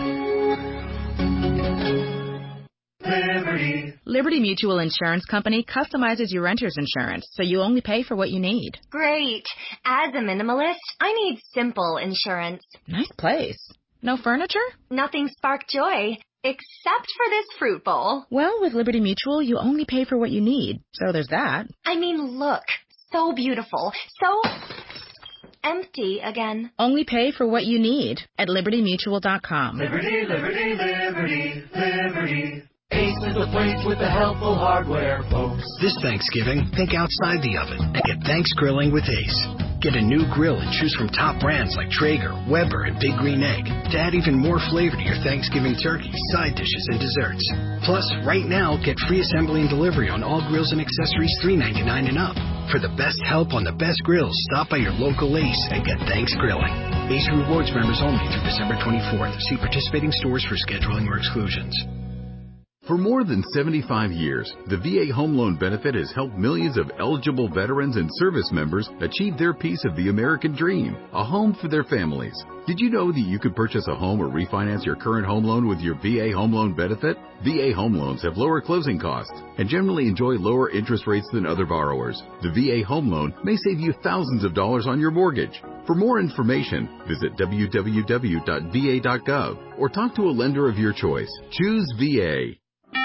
Liberty. Liberty Mutual Insurance Company customizes your renter's insurance, so you only pay for what you need. Great. As a minimalist, I need simple insurance. Nice place. No furniture? Nothing spark joy, except for this fruit bowl. Well, with Liberty Mutual, you only pay for what you need, so there's that. I mean, look. So beautiful. So empty again. Only pay for what you need at liberty mutual dot com. Liberty, liberty, liberty, liberty. Ace is the place with the helpful hardware, folks. This Thanksgiving, think outside the oven and get Thanks Grilling with Ace. Get a new grill and choose from top brands like Traeger, Weber, and Big Green Egg to add even more flavor to your Thanksgiving turkey, side dishes, and desserts. Plus, right now, get free assembly and delivery on all grills and accessories three ninety-nine and up. For the best help on the best grills, stop by your local Ace and get Thanks Grilling. Ace Rewards members only through December twenty-fourth. See participating stores for scheduling or exclusions. For more than seventy-five years, the V A Home Loan Benefit has helped millions of eligible veterans and service members achieve their piece of the American dream, a home for their families. Did you know that you could purchase a home or refinance your current home loan with your V A Home Loan Benefit? V A Home Loans have lower closing costs and generally enjoy lower interest rates than other borrowers. The V A Home Loan may save you thousands of dollars on your mortgage. For more information, visit w w w dot v a dot gov or talk to a lender of your choice. Choose V A.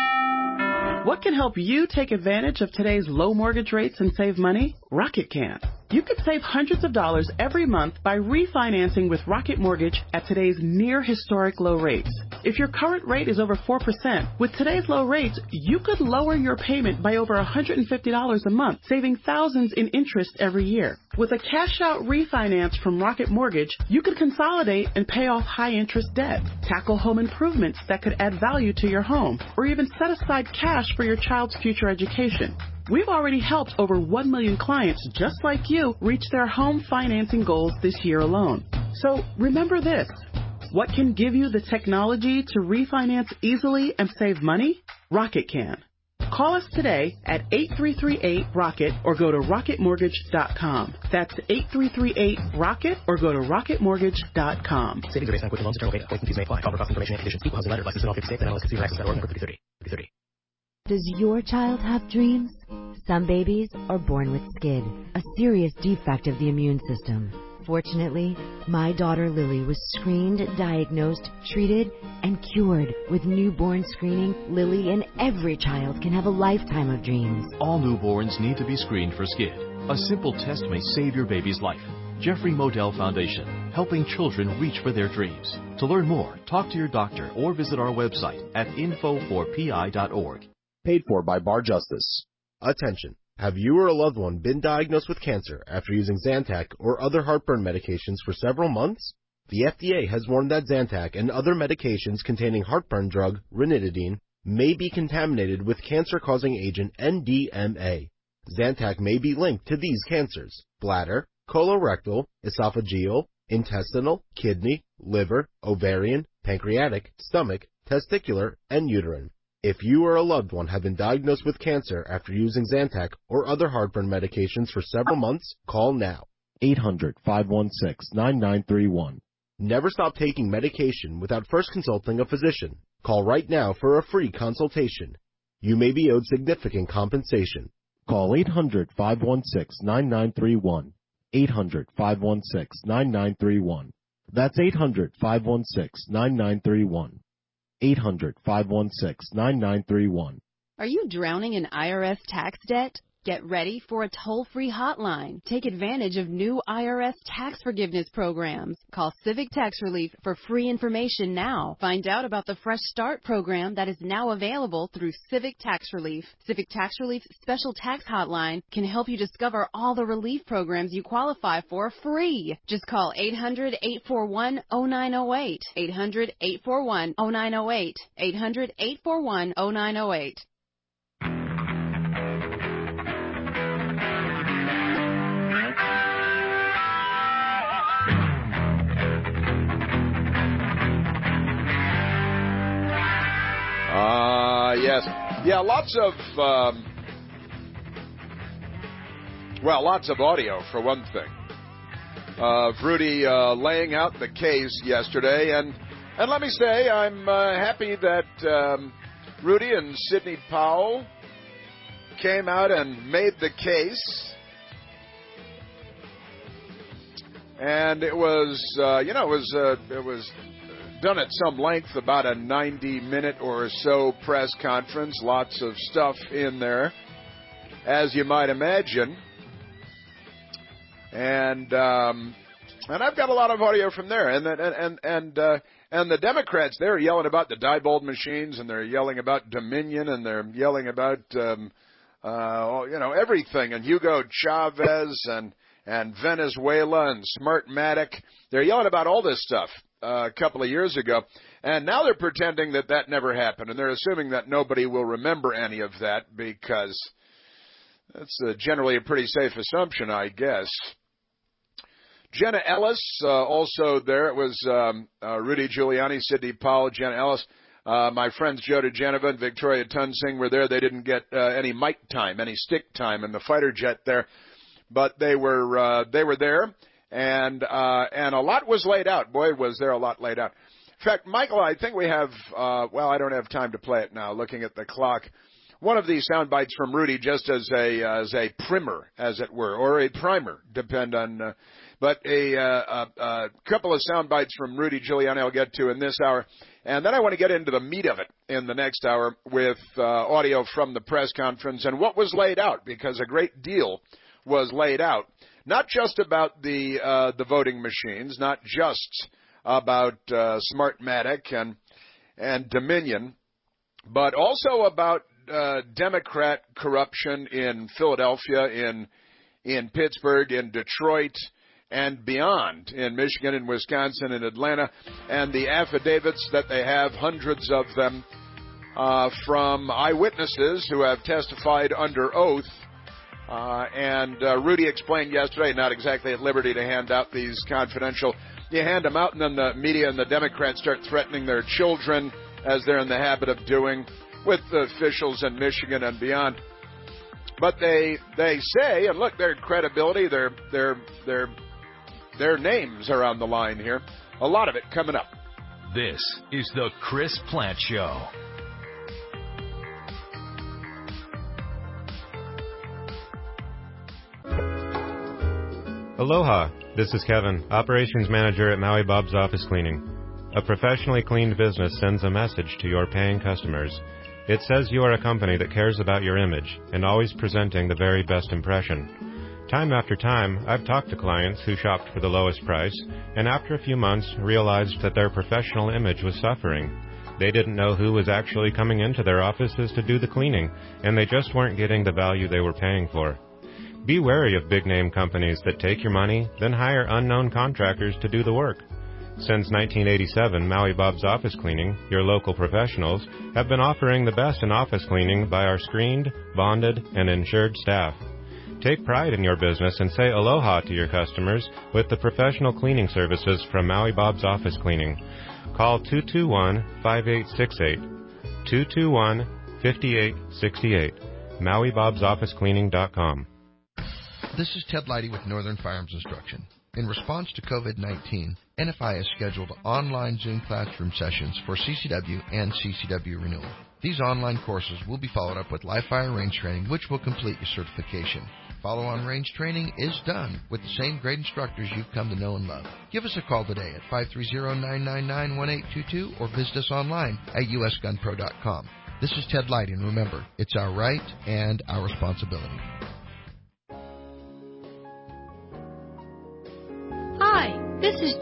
What can help you take advantage of today's low mortgage rates and save money? Rocket can. You could save hundreds of dollars every month by refinancing with Rocket Mortgage at today's near historic low rates. If your current rate is over four percent, with today's low rates, you could lower your payment by over one hundred fifty dollars a month, saving thousands in interest every year. With a cash-out refinance from Rocket Mortgage, you could consolidate and pay off high-interest debt, tackle home improvements that could add value to your home, or even set aside cash for your child's future education. We've already helped over one million clients just like you reach their home financing goals this year alone. So remember this. What can give you the technology to refinance easily and save money? Rocket can. Call us today at eight three three eight ROCKET or go to rocket mortgage dot com. That's eight three three eight ROCKET or go to rocket mortgage dot com. Savings are based on quick loans, internal data. Points and fees may apply. Call for cost information and conditions. Equal housing letter. License and all fifty states. And L S C access dot org. Number thirty thirty. thirty. Does your child have dreams? Some babies are born with S C I D, a serious defect of the immune system. Fortunately, my daughter Lily was screened, diagnosed, treated, and cured. With newborn screening, Lily and every child can have a lifetime of dreams. All newborns need to be screened for S C I D. A simple test may save your baby's life. Jeffrey Modell Foundation, helping children reach for their dreams. To learn more, talk to your doctor or visit our website at info four p i dot org. Paid for by Bar Justice. Attention. Have you or a loved one been diagnosed with cancer after using Zantac or other heartburn medications for several months? The F D A has warned that Zantac and other medications containing heartburn drug, ranitidine, may be contaminated with cancer-causing agent N D M A. Zantac may be linked to these cancers: bladder, colorectal, esophageal, intestinal, kidney, liver, ovarian, pancreatic, stomach, testicular, and uterine. If you or a loved one have been diagnosed with cancer after using Zantac or other heartburn medications for several months, call now. eight hundred, five one six, nine nine three one. Never stop taking medication without first consulting a physician. Call right now for a free consultation. You may be owed significant compensation. Call eight hundred, five one six, nine nine three one. eight hundred, five one six, nine nine three one. That's eight hundred, five one six, nine nine three one. eight hundred, five one six, nine nine three one. Are you drowning in I R S tax debt? Get ready for a toll-free hotline. Take advantage of new I R S tax forgiveness programs. Call Civic Tax Relief for free information now. Find out about the Fresh Start program that is now available through Civic Tax Relief. Civic Tax Relief's special tax hotline can help you discover all the relief programs you qualify for free. Just call eight hundred, eight four one, oh nine oh eight. eight hundred, eight four one, oh nine oh eight. eight hundred, eight four one, oh nine oh eight. Uh, yes. Yeah, lots of, um, well, lots of audio, for one thing, of Rudy uh, laying out the case yesterday. And, and let me say, I'm uh, happy that um, Rudy and Sidney Powell came out and made the case. And it was, uh, you know, it was, uh, it was done at some length, about a ninety-minute or so press conference. Lots of stuff in there, as you might imagine. And um, and I've got a lot of audio from there. And and and and, uh, and the Democrats, they're yelling about the Diebold machines, and they're yelling about Dominion, and they're yelling about um, uh, you know, everything, and Hugo Chavez, and and Venezuela, and Smartmatic. They're yelling about all this stuff uh, a couple of years ago, and now they're pretending that that never happened, and they're assuming that nobody will remember any of that, because that's uh, generally a pretty safe assumption, I guess. Jenna Ellis, uh, also there. It was um, uh, Rudy Giuliani, Sidney Powell, Jenna Ellis. Uh, my friends Joe DeGeneva and Victoria Tunsing were there. They didn't get uh, any mic time, any stick time in the fighter jet there, but they were uh, they were there, and uh, and a lot was laid out. Boy, was there a lot laid out. In fact, Michael, I think we have. Uh, well, I don't have time to play it now. Looking at the clock, one of these sound bites from Rudy, just as a as a primer, as it were, or a primer, depend on. Uh, but a, uh, a, a couple of sound bites from Rudy Giuliani I'll get to in this hour. And then I want to get into the meat of it in the next hour with uh, audio from the press conference and what was laid out, because a great deal was laid out, not just about the uh, the voting machines, not just about uh, Smartmatic and and Dominion, but also about uh, Democrat corruption in Philadelphia, in in Pittsburgh, in Detroit, and beyond, in Michigan and Wisconsin and Atlanta, and the affidavits that they have, hundreds of them, uh, from eyewitnesses who have testified under oath. Uh, and uh, Rudy explained yesterday, not exactly at liberty to hand out these confidential. You hand them out, and then the media and the Democrats start threatening their children, as they're in the habit of doing with the officials in Michigan and beyond. But they they say, and look, their credibility, their their their Their names are on the line here. A lot of it coming up. This is the Chris Plante Show. Aloha, this is Kevin, Operations Manager at Maui Bob's Office Cleaning. A professionally cleaned business sends a message to your paying customers. It says you are a company that cares about your image and always presenting the very best impression. Time after time, I've talked to clients who shopped for the lowest price, and after a few months realized that their professional image was suffering. They didn't know who was actually coming into their offices to do the cleaning, and they just weren't getting the value they were paying for. Be wary of big-name companies that take your money, then hire unknown contractors to do the work. Since nineteen eighty-seven, Maui Bob's Office Cleaning, your local professionals, have been offering the best in office cleaning by our screened, bonded, and insured staff. Take pride in your business and say aloha to your customers with the professional cleaning services from Maui Bob's Office Cleaning. Call two two one, five eight six eight, two two one, five eight six eight, maui bobs office cleaning dot com. This is Ted Leidy with Northern Firearms Instruction. In response to COVID nineteen, N F I has scheduled online Zoom classroom sessions for C C W and C C W renewal. These online courses will be followed up with live fire range training, which will complete your certification. Follow-on range training is done with the same great instructors you've come to know and love. Give us a call today at five three zero, nine nine nine, one eight two two or visit us online at u s gun pro dot com. This is Ted Leidy, and remember, it's our right and our responsibility.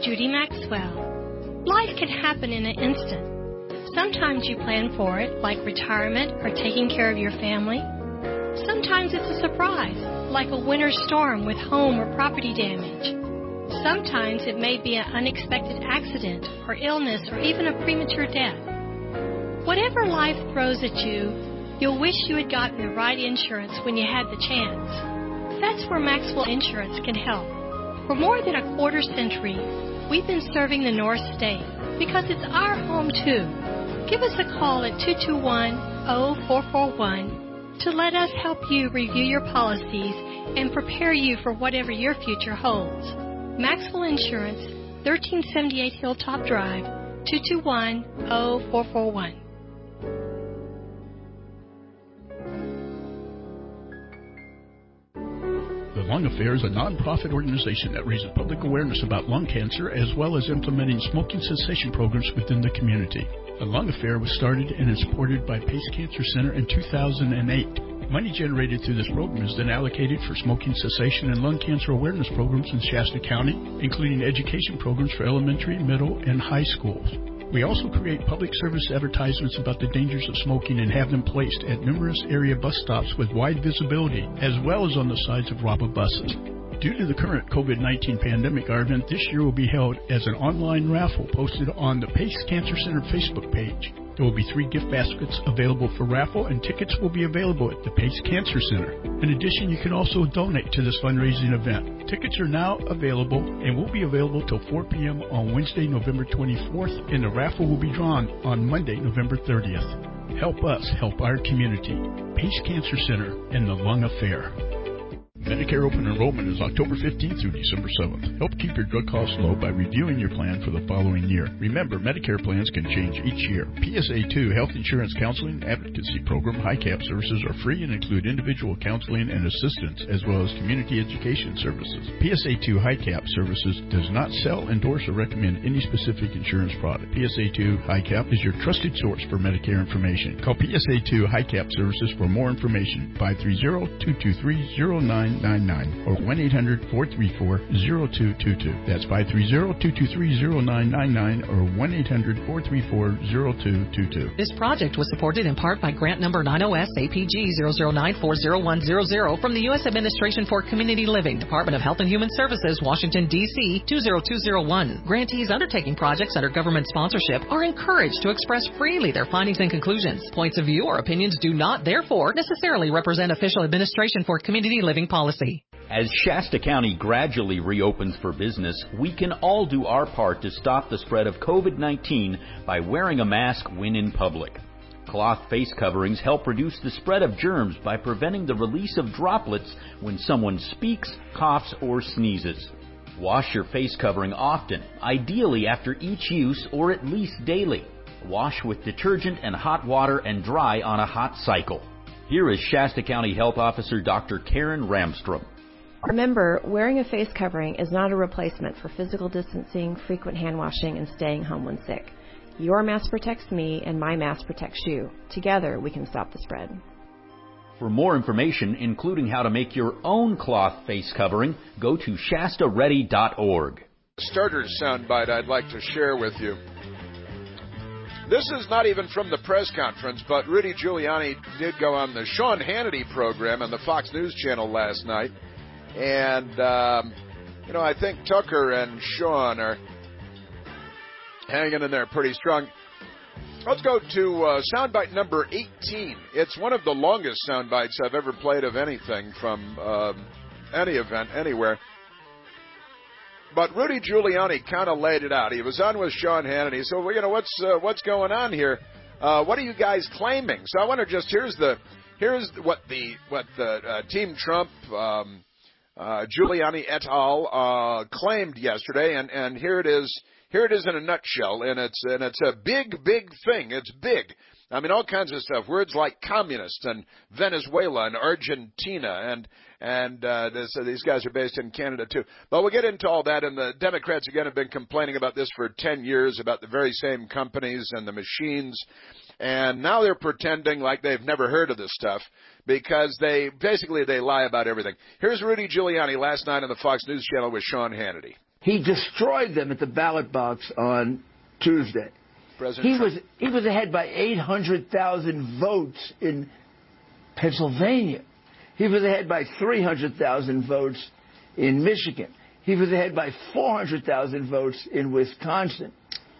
Judy Maxwell. Life can happen in an instant. Sometimes you plan for it, like retirement or taking care of your family. Sometimes it's a surprise, like a winter storm with home or property damage. Sometimes it may be an unexpected accident or illness or even a premature death. Whatever life throws at you, you'll wish you had gotten the right insurance when you had the chance. That's where Maxwell Insurance can help. For more than a quarter century, we've been serving the North State because it's our home too. Give us a call at two two one, zero four four one to let us help you review your policies and prepare you for whatever your future holds. Maxwell Insurance, thirteen seventy-eight Hilltop Drive, two two one, zero four four one. The Lung Affair is a non-profit organization that raises public awareness about lung cancer as well as implementing smoking cessation programs within the community. The Lung Affair was started and is supported by Pace Cancer Center in two thousand eight. Money generated through this program is then allocated for smoking cessation and lung cancer awareness programs in Shasta County, including education programs for elementary, middle, and high schools. We also create public service advertisements about the dangers of smoking and have them placed at numerous area bus stops with wide visibility, as well as on the sides of R A B A buses. Due to the current COVID nineteen pandemic, our event this year will be held as an online raffle posted on the Pace Cancer Center Facebook page. There will be three gift baskets available for raffle, and tickets will be available at the Pace Cancer Center. In addition, you can also donate to this fundraising event. Tickets are now available and will be available till four p.m. on Wednesday, November twenty-fourth, and the raffle will be drawn on Monday, November thirtieth. Help us help our community. Pace Cancer Center and the Lung Affair. Medicare open enrollment is October fifteenth through December seventh. Help keep your drug costs low by reviewing your plan for the following year. Remember, Medicare plans can change each year. P S A two Health Insurance Counseling Advocacy Program High Cap services are free and include individual counseling and assistance as well as community education services. P S A two High Cap services does not sell, endorse, or recommend any specific insurance product. P S A two High Cap is your trusted source for Medicare information. Call P S A two High Cap services for more information. five three zero, two two three, zero nine nine nine or one eight hundred, four three four, zero two two two. That's five three zero, two two three, zero nine nine nine or one eight hundred, four three four, zero two two two. This project was supported in part by grant number nine O S A P G zero zero nine four zero one zero zero from the U S Administration for Community Living, Department of Health and Human Services, Washington, D C two zero two zero one. Grantees undertaking projects under government sponsorship are encouraged to express freely their findings and conclusions. Points of view or opinions do not, therefore, necessarily represent official Administration for Community Living policy. As Shasta County gradually reopens for business, we can all do our part to stop the spread of COVID nineteen by wearing a mask when in public. Cloth face coverings help reduce the spread of germs by preventing the release of droplets when someone speaks, coughs, or sneezes. Wash your face covering often, ideally after each use or at least daily. Wash with detergent and hot water and dry on a hot cycle. Here is Shasta County Health Officer Doctor Karen Ramstrom. Remember, wearing a face covering is not a replacement for physical distancing, frequent hand washing, and staying home when sick. Your mask protects me, and my mask protects you. Together, we can stop the spread. For more information, including how to make your own cloth face covering, go to shasta ready dot org. Starter soundbite I'd like to share with you. This is not even from the press conference, but Rudy Giuliani did go on the Sean Hannity program on the Fox News Channel last night. And, um, you know, I think Tucker and Sean are hanging in there pretty strong. Let's go to uh, soundbite number eighteen. It's one of the longest soundbites I've ever played of anything from uh, any event, anywhere. But Rudy Giuliani kind of laid it out. He was on with Sean Hannity. So, you know, what's uh, what's going on here? Uh, what are you guys claiming? So I want to just here's the here's what the what the uh, Team Trump, um, uh, Giuliani et al. Uh, claimed yesterday, and, and here it is. Here it is in a nutshell, and it's and it's a big, big thing. It's big. I mean, all kinds of stuff. Words like communist and Venezuela and Argentina, and and uh, this, uh, these guys are based in Canada too. But we'll get into all that. And the Democrats again have been complaining about this for ten years, about the very same companies and the machines, and now they're pretending like they've never heard of this stuff because they basically they lie about everything. Here's Rudy Giuliani last night on the Fox News Channel with Sean Hannity. He destroyed them at the ballot box on Tuesday. President he Trump. was he was ahead by eight hundred thousand votes in Pennsylvania. He was ahead by three hundred thousand votes in Michigan. He was ahead by four hundred thousand votes in Wisconsin.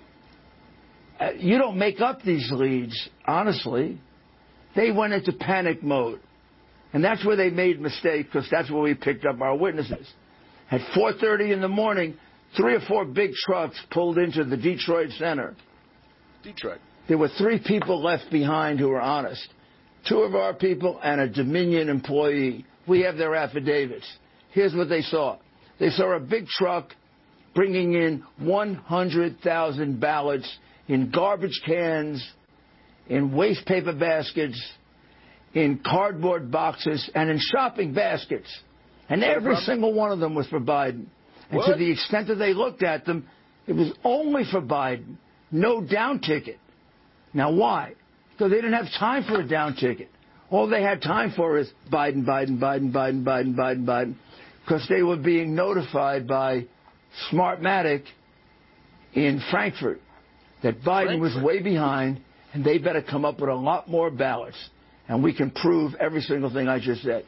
Uh, you don't make up these leads, honestly. They went into panic mode. And that's where they made mistakes, because that's where we picked up our witnesses. At four thirty in the morning, three or four big trucks pulled into the Detroit Center. Detroit. There were three people left behind who were honest. Two of our people and a Dominion employee. We have their affidavits. Here's what they saw. They saw a big truck bringing in one hundred thousand ballots in garbage cans, in waste paper baskets, in cardboard boxes, and in shopping baskets. And every single one of them was for Biden. And What? to the extent that they looked at them, it was only for Biden. No down ticket. Now, why? Because they didn't have time for a down ticket. All they had time for is Biden, Biden, Biden, Biden, Biden, Biden, Biden, because they were being notified by Smartmatic in Frankfurt that Biden was way behind, and they better come up with a lot more ballots. And we can prove every single thing I just said.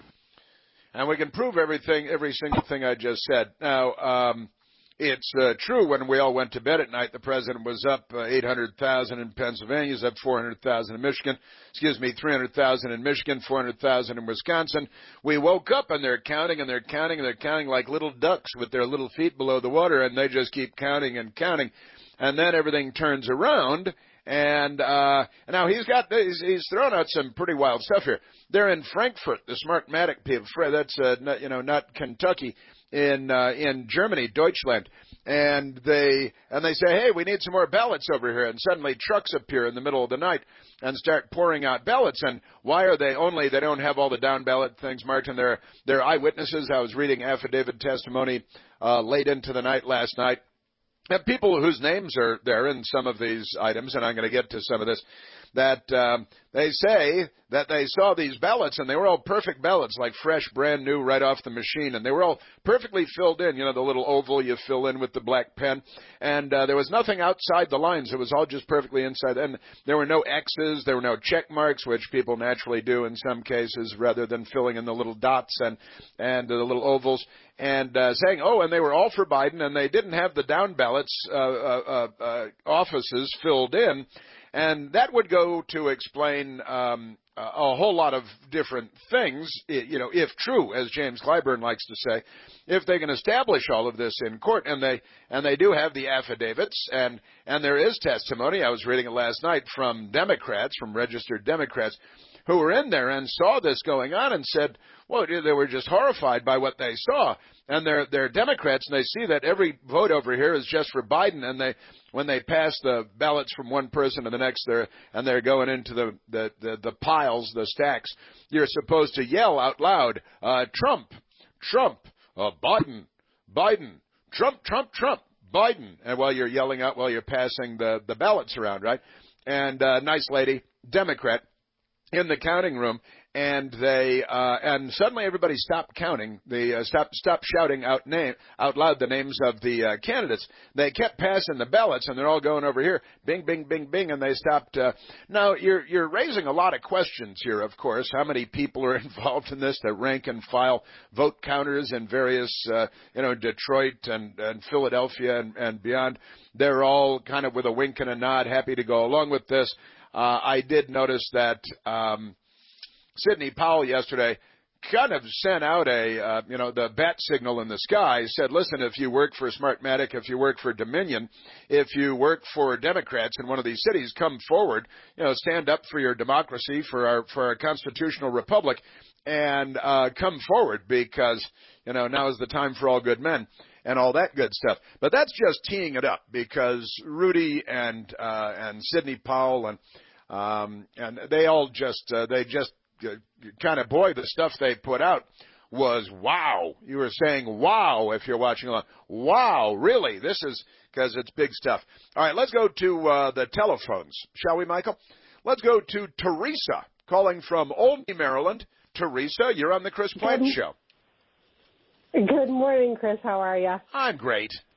And we can prove everything, every single thing I just said. Now, um, it's uh, true when we all went to bed at night, the president was up uh, eight hundred thousand in Pennsylvania, he's up four hundred thousand in Michigan, excuse me, three hundred thousand in Michigan, four hundred thousand in Wisconsin. We woke up and they're counting and they're counting and they're counting like little ducks with their little feet below the water, and they just keep counting and counting. And then everything turns around. And uh, now he's got he's, he's thrown out some pretty wild stuff here. They're in Frankfurt, the Smartmatic people. That's uh, not, you know not Kentucky, in uh, in Germany, Deutschland. And they and they say, hey, we need some more ballots over here. And suddenly trucks appear in the middle of the night and start pouring out ballots. And why are they only? They don't have all the down ballot things, Martin. They're they're eyewitnesses. I was reading affidavit testimony uh, late into the night last night. And people whose names are there in some of these items, and I'm going to get to some of this, that um, they say that they saw these ballots, and they were all perfect ballots, like fresh, brand new, right off the machine, and they were all perfectly filled in, you know, the little oval you fill in with the black pen, and uh, there was nothing outside the lines. It was all just perfectly inside, and there were no X's, there were no check marks, which people naturally do in some cases, rather than filling in the little dots and, and the little ovals. And uh, saying, oh, and they were all for Biden, and they didn't have the down ballots uh, uh, uh, offices filled in. And that would go to explain um, a whole lot of different things, you know, if true, as James Clyburn likes to say, if they can establish all of this in court. And they and they do have the affidavits, and, and there is testimony. I was reading it last night from Democrats, from registered Democrats, who were in there and saw this going on and said, well, they were just horrified by what they saw. And they're, they're Democrats, and they see that every vote over here is just for Biden, and they, when they pass the ballots from one person to the next, they're, and they're going into the, the, the, the piles, the stacks, you're supposed to yell out loud, uh, Trump, Trump, uh, Biden, Biden, Trump, Trump, Trump, Biden, and while you're yelling out, while you're passing the, the ballots around, right? And a uh, nice lady, Democrat, in the counting room, and they uh, and suddenly everybody stopped counting. They uh, stopped stopped shouting out name out loud the names of the uh, candidates. They kept passing the ballots, and they're all going over here, bing, bing, bing, bing, and they stopped. Uh, now you're you're raising a lot of questions here. Of course, how many people are involved in this? The rank and file vote counters in various, uh, you know, Detroit and, and Philadelphia and, and beyond. They're all kind of with a wink and a nod, happy to go along with this. Uh, I did notice that um, Sidney Powell yesterday kind of sent out a, uh, you know, the bat signal in the sky, said, listen, if you work for Smartmatic, if you work for Dominion, if you work for Democrats in one of these cities, come forward, you know, stand up for your democracy, for our, for our constitutional republic, and uh, come forward because, you know, now is the time for all good men. And all that good stuff. But that's just teeing it up because Rudy and uh, and Sidney Powell and um, and they all just uh, they just uh, kind of boy the stuff they put out was wow. You were saying wow if you're watching along. Wow, really? This is because it's big stuff. All right, let's go to uh, the telephones, shall we, Michael? Let's go to Teresa calling from Olney, Maryland. Teresa, you're on the Chris Plante Show. Good morning, Chris. How are you? I'm great.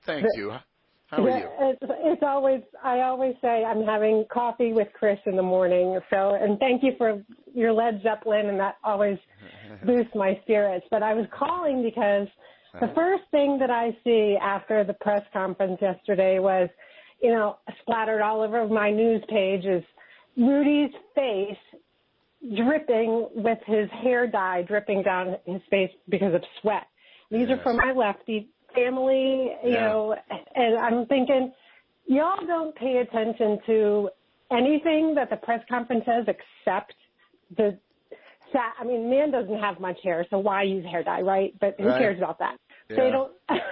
Thank you. How are you? It's, it's always, I always say I'm having coffee with Chris in the morning. So, and thank you for your Led Zeppelin, and that always boosts my spirits. But I was calling because the first thing that I see after the press conference yesterday was, you know, splattered all over my news page is Rudy's face dripping with his hair dye dripping down his face because of sweat. These yes. are from my lefty family, you yeah. know, and I'm thinking, y'all don't pay attention to anything that the press conference says except the, I mean, man doesn't have much hair, so why use hair dye, right? But who right. cares about that? Yeah. They don't.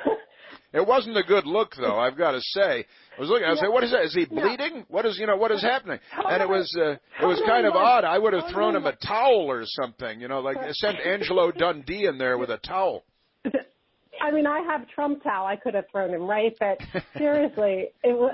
It wasn't a good look, though, I've got to say. I was looking, I was yeah. saying, what is that? Is he bleeding? Yeah. What is, you know, what is happening? And it was, uh, it was kind of odd. I would have thrown him a towel or something, you know, like sent Angelo Dundee in there with a towel. I mean, I have Trump towel. I could have thrown him, right? But seriously, it,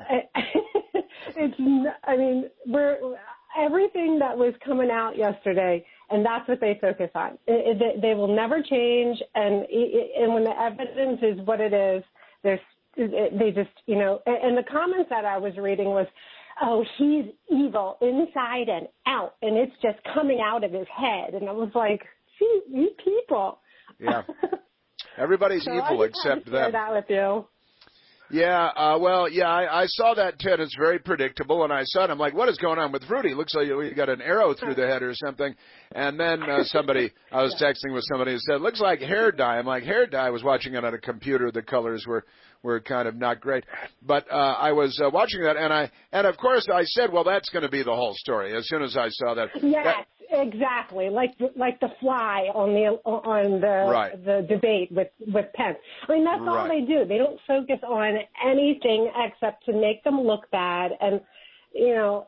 it, it's. I mean, we're everything that was coming out yesterday, and that's what they focus on. It, it, they will never change, and it, and when the evidence is what it is, there's they just, you know. And the comments that I was reading was, "Oh, he's evil inside and out, and it's just coming out of his head." And I was like, "Gee, you people." Yeah. Everybody's so evil I except to share them. That with you. Yeah, uh, well, yeah, I, I saw that, Ted. It's very predictable, and I saw it. I'm like, what is going on with Rudy? Looks like you got an arrow through the head or something. And then uh, somebody, I was texting with somebody who said, looks like hair dye. I'm like, hair dye? I was watching it on a computer. The colors were, were kind of not great. But uh, I was uh, watching that, and I, and of course I said, well, that's going to be the whole story as soon as I saw that. Yes. That, Exactly, like like the fly on the on the right. the debate with with Pence. I mean, that's right. all they do. They don't focus on anything except to make them look bad, and you know,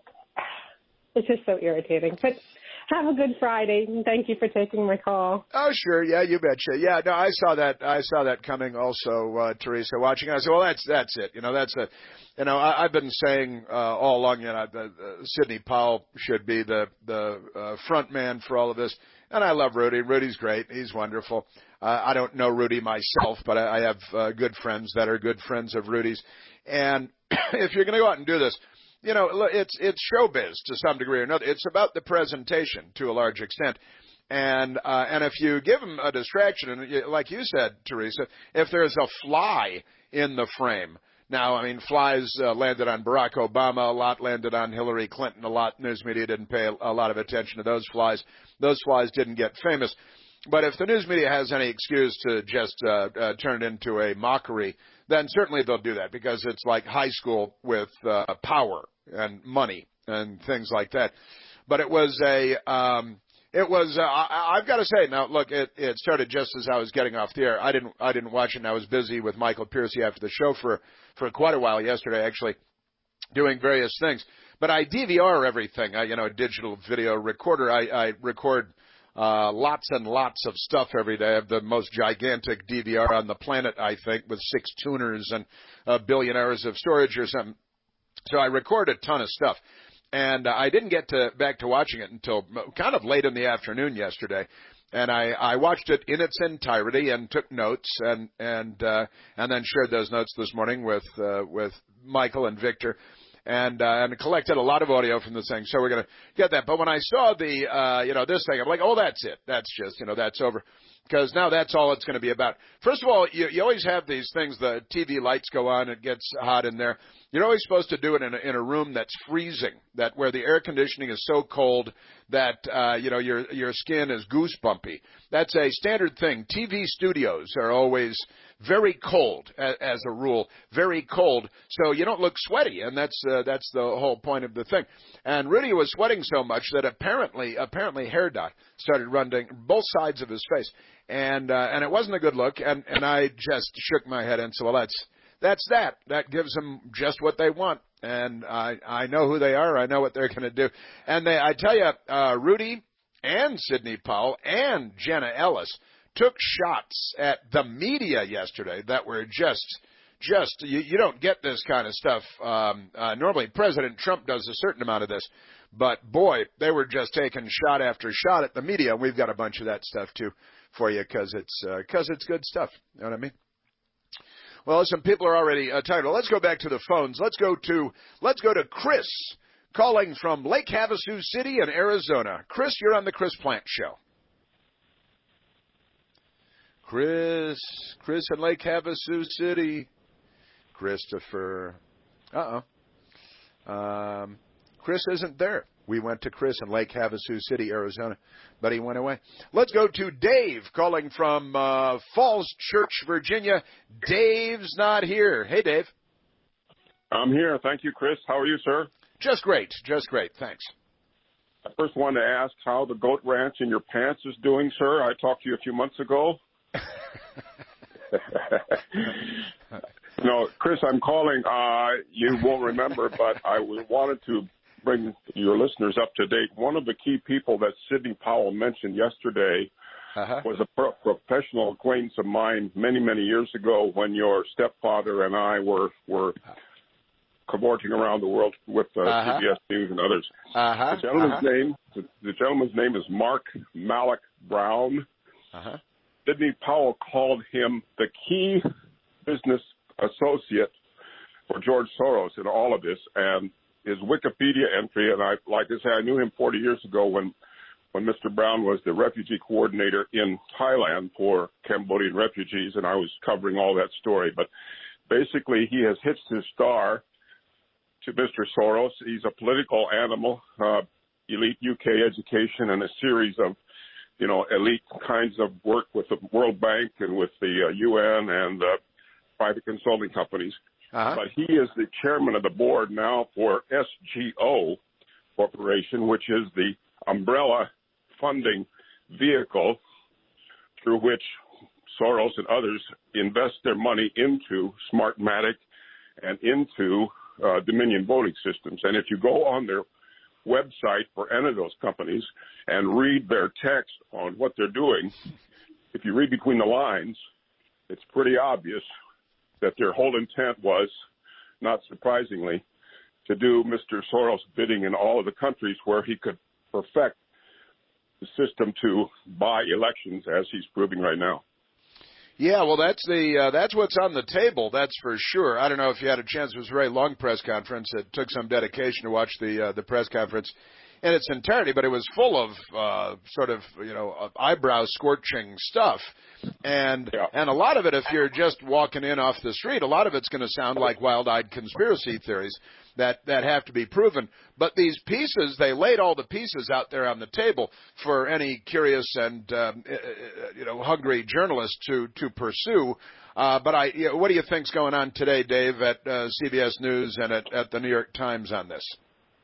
it's just so irritating. But have a good Friday, and thank you for taking my call. Oh, sure, yeah, you betcha. Yeah, no, I saw that. I saw that coming. Also, uh, Teresa, watching. I said, well, that's that's it. You know, that's a. You know, I, I've been saying uh, all along, you know, that uh, Sidney Powell should be the the uh, front man for all of this. And I love Rudy. Rudy's great. He's wonderful. Uh, I don't know Rudy myself, but I, I have uh, good friends that are good friends of Rudy's. And if you're going to go out and do this, you know, it's it's showbiz to some degree or another. It's about the presentation to a large extent. And uh, and if you give them a distraction, and you, like you said, Teresa, if there's a fly in the frame. Now, I mean, flies uh, landed on Barack Obama, a lot landed on Hillary Clinton, a lot. News media didn't pay a, a lot of attention to those flies. Those flies didn't get famous. But if the news media has any excuse to just uh, uh, turn it into a mockery, then certainly they'll do that because it's like high school with uh, power and money and things like that. But it was a, um, it was. Uh, I, I've got to say now. Look, it, it started just as I was getting off the air. I didn't. I didn't watch it. And I was busy with Michael Piercy after the show for for quite a while yesterday, actually, doing various things. But I D V R everything. I, you know, a digital video recorder. I, I record uh, lots and lots of stuff every day. I have the most gigantic D V R on the planet, I think, with six tuners and a billion hours of storage or something. So I record a ton of stuff. And uh, I didn't get to back to watching it until kind of late in the afternoon yesterday. And I, I watched it in its entirety and took notes and and uh, and then shared those notes this morning with uh, with Michael and Victor, and uh, and collected a lot of audio from this thing. So we're gonna get that. But when I saw the uh, you know this thing, I'm like, oh, that's it. That's just you know that's over. Because now that's all it's going to be about. First of all, you, you always have these things, the T V lights go on, it gets hot in there. You're always supposed to do it in a, in a room that's freezing, that where the air conditioning is so cold that, uh, you know, your, your skin is goosebumpy. That's a standard thing. T V studios are always very cold, as, as a rule, very cold, so you don't look sweaty, and that's, uh, that's the whole point of the thing. And Rudy was sweating so much that apparently, apparently hair dye started running both sides of his face. And, uh, and it wasn't a good look, and, and I just shook my head and said, well, that's, that's that. That gives them just what they want. And I, I know who they are. I know what they're going to do. And they, I tell you, uh, Rudy and Sidney Powell and Jenna Ellis took shots at the media yesterday that were just, just, you, you don't get this kind of stuff. Um, uh, normally President Trump does a certain amount of this, but boy, they were just taking shot after shot at the media. We've got a bunch of that stuff too for you because it's, uh, cause it's good stuff. You know what I mean? Well, some people are already uh, tired. Well, let's go back to the phones. Let's go to let's go to Chris, calling from Lake Havasu City in Arizona. Chris, you're on the Chris Plant Show. Chris, Chris in Lake Havasu City. Christopher. Uh-oh. Um, Chris isn't there. We went to Chris in Lake Havasu City, Arizona, but he went away. Let's go to Dave, calling from uh, Falls Church, Virginia. Dave's not here. Hey, Dave. I'm here. Thank you, Chris. How are you, sir? Just great. Just great. Thanks. I first wanted to ask how the goat ranch in your pants is doing, sir. I talked to you a few months ago. No, Chris, I'm calling. Uh, you won't remember, but I wanted to bring your listeners up to date. One of the key people that Sidney Powell mentioned yesterday uh-huh. was a pro- professional acquaintance of mine many, many years ago when your stepfather and I were were cavorting around the world with uh, uh-huh. C B S News and others. Uh-huh. The gentleman's uh-huh. name, the, the gentleman's name is Mark Malek Brown. Uh-huh. Sidney Powell called him the key business associate for George Soros in all of this, and his Wikipedia entry, and I, like I say, I knew him forty years ago when, when Mister Brown was the refugee coordinator in Thailand for Cambodian refugees, and I was covering all that story. But basically, he has hitched his star to Mister Soros. He's a political animal, uh, elite U K education, and a series of, you know, elite kinds of work with the World Bank and with the uh, U N and uh, private consulting companies. Uh-huh. But he is the chairman of the board now for S G O Corporation, which is the umbrella funding vehicle through which Soros and others invest their money into Smartmatic and into uh, Dominion voting systems. And if you go on their website for any of those companies and read their text on what they're doing, if you read between the lines, it's pretty obvious that their whole intent was, not surprisingly, to do Mister Soros' bidding in all of the countries where he could perfect the system to buy elections, as he's proving right now. Yeah, well, that's the uh, that's what's on the table. That's for sure. I don't know if you had a chance. It was a very long press conference. It took some dedication to watch the uh, the press conference in its entirety, but it was full of uh, sort of, you know, eyebrow scorching stuff, and yeah. and a lot of it, if you're just walking in off the street, a lot of it's going to sound like wild-eyed conspiracy theories that that have to be proven. But these pieces, they laid all the pieces out there on the table for any curious and um, you know hungry journalist to to pursue. Uh, but I, you know, what do you think's going on today, Dave, at uh, C B S News and at, at the New York Times on this?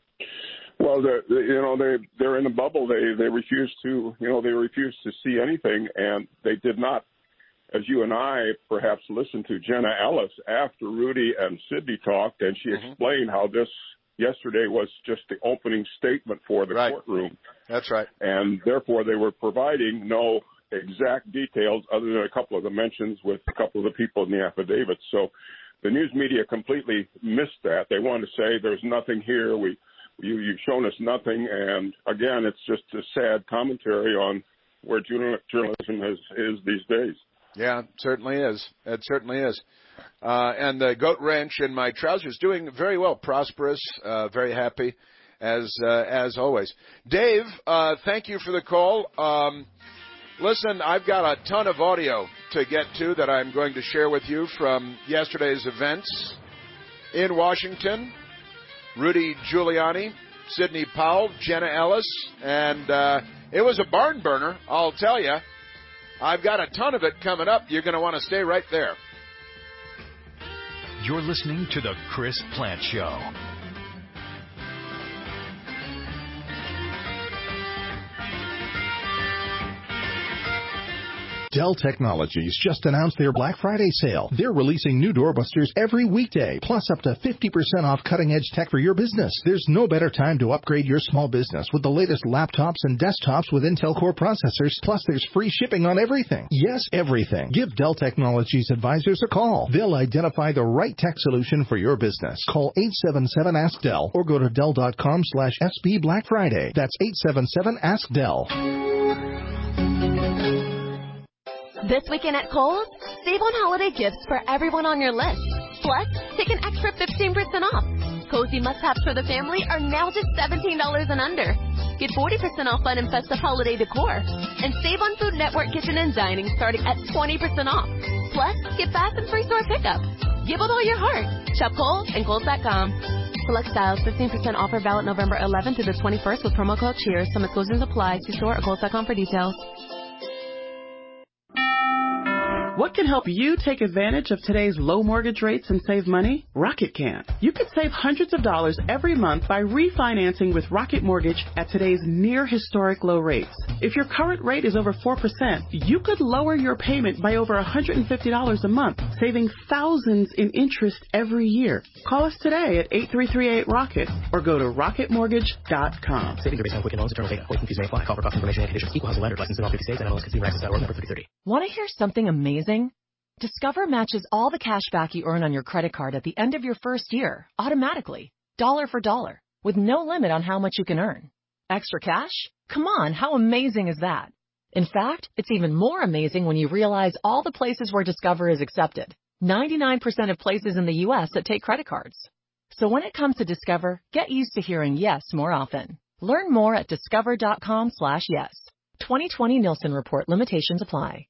Well, they're, they, you know, they they're in a bubble. They they refuse to, you know, they refuse to see anything, and they did not, as you and I perhaps listened to Jenna Ellis after Rudy and Sidney talked, and she mm-hmm. explained how this yesterday was just the opening statement for the right. courtroom. That's right. And therefore, they were providing no exact details other than a couple of the mentions with a couple of the people in the affidavits. So the news media completely missed that. They wanted to say there's nothing here. We You, you've shown us nothing, and again, it's just a sad commentary on where journalism is, is these days. Yeah, it certainly is. It certainly is. Uh, and the goat ranch in my trousers doing very well, prosperous, uh, very happy, as uh, as always. Dave, uh, thank you for the call. Um, listen, I've got a ton of audio to get to that I'm going to share with you from yesterday's events in Washington. Rudy Giuliani, Sidney Powell, Jenna Ellis, and uh, it was a barn burner, I'll tell you. I've got a ton of it coming up. You're going to want to stay right there. You're listening to The Chris Plant Show. Dell Technologies just announced their Black Friday sale. They're releasing new doorbusters every weekday, plus up to fifty percent off cutting-edge tech for your business. There's no better time to upgrade your small business with the latest laptops and desktops with Intel Core processors, plus there's free shipping on everything. Yes, everything. Give Dell Technologies advisors a call. They'll identify the right tech solution for your business. Call eight seven seven ask Dell or go to Dell.com slash SB Black Friday. That's eight seven seven ask Dell. This weekend at Kohl's, save on holiday gifts for everyone on your list. Plus, take an extra fifteen percent off. Cozy must-haves for the family are now just seventeen dollars and under. Get forty percent off fun and festive holiday decor. And save on Food Network Kitchen and Dining starting at twenty percent off. Plus, get fast and free store pickup. Give with all your heart. Shop Kohl's and Kohl's dot com. Select styles, fifteen percent offer valid November eleventh through the twenty-first with promo code CHEERS. Some exclusions apply. See store or Kohl's dot com for details. What can help you take advantage of today's low mortgage rates and save money? Rocket can. You could save hundreds of dollars every month by refinancing with Rocket Mortgage at today's near historic low rates. If your current rate is over four percent, you could lower your payment by over one hundred fifty dollars a month, saving thousands in interest every year. Call us today at eight three three eight ROCKET or go to rocket mortgage dot com. Savings are based on Quicken Loans, internal data. Void and fees may apply. Call for cost information and conditions. Equal housing lender. Licensed in all fifty states. N M L S Consumer Access dot org. Number thirty thirty. Want to hear something amazing? Discover matches all the cash back you earn on your credit card at the end of your first year, automatically, dollar for dollar, with no limit on how much you can earn. Extra cash? Come on, how amazing is that? In fact, it's even more amazing when you realize all the places where Discover is accepted. ninety-nine percent of places in the U S that take credit cards. So when it comes to Discover, get used to hearing yes more often. Learn more at discover dot com slash yes. twenty twenty Nielsen Report. Limitations apply.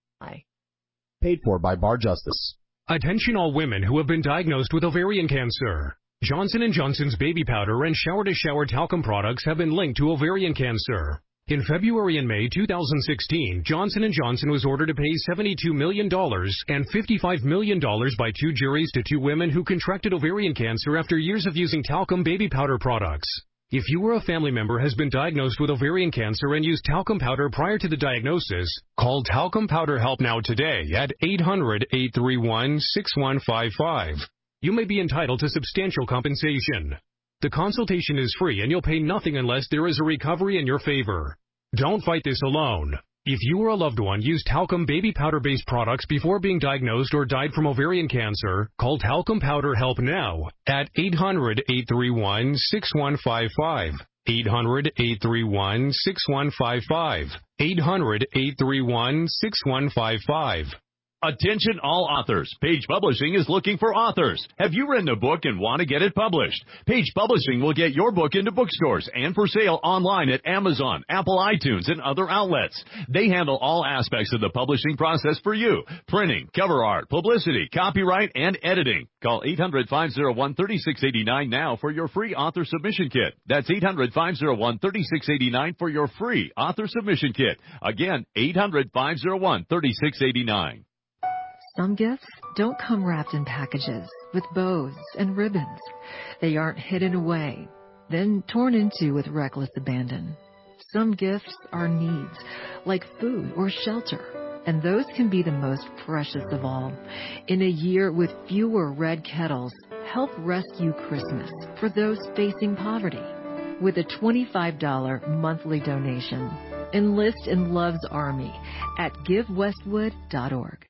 Paid for by Bar Justice. Attention all women who have been diagnosed with ovarian cancer. Johnson and Johnson's baby powder and shower-to-shower talcum products have been linked to ovarian cancer. In February and May two thousand sixteen, Johnson and Johnson was ordered to pay seventy-two million dollars and fifty-five million dollars by two juries to two women who contracted ovarian cancer after years of using talcum baby powder products. If you or a family member has been diagnosed with ovarian cancer and used talcum powder prior to the diagnosis, call Talcum Powder Help Now today at eight hundred, eight three one, six one five five. You may be entitled to substantial compensation. The consultation is free and you'll pay nothing unless there is a recovery in your favor. Don't fight this alone. If you or a loved one used talcum baby powder-based products before being diagnosed or died from ovarian cancer, call Talcum Powder Help Now at eight hundred, eight three one, six one five five. eight hundred, eight three one, six one five five. eight hundred, eight three one, six one five five. Attention all authors. Page Publishing is looking for authors. Have you written a book and want to get it published? Page Publishing will get your book into bookstores and for sale online at Amazon, Apple iTunes, and other outlets. They handle all aspects of the publishing process for you. Printing, cover art, publicity, copyright, and editing. Call eight hundred, five oh one, three six eight nine now for your free author submission kit. That's eight hundred, five oh one, three six eight nine for your free author submission kit. Again, eight hundred, five oh one, three six eight nine. Some gifts don't come wrapped in packages with bows and ribbons. They aren't hidden away, then torn into with reckless abandon. Some gifts are needs, like food or shelter, and those can be the most precious of all. In a year with fewer red kettles, help rescue Christmas for those facing poverty with a twenty-five dollars monthly donation. Enlist in Love's Army at give westwood dot org.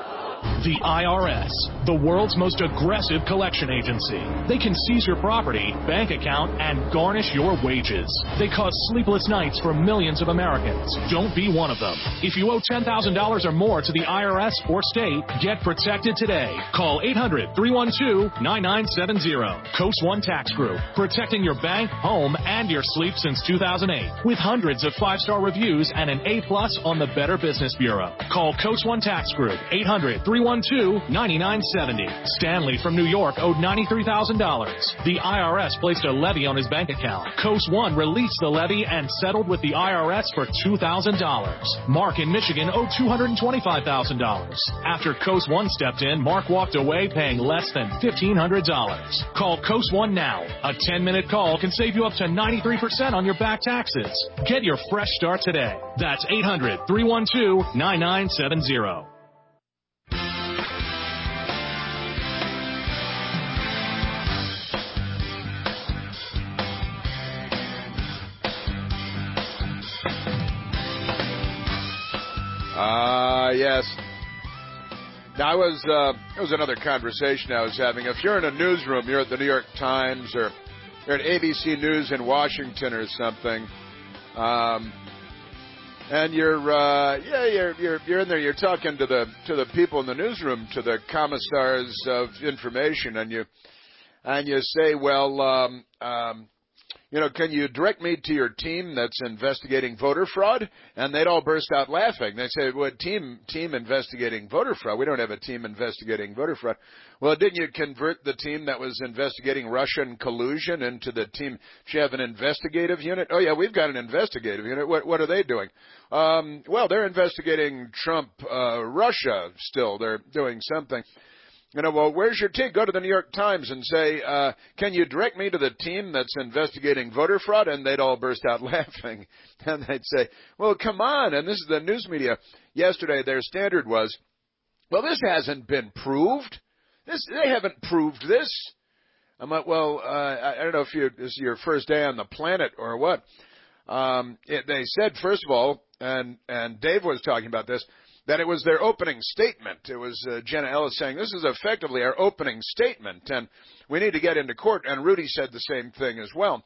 The I R S, the world's most aggressive collection agency. They can seize your property, bank account, and garnish your wages. They cause sleepless nights for millions of Americans. Don't be one of them. If you owe ten thousand dollars or more to the I R S or state, get protected today. Call eight hundred, three one two, nine nine seven zero. Coast One Tax Group, protecting your bank, home, and your sleep since two thousand eight. With hundreds of five-star reviews and an A plus on the Better Business Bureau. Call Coast One Tax Group, eight hundred, three one two, nine nine seven zero. Stanley from New York owed ninety-three thousand dollars. The I R S placed a levy on his bank account. Coast One released the levy and settled with the I R S for two thousand dollars. Mark in Michigan owed two hundred twenty-five thousand dollars. After Coast One stepped in, Mark walked away paying less than fifteen hundred dollars. Call Coast One now. A ten-minute call can save you up to ninety-three percent on your back taxes. Get your fresh start today. That's eight hundred, three one two, nine nine seven zero. Ah, uh, yes. Now, I was, uh, it was another conversation I was having. If you're in a newsroom, you're at the New York Times or you're at A B C News in Washington or something, um, And you're, uh, yeah, you're, you're, you're in there. You're talking to the to the people in the newsroom, to the commissars of information, and you and you say, well, um, um, you know, can you direct me to your team that's investigating voter fraud? And they'd all burst out laughing. They say, what team, team investigating voter fraud? We don't have a team investigating voter fraud. Well, didn't you convert the team that was investigating Russian collusion into the team? Do you have an investigative unit? Oh, yeah, we've got an investigative unit. What, what are they doing? Um, well, they're investigating Trump, uh, Russia still. They're doing something. You know, well, where's your team? Go to the New York Times and say, uh, can you direct me to the team that's investigating voter fraud? And they'd all burst out laughing. And they'd say, well, come on. And this is the news media. Yesterday, their standard was, well, this hasn't been proved. This, they haven't proved this. I'm like, well, uh, I, I don't know if you, this is your first day on the planet or what. Um, it, they said, first of all, and, and Dave was talking about this, that it was their opening statement. It was uh, Jenna Ellis saying, this is effectively our opening statement, and we need to get into court. And Rudy said the same thing as well.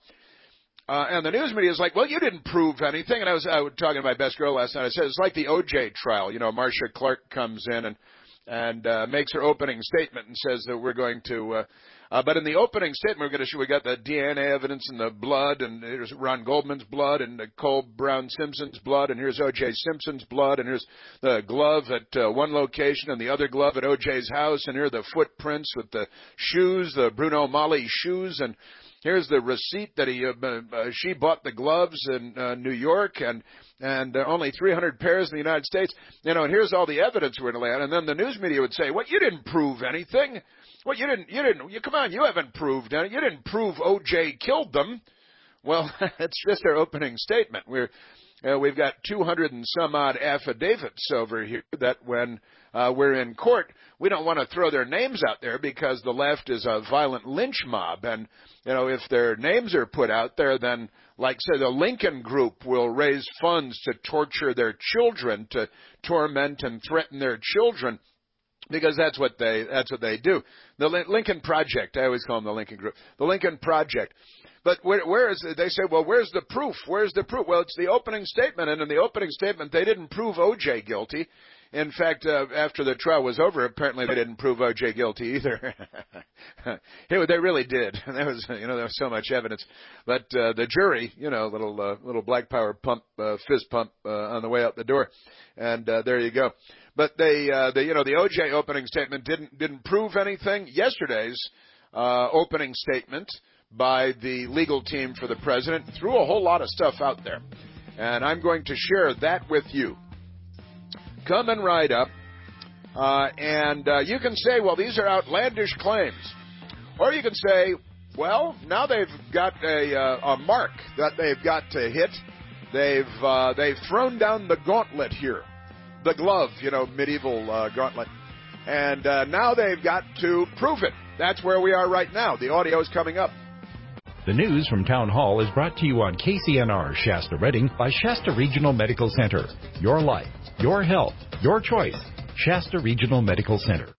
Uh, and the news media is like, well, you didn't prove anything. And I was, I was talking to my best girl last night. I said, it's like the O J trial. You know, Marcia Clark comes in and, and uh, makes her opening statement and says that we're going to uh, Uh, but in the opening statement, we're going to show we got the D N A evidence in the blood, and here's Ron Goldman's blood, and Nicole Brown Simpson's blood, and here's O J Simpson's blood, and here's the glove at uh, one location, and the other glove at O J's house, and here are the footprints with the shoes, the Bruno Mali shoes, and here's the receipt that he uh, uh, she bought the gloves in uh, New York, and and uh, only three hundred pairs in the United States, you know, and here's all the evidence we're going to lay out, and then the news media would say, "What? You didn't prove anything." Well, you didn't, you didn't, you, come on, you haven't proved it. You didn't prove O J killed them. Well, it's just our opening statement. We're, uh, we've got two hundred and some odd affidavits over here that when uh, we're in court, we don't want to throw their names out there because the left is a violent lynch mob. And, you know, if their names are put out there, then, like, say, the Lincoln Group will raise funds to torture their children, to torment and threaten their children. Because that's what they that's what they do. The Lincoln Project, I always call them the Lincoln Group. The Lincoln Project. But where, where is they say, well, where's the proof? Where's the proof? Well, it's the opening statement, and in the opening statement, they didn't prove O J guilty. In fact, uh, after the trial was over, apparently they didn't prove O J guilty either. They really did. There was, you know, there was so much evidence. But uh, the jury, you know, little uh, little black power pump, uh, fist pump uh, on the way out the door, and uh, there you go. But they, uh, the, you know, the O J opening statement didn't didn't prove anything. Yesterday's uh, opening statement by the legal team for the president threw a whole lot of stuff out there, and I'm going to share that with you. Come and ride up, uh, and uh, you can say, well, these are outlandish claims, or you can say, well, now they've got a, uh, a mark that they've got to hit. They've uh, they've thrown down the gauntlet here. The glove, you know, medieval uh, gauntlet. And uh, now they've got to prove it. That's where we are right now. The audio is coming up. The news from Town Hall is brought to you on K C N R Shasta Redding by Shasta Regional Medical Center. Your life, your health, your choice. Shasta Regional Medical Center.